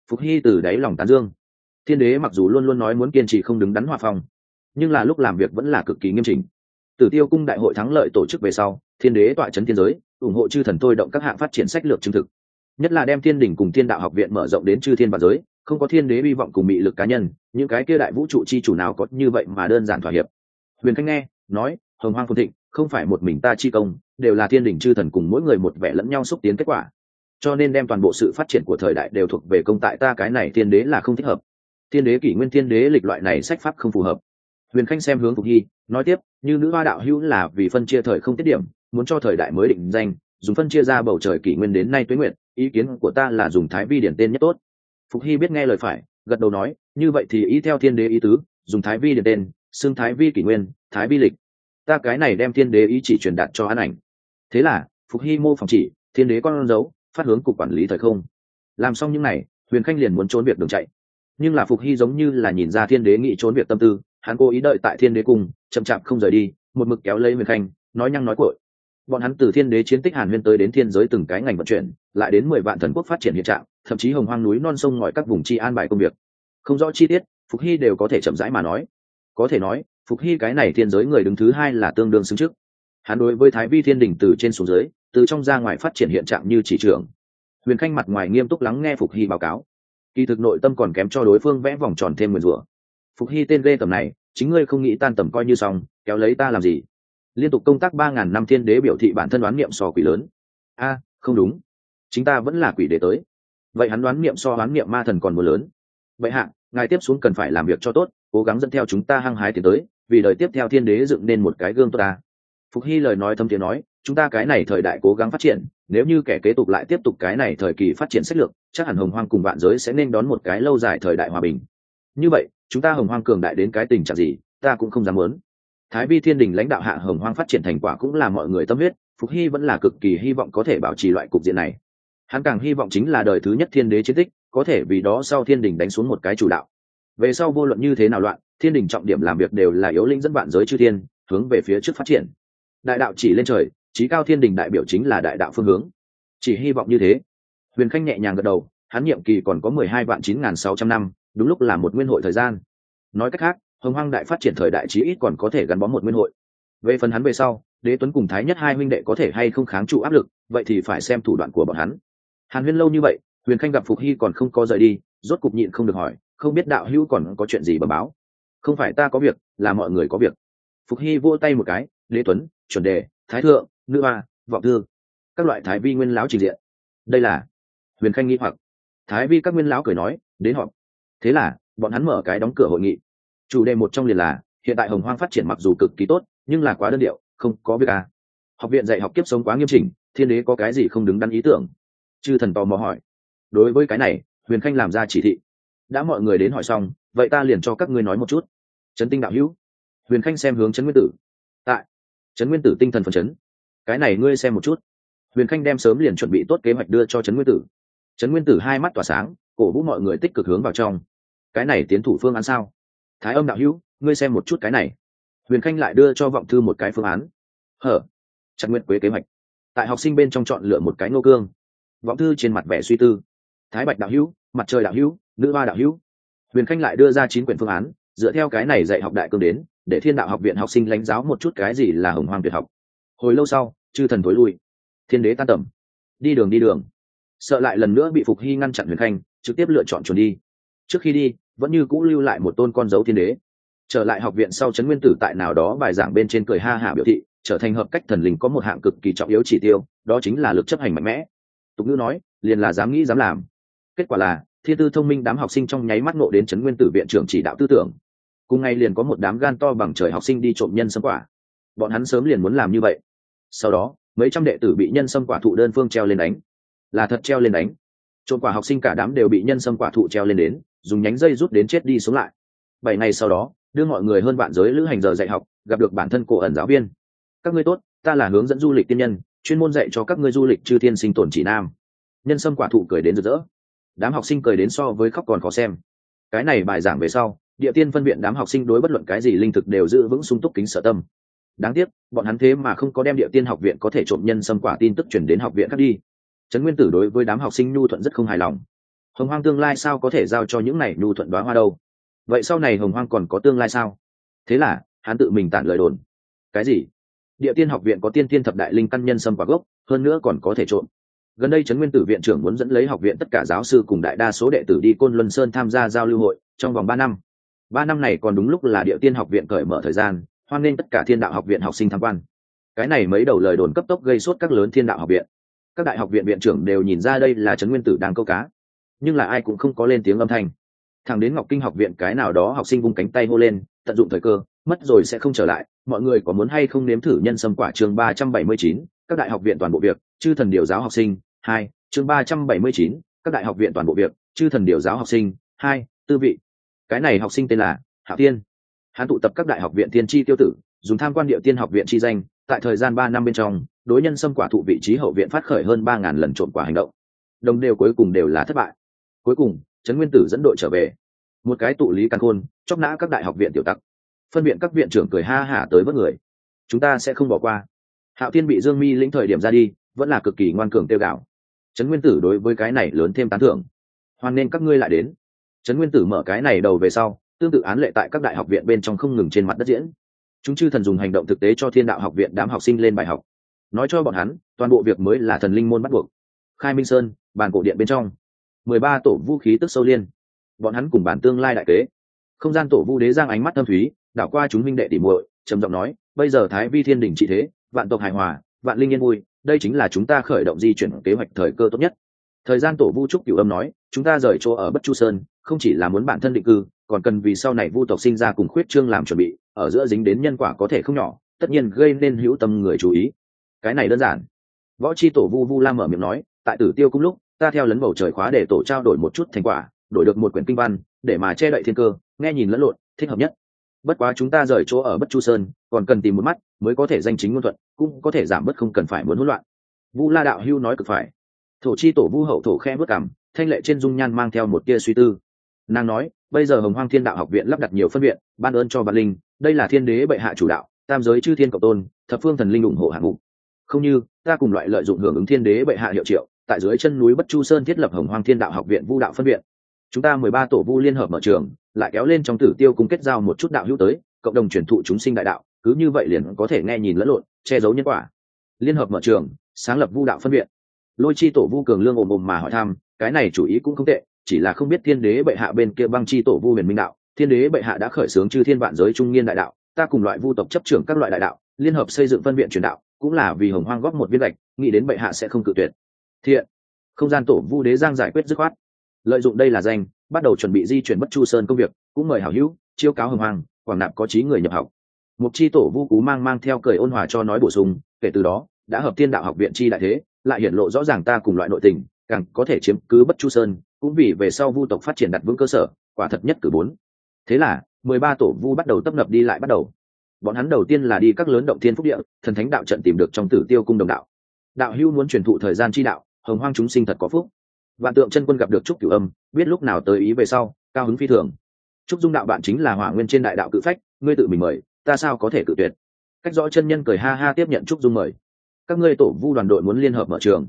Phục hy từ đáy lòng tán dương. Thiên đế mặc dù luôn luôn nói muốn kiên trì không đứng đắn hòa phong, nhưng là lúc làm việc vẫn là cực kỳ nghiêm chỉnh. Tử Tiêu cung đại hội thắng lợi tổ chức về sau, thiên đế tọa chấn thiên giới, ủng hộ chư thần thôi động các hạng phát triển sách lược chứng thực, nhất là đem thiên đỉnh cùng thiên đạo học viện mở rộng đến chư thiên vạn giới. Không có thiên đế hy vọng cùng mị lực cá nhân, những cái kia đại vũ trụ chi chủ nào có như vậy mà đơn giản thỏa hiệp. Huyền Khanh nghe nói, hồng hoang phồn thịnh không phải một mình ta chi công, đều là thiên đỉnh chư thần cùng mỗi người một vẻ lẫn nhau xúc tiến kết quả, cho nên đem toàn bộ sự phát triển của thời đại đều thuộc về công tại ta cái này thiên đế là không thích hợp. Thiên đế kỷ nguyên thiên đế lịch loại này sách pháp không phù hợp. Huyền Khanh xem hướng Phục Hy, nói tiếp, như nữ hoa đạo hữu là vì phân chia thời không tiết điểm, muốn cho thời đại mới định danh, dùng phân chia ra bầu trời kỷ nguyên đến nay tuế nguyện, ý kiến của ta là dùng thái vi điển tên nhất tốt. Phục Hy biết nghe lời phải, gật đầu nói, như vậy thì ý theo thiên đế ý tứ, dùng thái vi điển tên, xưng thái vi kỷ nguyên, thái vi lịch. Ta cái này đem thiên đế ý chỉ truyền đạt cho An Ảnh. Thế là Phục Hy mô phỏng chỉ, thiên đế con dấu, phát hướng cục quản lý thời không. Làm xong những này, Huyền Khanh liền muốn trốn việc đường chạy, nhưng là Phục Hy giống như là nhìn ra thiên đế nghĩ trốn việc tâm tư, hắn cố ý đợi tại thiên đế cung, chậm chạp không rời đi, một mực kéo lấy Huyền Khanh, nói nhăng nói cội. Bọn hắn từ thiên đế chiến tích Hàn Huyên tới đến thiên giới từng cái ngành vận chuyển, lại đến 10 vạn thần quốc phát triển hiện trạng, thậm chí hồng hoang núi non sông ngòi các vùng chi an bài công việc. Không rõ chi tiết, Phục Hy đều có thể chậm rãi mà nói. Có thể nói, Phục Hy cái này thiên giới người đứng thứ hai là tương đương xứng trước. Hắn đối với Thái Vi Thiên Đình từ trên xuống dưới, từ trong ra ngoài phát triển hiện trạng như chỉ trưởng. Huyền Khanh mặt ngoài nghiêm túc lắng nghe Phục Hy báo cáo, kỳ thực nội tâm còn kém cho đối phương vẽ vòng tròn thêm nguyền rủa. Phục Hy tên ghê tầm này, chính ngươi không nghĩ tan tầm coi như xong, kéo lấy ta làm gì? Liên tục công tác 3000 năm thiên đế biểu thị bản thân đoán niệm so quỷ lớn. A, không đúng, chính ta vẫn là quỷ đế tới. Vậy hắn đoán niệm so đoán niệm ma thần còn muốn lớn. Vậy hạ, ngài tiếp xuống cần phải làm việc cho tốt, cố gắng dẫn theo chúng ta hăng hái tiến tới, vì đời tiếp theo thiên đế dựng nên một cái gương tốt ta. Phục Hy lời nói thâm tiếng nói, chúng ta cái này thời đại cố gắng phát triển, nếu như kẻ kế tục lại tiếp tục cái này thời kỳ phát triển sách lược, chắc hẳn hồng hoang cùng vạn giới sẽ nên đón một cái lâu dài thời đại hòa bình. Như vậy, chúng ta hồng hoang cường đại đến cái tình trạng gì, ta cũng không dám muốn. Thái Vi Thiên Đình lãnh đạo hạ hồng hoang phát triển thành quả cũng là mọi người tâm huyết, Phục Hy vẫn là cực kỳ hy vọng có thể bảo trì loại cục diện này. Hắn càng hy vọng chính là đời thứ nhất thiên đế chiến tích, có thể vì đó sau thiên đình đánh xuống một cái chủ đạo. Về sau vô luận như thế nào loạn, thiên đình trọng điểm làm việc đều là yếu lĩnh dẫn vạn giới chư thiên, hướng về phía trước phát triển. Đại đạo chỉ lên trời, chí cao thiên đình đại biểu chính là đại đạo phương hướng. Chỉ hy vọng như thế. Huyền Khanh nhẹ nhàng gật đầu, hắn nhiệm kỳ còn có 12.9600 năm, đúng lúc là một nguyên hội thời gian. Nói cách khác, hồng hoang đại phát triển thời đại chí ít còn có thể gắn bó một nguyên hội. Về phần hắn về sau, Đế Tuấn cùng Thái Nhất hai huynh đệ có thể hay không kháng trụ áp lực, vậy thì phải xem thủ đoạn của bọn hắn. Hàn Huyên lâu như vậy, Huyền Khanh gặp Phục Hy còn không có rời đi, rốt cục nhịn không được hỏi, không biết đạo hữu còn có chuyện gì bẩm báo? Không phải ta có việc, là mọi người có việc. Phục Hy vỗ tay một cái, Đế Tuấn, chuẩn đề, Thái Thượng, Nữ Hoa, Vọng Thư, các loại thái vi nguyên lão trình diện. Đây là? Huyền Khanh nghi hoặc. Thái vi các nguyên lão cười nói, đến họp. Thế là bọn hắn mở cái đóng cửa hội nghị. Chủ đề một trong liền là hiện tại hồng hoang phát triển mặc dù cực kỳ tốt, nhưng là quá đơn điệu, không có việc à. Học viện dạy học kiếp sống quá nghiêm chỉnh, thiên đế có cái gì không đứng đắn ý tưởng? Chư thần tò mò hỏi. Đối với cái này, Huyền Khanh làm ra chỉ thị. Đã mọi người đến hỏi xong, vậy ta liền cho các ngươi nói một chút. Trấn Tinh đạo hữu. Huyền Khanh xem hướng Trấn Nguyên Tử. Tại. Trấn Nguyên Tử tinh thần phấn chấn. Cái này ngươi xem một chút. Huyền Khanh đem sớm liền chuẩn bị tốt kế hoạch đưa cho Trấn Nguyên Tử. Trấn Nguyên Tử hai mắt tỏa sáng, cổ vũ mọi người tích cực hướng vào trong. Cái này tiến thủ phương án sao? Thái Âm đạo hữu, ngươi xem một chút cái này. Huyền Khanh lại đưa cho Vọng Thư một cái phương án. Hở. Trạch Nguyệt Quế kế hoạch. Tại học sinh bên trong chọn lựa một cái Ngô Cương. Vọng Thư trên mặt vẻ suy tư. Thái Bạch đạo hữu, Mặt Trời đạo hữu, Nữ Hoa đạo hữu. Huyền Khanh lại đưa ra 9 quyển phương án, dựa theo cái này dạy học đại cương đến, để Thiên Đạo học viện học sinh lãnh giáo một chút cái gì là hồng hoang tuyệt học. Hồi lâu sau, chư thần tối lui. Thiên đế tan tầm. Đi đường. Sợ lại lần nữa bị Phục Hy ngăn chặn, Huyền Khanh trực tiếp lựa chọn chuồn đi. Trước khi đi, vẫn như cũ lưu lại một tôn con dấu thiên đế. Trở lại học viện sau, Trấn Nguyên Tử tại nào đó bài giảng bên trên cười ha hả biểu thị, trở thành hợp cách thần linh có một hạng cực kỳ trọng yếu chỉ tiêu, đó chính là lực chấp hành mạnh mẽ. Tục ngữ nói, liền là dám nghĩ dám làm. Kết quả là, thiên tư thông minh đám học sinh trong nháy mắt ngộ đến Trấn Nguyên Tử viện trưởng chỉ đạo tư tưởng. Cùng ngày liền có một đám gan to bằng trời học sinh đi trộm nhân sâm quả. Bọn hắn sớm liền muốn làm như vậy. Sau đó, mấy trăm đệ tử bị nhân sâm quả thụ đơn phương treo lên đánh. Là thật treo lên đánh. Trộm quả học sinh cả đám đều bị nhân sâm quả thụ treo lên đến, dùng nhánh dây rút đến chết đi sống lại. 7 ngày sau đó, đưa mọi người hơn vạn giới lữ hành giờ dạy học, gặp được bản thân cổ ẩn giáo viên. Các ngươi tốt, ta là hướng dẫn du lịch tiên nhân, chuyên môn dạy cho các ngươi du lịch chư thiên sinh tồn chỉ nam. Nhân sâm quả thụ cười đến rực rỡ. Đám học sinh cười đến so với khóc còn khó xem. Cái này bài giảng về sau, địa tiên phân viện đám học sinh đối bất luận cái gì linh thực đều giữ vững sung túc kính sợ tâm. Đáng tiếc, bọn hắn thế mà không có đem địa tiên học viện có thể trộm nhân sâm quả tin tức truyền đến học viện khác đi. Trấn Nguyên Tử đối với đám học sinh nhu thuận rất không hài lòng. Hồng Hoang tương lai sao có thể giao cho những này nhu thuận đóa hoa đâu? Vậy sau này Hồng Hoang còn có tương lai sao? Thế là hắn tự mình tản lời đồn. Cái gì? Địa Tiên học viện có tiên tiên thập đại linh căn nhân sâm quả gốc, hơn nữa còn có thể trộn. Gần đây Trấn Nguyên Tử viện trưởng muốn dẫn lấy học viện tất cả giáo sư cùng đại đa số đệ tử đi Côn Luân Sơn tham gia giao lưu hội trong vòng 3 năm. 3 năm này còn đúng lúc là Địa Tiên học viện cởi mở thời gian, hoan nghênh tất cả Thiên Đạo học viện học sinh tham quan. Cái này mấy đầu lời đồn cấp tốc gây sốt các lớn Thiên Đạo học viện. Các đại học viện viện trưởng đều nhìn ra đây là Trấn Nguyên Tử đang câu cá, nhưng là ai cũng không có lên tiếng âm thanh. Thẳng đến Ngọc Kinh học viện cái nào đó học sinh vung cánh tay hô lên, tận dụng thời cơ, mất rồi sẽ không trở lại, mọi người có muốn hay không nếm thử nhân sâm quả? Chương 379, các đại học viện toàn bộ việc, chư thần điều giáo học sinh 2, chương 379, các đại học viện toàn bộ việc, chư thần điều giáo học sinh 2, tư vị. Cái này học sinh tên là Hạo Tiên. Hắn tụ tập các đại học viện tiên tri tiêu tử, dùng tham quan Địa Tiên học viện chi danh, tại thời gian 3 năm bên trong, đối nhân sâm quả thụ vị trí hậu viện phát khởi hơn 3.000 lần trộm quả hành động. Đồng đều cuối cùng đều là thất bại. Cuối cùng, Trấn Nguyên Tử dẫn đội trở về. Một cái tụ lý căn khôn, chọc nã các đại học viện tiểu tặc. Phân viện các viện trưởng cười ha hả tới vớt người. Chúng ta sẽ không bỏ qua. Hạo Tiên bị Dương Mi lĩnh thời điểm ra đi, vẫn là cực kỳ ngoan cường tiêu gạo. Trấn Nguyên Tử đối với cái này lớn thêm tán thưởng. Hoan nên các ngươi lại đến. Trấn Nguyên Tử mở cái này đầu về sau, tương tự án lệ tại các đại học viện bên trong không ngừng trên mặt đất diễn. Chúng chư thần dùng hành động thực tế cho Thiên Đạo học viện đám học sinh lên bài học, nói cho bọn hắn toàn bộ việc mới là thần linh môn bắt buộc. Khai Minh Sơn, bàn cổ điện bên trong, 13 tổ vũ khí tức sâu liên, bọn hắn cùng bản tương lai đại kế. Không gian tổ vu đế giang ánh mắt thâm thúy, đảo qua chúng minh đệ tỉ muội, trầm giọng nói: bây giờ Thái Vi Thiên Đình trị thế, vạn tộc hài hòa, vạn linh yên vui, đây chính là chúng ta khởi động di chuyển kế hoạch thời cơ tốt nhất. Thời gian tổ vu trúc cửu âm nói: chúng ta rời chỗ ở Bất Chu Sơn, không chỉ là muốn bản thân định cư, còn cần vì sau này vu tộc sinh ra cùng khuyết trương làm chuẩn bị, ở giữa dính đến nhân quả có thể không nhỏ, tất nhiên gây nên hữu tâm người chú ý. Cái này đơn giản. Võ chi tổ vu Vu Lam mở miệng nói: tại Tử Tiêu cung lúc, ta theo lấn bầu trời khóa để tổ trao đổi một chút thành quả, đổi được một quyển kinh văn, để mà che đậy thiên cơ, nghe nhìn lẫn lộn, thích hợp nhất. Bất quá chúng ta rời chỗ ở Bất Chu Sơn, còn cần tìm một mắt mới có thể danh chính ngôn thuận, cũng có thể giảm bớt không cần phải muốn hỗn loạn. Vu La đạo hưu nói cực phải. Thổ chi tổ Vu hậu thổ khẽ bước cằm, thanh lệ trên dung nhan mang theo một tia suy tư. Nàng nói: bây giờ Hồng Hoang Thiên Đạo học viện lắp đặt nhiều phân viện, ban ơn cho vạn linh, đây là thiên đế bệ hạ chủ đạo, tam giới chư thiên cộng tôn, thập phương thần linh ủng hộ hạng mục. Không như ta cùng loại lợi dụng hưởng ứng thiên đế bệ hạ hiệu triệu, tại dưới chân núi Bất Chu Sơn thiết lập Hồng Hoang Thiên Đạo học viện Vu đạo phân viện. Chúng ta 13 tổ vu liên hợp mở trường, lại kéo lên trong Tử Tiêu cung kết giao một chút đạo hữu tới, cộng đồng truyền thụ chúng sinh đại đạo, cứ như vậy liền có thể nghe nhìn lẫn lộn, che giấu nhân quả. Liên hợp mở trường, sáng lập Vu đạo phân viện. Lôi chi tổ Vu Cường Lương ồm ồm mà hỏi thăm, cái này chủ ý cũng không tệ, chỉ là không biết thiên đế bệ hạ bên kia Băng chi tổ Vu Huyền Minh đạo, thiên đế bệ hạ đã khởi xướng chư thiên vạn giới trung niên đại đạo, ta cùng loại vu tộc chấp trưởng các loại đại đạo, liên hợp xây dựng phân viện truyền đạo, cũng là vì Hồng Hoang góp một viên gạch, nghĩ đến bệ hạ sẽ không cự tuyệt. Thiện. Không gian tổ Vu Đế Giang giải quyết dứt khoát, lợi dụng đây là danh, bắt đầu chuẩn bị di chuyển Bất Chu Sơn công việc, cũng mời hảo hữu chiêu cáo Hồng Hoang, quảng nạp có trí người nhập học. Mục chi tổ Vu Cú mang theo cười ôn hòa cho nói bổ sung, kể từ đó đã hợp Thiên Đạo học viện chi đại thế, lại hiển lộ rõ ràng ta cùng loại nội tình, càng có thể chiếm cứ Bất Chu Sơn, cũng vì về sau vu tộc phát triển đặt vững cơ sở, quả thật nhất cử bốn. Thế là 13 tổ vu bắt đầu tấp nập đi lại bắt đầu. Bọn hắn đầu tiên là đi các lớn động thiên phúc địa, thần thánh đạo trận tìm được trong Tử Tiêu cung đồng đạo. Đạo hữu muốn truyền thụ thời gian chi đạo, Hồng Hoang chúng sinh thật có phúc. Vạn Tượng chân quân gặp được Trúc Cửu Âm, biết lúc nào tới ý về sau, cao hứng phi thường. Trúc Dung đạo bạn chính là Hỏa Nguyên trên đại đạo cự phách, ngươi tự mình mời, ta sao có thể cự tuyệt. Cách Rõ chân nhân cười ha ha tiếp nhận Trúc Dung mời. Các ngươi tổ vu đoàn đội muốn liên hợp mở trường.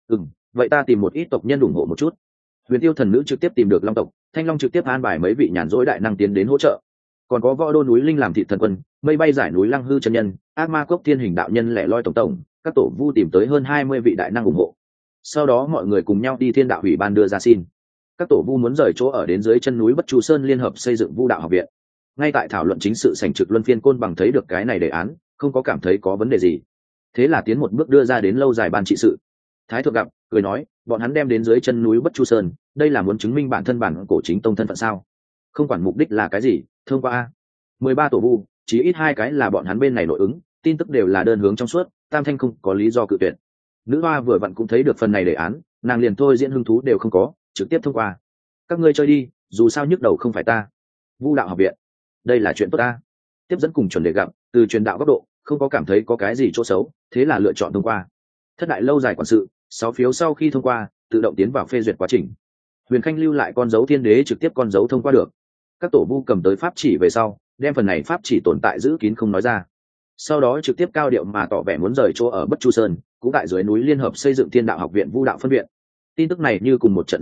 Vậy ta tìm một ít tộc nhân ủng hộ một chút. Huyền Tiêu thần nữ trực tiếp tìm được Long tộc, Thanh Long trực tiếp an bài mấy vị nhàn rỗi đại năng tiến đến hỗ trợ. Còn có Võ Đô núi Linh làm thị thần quân, Mây Bay giải núi Lăng Hư chân nhân, Ác Ma Cốc Thiên Hình đạo nhân lẻ loi tổng, các tổ vu tìm tới hơn 20 vị đại năng ủng hộ. Sau đó mọi người cùng nhau đi Thiên Đạo ủy ban đưa ra xin. Các tổ vu muốn rời chỗ ở đến dưới chân núi Bất Chu Sơn liên hợp xây dựng Vu đạo học viện. Ngay tại thảo luận chính sự sảnh trực luân phiên côn bằng thấy được cái này đề án, không có cảm thấy có vấn đề gì. Thế là tiến một bước đưa ra đến lâu dài ban trị sự. Thái thượng gặp, cười nói, bọn hắn đem đến dưới chân núi Bất Chu Sơn, đây là muốn chứng minh bản thân bản cổ chính tông thân phận sao? Không quản mục đích là cái gì, thông qua 13 tổ vu, chỉ ít 2 cái là bọn hắn bên này nội ứng, tin tức đều là đơn hướng trong suốt, Tam Thanh không có lý do cự tuyệt. Nữ hoa vừa vặn cũng thấy được phần này đề án, nàng liền thôi diễn hứng thú đều không có, trực tiếp thông qua. Các ngươi chơi đi, dù sao nhức đầu không phải ta. Vu đạo học viện, đây là chuyện tốt ta. Tiếp dẫn cùng chuẩn đề gặp, từ truyền đạo góc độ, không có cảm thấy có cái gì chỗ xấu, thế là lựa chọn thông qua. Thất đại lâu dài quản sự, 6 phiếu sau khi thông qua, tự động tiến vào phê duyệt quá trình. Huyền Khanh lưu lại con dấu thiên đế trực tiếp con dấu thông qua được. Các tổ vu cầm tới pháp chỉ về sau, đem phần này pháp chỉ tồn tại giữ kín không nói ra. Sau đó trực tiếp cao điệu mà tỏ vẻ muốn rời chỗ ở Bất Chu Sơn, cũng tại dưới núi liên hợp xây dựng Thiên Đạo học viện Vu đạo phân viện. Tin tức này như cùng một trận gió lốc,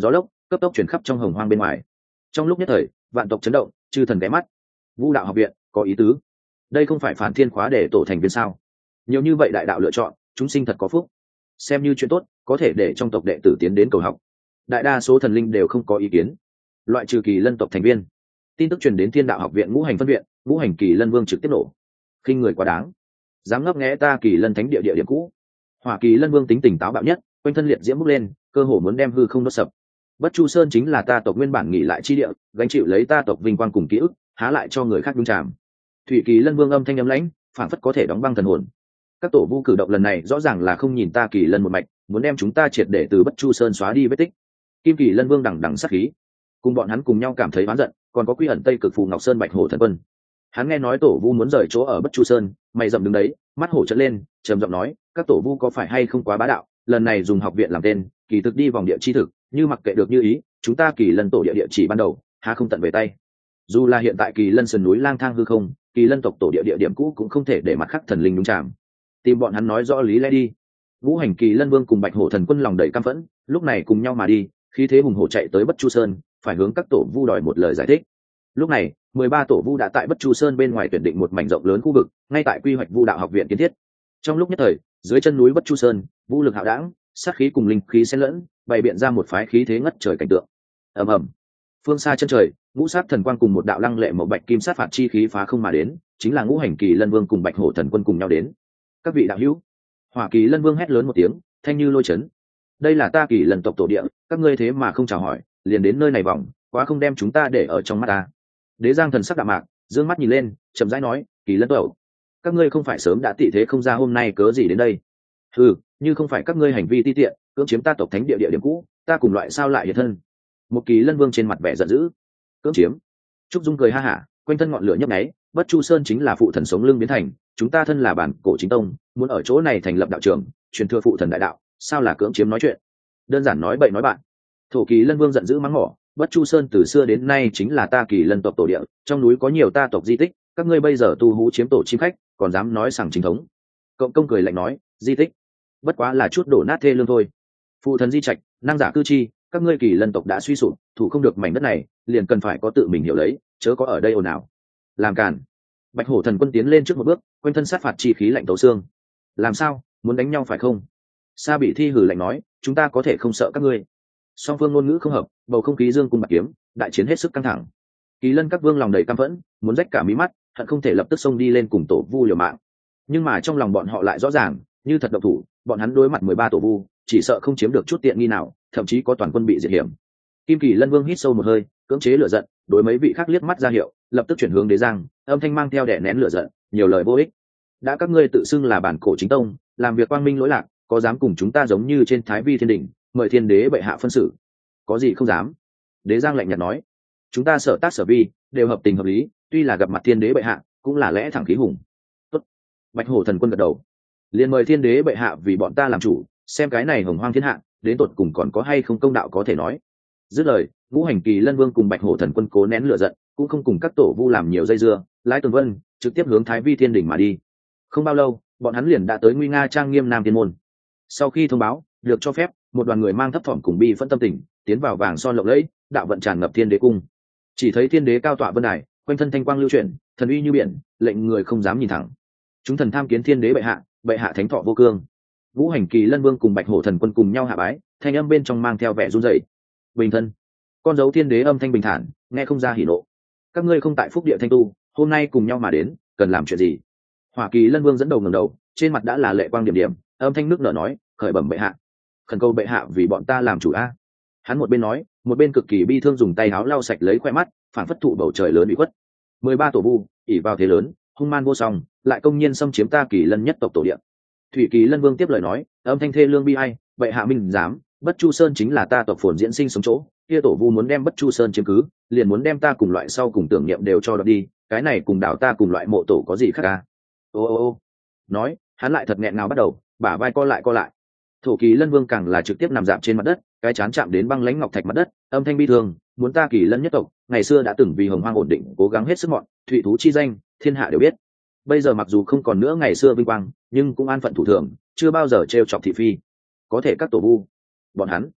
cấp tốc chuyển khắp trong hồng hoang bên ngoài. Trong lúc nhất thời vạn tộc chấn động, chư thần ghé mắt. Vũ đạo học viện có ý tứ, đây không phải phản thiên khóa để tổ thành viên sao? Nhiều như vậy đại đạo lựa chọn, chúng sinh thật có phúc. Xem như chuyện tốt, có thể để trong tộc đệ tử tiến đến cầu học. Đại đa số thần linh đều không có ý kiến, loại trừ Kỳ Lân tộc thành viên. Tin tức truyền đến Thiên Đạo học viện ngũ hành phân viện, ngũ hành Kỳ Lân vương trực tiếp nổ. Khinh người quá đáng, dám ngấp nghé ta Kỳ Lân thánh địa địa điểm cũ. Hỏa Kỳ Lân vương tính tình táo bạo nhất, quanh thân liệt diễm bốc lên, cơ hồ muốn đem hư không đốt sập. Bất Chu Sơn chính là ta tộc nguyên bản nghỉ lại chi địa, gánh chịu lấy ta tộc vinh quang cùng ký ức, há lại cho người khác nhúng chàm. Thủy Kỳ Lân vương âm thanh âm lãnh, phản phất có thể đóng băng thần hồn. Các tổ vu cử động lần này rõ ràng là không nhìn ta Kỳ Lân một mạch, muốn đem chúng ta triệt để từ Bất Chu Sơn xóa đi vết tích. Kim Kỳ Lân vương đằng đằng sát khí, cùng bọn hắn cùng nhau cảm thấy oán giận. Còn có Quy ẩn Tây Cực Phù Ngọc Sơn Bạch Hổ thần quân, hắn nghe nói tổ vu muốn rời chỗ ở Bất Chu Sơn, mày rậm đứng đấy, mắt hổ trợn lên, trầm giọng nói, các tổ vu có phải hay không quá bá đạo, lần này dùng học viện làm tên, kỳ thực đi vòng địa chi thực, như mặc kệ được như ý, chúng ta Kỳ Lân tổ địa địa chỉ ban đầu há không tận về tay. Dù là hiện tại Kỳ Lân sườn núi lang thang hư không, Kỳ Lân tộc tổ địa địa điểm cũ cũng không thể để mặt khác thần linh đúng chạm. Tìm bọn hắn nói rõ lý lẽ đi. Ngũ hành Kỳ Lân vương cùng Bạch Hổ thần quân lòng đầy căm phẫn, lúc này cùng nhau mà đi, khí thế hùng hổ chạy tới Bất Chu Sơn, phải hướng các tổ vu đòi một lời giải thích. Lúc này 13 tổ vu đã tại Bất Chu Sơn bên ngoài tuyển định một mảnh rộng lớn khu vực, ngay tại quy hoạch Vu đạo học viện kiến thiết. Trong lúc nhất thời, dưới chân núi Bất Chu Sơn, vũ lực hạo đãng, sát khí cùng linh khí xen lẫn, bày biện ra một phái khí thế ngất trời cảnh tượng. Ầm ầm. Phương xa chân trời, ngũ sát thần quang cùng một đạo lăng lệ màu bạch kim sát phạt chi khí phá không mà đến, chính là ngũ hành Kỳ Lân vương cùng Bạch Hổ thần quân cùng nhau đến. Các vị đạo hữu. Hỏa Kỳ Lân vương hét lớn một tiếng, thanh như lôi chấn. Đây là ta Kỳ Lân tộc tổ địa, các ngươi thế mà không chào hỏi, liền đến nơi này vòng, quá không đem chúng ta để ở trong mắt ta. Đế Giang thần sắc đạm mạc, dương mắt nhìn lên, chậm rãi nói, Kỳ Lân tộc, các ngươi không phải sớm đã tị thế không ra hôm nay cớ gì đến đây? Ừ, như không phải các ngươi hành vi ti tiện, cưỡng chiếm ta tộc thánh địa địa điểm cũ, ta cùng loại sao lại hiện thân? Một Kỳ Lân vương trên mặt vẻ giận dữ. Cưỡng chiếm? Trúc Dung cười ha hả, quanh thân ngọn lửa nhấp nháy, Bất Chu Sơn chính là phụ thần sống lưng biến thành, chúng ta thân là bản cổ chính tông, muốn ở chỗ này thành lập đạo trường, truyền thừa phụ thần đại đạo, sao là cưỡng chiếm nói chuyện? Đơn giản nói bậy nói bạn. Thổ Kỳ Lân vương giận dữ mắng mỏ, Bất Chu Sơn từ xưa đến nay chính là ta Kỳ Lân tộc tổ địa, trong núi có nhiều ta tộc di tích, các ngươi bây giờ tu hú chiếm tổ chim khách, còn dám nói sằng chính thống? Cộng công cười lạnh nói, di tích, bất quá là chút đổ nát thê lương thôi. Phụ thần di trạch, năng giả cư chi, các ngươi Kỳ Lân tộc đã suy sụp, thủ không được mảnh đất này, liền cần phải có tự mình hiểu lấy, chớ có ở đây ồn ào. Làm càn. Bạch Hổ thần quân tiến lên trước một bước, quanh thân sát phạt chi khí lạnh tấu xương. Làm sao, muốn đánh nhau phải không? Sa Bị Thi hừ lạnh nói, chúng ta có thể không sợ các ngươi. Song phương ngôn ngữ không hợp, bầu không khí dương cung bạc kiếm, đại chiến hết sức căng thẳng. Kỳ Lân các vương lòng đầy căm phẫn, muốn rách cả mí mắt, hận không thể lập tức xông đi lên cùng tổ vu liều mạng. Nhưng mà trong lòng bọn họ lại rõ ràng, như thật độc thủ, bọn hắn đối mặt 13 tổ vu, chỉ sợ không chiếm được chút tiện nghi nào, thậm chí có toàn quân bị diệt hiểm. Kim Kỳ Lân vương hít sâu một hơi, cưỡng chế lửa giận, đối mấy vị khác liếc mắt ra hiệu, lập tức chuyển hướng Đế Giang, âm thanh mang theo đè nén lửa giận, nhiều lời vô ích. Đã các ngươi tự xưng là bản cổ chính tông, làm việc quang minh lỗi lạc, có dám cùng chúng ta giống như trên Thái Vi Thiên Đỉnh, mời Thiên Đế bệ hạ phân xử? Có gì không dám? Đế Giang lạnh nhạt nói, chúng ta sở tác sở vi đều hợp tình hợp lý, tuy là gặp mặt Thiên Đế bệ hạ, cũng là lẽ thẳng khí hùng. Tốt. Bạch Hổ thần quân gật đầu, liền mời Thiên Đế bệ hạ vì bọn ta làm chủ, xem cái này hồng hoang thiên hạ, đến tột cùng còn có hay không công đạo có thể nói. Dứt lời, ngũ hành Kỳ Lân vương cùng Bạch Hổ thần quân cố nén lửa giận, cũng không cùng các tổ vu làm nhiều dây dưa, lái tường vân trực tiếp hướng Thái Vi Thiên Đỉnh mà đi. Không bao lâu, bọn hắn liền đã tới nguy nga trang nghiêm Nam Thiên môn. Sau khi thông báo được cho phép, một đoàn người mang thấp thỏm cùng bi phẫn tâm tình tiến vào vàng son lộng lẫy, đạo vận tràn ngập Thiên Đế cung. Chỉ thấy Thiên Đế cao tọa vân đài, quanh thân thanh quang lưu chuyển, thần uy như biển, lệnh người không dám nhìn thẳng. Chúng thần tham kiến Thiên Đế bệ hạ thánh thọ vô cương. Ngũ hành Kỳ Lân vương cùng Bạch Hổ thần quân cùng nhau hạ bái, thanh âm bên trong mang theo vẻ run rẩy. Bình thân. Con dấu Thiên Đế âm thanh bình thản, nghe không ra hỉ nộ. Các ngươi không tại phúc địa thanh tu, hôm nay cùng nhau mà đến, cần làm chuyện gì? Hỏa Kỳ Lân vương dẫn đầu ngẩng đầu, trên mặt đã là lệ quang điểm điểm, âm thanh nước nở nói, khởi bẩm bệ hạ, khẩn cầu bệ hạ vì bọn ta làm chủ a. Hắn một bên nói, một bên cực kỳ bi thương dùng tay áo lau sạch lấy khoe mắt, phản phất thụ bầu trời lớn bị khuất. 13 tổ vu ỷ vào thế lớn, hung man vô song, lại công nhiên xâm chiếm ta Kỳ Lân nhất tộc tổ địa. Thủy Kỳ Lân vương tiếp lời nói, âm thanh thê lương bi ai, bệ hạ minh dám, Bất Chu Sơn chính là ta tộc phồn diễn sinh sống chỗ, kia tổ vu muốn đem Bất Chu Sơn chiếm cứ, liền muốn đem ta cùng loại sau cùng tưởng niệm đều cho đoạt đi, cái này cùng đảo ta cùng loại mộ tổ có gì khác à? Ô. Nói, hắn lại thật nghẹn ngào bắt đầu, bả vai co lại. Thổ Kỳ Lân vương càng là trực tiếp nằm dạp trên mặt đất, cái chán chạm đến băng lãnh ngọc thạch mặt đất, âm thanh bi thương, muốn ta Kỳ Lân nhất tộc, ngày xưa đã từng vì hồng hoang ổn định, cố gắng hết sức mọn, thủy thú chi danh, thiên hạ đều biết. Bây giờ mặc dù không còn nữa ngày xưa vinh quang, nhưng cũng an phận thủ thường, chưa bao giờ trêu chọc thị phi. Có thể các tổ vu, bọn hắn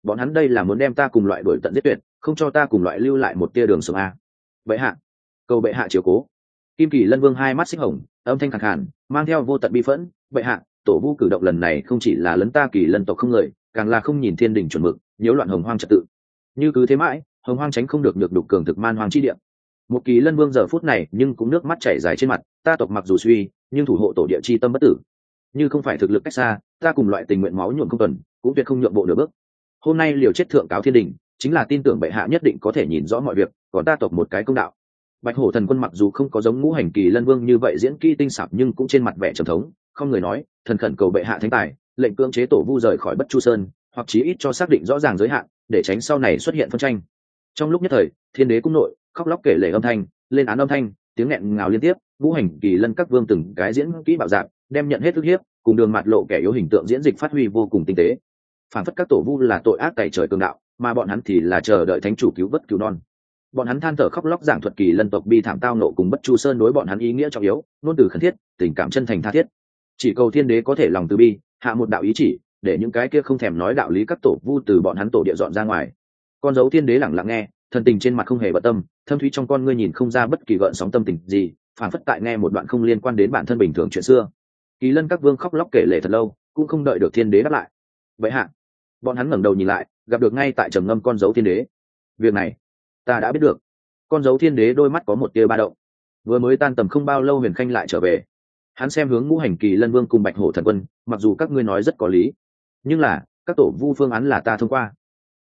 bọn hắn đây là muốn đem ta cùng loại đuổi tận giết tuyệt, không cho ta cùng loại lưu lại một tia đường sống a. Bệ hạ, cầu bệ hạ chiếu cố. Kim Kỳ Lân Vương hai mắt xích hồng, âm thanh khàn khàn, mang theo vô tận bi phẫn. Bệ hạ, tổ vu cử động lần này không chỉ là lấn ta Kỳ Lân tộc không người, càng là không nhìn thiên đình chuẩn mực, nhiễu loạn hồng hoang trật tự. Như cứ thế mãi, hồng hoang tránh không được nhược đục cường thực man hoang chi địa. Một Kỳ Lân Vương giờ phút này nhưng cũng nước mắt chảy dài trên mặt. Ta tộc mặc dù suy, nhưng thủ hộ tổ địa chi tâm bất tử. Như không phải thực lực cách xa, ta cùng loại tình nguyện máu nhuộm không tuần, cũng tuyệt không nhượng bộ nửa bước. Hôm nay liều chết thượng cáo thiên đình, chính là tin tưởng bệ hạ nhất định có thể nhìn rõ mọi việc, còn ta tộc một cái công đạo. Bạch Hổ Thần Quân mặc dù không có giống Ngũ Hành Kỳ Lân Vương như vậy diễn kỹ tinh xảo, nhưng cũng trên mặt vẻ trầm thống, không người nói, thần khẩn cầu bệ hạ thánh tài, lệnh cưỡng chế tổ vu rời khỏi Bất Chu Sơn, hoặc chí ít cho xác định rõ ràng giới hạn, để tránh sau này xuất hiện phân tranh. Trong lúc nhất thời, thiên đế cung nội, khóc lóc kể lể âm thanh, lên án âm thanh, tiếng nghẹn ngào liên tiếp, Ngũ Hành Kỳ Lân các vương từng cái diễn kỹ bạo dạn, đem nhận hết ức hiếp, cùng đường mặt lộ kẻ yếu hình tượng diễn dịch phát huy vô cùng tinh tế. Phản phất các tổ vu là tội ác tày trời cường đạo, mà bọn hắn thì là chờ đợi thánh chủ cứu vớt cứu non. Bọn hắn than thở khóc lóc giảng thuật Kỳ Lân tộc bi thảm tao nộ cùng Bất Chu Sơn đối bọn hắn ý nghĩa trọng yếu, ngôn từ khẩn thiết, tình cảm chân thành tha thiết. Chỉ cầu thiên đế có thể lòng từ bi, hạ một đạo ý chỉ, để những cái kia không thèm nói đạo lý các tổ vu từ bọn hắn tổ địa dọn ra ngoài. Con dấu thiên đế lặng lặng nghe, thần tình trên mặt không hề bận tâm, thâm thúy trong con ngươi nhìn không ra bất kỳ gợn sóng tâm tình gì, phản phất tại nghe một đoạn không liên quan đến bản thân bình thường chuyện xưa. Kỳ Lân các vương khóc lóc kể lể thật lâu, cũng không đợi được thiên đế đáp lại. Vậy hạ, bọn hắn ngẩng đầu nhìn lại, gặp được ngay tại trầm ngâm con dấu thiên đế. Việc này ta đã biết được. Con dấu thiên đế đôi mắt có một tia ba động. Vừa mới tan tầm không bao lâu Huyền Khanh lại trở về. Hắn xem hướng Ngũ Hành Kỳ Lân Vương cùng Bạch Hổ Thần Quân, mặc dù các ngươi nói rất có lý, nhưng là các tổ vu phương án là ta thông qua.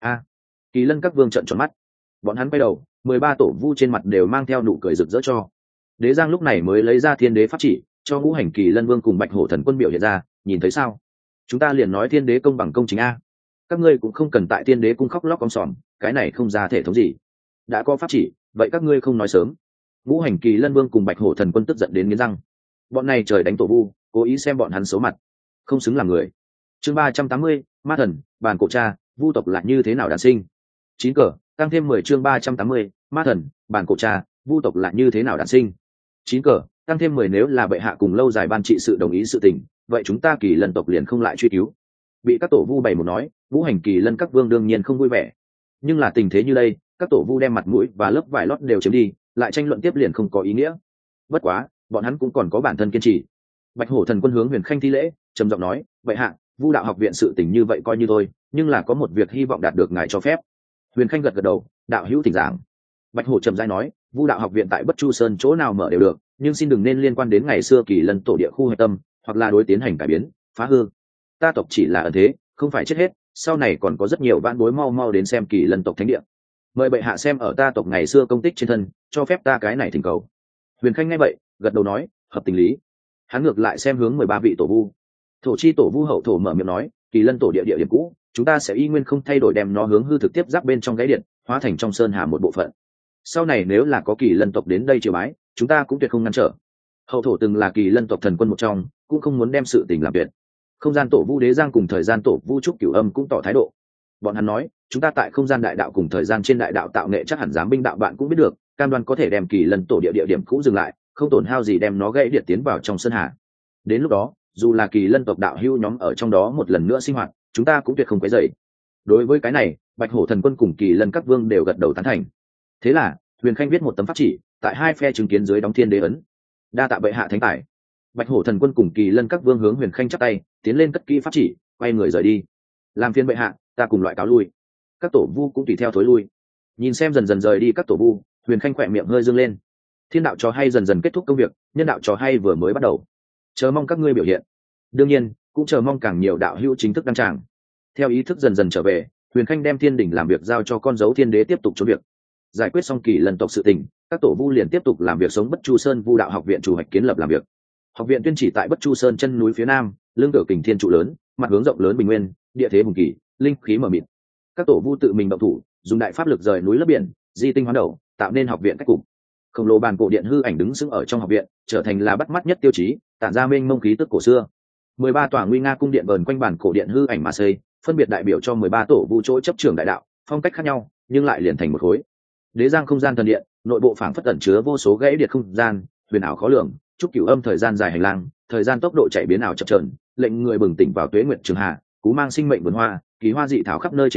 Kỳ Lân các vương trợn tròn mắt. Bọn hắn quay đầu, 13 tổ vu trên mặt đều mang theo nụ cười rực rỡ cho. Đế Giang lúc này mới lấy ra thiên đế pháp chỉ, cho Ngũ Hành Kỳ Lân Vương cùng Bạch Hổ Thần Quân biểu hiện ra, nhìn thấy sao? Chúng ta liền nói thiên đế công bằng công chính a. Các ngươi cũng không cần tại thiên đế cung khóc lóc om sòm, cái này không ra thể thống gì. Đã có pháp chỉ, vậy các ngươi không nói sớm. Ngũ Hành Kỳ Lân Vương cùng Bạch Hổ Thần Quân tức giận đến nghiến răng. Bọn này trời đánh tổ vu, cố ý xem bọn hắn xấu mặt, không xứng làm người. Chương 380, Ma Thần, Bàn Cổ Cha, vu tộc lại như thế nào đản sinh? 9 cờ, tăng thêm 10 chương 380, Ma Thần, Bàn Cổ Cha, vu tộc lại như thế nào đản sinh? 9 cờ, tăng thêm 10 nếu là bệ hạ cùng lâu dài ban trị sự đồng ý sự tình, vậy chúng ta Kỳ Lân tộc liền không lại truy cứu. Bị các tổ vu bày một nói, Ngũ Hành Kỳ Lân các vương đương nhiên không vui vẻ. Nhưng là tình thế như đây, các tổ vu đem mặt mũi và lớp vải lót đều chiếm đi, lại tranh luận tiếp liền không có ý nghĩa. Bất quá, bọn hắn cũng còn có bản thân kiên trì. Bạch Hổ Thần Quân hướng Huyền Khanh thi lễ, trầm giọng nói, vậy hạ, vu đạo học viện sự tình như vậy coi như thôi, nhưng là có một việc hy vọng đạt được ngài cho phép. Huyền Khanh gật gật đầu, đạo hữu thỉnh giảng. Bạch Hổ trầm rãi nói, vu đạo học viện tại Bất Chu Sơn chỗ nào mở đều được, nhưng xin đừng nên liên quan đến ngày xưa Kỳ Lân tổ địa khu hạch tâm, hoặc là đối tiến hành cải biến, phá hư. Ta tộc chỉ là ẩn thế, không phải chết hết, sau này còn có rất nhiều vãn bối mau mau đến xem Kỳ Lân tộc thánh địa. Mời bệ hạ xem ở ta tộc ngày xưa công tích trên thân, cho phép ta cái này thỉnh cầu. Huyền Khanh nghe vậy, gật đầu nói, hợp tình lý. Hắn ngược lại xem hướng 13 vị tổ vu. Thổ chi tổ vu hậu thổ mở miệng nói, Kỳ Lân tổ địa địa điểm cũ, chúng ta sẽ y nguyên không thay đổi, đem nó hướng hư thực tiếp giáp bên trong gáy điện, hóa thành trong sơn hà một bộ phận. Sau này nếu là có Kỳ Lân tộc đến đây triều bái, chúng ta cũng tuyệt không ngăn trở. Hậu thổ từng là Kỳ Lân tộc thần quân một trong, cũng không muốn đem sự tình làm tuyệt. Không gian tổ vu Đế Giang cùng thời gian tổ vu Trúc Cửu Âm cũng tỏ thái độ. Bọn hắn nói, chúng ta tại không gian đại đạo cùng thời gian trên đại đạo tạo nghệ chắc hẳn giám binh đạo bạn cũng biết được, cam đoan có thể đem Kỳ Lân tổ địa địa điểm cũ dừng lại, không tổn hao gì đem nó gãy điện tiến vào trong sơn hà. Đến lúc đó, dù là Kỳ Lân tộc đạo hữu nhóm ở trong đó một lần nữa sinh hoạt, chúng ta cũng tuyệt không quấy rầy. Đối với cái này, Bạch Hổ Thần Quân cùng Kỳ Lân các vương đều gật đầu tán thành. Thế là, Huyền Khanh viết một tấm pháp chỉ, tại hai phe chứng kiến dưới đóng thiên đế ấn. Đa tạ bệ hạ thánh tài. Bạch Hổ Thần Quân cùng Kỳ Lân các vương hướng Huyền Khanh chắp tay, tiến lên cất kỹ pháp chỉ, quay người rời đi. Làm phiền bệ hạ, ta cùng loại cáo lui. Các tổ vu cũng tùy theo thối lui. Nhìn xem dần dần rời đi các tổ vu, Huyền Khanh khỏe miệng hơi dương lên. Thiên đạo trò hay dần dần kết thúc công việc, nhân đạo trò hay vừa mới bắt đầu. Chờ mong các ngươi biểu hiện. Đương nhiên, cũng chờ mong càng nhiều đạo hữu chính thức đăng tràng. Theo ý thức dần dần trở về, Huyền Khanh đem thiên đỉnh làm việc giao cho con dấu thiên đế tiếp tục chốn việc. Giải quyết xong Kỳ Lân tộc sự tình, các tổ vu liền tiếp tục làm việc sống Bất Chu Sơn Vu đạo học viện chủ hoạch kiến lập làm việc. Học viện tuyên chỉ tại Bất Chu Sơn chân núi phía nam, lưng tựa kình thiên trụ lớn, mặt hướng rộng lớn bình nguyên, địa thế hùng kỳ, linh khí mờ mịt. Các tổ vu tự mình động thủ, dùng đại pháp lực rời núi lấp biển, di tinh hoán đầu, tạo nên học viện cách cục. Khổng lồ bàn cổ điện hư ảnh đứng sững ở trong học viện, trở thành là bắt mắt nhất tiêu chí, tản ra mênh mông khí tức cổ xưa. 13 tòa nguy nga cung điện vờn quanh bàn cổ điện hư ảnh mà xây, phân biệt đại biểu cho 13 tổ vu chỗ chấp trường đại đạo, phong cách khác nhau, nhưng lại liền thành một khối. Đế Giang không gian thần điện, nội bộ phảng phất ẩn chứa vô số gãy điện không gian, huyền ảo khó lường, Trúc Cửu Âm thời gian dài hành lang, thời gian tốc độ chạy biến ảo chập chờn, lệnh người bừng tỉnh vào tuế nguyệt trường hạ, cú mang sinh mệnh vườn hoa, kỳ hoa dị thảo khắp nơi trên đất,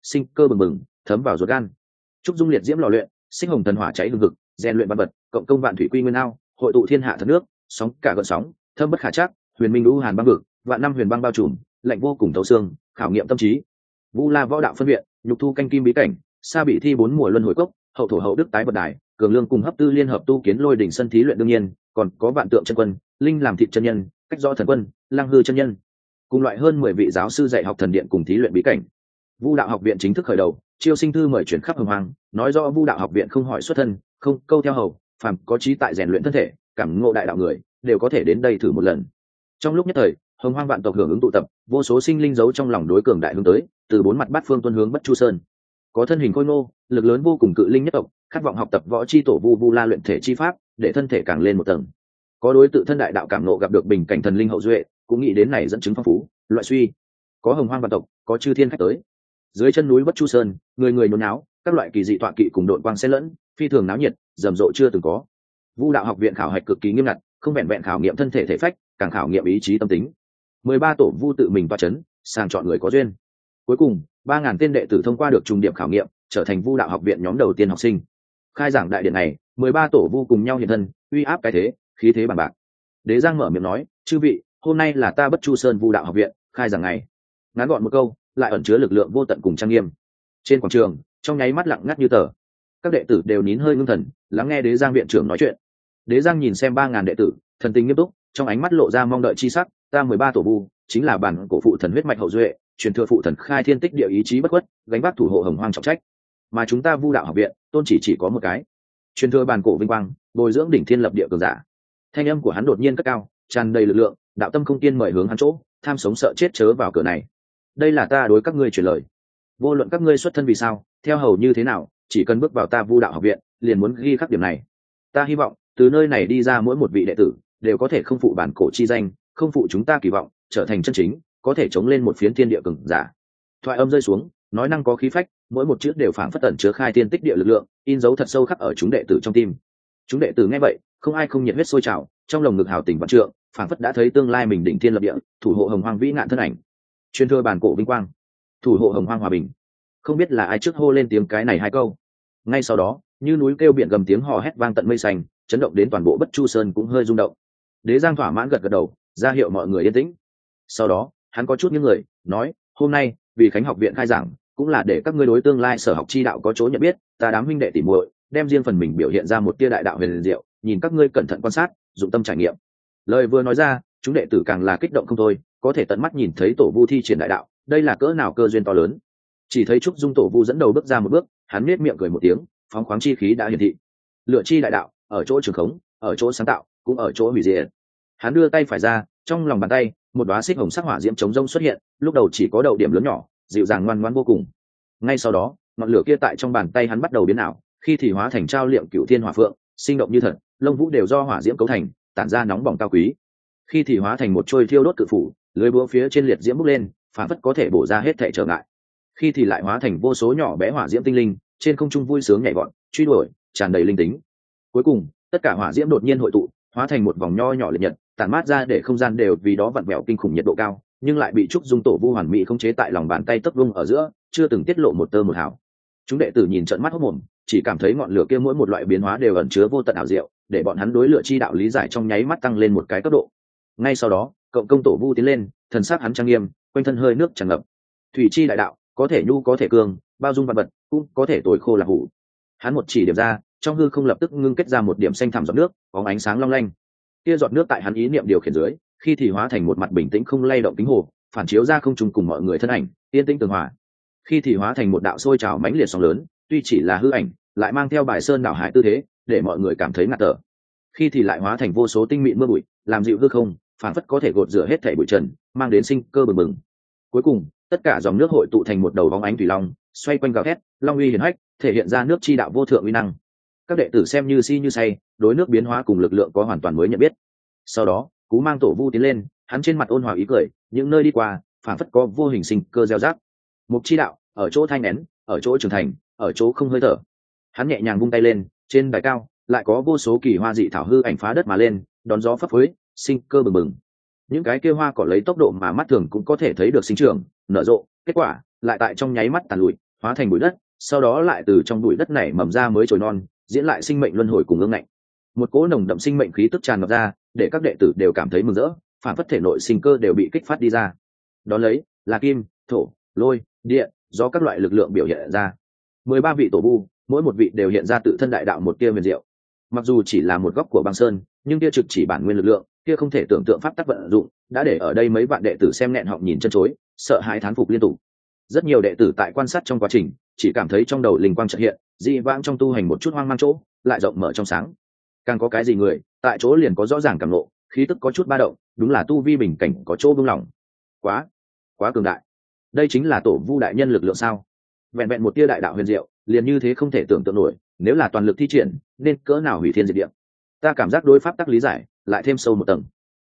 sinh cơ bừng bừng thấm vào ruột gan. Trúc dung liệt diễm lò luyện, sinh hồng thần hỏa cháy hừng hực, rèn luyện văn vật, cộng công vạn thủy quy nguyên ao, hội tụ thiên hạ thật nước, sóng cả gợn sóng, thâm bất khả trắc, huyền minh lũ hàn băng vực, vạn năm huyền băng bao trùm, lạnh vô cùng thấu xương, khảo nghiệm tâm trí. Vu La võ đạo phân viện, nhục thu canh kim bí cảnh, sa bị thi 4 mùa luân hồi cốc, hậu thổ hậu đức tái vật đài, cường lương cùng hấp tư liên hợp tu kiến lôi đỉnh sân thí luyện đương nhiên, còn có vạn tượng chân quân, linh làm thịt chân nhân, cách rõ thần quân, lăng hư chân nhân, cùng loại hơn 10 vị giáo sư dạy học thần điện cùng thí luyện bí cảnh. Vu đạo học viện chính thức khởi đầu, chiêu sinh thư mời chuyển khắp hồng hoàng, nói rõ Vu đạo học viện không hỏi xuất thân, không câu theo hầu, phàm có trí tại rèn luyện thân thể, cảm ngộ đại đạo người, đều có thể đến đây thử một lần. Trong lúc nhất thời, hồng hoang vạn tộc hưởng ứng tụ tập, vô số sinh linh giấu trong lòng đối cường đại hướng tới, từ bốn mặt bát phương tuân hướng Bất Chu Sơn. Có thân hình khôi ngô, lực lớn vô cùng cự linh nhất tộc, khát vọng học tập võ chi tổ Vu La luyện thể chi pháp, để thân thể càng lên một tầng. Có đối tự thân đại đạo cảm ngộ gặp được bình cảnh thần linh hậu duệ, cũng nghĩ đến này dẫn chứng phong phú, loại suy. Có hồng hoang vạn tộc, có chư thiên khách tới. Dưới chân núi Bất Chu Sơn, người người nôn náo, các loại kỳ dị tọa kỵ cùng đội quang xen lẫn, phi thường náo nhiệt, rầm rộ chưa từng có. Vu đạo học viện khảo hạch cực kỳ nghiêm ngặt, không vẹn vẹn khảo nghiệm thân thể thể phách, càng khảo nghiệm ý chí tâm tính. 13 tổ vu tự mình toa chấn, sàng chọn người có duyên. Cuối cùng, 3000 tên đệ tử thông qua được trùng điểm khảo nghiệm, trở thành Vu đạo học viện nhóm đầu tiên học sinh. Khai giảng đại điện này, 13 tổ vu cùng nhau hiện thân, uy áp cái thế, khí thế bằng bạc. Đế Giang mở miệng nói, chư vị, hôm nay là ta Bất Chu Sơn Vu đạo học viện khai giảng ngày. Ngắn gọn một câu, lại ẩn chứa lực lượng vô tận cùng trang nghiêm. Trên quảng trường, trong nháy mắt lặng ngắt như tờ. Các đệ tử đều nín hơi ngưng thần, lắng nghe Đế Giang viện trưởng nói chuyện. Đế Giang nhìn xem 3000 đệ tử, thần tình nghiêm túc, trong ánh mắt lộ ra mong đợi chi sắc. Ta 13 tổ vu, chính là bản cổ phụ thần huyết mạch hậu duệ, truyền thừa phụ thần khai thiên tích địa ý chí bất khuất, gánh vác thủ hộ hồng hoang trọng trách. Mà chúng ta Vu đạo học viện, tôn chỉ có một cái, truyền thừa bản cổ vinh quang, bồi dưỡng đỉnh thiên lập địa cường giả. Thanh âm của hắn đột nhiên cất cao, tràn đầy lực lượng, đạo tâm không tiên mời hướng hắn chỗ, tham sống sợ chết chớ vào cửa này. Đây là ta đối các ngươi truyền lời. Vô luận các ngươi xuất thân vì sao, theo hầu như thế nào, chỉ cần bước vào ta Vu đạo học viện, liền muốn ghi khắc điểm này. Ta hy vọng, từ nơi này đi ra mỗi một vị đệ tử, đều có thể không phụ bản cổ chi danh, không phụ chúng ta kỳ vọng, trở thành chân chính, có thể chống lên một phiến thiên địa cường giả. Thoại âm rơi xuống, nói năng có khí phách, mỗi một chữ đều phảng phất tẩn chứa khai thiên tích địa lực lượng, in dấu thật sâu khắc ở chúng đệ tử trong tim. Chúng đệ tử nghe vậy, không ai không nhiệt huyết sôi trào, trong lòng ngực hào tình vạn trượng, phảng phất đã thấy tương lai mình đỉnh thiên lập địa, thủ hộ hồng hoang vĩ ngạn thân ảnh. Truyền thừa bản cổ vinh quang, thủ hộ hồng hoang hòa bình. Không biết là ai trước hô lên tiếng cái này hai câu. Ngay sau đó, như núi kêu biển gầm tiếng hò hét vang tận mây xanh, chấn động đến toàn bộ Bất Chu Sơn cũng hơi rung động. Đế Giang thỏa mãn gật gật đầu, ra hiệu mọi người yên tĩnh. Sau đó, hắn có chút những người nói, hôm nay vì Khánh học viện khai giảng, cũng là để các ngươi đối tương lai sở học chi đạo có chỗ nhận biết. Ta đám huynh đệ tỉ muội, đem riêng phần mình biểu hiện ra một tia đại đạo huyền diệu, nhìn các ngươi cẩn thận quan sát, dụng tâm trải nghiệm. Lời vừa nói ra, chúng đệ tử càng là kích động không thôi, có thể tận mắt nhìn thấy tổ vu thi triển đại đạo, đây là cỡ nào cơ duyên to lớn. Chỉ thấy Trúc Dung tổ vu dẫn đầu bước ra một bước, hắn nhếch miệng cười một tiếng, phóng khoáng chi khí đã hiển thị. Lựa chi đại đạo, ở chỗ trường khống, ở chỗ sáng tạo, cũng ở chỗ hủy diệt. Hắn đưa tay phải ra, trong lòng bàn tay, một đóa xích hồng sắc hỏa diễm chống rông xuất hiện, lúc đầu chỉ có đầu điểm lớn nhỏ, dịu dàng ngoan ngoãn vô cùng. Ngay sau đó, ngọn lửa kia tại trong bàn tay hắn bắt đầu biến ảo, khi thì hóa thành trao liệm cửu thiên hỏa phượng, sinh động như thật, lông vũ đều do hỏa diễm cấu thành, tản ra nóng bỏng cao quý. Khi thì hóa thành một trôi thiêu đốt cự phủ, lưới búa phía trên liệt diễm bốc lên, phản phất có thể bổ ra hết thảy trở ngại. Khi thì lại hóa thành vô số nhỏ bé hỏa diễm tinh linh, trên không trung vui sướng nhảy vọt, truy đuổi, tràn đầy linh tính. Cuối cùng, tất cả hỏa diễm đột nhiên hội tụ, hóa thành một vòng nho nhỏ liệt nhật, tản mát ra để không gian đều vì đó vặn vẹo kinh khủng nhiệt độ cao, nhưng lại bị Trúc Dung tổ vu hoàn mỹ khống chế tại lòng bàn tay tấc vung ở giữa, chưa từng tiết lộ một tơ một hào. Chúng đệ tử nhìn trợn mắt hốt mồm, chỉ cảm thấy ngọn lửa kia mỗi một loại biến hóa đều ẩn chứa vô tận ảo diệu, để bọn hắn đối lửa chi đạo lý giải trong nháy mắt tăng lên một cái cấp độ. Ngay sau đó, cộng công tổ vu tiến lên, thần sắc hắn trang nghiêm, quanh thân hơi nước tràn ngập. Thủy chi đại đạo, có thể nhu có thể cương, bao dung vạn vật, cũng có thể tối khô là hủ. Hắn một chỉ điểm ra, trong hư không lập tức ngưng kết ra một điểm xanh thẳm giọt nước, có ánh sáng long lanh. Kia giọt nước tại hắn ý niệm điều khiển dưới, khi thì hóa thành một mặt bình tĩnh không lay động kính hồ, phản chiếu ra không trùng cùng mọi người thân ảnh, yên tĩnh tường hòa. Khi thì hóa thành một đạo sôi trào mãnh liệt sóng lớn, tuy chỉ là hư ảnh, lại mang theo bài sơn đảo hải tư thế, để mọi người cảm thấy ngạt thở. Khi thì lại hóa thành vô số tinh mịn mưa bụi, làm dịu hư không, phản phất có thể gột rửa hết thảy bụi trần, mang đến sinh cơ bừng bừng. Cuối cùng, tất cả dòng nước hội tụ thành một đầu bóng ánh thủy long, xoay quanh gào thét, long uy hiển hách, thể hiện ra nước chi đạo vô thượng uy năng. Các đệ tử xem như si như say, đối nước biến hóa cùng lực lượng có hoàn toàn mới nhận biết. Sau đó, Cú Mang tổ vu tiến lên, hắn trên mặt ôn hòa ý cười, những nơi đi qua, phản phất có vô hình sinh cơ gieo rắc. Mục chi đạo, ở chỗ thanh nén, ở chỗ trưởng thành, ở chỗ không hơi thở. Hắn nhẹ nhàng vung tay lên, trên đài cao, lại có vô số kỳ hoa dị thảo hư ảnh phá đất mà lên, đón gió phấp phới, sinh cơ bừng bừng. Những cái kia hoa cỏ lấy tốc độ mà mắt thường cũng có thể thấy được sinh trưởng, nở rộ, kết quả lại tại trong nháy mắt tàn lụi, hóa thành bụi đất, sau đó lại từ trong bụi đất này mầm ra mới trồi non, diễn lại sinh mệnh luân hồi cùng ương ngạnh. Một cỗ nồng đậm sinh mệnh khí tức tràn ngập ra, để các đệ tử đều cảm thấy mừng rỡ, phản phất thể nội sinh cơ đều bị kích phát đi ra. Đó lấy là kim, thổ, lôi, địa, do các loại lực lượng biểu hiện ra. 13 vị tổ vu, mỗi một vị đều hiện ra tự thân đại đạo một tia huyền diệu. Mặc dù chỉ là một góc của băng sơn, nhưng kia trực chỉ bản nguyên lực lượng, kia không thể tưởng tượng pháp tắc vận dụng, đã để ở đây mấy vạn đệ tử xem nghẹn họng nhìn chân chối, sợ hãi thán phục liên tục. Rất nhiều đệ tử tại quan sát trong quá trình, chỉ cảm thấy trong đầu linh quang chợt hiện, dị vãng trong tu hành một chút hoang mang chỗ, lại rộng mở trong sáng. Càng có cái gì người, tại chỗ liền có rõ ràng cảm ngộ, khí tức có chút ba động, đúng là tu vi bình cảnh có chỗ buông lỏng. Quá cường đại. Đây chính là tổ vu đại nhân lực lượng sao? Vẹn vẹn một tia đại đạo huyền diệu, liền như thế không thể tưởng tượng nổi, nếu là toàn lực thi triển, nên cỡ nào hủy thiên diệt địa. Ta cảm giác đối pháp tắc lý giải, lại thêm sâu một tầng.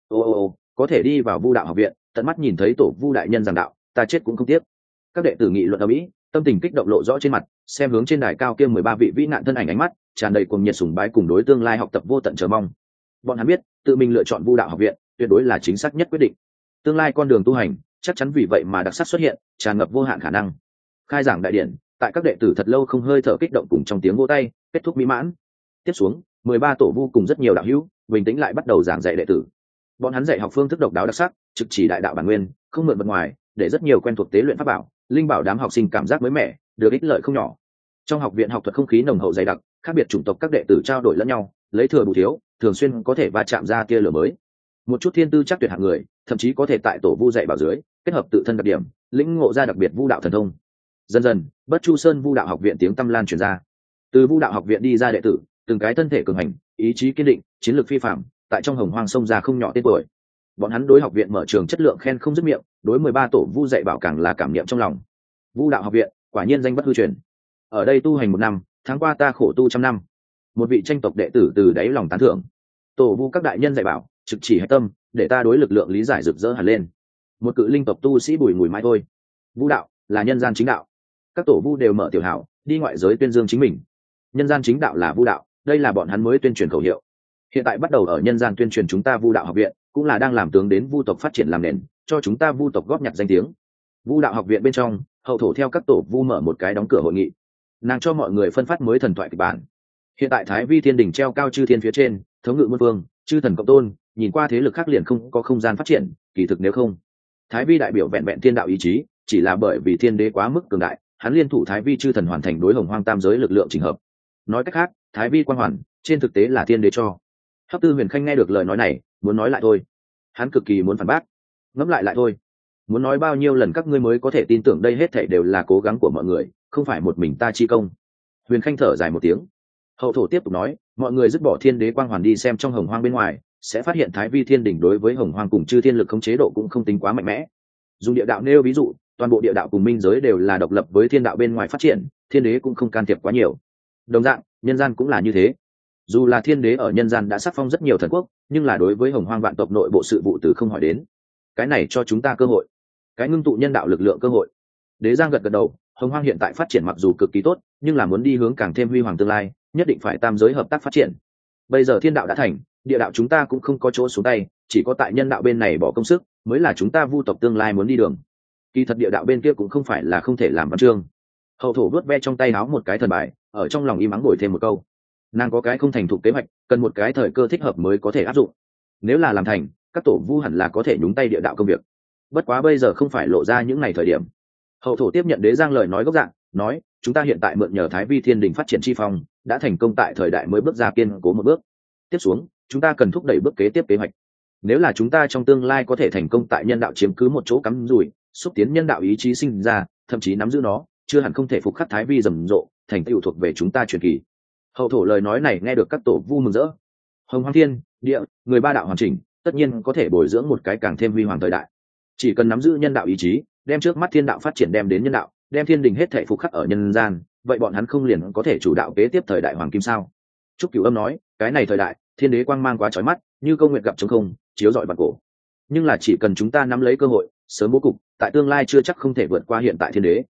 Có thể đi vào Vu đạo học viện, tận mắt nhìn thấy tổ vu đại nhân giảng đạo, ta chết cũng không tiếc. Các đệ tử nghị luận ầm ĩ, tâm tình kích động lộ rõ trên mặt, xem hướng trên đài cao kia 13 vị vĩ nạn thân ảnh ánh mắt tràn đầy cuồng nhiệt sùng bái cùng đối tương lai học tập vô tận chờ mong. Bọn hắn biết, tự mình lựa chọn Vu đạo học viện, tuyệt đối là chính xác nhất quyết định. Tương lai con đường tu hành, chắc chắn vì vậy mà đặc sắc xuất hiện, tràn ngập vô hạn khả năng. Khai giảng đại điển, tại các đệ tử thật lâu không hơi thở kích động cùng trong tiếng vỗ tay, kết thúc mỹ mãn. Tiếp xuống, 13 tổ vu cùng rất nhiều đạo hữu, bình tĩnh lại bắt đầu giảng dạy đệ tử. Bọn hắn dạy học phương thức độc đáo đặc sắc, trực chỉ đại đạo bản nguyên, không mượn vật ngoài, để rất nhiều quen thuộc tế luyện pháp bảo, linh bảo đám học sinh cảm giác mới mẻ, được ích lợi không nhỏ. Trong học viện học thuật không khí nồng hậu dày đặc, khác biệt chủng tộc các đệ tử trao đổi lẫn nhau, lấy thừa bù thiếu, thường xuyên có thể va chạm ra tia lửa mới. Một chút thiên tư chắc tuyệt hạng người, thậm chí có thể tại tổ vu dạy bảo dưới, kết hợp tự thân đặc điểm, lĩnh ngộ ra đặc biệt vu đạo thần thông. Dần dần, Bất Chu Sơn Vu đạo học viện tiếng tăm lan truyền ra. Từ Vu đạo học viện đi ra đệ tử, từng cái thân thể cường hành, ý chí kiên định, chiến lược phi phàm, tại trong hồng hoang sông ra không nhỏ tên tuổi. Bọn hắn đối học viện mở trường chất lượng khen không dứt miệng, đối 13 tổ vu dạy bảo càng là cảm niệm trong lòng. Vu đạo học viện, quả nhiên danh bất hư truyền. Ở đây tu hành 1 năm, tháng qua ta khổ tu 100 năm. Một vị tranh tộc đệ tử từ đáy lòng tán thưởng. Tổ vu các đại nhân dạy bảo, trực chỉ hạch tâm, để ta đối lực lượng lý giải rực rỡ hẳn lên. Một cự linh tộc tu sĩ bùi ngùi mãi thôi. Vu đạo là nhân gian chính đạo. Các tổ vu đều mở tiểu hảo, đi ngoại giới tuyên dương chính mình. Nhân gian chính đạo là vu đạo, đây là bọn hắn mới tuyên truyền khẩu hiệu. Hiện tại bắt đầu ở nhân gian tuyên truyền chúng ta Vu đạo học viện, cũng là đang làm tướng đến vu tộc phát triển làm nền, cho chúng ta vu tộc góp nhặt danh tiếng. Vu đạo học viện bên trong, hậu thổ theo các tổ vu mở một cái đóng cửa hội nghị, nàng cho mọi người phân phát mới thần thoại kịch bản. Hiện tại Thái Vi Thiên Đình treo cao chư thiên phía trên, thống ngự muôn phương, chư thần cộng tôn, nhìn qua thế lực khác liền không có không gian phát triển, kỳ thực nếu không, Thái Vi đại biểu vẹn vẹn thiên đạo ý chí, chỉ là bởi vì thiên đế quá mức cường đại, hắn liên thủ Thái Vi chư thần hoàn thành đối hồng hoang tam giới lực lượng chỉnh hợp. Nói cách khác, Thái Vi quan hoàn, trên thực tế là thiên đế cho. Hấp Tư Huyền Khanh nghe được lời nói này, muốn nói lại thôi. Hắn cực kỳ muốn phản bác. Ngẫm lại thôi. Muốn nói bao nhiêu lần các ngươi mới có thể tin tưởng đây hết thảy đều là cố gắng của mọi người, không phải một mình ta chi công. Huyền Khanh thở dài một tiếng. Hậu thổ tiếp tục nói, mọi người dứt bỏ thiên đế quang hoàn đi xem trong hồng hoang bên ngoài, sẽ phát hiện Thái Vi Thiên Đỉnh đối với hồng hoang cùng chư thiên lực khống chế độ cũng không tính quá mạnh mẽ. Dùng địa đạo nêu ví dụ, toàn bộ địa đạo cùng minh giới đều là độc lập với thiên đạo bên ngoài phát triển, thiên đế cũng không can thiệp quá nhiều. Đồng dạng, nhân gian cũng là như thế. Dù là thiên đế ở nhân gian đã sắc phong rất nhiều thần quốc, nhưng là đối với hồng hoang vạn tộc nội bộ sự vụ từ không hỏi đến. Cái này cho chúng ta cơ hội, cái ngưng tụ nhân đạo lực lượng cơ hội. Đế Giang gật gật đầu, hồng hoang hiện tại phát triển mặc dù cực kỳ tốt, nhưng là muốn đi hướng càng thêm huy hoàng tương lai, nhất định phải tam giới hợp tác phát triển. Bây giờ thiên đạo đã thành, địa đạo chúng ta cũng không có chỗ xuống tay, chỉ có tại nhân đạo bên này bỏ công sức, mới là chúng ta vu tộc tương lai muốn đi đường. Kỳ thật địa đạo bên kia cũng không phải là không thể làm văn chương. Hậu thổ vuốt ve trong tay áo một cái thần bài, ở trong lòng im ắng bồi thêm một câu. Nàng có cái không thành thục kế hoạch, cần một cái thời cơ thích hợp mới có thể áp dụng. Nếu là làm thành, các tổ vu hẳn là có thể nhúng tay địa đạo công việc. Bất quá bây giờ không phải lộ ra những ngày thời điểm. Hậu thổ tiếp nhận Đế Giang lời nói gốc dạng, nói, chúng ta hiện tại mượn nhờ Thái Vi Thiên Đình phát triển chi phong, đã thành công tại thời đại mới bước ra kiên cố một bước. Tiếp xuống, chúng ta cần thúc đẩy bước kế tiếp kế hoạch. Nếu là chúng ta trong tương lai có thể thành công tại nhân đạo chiếm cứ một chỗ cắm rủi, xúc tiến nhân đạo ý chí sinh ra, thậm chí nắm giữ nó, chưa hẳn không thể phục khắc Thái Vi rầm rộ, thành tựu thuộc về chúng ta truyền kỳ. Hậu thổ lời nói này nghe được các tổ vu mừng rỡ. Hồng Hoang Thiên, Địa, người ba đạo hoàn chỉnh, tất nhiên có thể bồi dưỡng một cái càng thêm huy hoàng thời đại. Chỉ cần nắm giữ nhân đạo ý chí, đem trước mắt thiên đạo phát triển đem đến nhân đạo, đem thiên đình hết thảy phục khắc ở nhân gian, vậy bọn hắn không liền có thể chủ đạo kế tiếp thời đại hoàng kim sao? Trúc Cửu Âm nói, cái này thời đại, thiên đế quang mang quá chói mắt, như câu nguyệt gặp trống không, chiếu rọi vạn cổ. Nhưng là chỉ cần chúng ta nắm lấy cơ hội, sớm bố cục, tại tương lai chưa chắc không thể vượt qua hiện tại thiên đế.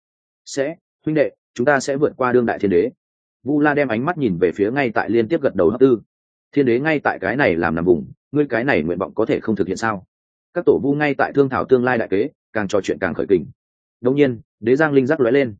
Huynh đệ, chúng ta sẽ vượt qua đương đại thiên đế. Vu La đem ánh mắt nhìn về phía ngay tại liên tiếp gật đầu Hấp Tư. Thiên đế ngay tại cái này làm nằm vùng, ngươi cái này nguyện vọng có thể không thực hiện sao? Các tổ vu ngay tại thương thảo tương lai đại kế, càng trò chuyện càng khởi kình. Đống nhiên, Đế Giang linh giác lóe lên.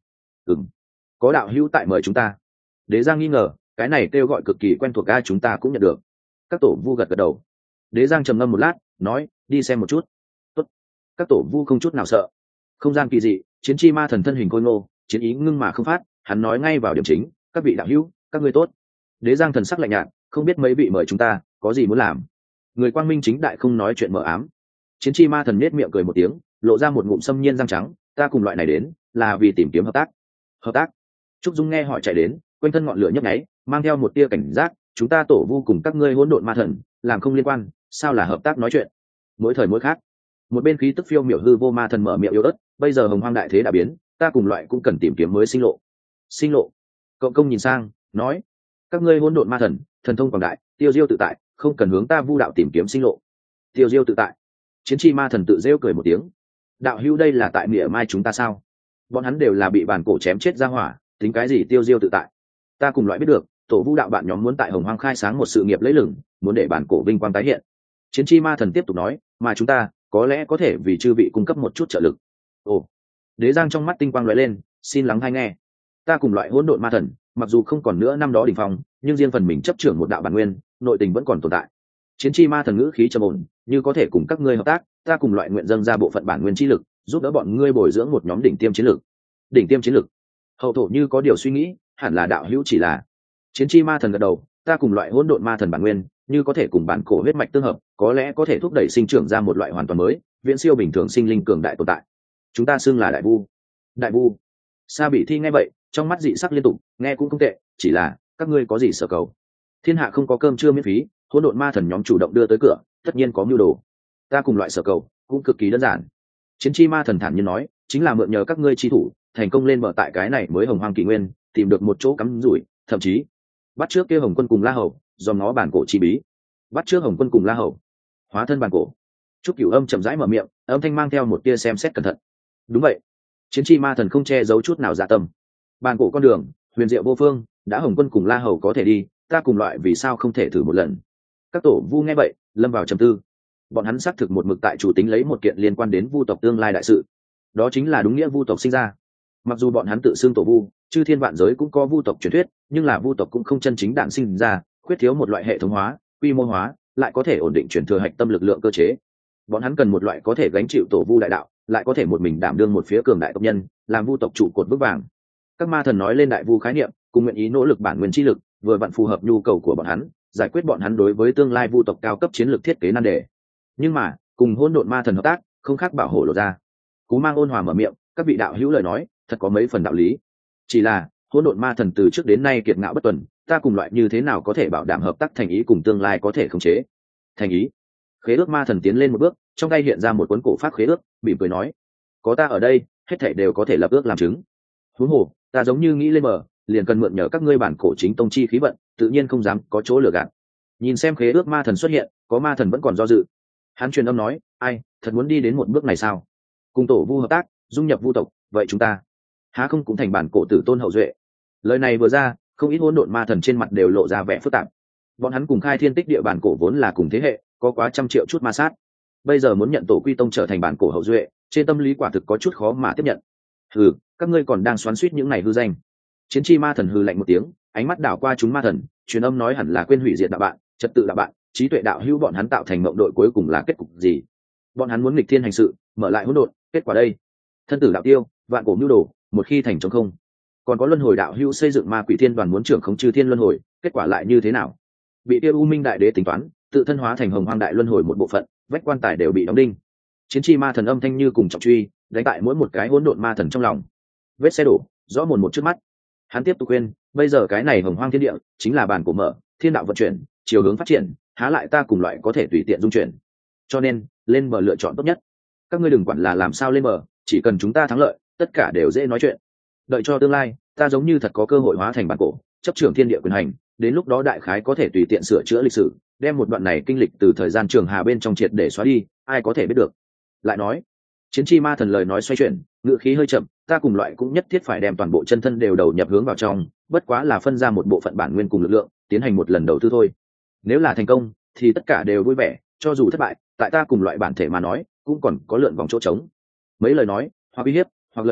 Ừm, có đạo hữu tại mời chúng ta. Đế Giang nghi ngờ, cái này kêu gọi cực kỳ quen thuộc ga, chúng ta cũng nhận được. Các tổ vu gật gật đầu. Đế Giang trầm ngâm một lát, nói, đi xem một chút. Tốt. Các tổ vu không chút nào sợ. Không gian kỳ dị, chiến chi ma thần thân hình khôi ngô, chiến ý ngưng mà không phát, hắn nói ngay vào điểm chính, các vị đạo hữu, các ngươi tốt. Đế Giang thần sắc lạnh nhạt, không biết mấy vị mời chúng ta có gì muốn làm. Người quang minh chính đại không nói chuyện mờ ám. Chiến chi ma thần nết miệng cười một tiếng, lộ ra một ngụm xâm nhiên răng trắng, ta cùng loại này đến là vì tìm kiếm hợp tác. Hợp tác? Trúc Dung nghe họ chạy đến, quanh thân ngọn lửa nhấp nháy, mang theo một tia cảnh giác, chúng ta tổ vu cùng các ngươi hỗn độn ma thần làm không liên quan, sao là hợp tác nói chuyện. Mỗi thời mỗi khác, một bên khí tức phiêu miểu hư vô ma thần mở miệng yếu ớt, bây giờ hồng hoang đại thế đã biến, ta cùng loại cũng cần tìm kiếm mới sinh lộ. Sinh lộ? Cộng công nhìn sang, nói, các ngươi hỗn độn ma thần thần thông quảng đại, tiêu diêu tự tại, không cần hướng ta vu đạo tìm kiếm sinh lộ. Tiêu diêu tự tại? Chiến chi ma thần tự rêu cười một tiếng, đạo hữu đây là tại mỉa mai chúng ta sao? Bọn hắn đều là bị bàn cổ chém chết ra hỏa, tính cái gì tiêu diêu tự tại. Ta cùng loại biết được, tổ vu đạo bạn nhóm muốn tại hồng hoang khai sáng một sự nghiệp lấy lừng, muốn để bản cổ vinh quang tái hiện. Chiến chi ma thần tiếp tục nói, mà chúng ta có lẽ có thể vì chư vị cung cấp một chút trợ lực. Ồ. Đế Giang trong mắt tinh quang lóe lên, xin lắng hay nghe. Ta cùng loại hỗn độn ma thần mặc dù không còn nữa năm đó đỉnh phong, nhưng riêng phần mình chấp trưởng một đạo bản nguyên, nội tình vẫn còn tồn tại. Chiến chi ma thần ngữ khí trầm ổn, như có thể cùng các ngươi hợp tác, ta cùng loại nguyện dâng ra bộ phận bản nguyên chi lực, giúp đỡ bọn ngươi bồi dưỡng một nhóm đỉnh tiêm chiến lực. Đỉnh tiêm chiến lực? Hậu thổ như có điều suy nghĩ, hẳn là đạo hữu chỉ là. Chiến chi ma thần gật đầu, ta cùng loại hỗn độn ma thần bản nguyên, như có thể cùng bản cổ huyết mạch tương hợp, có lẽ có thể thúc đẩy sinh trưởng ra một loại hoàn toàn mới, viễn siêu bình thường sinh linh cường đại tồn tại. Chúng ta xưng là đại vu. Đại vu? Sa Bị Thi nghe vậy, trong mắt dị sắc liên tục, nghe cũng không tệ, chỉ là các ngươi có gì sở cầu? Thiên hạ không có cơm trưa miễn phí, hỗn độn ma thần nhóm chủ động đưa tới cửa, tất nhiên có mưu đồ. Ta cùng loại sở cầu cũng cực kỳ đơn giản. Chiến chi ma thần thản nhiên nói, chính là mượn nhờ các ngươi chi thủ, thành công lên bờ tại cái này mới hồng hoang kỷ nguyên, tìm được một chỗ cắm rủi, thậm chí bắt trước kia Hồng Quân cùng La Hầu, dòm nó bản cổ chi bí. Bắt trước Hồng Quân cùng La Hầu, hóa thân bản cổ. Trúc Cửu Âm chậm rãi mở miệng, âm thanh mang theo một tia xem xét cẩn thận. Đúng vậy. Chiến chi ma thần không che giấu chút nào dạ tâm. Bản cổ con đường huyền diệu vô phương, đã Hồng Quân cùng La Hầu có thể đi, ta cùng loại vì sao không thể thử một lần. Các tổ vu nghe vậy lâm vào trầm tư. Bọn hắn xác thực một mực tại chủ tính lấy một kiện liên quan đến vu tộc tương lai đại sự, đó chính là đúng nghĩa vu tộc sinh ra. Mặc dù bọn hắn tự xưng tổ vu, chư thiên vạn giới cũng có vu tộc truyền thuyết, nhưng là vu tộc cũng không chân chính đản sinh ra, khuyết thiếu một loại hệ thống hóa, quy mô hóa, lại có thể ổn định truyền thừa hạch tâm lực lượng cơ chế. Bọn hắn cần một loại có thể gánh chịu tổ vu đại đạo, lại có thể một mình đảm đương một phía cường đại tộc nhân, làm vu tộc trụ cột vững vàng. Các ma thần nói lên đại vu khái niệm, cùng nguyện ý nỗ lực bản nguyên chi lực, vừa vặn phù hợp nhu cầu của bọn hắn, giải quyết bọn hắn đối với tương lai vu tộc cao cấp chiến lược thiết kế nan đề. Nhưng mà cùng hỗn độn ma thần hợp tác không khác bảo hộ lộ ra. Cú Mang ôn hòa mở miệng, các vị đạo hữu lời nói thật có mấy phần đạo lý, chỉ là hỗn độn ma thần từ trước đến nay kiệt ngạo bất tuần, ta cùng loại như thế nào có thể bảo đảm hợp tác thành ý cùng tương lai có thể khống chế. Thành ý? Khế ước ma thần tiến lên một bước, trong tay hiện ra một cuốn cổ pháp khế ước, mỉm cười nói, có ta ở đây hết thảy đều có thể lập ước làm chứng. Huống hồ ta giống như nghĩ lên mở, liền cần mượn nhờ các ngươi bản cổ chính tông chi khí vận, tự nhiên không dám có chỗ lừa gạt. Nhìn xem khế ước ma thần xuất hiện, có ma thần vẫn còn do dự. Hắn truyền âm nói, ai thật muốn đi đến một bước này sao? Cùng tổ vu hợp tác, dung nhập vu tộc, vậy chúng ta há không cũng thành bản cổ tử tôn hậu duệ? Lời này vừa ra, không ít hỗn độn ma thần trên mặt đều lộ ra vẻ phức tạp. Bọn hắn cùng khai thiên tích địa bản cổ vốn là cùng thế hệ, có quá trăm triệu chút ma sát, bây giờ muốn nhận tổ quy tông trở thành bản cổ hậu duệ, trên tâm lý quả thực có chút khó mà tiếp nhận. Hừ, các ngươi còn đang xoắn xuýt những này hư danh. Chiến chi ma thần hừ lạnh một tiếng, ánh mắt đảo qua chúng ma thần, truyền âm nói hẳn là quên hủy diệt đạo bạn, trật tự đạo bạn, trí tuệ đạo hữu bọn hắn tạo thành mộng đội cuối cùng là kết cục gì? Bọn hắn muốn nghịch thiên hành sự, mở lại hỗn độn, kết quả đây, thân tử đạo tiêu, vạn cổ mưu đồ, một khi thành trống không. Còn có luân hồi đạo hữu xây dựng ma quỷ thiên đoàn muốn trưởng khống chư thiên luân hồi, kết quả lại như thế nào? Bị tiêu u minh đại đế tính toán, tự thân hóa thành hồng hoang đại luân hồi một bộ phận, vách quan tài đều bị đóng đinh. Chiến chi ma thần âm thanh như cùng trọng truy, đánh tại mỗi một cái hỗn độn ma thần trong lòng. Vết xe đổ rõ mồn một trước mắt. Hắn tiếp tục khuyên, bây giờ cái này hồng hoang thiên địa chính là bàn cổ mở, thiên đạo vận chuyển, chiều hướng phát triển, há lại ta cùng loại có thể tùy tiện dung chuyển. Cho nên lên bờ lựa chọn tốt nhất. Các ngươi đừng quản là làm sao lên bờ, chỉ cần chúng ta thắng lợi, tất cả đều dễ nói chuyện. Đợi cho tương lai, ta giống như thật có cơ hội hóa thành bản cổ, chấp trưởng thiên địa quyền hành, đến lúc đó đại khái có thể tùy tiện sửa chữa lịch sử, đem một đoạn này kinh lịch từ thời gian trường hà bên trong triệt để xóa đi, ai có thể biết được. Lại nói, chiến chi ma thần lời nói xoay chuyển, ngữ khí hơi chậm, ta cùng loại cũng nhất thiết phải đem toàn bộ chân thân đều đầu nhập hướng vào trong, bất quá là phân ra một bộ phận bản nguyên cùng lực lượng, tiến hành một lần đầu tư thôi. Nếu là thành công, thì tất cả đều vui vẻ, cho dù thất bại, tại ta cùng loại bản thể mà nói, cũng còn có lượn vòng chỗ trống. Mấy lời nói, hoặc uy hiếp, hoặc lợi dụng,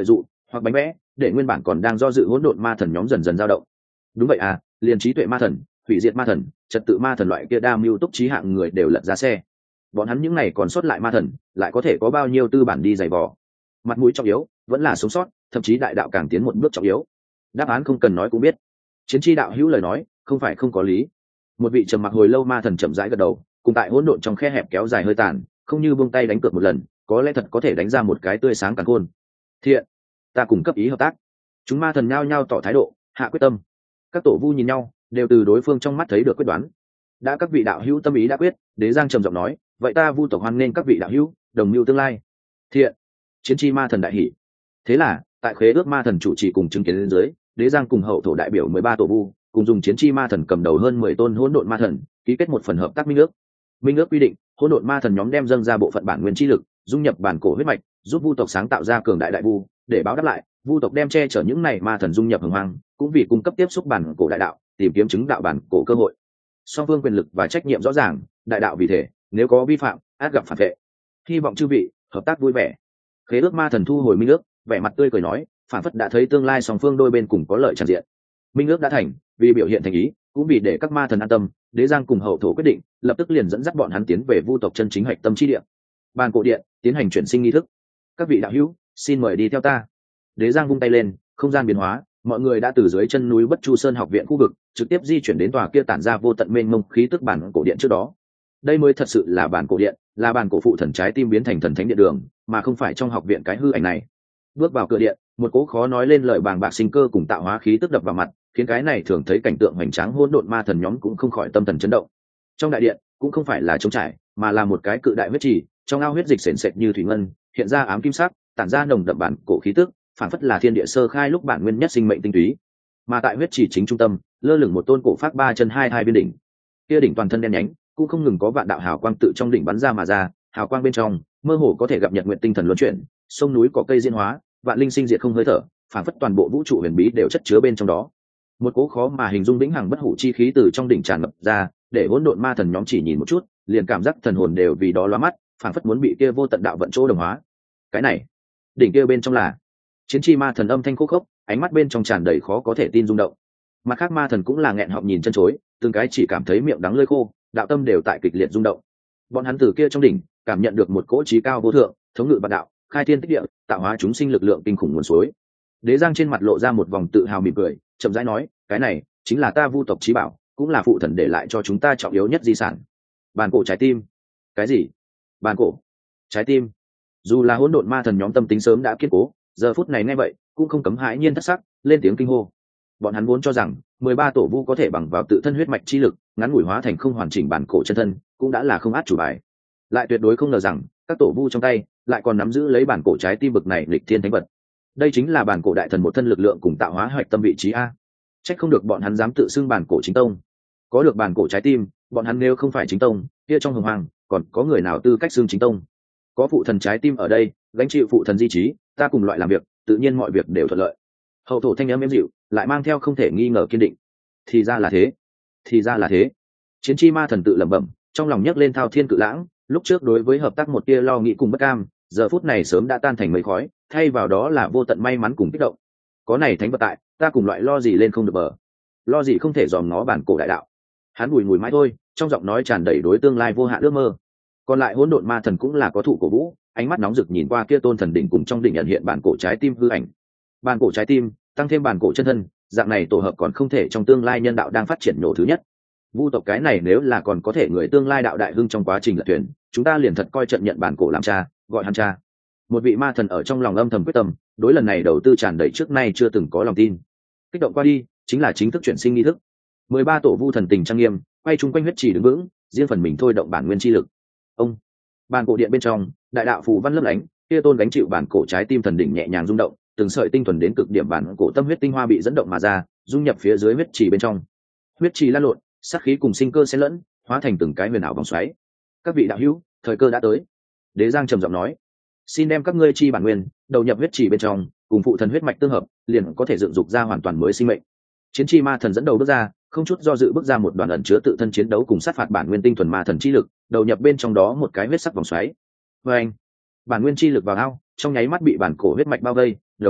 hoặc bánh vẽ, để nguyên bản còn đang do dự hỗn độn ma thần nhóm dần dần dao động. Đúng vậy à, liền trí tuệ ma thần, hủy diệt ma thần, trật tự ma thần loại kia đa mưu túc trí hạng người đều lật ra xe. Bọn hắn những này còn sót lại ma thần lại có thể có bao nhiêu tư bản đi giày vò. Mặt mũi trọng yếu vẫn là sống sót, thậm chí đại đạo càng tiến một bước trọng yếu. Đáp án không cần nói cũng biết. Chiến tri đạo hữu lời nói không phải không có lý. Một vị trầm mặc hồi lâu ma thần chậm rãi gật đầu, cùng tại hỗn độn trong khe hẹp kéo dài hơi tàn, không như buông tay đánh cược một lần, có lẽ thật có thể đánh ra một cái tươi sáng càng khôn. Thiện, ta cùng cấp ý hợp tác. Chúng ma thần nhao nhao tỏ thái độ, hạ quyết tâm. Các tổ vu nhìn nhau, đều từ đối phương trong mắt thấy được quyết đoán. Đã các vị đạo hữu tâm ý đã quyết, Đế Giang trầm giọng nói, vậy ta vu tộc hoan nghênh các vị đạo hữu đồng mưu tương lai. Thiện. Chiến tri ma thần đại hỷ. Thế là tại khế ước ma thần chủ trì cùng chứng kiến lên dưới, Đế Giang cùng hậu thổ đại biểu 13 tổ vu cùng dùng chiến tri ma thần cầm đầu hơn 10 tôn hỗn độn ma thần ký kết một phần hợp tác minh ước. Minh ước quy định hỗn độn ma thần nhóm đem dâng ra bộ phận bản nguyên chi lực, dung nhập bản cổ huyết mạch, giúp vu tộc sáng tạo ra cường đại đại vu. Để báo đáp lại, vu tộc đem che chở những này ma thần dung nhập hồng hoang, cũng vì cung cấp tiếp xúc bản cổ đại đạo, tìm kiếm chứng đạo bản cổ cơ hội. Song phương quyền lực và trách nhiệm rõ ràng, đại đạo vì thể, nếu có vi phạm át gặp phản vệ. Hy vọng chư vị hợp tác vui vẻ. Khế ước ma thần thu hồi minh ước, vẻ mặt tươi cười nói, phản phất đã thấy tương lai song phương đôi bên cùng có lợi tràn diện. Minh ước đã thành, vì biểu hiện thành ý, cũng vì để các ma thần an tâm, Đế Giang cùng hậu thổ quyết định lập tức liền dẫn dắt bọn hắn tiến về vu tộc chân chính hạch tâm chi địa, bàn cổ điện, tiến hành chuyển sinh nghi thức. Các vị đạo hữu, xin mời đi theo ta. Đế Giang vung tay lên, không gian biến hóa, mọi người đã từ dưới chân núi Bất Chu Sơn học viện khu vực trực tiếp di chuyển đến tòa kia tản ra vô tận mênh mông khí tức bản cổ điện trước đó. Đây mới thật sự là bản cổ điện, là bản cổ phụ thần trái tim biến thành thần thánh điện đường, mà không phải trong học viện cái hư ảnh này. Bước vào cửa điện, một cỗ khó nói lên lời bàng bạc sinh cơ cùng tạo hóa khí tức đập vào mặt, khiến cái này thường thấy cảnh tượng hoành tráng hỗn độn ma thần nhóm cũng không khỏi tâm thần chấn động. Trong đại điện cũng không phải là trống trải, mà là một cái cự đại huyết trì, trong ao huyết dịch sền sệt như thủy ngân, hiện ra ám kim sắc, tản ra nồng đậm bản cổ khí tức, phản phất là thiên địa sơ khai lúc bản nguyên nhất sinh mệnh tinh túy. Mà tại huyết trì chính trung tâm, lơ lửng một tôn cổ phát ba chân hai biên đỉnh. Kia đỉnh toàn thân đen nhánh, cũng không ngừng có vạn đạo hào quang tự trong đỉnh bắn ra mà ra, hào quang bên trong mơ hồ có thể gặp nhật nguyện tinh thần luân chuyển, sông núi cỏ cây diễn hóa, vạn linh sinh diệt không hơi thở, phản phất toàn bộ vũ trụ huyền bí đều chất chứa bên trong đó. Một cỗ khó mà hình dung vĩnh hằng bất hủ chi khí từ trong đỉnh tràn ngập ra, để hỗn độn ma thần nhóm chỉ nhìn một chút, liền cảm giác thần hồn đều vì đó lóa mắt, phản phất muốn bị kia vô tận đạo vận chỗ đồng hóa. Cái này, đỉnh kia bên trong là chiến chi ma thần âm thanh khô khốc, ánh mắt bên trong tràn đầy khó có thể tin rung động. Mặt khác ma thần cũng là nghẹn họng nhìn chân chối, từng cái chỉ cảm thấy miệng đắng lưỡi khô, đạo tâm đều tại kịch liệt rung động. Bọn hắn từ kia trong đỉnh cảm nhận được một cỗ trí cao vô thượng, thống ngự vạn đạo, khai thiên tích địa, tạo hóa chúng sinh lực lượng kinh khủng nguồn suối. Đế Giang trên mặt lộ ra một vòng tự hào mỉm cười, chậm rãi nói, cái này chính là ta vu tộc chí bảo, cũng là phụ thần để lại cho chúng ta trọng yếu nhất di sản. Bàn cổ trái tim. Cái gì? Bàn cổ trái tim? Dù là hỗn độn ma thần nhóm tâm tính sớm đã kiên cố, giờ phút này nghe vậy cũng không cấm hãi nhiên thất sắc, lên tiếng kinh hô. Bọn hắn vốn cho rằng 13 tổ vu có thể bằng vào tự thân huyết mạch chi lực ngắn ngủi hóa thành không hoàn chỉnh bản cổ chân thân, cũng đã là không át chủ bài. Lại tuyệt đối không ngờ rằng các tổ vu trong tay lại còn nắm giữ lấy bản cổ trái tim bực này lịch thiên thánh vật. Đây chính là bản cổ đại thần một thân lực lượng cùng tạo hóa hoạch tâm vị trí a. Trách không được bọn hắn dám tự xưng bản cổ chính tông. Có được bản cổ trái tim, bọn hắn nếu không phải chính tông, kia trong hồng hoàng còn có người nào tư cách xưng chính tông? Có phụ thần trái tim ở đây, gánh chịu phụ thần di trí, ta cùng loại làm việc, tự nhiên mọi việc đều thuận lợi. Hậu thổ thanh âm êm dịu, lại mang theo không thể nghi ngờ kiên định. Thì ra là thế, thì ra là thế. Chiến chi ma thần tự lẩm bẩm, trong lòng nhấc lên thao thiên cự lãng, lúc trước đối với hợp tác một tia lo nghĩ cùng bất cam, giờ phút này sớm đã tan thành mây khói, thay vào đó là vô tận may mắn cùng kích động. Có này thánh vật tại, ta cùng loại lo gì lên không được bờ, lo gì không thể dòm ngó bản cổ đại đạo. Hắn bùi ngùi mãi thôi, trong giọng nói tràn đầy đối tương lai vô hạn ước mơ. Còn lại hỗn độn ma thần cũng là có thụ cổ vũ, ánh mắt nóng rực nhìn qua kia tôn thần đỉnh cùng trong đỉnh nhận hiện bản cổ trái tim hư ảnh. Bản cổ trái tim tăng thêm bản cổ chân thân, dạng này tổ hợp còn không thể trong tương lai nhân đạo đang phát triển nổ thứ nhất. Vu tộc cái này nếu là còn có thể người tương lai đạo đại hưng trong quá trình lật thuyền, chúng ta liền thật coi trận nhận bản cổ làm cha, gọi hắn cha. Một vị ma thần ở trong lòng âm thầm quyết tâm, đối lần này đầu tư tràn đầy trước nay chưa từng có lòng tin. Kích động qua đi, chính là chính thức chuyển sinh nghi thức. 13 tổ vu thần tình trang nghiêm, quay chung quanh huyết trì đứng vững, riêng phần mình thôi động bản nguyên chi lực. Ông, bản cổ điện bên trong, đại đạo phù văn lấp lánh, kia tôn gánh chịu bản cổ trái tim thần đỉnh nhẹ nhàng rung động, từng sợi tinh thuần đến cực điểm bản cổ tâm huyết tinh hoa bị dẫn động mà ra, dung nhập phía dưới huyết trì bên trong. Huyết trì lan lộn, sát khí cùng sinh cơ xen lẫn, hóa thành từng cái huyền ảo vòng xoáy. Các vị đạo hữu, thời cơ đã tới. Đế Giang trầm giọng nói, xin đem các ngươi chi bản nguyên đầu nhập huyết trì bên trong, cùng phụ thần huyết mạch tương hợp, liền có thể dựng dục ra hoàn toàn mới sinh mệnh. Chiến chi ma thần dẫn đầu bước ra, không chút do dự bước ra một đoàn ẩn chứa tự thân chiến đấu cùng sát phạt bản nguyên tinh thuần ma thần chi lực, đầu nhập bên trong đó một cái huyết sắc vòng xoáy. Và anh, bản nguyên chi lực vào ao, trong nháy mắt bị bản cổ huyết mạch bao vây, đồng hóa,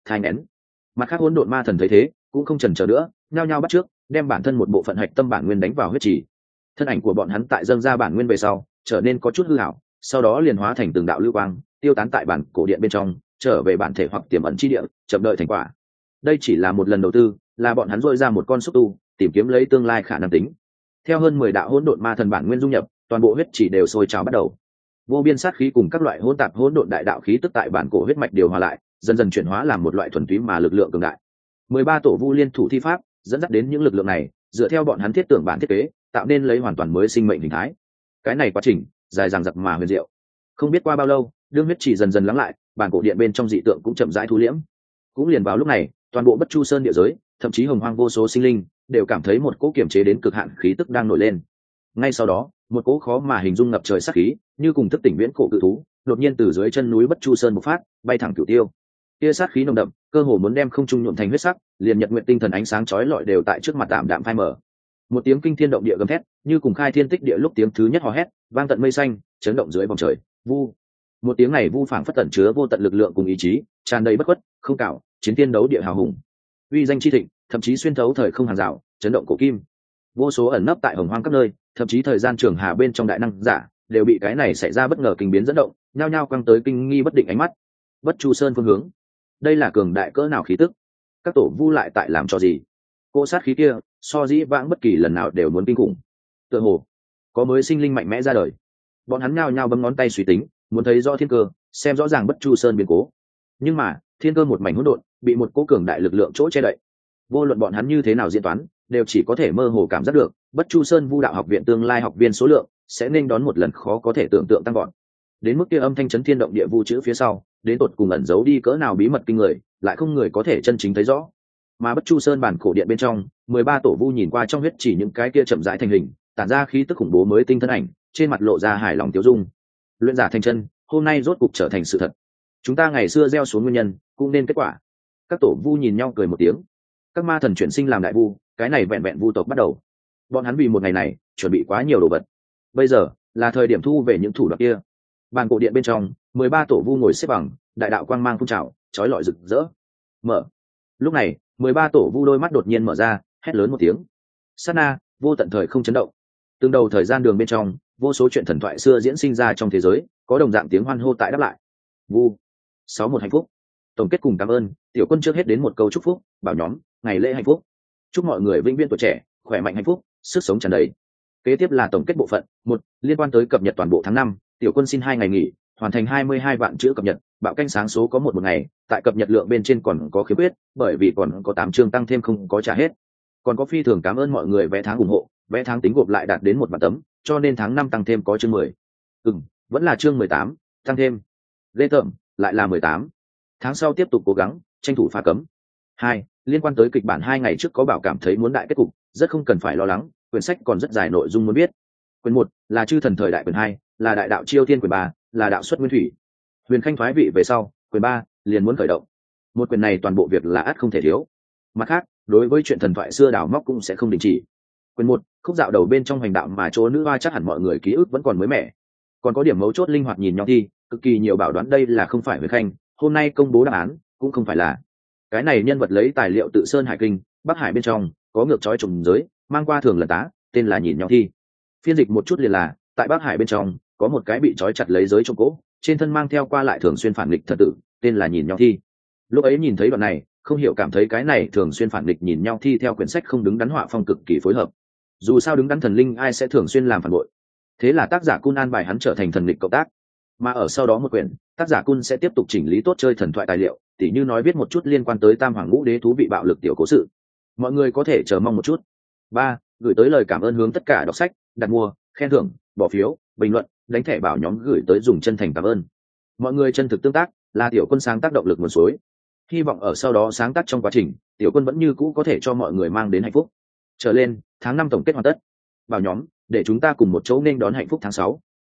thai nén. Mặt khác hỗn độn ma thần thấy thế cũng không chần chờ nữa, nhao nhao bắt trước đem bản thân một bộ phận hạch tâm bản nguyên đánh vào huyết trì. Thân ảnh của bọn hắn tại dâng ra bản nguyên về sau trở nên có chút hư hảo, sau đó liền hóa thành từng đạo lưu quang tiêu tán tại bản cổ điện bên trong, trở về bản thể hoặc tiềm ẩn chi địa, chậm đợi thành quả. Đây chỉ là một lần đầu tư, là bọn hắn dội ra một con xúc tu tìm kiếm lấy tương lai khả năng tính. Theo hơn 10 đạo hỗn độn ma thần bản nguyên dung nhập, toàn bộ huyết chỉ đều sôi trào bắt đầu. Vô biên sát khí cùng các loại hỗn tạp hỗn độn đại đạo khí tức tại bản cổ huyết mạch điều hòa lại, dần dần chuyển hóa làm một loại thuần túy mà lực lượng cường đại. 13 tổ vu liên thủ thi pháp, dẫn dắt đến những lực lượng này, dựa theo bọn hắn thiết tưởng bản thiết kế, tạo nên lấy hoàn toàn mới sinh mệnh hình thái. Cái này quá trình dài dằng dặc mà huyền diệu. Không biết qua bao lâu, đương huyết chỉ dần dần lắng lại, bản cổ điện bên trong dị tượng cũng chậm rãi thu liễm. Cũng liền vào lúc này, toàn bộ Bất Chu Sơn địa giới, thậm chí hồng hoang vô số sinh linh đều cảm thấy một cỗ kiềm chế đến cực hạn khí tức đang nổi lên. Ngay sau đó, một cỗ khó mà hình dung ngập trời sát khí, như cùng thức tỉnh viễn cổ cự thú, đột nhiên từ dưới chân núi Bất Chu Sơn bộc phát, bay thẳng cửu tiêu. Kia sát khí nồng đậm, cơ hồ muốn đem không trung nhuộm thành huyết sắc, liền nhật nguyện tinh thần ánh sáng chói lọi đều tại trước mặt tạm đạm phai mờ. Một tiếng kinh thiên động địa gầm thét, như cùng khai thiên tích địa lúc tiếng thứ nhất hò hét, vang tận mây xanh, chấn động dưới vòng trời. Vu. Một tiếng này vu phảng phất tẩn chứa vô tận lực lượng cùng ý chí, tràn đầy bất khuất, không cạo, chiến tiên đấu địa hào hùng. Uy danh chi thịnh, thậm chí xuyên thấu thời không hàng rào, chấn động cổ kim. Vô số ẩn nấp tại hồng hoang các nơi, thậm chí thời gian trường hà bên trong đại năng giả, đều bị cái này xảy ra bất ngờ kinh biến dẫn động, nhao nhao quăng tới kinh nghi bất định ánh mắt. Bất Chu Sơn phương hướng, đây là cường đại cỡ nào khí tức? Các tổ vu lại tại làm cho gì? Cô sát khí kia, so dĩ vãng bất kỳ lần nào đều muốn kinh khủng. Tựa hồ có mới sinh linh mạnh mẽ ra đời. Bọn hắn nhao nhao bấm ngón tay suy tính, muốn thấy rõ thiên cơ, xem rõ ràng Bất Chu Sơn biến cố. Nhưng mà, thiên cơ một mảnh hỗn độn, bị một cố cường đại lực lượng chỗ che đậy. Vô luận bọn hắn như thế nào diễn toán, đều chỉ có thể mơ hồ cảm giác được, Bất Chu Sơn Vu Đạo học viện tương lai học viên số lượng sẽ nên đón một lần khó có thể tưởng tượng tăng gọn. Đến mức kia âm thanh chấn thiên động địa vu chữ phía sau, đến tột cùng ẩn giấu đi cỡ nào bí mật kinh người, lại không người có thể chân chính thấy rõ. Mà Bất Chu Sơn bản cổ điện bên trong, 13 tổ vu nhìn qua trong huyết chỉ những cái kia chậm rãi thành hình, tản ra khí tức khủng bố mới tinh thân ảnh, trên mặt lộ ra hài lòng tiêu dung. Luyện giả thành chân, hôm nay rốt cục trở thành sự thật. Chúng ta ngày xưa gieo xuống nguyên nhân, cũng nên kết quả. Các tổ vu nhìn nhau cười một tiếng. Các ma thần chuyển sinh làm đại vu, cái này vẹn vẹn vu tộc bắt đầu. Bọn hắn vì một ngày này chuẩn bị quá nhiều đồ vật. Bây giờ là thời điểm thu về những thủ đoạn kia. Bàn cổ điện bên trong, 13 tổ vu ngồi xếp bằng, đại đạo quang mang phun trào, chói lọi rực rỡ. Mở. Lúc này, 13 tổ vu đôi mắt đột nhiên mở ra, hét lớn một tiếng. Sát na, vô tận thời không chấn động. Từng đầu thời gian đường bên trong, vô số chuyện thần thoại xưa diễn sinh ra trong thế giới, có đồng dạng tiếng hoan hô tại đáp lại. Vu. 61 hạnh phúc. Tổng kết cùng cảm ơn, tiểu quân trước hết đến một câu chúc phúc, bảo nhóm, ngày lễ hạnh phúc. Chúc mọi người vĩnh viễn tuổi trẻ, khỏe mạnh hạnh phúc, sức sống tràn đầy. Kế tiếp là tổng kết bộ phận. 1. Liên quan tới cập nhật toàn bộ tháng 5, tiểu quân xin 2 ngày nghỉ, hoàn thành 22 vạn chữ cập nhật, bạo canh sáng số có một ngày, tại cập nhật lượng bên trên còn có khiếm khuyết, bởi vì còn có 8 chương tăng thêm không có trả hết. Còn có phi thường cảm ơn mọi người vé tháng ủng hộ, vé tháng tính gộp lại đạt đến 1 vạn tấm, cho nên tháng 5 tăng thêm có chương 10. Vẫn là chương 18, tăng thêm. Lê tởm, lại là 18. Tháng sau tiếp tục cố gắng, tranh thủ phá cấm. 2. Liên quan tới kịch bản 2 ngày trước có bảo cảm thấy muốn đại kết cục, rất không cần phải lo lắng, quyển sách còn rất dài nội dung muốn biết. Quyển 1 là chư thần thời đại, quyển 2 là đại đạo chiêu thiên, quyển 3 là đạo xuất nguyên thủy. Huyền Khanh thoái vị về sau, quyển 3 liền muốn khởi động. Một quyển này toàn bộ việc là ắt không thể thiếu. Mặt khác, đối với chuyện thần thoại xưa đào móc cũng sẽ không đình chỉ. Quyển 1, khúc dạo đầu bên trong hành đạo mà chỗ nữ hoa chắc hẳn mọi người ký ức vẫn còn mới mẻ. Còn có điểm mấu chốt linh hoạt nhìn nhau thi, cực kỳ nhiều bảo đoán đây là không phải Huyền Khanh, hôm nay công bố đáp án, cũng không phải là. Cái này nhân vật lấy tài liệu tự Sơn Hải Kinh, Bắc Hải bên trong, có ngược trói trùng giới, mang qua thường lần tá, tên là nhìn nhau thi. Phiên dịch một chút liền là, tại Bắc Hải bên trong, có một cái bị trói chặt lấy giới trong cỗ, trên thân mang theo qua lại thường xuyên phản nghịch thật tử, tên là nhìn nhau thi. Lúc ấy nhìn thấy đoạn này, không hiểu cảm thấy cái này thường xuyên phản nghịch nhìn nhau thi theo quyển sách không đứng đắn họa phong cực kỳ phối hợp. Dù sao đứng đắn thần linh ai sẽ thường xuyên làm phản bội. Thế là tác giả Cun an bài hắn trở thành thần nghịch cộng tác. Mà ở sau đó một quyển, tác giả Cun sẽ tiếp tục chỉnh lý tốt chơi thần thoại tài liệu, tỉ như nói viết một chút liên quan tới Tam Hoàng Ngũ Đế thú vị bạo lực tiểu cố sự. Mọi người có thể chờ mong một chút. 3. Gửi tới lời cảm ơn hướng tất cả đọc sách, đặt mua, khen thưởng, bỏ phiếu, bình luận, đánh thẻ bảo nhóm gửi tới dùng chân thành cảm ơn. Mọi người chân thực tương tác là tiểu quân sáng tác động lực nguồn suối. Hy vọng ở sau đó sáng tác trong quá trình, tiểu quân vẫn như cũ có thể cho mọi người mang đến hạnh phúc. Trở lên, tháng 5 tổng kết hoàn tất. Bảo nhóm, để chúng ta cùng một chỗ nên đón hạnh phúc tháng 6.